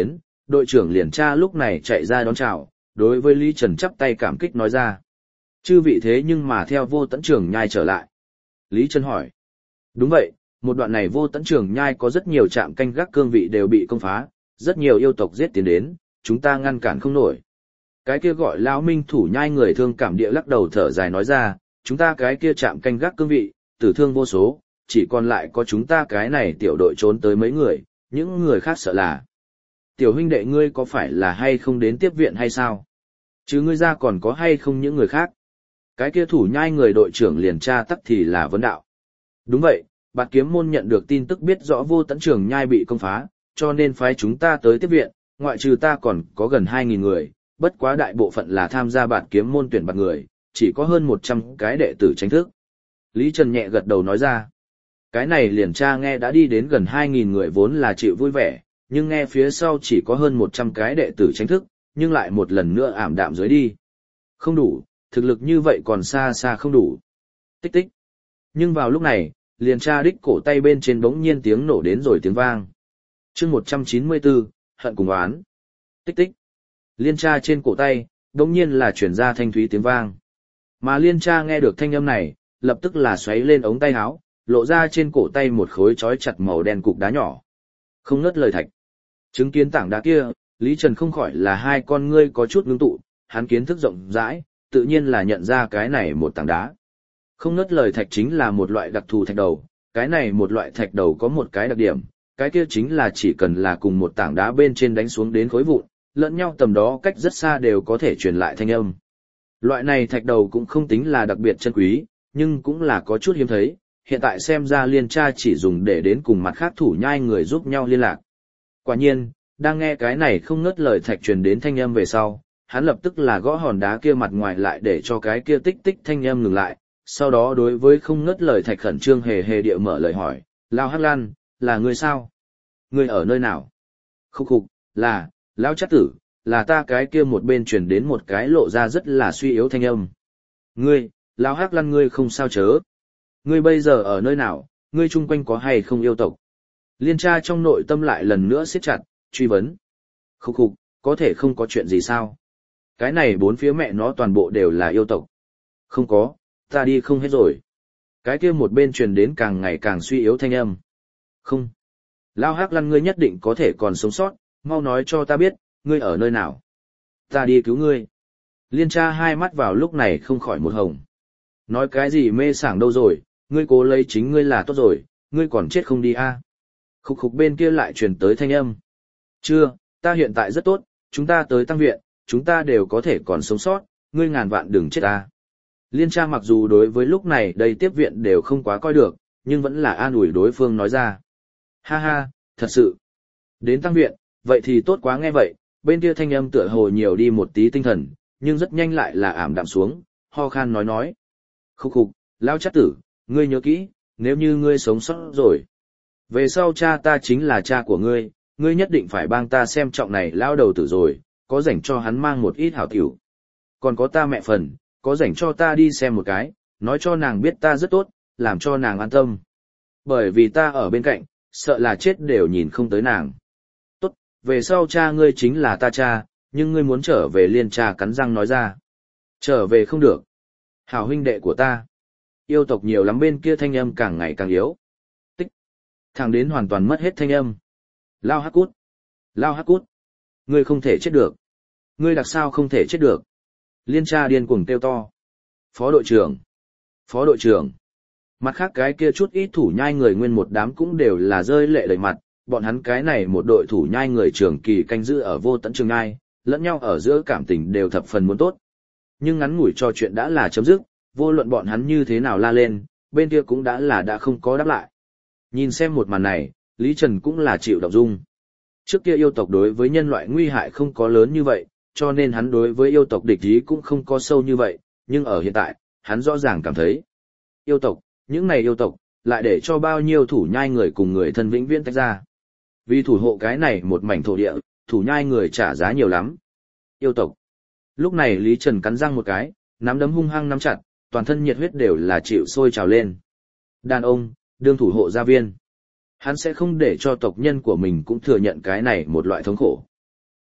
đội trưởng liền tra lúc này chạy ra đón chào, đối với Lý Trần chắp tay cảm kích nói ra. Chư vị thế nhưng mà theo Vô Tẫn Trường Nhai trở lại. Lý Trần hỏi. Đúng vậy, một đoạn này Vô Tẫn Trường Nhai có rất nhiều trạm canh gác cương vị đều bị công phá, rất nhiều yêu tộc giết tiến đến, chúng ta ngăn cản không nổi. Cái kia gọi lão minh thủ nhai người thương cảm địa lắc đầu thở dài nói ra, chúng ta cái kia trạm canh gác cương vị, tử thương vô số, chỉ còn lại có chúng ta cái này tiểu đội trốn tới mấy người, những người khác sợ là. Tiểu huynh đệ ngươi có phải là hay không đến tiếp viện hay sao? Chứ ngươi ra còn có hay không những người khác? Cái kia thủ nhai người đội trưởng liền tra tắc thì là vấn đạo. Đúng vậy, Bạt Kiếm môn nhận được tin tức biết rõ Vô Tẫn Trường Nhai bị công phá, cho nên phái chúng ta tới tiếp viện, ngoại trừ ta còn có gần hai nghìn người, bất quá đại bộ phận là tham gia Bạt Kiếm môn tuyển bạt người, chỉ có hơn một trăm cái đệ tử chính thức. Lý Trần nhẹ gật đầu nói ra. Cái này liền tra nghe đã đi đến gần hai nghìn người vốn là chịu vui vẻ, nhưng nghe phía sau chỉ có hơn một trăm cái đệ tử chính thức, nhưng lại một lần nữa ảm đạm dưới đi. Không đủ, thực lực như vậy còn xa xa không đủ. Tích tích. Nhưng vào lúc này, liền tra đích cổ tay bên trên bỗng nhiên tiếng nổ đến rồi tiếng vang. chương một trăm chín mươi bốn, hận cùng oán. Tích tích. Liên tra trên cổ tay, bỗng nhiên là chuyển ra thanh thúy tiếng vang. Mà liên tra nghe được thanh âm này, lập tức là xoáy lên ống tay áo, lộ ra trên cổ tay một khối trói chặt màu đen cục đá nhỏ. Không ngớt lời thạch. Chứng kiến tảng đá kia, Lý Trần không khỏi là hai con ngươi có chút ngưng tụ, hắn kiến thức rộng rãi, tự nhiên là nhận ra cái này một tảng đá. Không ngớt lời thạch chính là một loại đặc thù thạch đầu, cái này một loại thạch đầu có một cái đặc điểm, cái kia chính là chỉ cần là cùng một tảng đá bên trên đánh xuống đến khối vụn, lẫn nhau tầm đó cách rất xa đều có thể truyền lại thanh âm. Loại này thạch đầu cũng không tính là đặc biệt chân quý, nhưng cũng là có chút hiếm thấy, hiện tại xem ra liên tra chỉ dùng để đến cùng mặt khác thủ nhai người giúp nhau liên lạc. Quả nhiên, đang nghe cái này không ngớt lời thạch truyền đến thanh âm về sau, hắn lập tức là gõ hòn đá kia mặt ngoài lại để cho cái kia tích tích thanh âm ngừng lại, sau đó đối với không ngớt lời thạch khẩn trương hề hề địa mở lời hỏi, Lao Hắc Lan, là người sao? Người ở nơi nào? Khúc khục, là, Lão Trát Tử, là ta cái kia một bên truyền đến một cái lộ ra rất là suy yếu thanh âm. Ngươi, Lão Hắc Lan ngươi không sao chớ. Ngươi bây giờ ở nơi nào, ngươi chung quanh có hay không yêu tộc? Liên tra trong nội tâm lại lần nữa siết chặt, truy vấn. Khúc khục, có thể không có chuyện gì sao? Cái này bốn phía mẹ nó toàn bộ đều là yêu tộc. Không có, ta đi không hết rồi. Cái kia một bên truyền đến càng ngày càng suy yếu thanh âm. Không. Lao Hắc Lăn ngươi nhất định có thể còn sống sót, mau nói cho ta biết, ngươi ở nơi nào. Ta đi cứu ngươi. Liên tra hai mắt vào lúc này không khỏi một hồng. Nói cái gì mê sảng đâu rồi, ngươi cố lấy chính ngươi là tốt rồi, ngươi còn chết không đi a? À? Khục khục bên kia lại truyền tới thanh âm. Chưa, ta hiện tại rất tốt, chúng ta tới tăng viện, chúng ta đều có thể còn sống sót, ngươi ngàn vạn đừng chết ta. Liên tra mặc dù đối với lúc này đây tiếp viện đều không quá coi được, nhưng vẫn là an ủi đối phương nói ra. Ha ha, thật sự. Đến tăng viện, vậy thì tốt quá nghe vậy, bên kia thanh âm tựa hồ nhiều đi một tí tinh thần, nhưng rất nhanh lại là ảm đạm xuống, ho khan nói nói. Khúc khục, Lao Trát Tử, ngươi nhớ kỹ, nếu như ngươi sống sót rồi. Về sau cha ta chính là cha của ngươi, ngươi nhất định phải bang ta xem trọng này lao đầu tử rồi, có rảnh cho hắn mang một ít hảo tiểu. Còn có ta mẹ phần, có rảnh cho ta đi xem một cái, nói cho nàng biết ta rất tốt, làm cho nàng an tâm. Bởi vì ta ở bên cạnh, sợ là chết đều nhìn không tới nàng. Tốt, về sau cha ngươi chính là ta cha, nhưng ngươi muốn trở về Liên tra cắn răng nói ra. Trở về không được. Hảo huynh đệ của ta. Yêu tộc nhiều lắm bên kia thanh âm càng ngày càng yếu. Tích. Thẳng đến hoàn toàn mất hết thanh âm. Lao Hắc Cút. Lao Hắc Cút. Ngươi không thể chết được. Ngươi đặc sao không thể chết được. Liên tra điên cuồng kêu to. Phó đội trưởng. Phó đội trưởng. Mặt khác cái kia chút ít thủ nhai người nguyên một đám cũng đều là rơi lệ đầy mặt, bọn hắn cái này một đội thủ nhai người trưởng kỳ canh giữ ở Vô Tẫn Trường Nhai, lẫn nhau ở giữa cảm tình đều thập phần muốn tốt. Nhưng ngắn ngủi trò chuyện đã là chấm dứt, vô luận bọn hắn như thế nào la lên, bên kia cũng đã là đã không có đáp lại. Nhìn xem một màn này, Lý Trần cũng là chịu động dung. Trước kia yêu tộc đối với nhân loại nguy hại không có lớn như vậy, cho nên hắn đối với yêu tộc địch ý cũng không có sâu như vậy, nhưng ở hiện tại, hắn rõ ràng cảm thấy. Yêu tộc, những này yêu tộc, lại để cho bao nhiêu thủ nhai người cùng người thân vĩnh viễn tách ra. Vì thủ hộ cái này một mảnh thổ địa, thủ nhai người trả giá nhiều lắm. Yêu tộc. Lúc này Lý Trần cắn răng một cái, nắm đấm hung hăng nắm chặt, toàn thân nhiệt huyết đều là chịu sôi trào lên. Đàn ông, đương thủ hộ gia viên. Hắn sẽ không để cho tộc nhân của mình cũng thừa nhận cái này một loại thống khổ.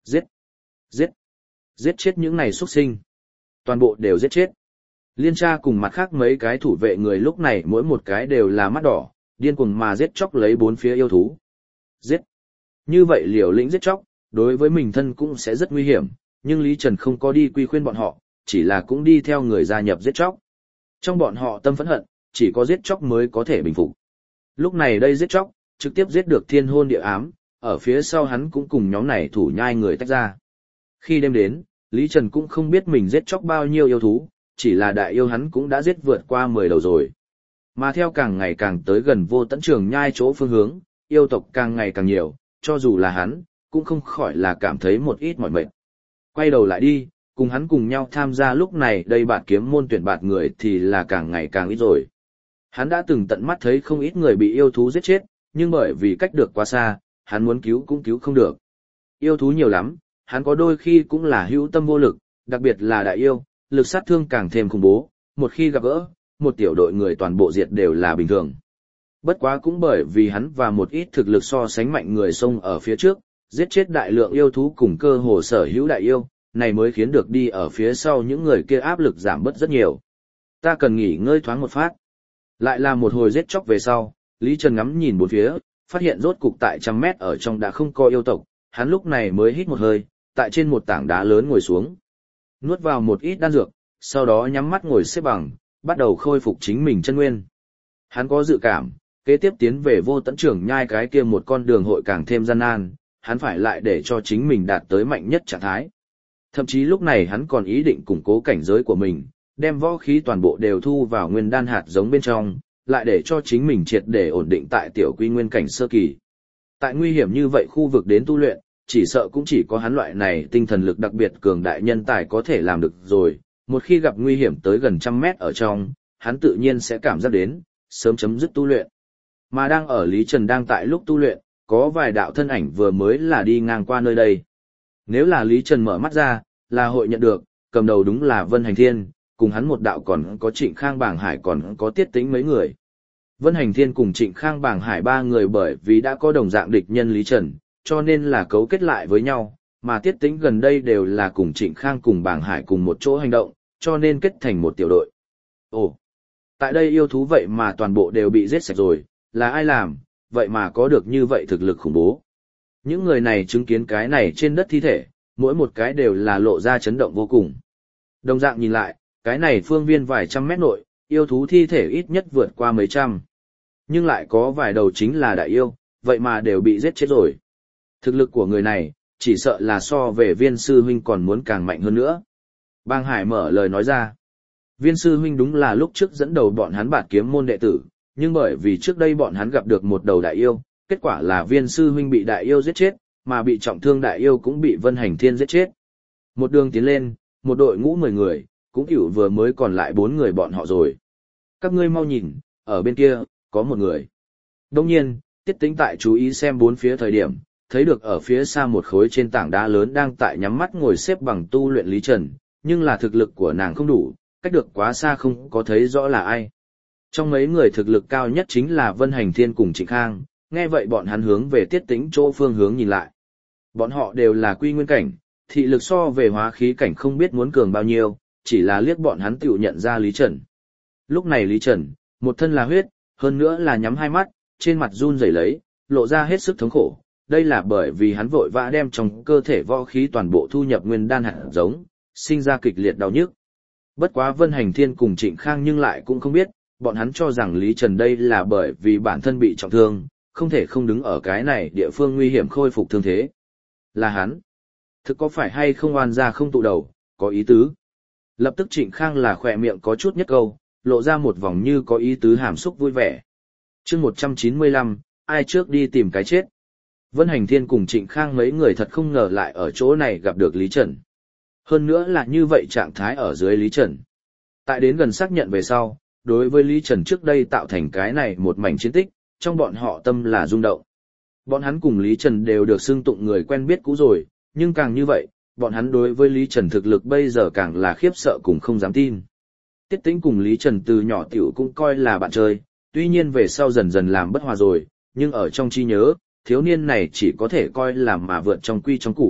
Giết! Giết! Giết chết những này xuất sinh! Toàn bộ đều giết chết! Liên tra cùng mặt khác mấy cái thủ vệ người lúc này mỗi một cái đều là mắt đỏ, điên cuồng mà giết chóc lấy bốn phía yêu thú. Giết! Như vậy liều lĩnh giết chóc, đối với mình thân cũng sẽ rất nguy hiểm, nhưng Lý Trần không có đi quy khuyên bọn họ, chỉ là cũng đi theo người gia nhập giết chóc. Trong bọn họ tâm phẫn hận, chỉ có giết chóc mới có thể bình phục. Lúc này đây giết chóc, trực tiếp giết được thiên hôn địa ám, ở phía sau hắn cũng cùng nhóm này thủ nhai người tách ra. Khi đêm đến, Lý Trần cũng không biết mình giết chóc bao nhiêu yêu thú, chỉ là đại yêu hắn cũng đã giết vượt qua mười đầu rồi. Mà theo càng ngày càng tới gần Vô Tận Trường Nhai chỗ phương hướng, yêu tộc càng ngày càng nhiều, cho dù là hắn, cũng không khỏi là cảm thấy một ít mỏi mệt. Quay đầu lại đi, cùng hắn cùng nhau tham gia lúc này đây bạt kiếm môn tuyển bạt người thì là càng ngày càng ít rồi. Hắn đã từng tận mắt thấy không ít người bị yêu thú giết chết, nhưng bởi vì cách được quá xa, hắn muốn cứu cũng cứu không được. Yêu thú nhiều lắm, hắn có đôi khi cũng là hữu tâm vô lực, đặc biệt là đại yêu, lực sát thương càng thêm khủng bố, một khi gặp gỡ, một tiểu đội người toàn bộ diệt đều là bình thường. Bất quá cũng bởi vì hắn và một ít thực lực so sánh mạnh người xông ở phía trước, giết chết đại lượng yêu thú cùng cơ hồ sở hữu đại yêu, này mới khiến được đi ở phía sau những người kia áp lực giảm bớt rất nhiều. Ta cần nghỉ ngơi thoáng một phát. Lại là một hồi giết chóc về sau, Lý Trần ngắm nhìn bốn phía, phát hiện rốt cục tại trăm mét ở trong đã không có yêu tộc, hắn lúc này mới hít một hơi, tại trên một tảng đá lớn ngồi xuống. Nuốt vào một ít đan dược, sau đó nhắm mắt ngồi xếp bằng, bắt đầu khôi phục chính mình chân nguyên. Hắn có dự cảm, kế tiếp tiến về Vô Tận Trường Nhai cái kia một con đường hội càng thêm gian nan, hắn phải lại để cho chính mình đạt tới mạnh nhất trạng thái. Thậm chí lúc này hắn còn ý định củng cố cảnh giới của mình, đem võ khí toàn bộ đều thu vào nguyên đan hạt giống bên trong, lại để cho chính mình triệt để ổn định tại tiểu quy nguyên cảnh sơ kỳ. Tại nguy hiểm như vậy khu vực đến tu luyện, chỉ sợ cũng chỉ có hắn loại này tinh thần lực đặc biệt cường đại nhân tài có thể làm được rồi, một khi gặp nguy hiểm tới gần trăm mét ở trong, hắn tự nhiên sẽ cảm giác đến, sớm chấm dứt tu luyện. Mà đang ở Lý Trần đang tại lúc tu luyện, có vài đạo thân ảnh vừa mới là đi ngang qua nơi đây. Nếu là Lý Trần mở mắt ra, là hội nhận được, cầm đầu đúng là Vân Hành Thiên, cùng hắn một đạo còn có Trịnh Khang Bàng Hải còn có Tiết Tĩnh mấy người. Vân Hành Thiên cùng Trịnh Khang Bàng Hải ba người bởi vì đã có đồng dạng địch nhân Lý Trần, cho nên là cấu kết lại với nhau, mà Tiết Tĩnh gần đây đều là cùng Trịnh Khang cùng Bàng Hải cùng một chỗ hành động, cho nên kết thành một tiểu đội. Ồ, tại đây yêu thú vậy mà toàn bộ đều bị giết sạch rồi, là ai làm, vậy mà có được như vậy thực lực khủng bố. Những người này chứng kiến cái này trên đất thi thể, mỗi một cái đều là lộ ra chấn động vô cùng. Đồng dạng nhìn lại, cái này phương viên vài trăm mét nội, yêu thú thi thể ít nhất vượt qua mấy trăm. Nhưng lại có vài đầu chính là đại yêu, vậy mà đều bị giết chết rồi. Thực lực của người này, chỉ sợ là so về Viên sư huynh còn muốn càng mạnh hơn nữa. Bang Hải mở lời nói ra. Viên sư huynh đúng là lúc trước dẫn đầu bọn hắn bạt kiếm môn đệ tử, nhưng bởi vì trước đây bọn hắn gặp được một đầu đại yêu, kết quả là Viên sư huynh bị đại yêu giết chết, mà bị trọng thương đại yêu cũng bị Vân Hành Thiên giết chết. Một đường tiến lên, một đội ngũ mười người, cũng cửu vừa mới còn lại bốn người bọn họ rồi. Các ngươi mau nhìn, ở bên kia, có một người. Đông nhiên, Tiết Tĩnh tại chú ý xem bốn phía thời điểm, thấy được ở phía xa một khối trên tảng đá lớn đang tại nhắm mắt ngồi xếp bằng tu luyện Lý Trần, nhưng là thực lực của nàng không đủ, cách được quá xa không có thấy rõ là ai. Trong mấy người thực lực cao nhất chính là Vân Hành Thiên cùng Trịnh Khang, nghe vậy bọn hắn hướng về Tiết Tĩnh chỗ phương hướng nhìn lại. Bọn họ đều là quy nguyên cảnh, thị lực so về hóa khí cảnh không biết muốn cường bao nhiêu, chỉ là liếc bọn hắn tự nhận ra Lý Trần. Lúc này Lý Trần, một thân là huyết, hơn nữa là nhắm hai mắt, trên mặt run rẩy lấy, lộ ra hết sức thống khổ. Đây là bởi vì hắn vội vã đem trong cơ thể võ khí toàn bộ thu nhập nguyên đan hạt giống, sinh ra kịch liệt đau nhức. Bất quá Vân Hành Thiên cùng Trịnh Khang nhưng lại cũng không biết, bọn hắn cho rằng Lý Trần đây là bởi vì bản thân bị trọng thương, không thể không đứng ở cái này địa phương nguy hiểm khôi phục thương thế. Là hắn. Thực có phải hay không oan ra không tụ đầu, có ý tứ. Lập tức Trịnh Khang là khỏe miệng có chút nhất câu, lộ ra một vòng như có ý tứ hàm xúc vui vẻ. chương một trăm chín mươi lăm, ai trước đi tìm cái chết. Vân Hành Thiên cùng Trịnh Khang mấy người thật không ngờ lại ở chỗ này gặp được Lý Trần. Hơn nữa là như vậy trạng thái ở dưới Lý Trần. Tại đến gần xác nhận về sau, đối với Lý Trần trước đây tạo thành cái này một mảnh chiến tích, trong bọn họ tâm là rung động. Bọn hắn cùng Lý Trần đều được xưng tụng người quen biết cũ rồi, nhưng càng như vậy, bọn hắn đối với Lý Trần thực lực bây giờ càng là khiếp sợ cùng không dám tin. Tiết Tĩnh cùng Lý Trần từ nhỏ tiểu cũng coi là bạn chơi, tuy nhiên về sau dần dần làm bất hòa rồi, nhưng ở trong trí nhớ, thiếu niên này chỉ có thể coi là mà vượt trong quy trong củ,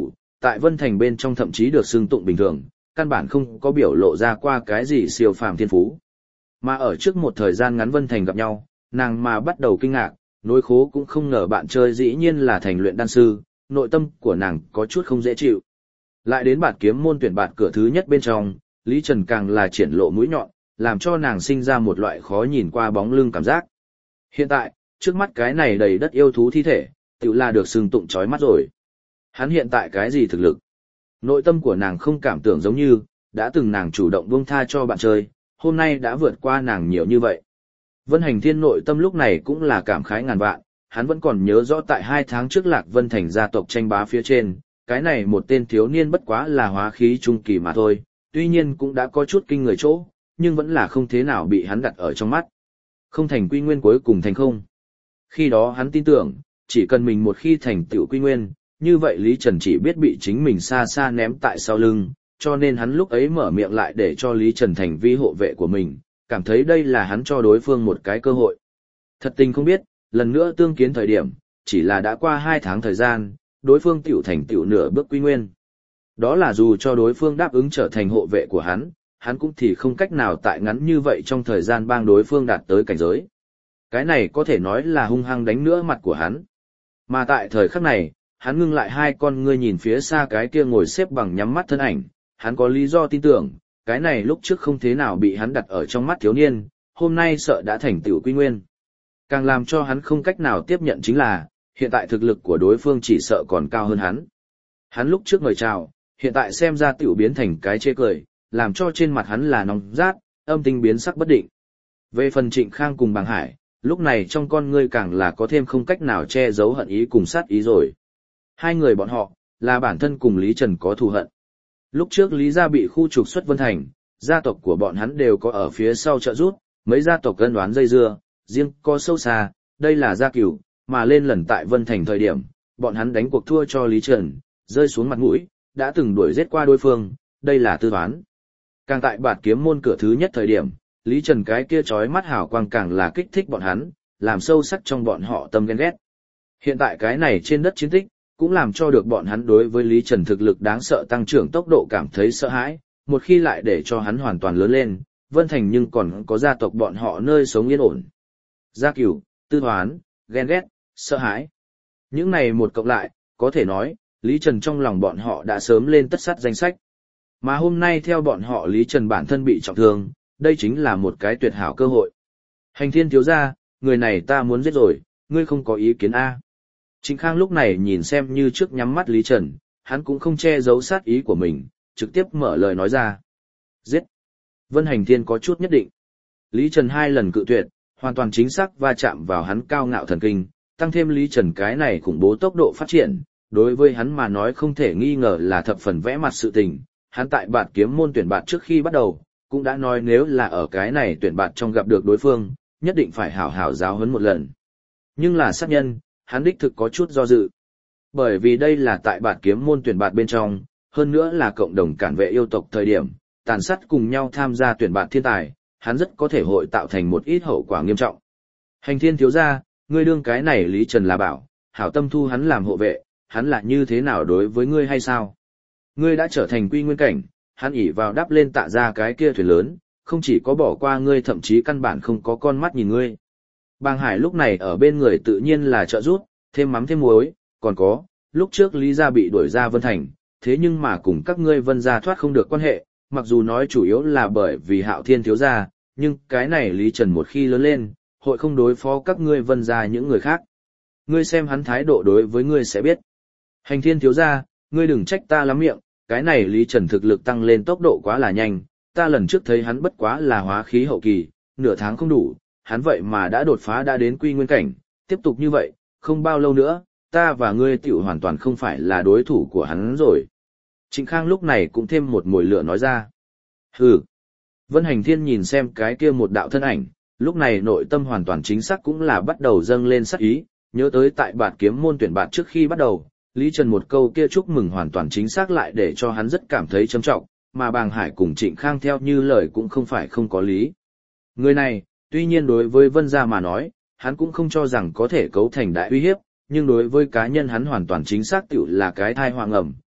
tại Vân Thành bên trong thậm chí được xưng tụng bình thường, căn bản không có biểu lộ ra qua cái gì siêu phàm thiên phú. Mà ở trước một thời gian ngắn Vân Thành gặp nhau, nàng mà bắt đầu kinh ngạc, nỗi khố cũng không ngờ bạn chơi dĩ nhiên là thành luyện đan sư, nội tâm của nàng có chút không dễ chịu. Lại đến bạt kiếm môn tuyển bạt cửa thứ nhất bên trong, Lý Trần càng là triển lộ mũi nhọn, làm cho nàng sinh ra một loại khó nhìn qua bóng lưng cảm giác. Hiện tại, trước mắt cái này đầy đất yêu thú thi thể, tự là được xưng tụng chói mắt rồi. Hắn hiện tại cái gì thực lực? Nội tâm của nàng không cảm tưởng giống như, đã từng nàng chủ động buông tha cho bạn chơi, hôm nay đã vượt qua nàng nhiều như vậy. Vân Hành Thiên nội tâm lúc này cũng là cảm khái ngàn vạn, hắn vẫn còn nhớ rõ tại hai tháng trước Lạc Vân Thành gia tộc tranh bá phía trên, cái này một tên thiếu niên bất quá là hóa khí trung kỳ mà thôi, tuy nhiên cũng đã có chút kinh người chỗ, nhưng vẫn là không thế nào bị hắn đặt ở trong mắt. Không thành quy nguyên cuối cùng thành không. Khi đó hắn tin tưởng, chỉ cần mình một khi thành tựu quy nguyên, như vậy Lý Trần chỉ biết bị chính mình xa xa ném tại sau lưng, cho nên hắn lúc ấy mở miệng lại để cho Lý Trần thành vi hộ vệ của mình, cảm thấy đây là hắn cho đối phương một cái cơ hội. Thật tình không biết, lần nữa tương kiến thời điểm, chỉ là đã qua hai tháng thời gian, đối phương tiểu thành tiểu nửa bước quy nguyên. Đó là dù cho đối phương đáp ứng trở thành hộ vệ của hắn, hắn cũng thì không cách nào tại ngắn như vậy trong thời gian bang đối phương đạt tới cảnh giới. Cái này có thể nói là hung hăng đánh nữa mặt của hắn. Mà tại thời khắc này, hắn ngưng lại hai con ngươi nhìn phía xa cái kia ngồi xếp bằng nhắm mắt thân ảnh, hắn có lý do tin tưởng, cái này lúc trước không thế nào bị hắn đặt ở trong mắt thiếu niên, hôm nay sợ đã thành tiểu quy nguyên. Càng làm cho hắn không cách nào tiếp nhận chính là, hiện tại thực lực của đối phương chỉ sợ còn cao hơn hắn. Hắn lúc trước mời chào, hiện tại xem ra tiểu biến thành cái chê cười, làm cho trên mặt hắn là nóng rát, âm tình biến sắc bất định. Về phần Trịnh Khang cùng Bàng Hải, lúc này trong con ngươi càng là có thêm không cách nào che giấu hận ý cùng sát ý rồi. Hai người bọn họ, là bản thân cùng Lý Trần có thù hận. Lúc trước Lý gia bị khu trục xuất Vân Thành, gia tộc của bọn hắn đều có ở phía sau trợ giúp, mấy gia tộc cân đoán dây dưa, riêng có sâu xa, đây là gia cửu, mà lên lần tại Vân Thành thời điểm, bọn hắn đánh cuộc thua cho Lý Trần, rơi xuống mặt mũi, đã từng đuổi giết qua đối phương, đây là tư toán. Càng tại bạt kiếm môn cửa thứ nhất thời điểm, Lý Trần cái kia chói mắt hào quang càng là kích thích bọn hắn, làm sâu sắc trong bọn họ tâm ghen ghét. Hiện tại cái này trên đất chiến tích, cũng làm cho được bọn hắn đối với Lý Trần thực lực đáng sợ tăng trưởng tốc độ cảm thấy sợ hãi, một khi lại để cho hắn hoàn toàn lớn lên, Vân Thành nhưng còn có gia tộc bọn họ nơi sống yên ổn. Gia cửu, tư toán, ghen ghét, sợ hãi. Những này một cộng lại, có thể nói, Lý Trần trong lòng bọn họ đã sớm lên tất sắt danh sách. Mà hôm nay theo bọn họ Lý Trần bản thân bị trọng thương, đây chính là một cái tuyệt hảo cơ hội. Hành Thiên thiếu gia, người này ta muốn giết rồi, ngươi không có ý kiến A. Trịnh Khang lúc này nhìn xem như trước nhắm mắt Lý Trần, hắn cũng không che giấu sát ý của mình, trực tiếp mở lời nói ra. Giết! Vân Hành Thiên có chút nhất định. Lý Trần hai lần cự tuyệt, hoàn toàn chính xác va chạm vào hắn cao ngạo thần kinh, tăng thêm Lý Trần cái này khủng bố tốc độ phát triển, đối với hắn mà nói không thể nghi ngờ là thập phần vẽ mặt sự tình. Hắn tại bạt kiếm môn tuyển bạt trước khi bắt đầu, cũng đã nói nếu là ở cái này tuyển bạt trong gặp được đối phương, nhất định phải hảo hảo giáo huấn một lần. Nhưng là sát nhân, hắn đích thực có chút do dự. Bởi vì đây là tại bạt kiếm môn tuyển bạt bên trong, hơn nữa là cộng đồng cản vệ yêu tộc thời điểm, tàn sát cùng nhau tham gia tuyển bạt thiên tài, hắn rất có thể hội tạo thành một ít hậu quả nghiêm trọng. Hành Thiên thiếu gia, ngươi đương cái này Lý Trần là bảo, hảo tâm thu hắn làm hộ vệ, hắn là như thế nào đối với ngươi hay sao? Ngươi đã trở thành quy nguyên cảnh, hắn ỷ vào đắp lên tạ ra cái kia thuyền lớn, không chỉ có bỏ qua ngươi thậm chí căn bản không có con mắt nhìn ngươi. Bàng Hải lúc này ở bên người tự nhiên là trợ giúp, thêm mắm thêm muối, còn có, lúc trước Lý gia bị đuổi ra Vân Thành, thế nhưng mà cùng các ngươi Vân gia thoát không được quan hệ, mặc dù nói chủ yếu là bởi vì Hạo Thiên thiếu gia, nhưng cái này Lý Trần một khi lớn lên, hội không đối phó các ngươi Vân gia những người khác. Ngươi xem hắn thái độ đối với ngươi sẽ biết. Hành Thiên thiếu gia, ngươi đừng trách ta lắm miệng, cái này Lý Trần thực lực tăng lên tốc độ quá là nhanh, ta lần trước thấy hắn bất quá là hóa khí hậu kỳ, nửa tháng không đủ, hắn vậy mà đã đột phá đã đến quy nguyên cảnh, tiếp tục như vậy, không bao lâu nữa, ta và ngươi tiểu hoàn toàn không phải là đối thủ của hắn rồi. Trịnh Khang lúc này cũng thêm một mồi lửa nói ra. Hừ. Vân Hành Thiên nhìn xem cái kia một đạo thân ảnh, lúc này nội tâm hoàn toàn chính xác cũng là bắt đầu dâng lên sắc ý, nhớ tới tại bạt kiếm môn tuyển bạt trước khi bắt đầu, Lý Trần một câu kia chúc mừng hoàn toàn chính xác lại để cho hắn rất cảm thấy trầm trọng, mà Bàng Hải cùng Trịnh Khang theo như lời cũng không phải không có lý. Người này, tuy nhiên đối với Vân gia mà nói, hắn cũng không cho rằng có thể cấu thành đại uy hiếp, nhưng đối với cá nhân hắn hoàn toàn chính xác tiểu là cái thai hoàng ẩm,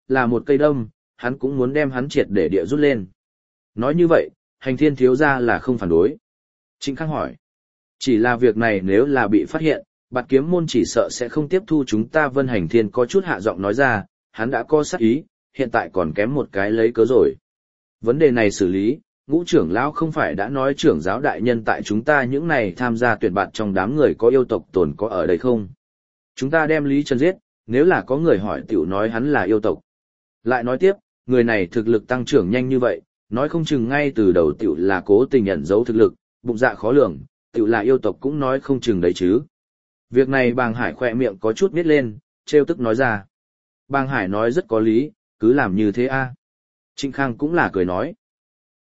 là một cây đâm, hắn cũng muốn đem hắn triệt để địa rút lên. Nói như vậy, hành thiên thiếu gia là không phản đối. Trịnh Khang hỏi. Chỉ là việc này nếu là bị phát hiện, Bạt Kiếm môn chỉ sợ sẽ không tiếp thu chúng ta. Vân Hành Thiên có chút hạ giọng nói ra, hắn đã có sát ý, hiện tại còn kém một cái lấy cớ rồi. Vấn đề này xử lý, Ngũ trưởng lão không phải đã nói trưởng giáo đại nhân tại chúng ta những này tham gia tuyển bạt trong đám người có yêu tộc tồn có ở đây không? Chúng ta đem Lý Trần giết, nếu là có người hỏi tiểu nói hắn là yêu tộc. Lại nói tiếp, người này thực lực tăng trưởng nhanh như vậy, nói không chừng ngay từ đầu tiểu là cố tình ẩn giấu thực lực, bụng dạ khó lường, tiểu là yêu tộc cũng nói không chừng đấy chứ. Việc này Bàng Hải khỏe miệng có chút nít lên, trêu tức nói ra. Bàng Hải nói rất có lý, cứ làm như thế a. Trịnh Khang cũng là cười nói.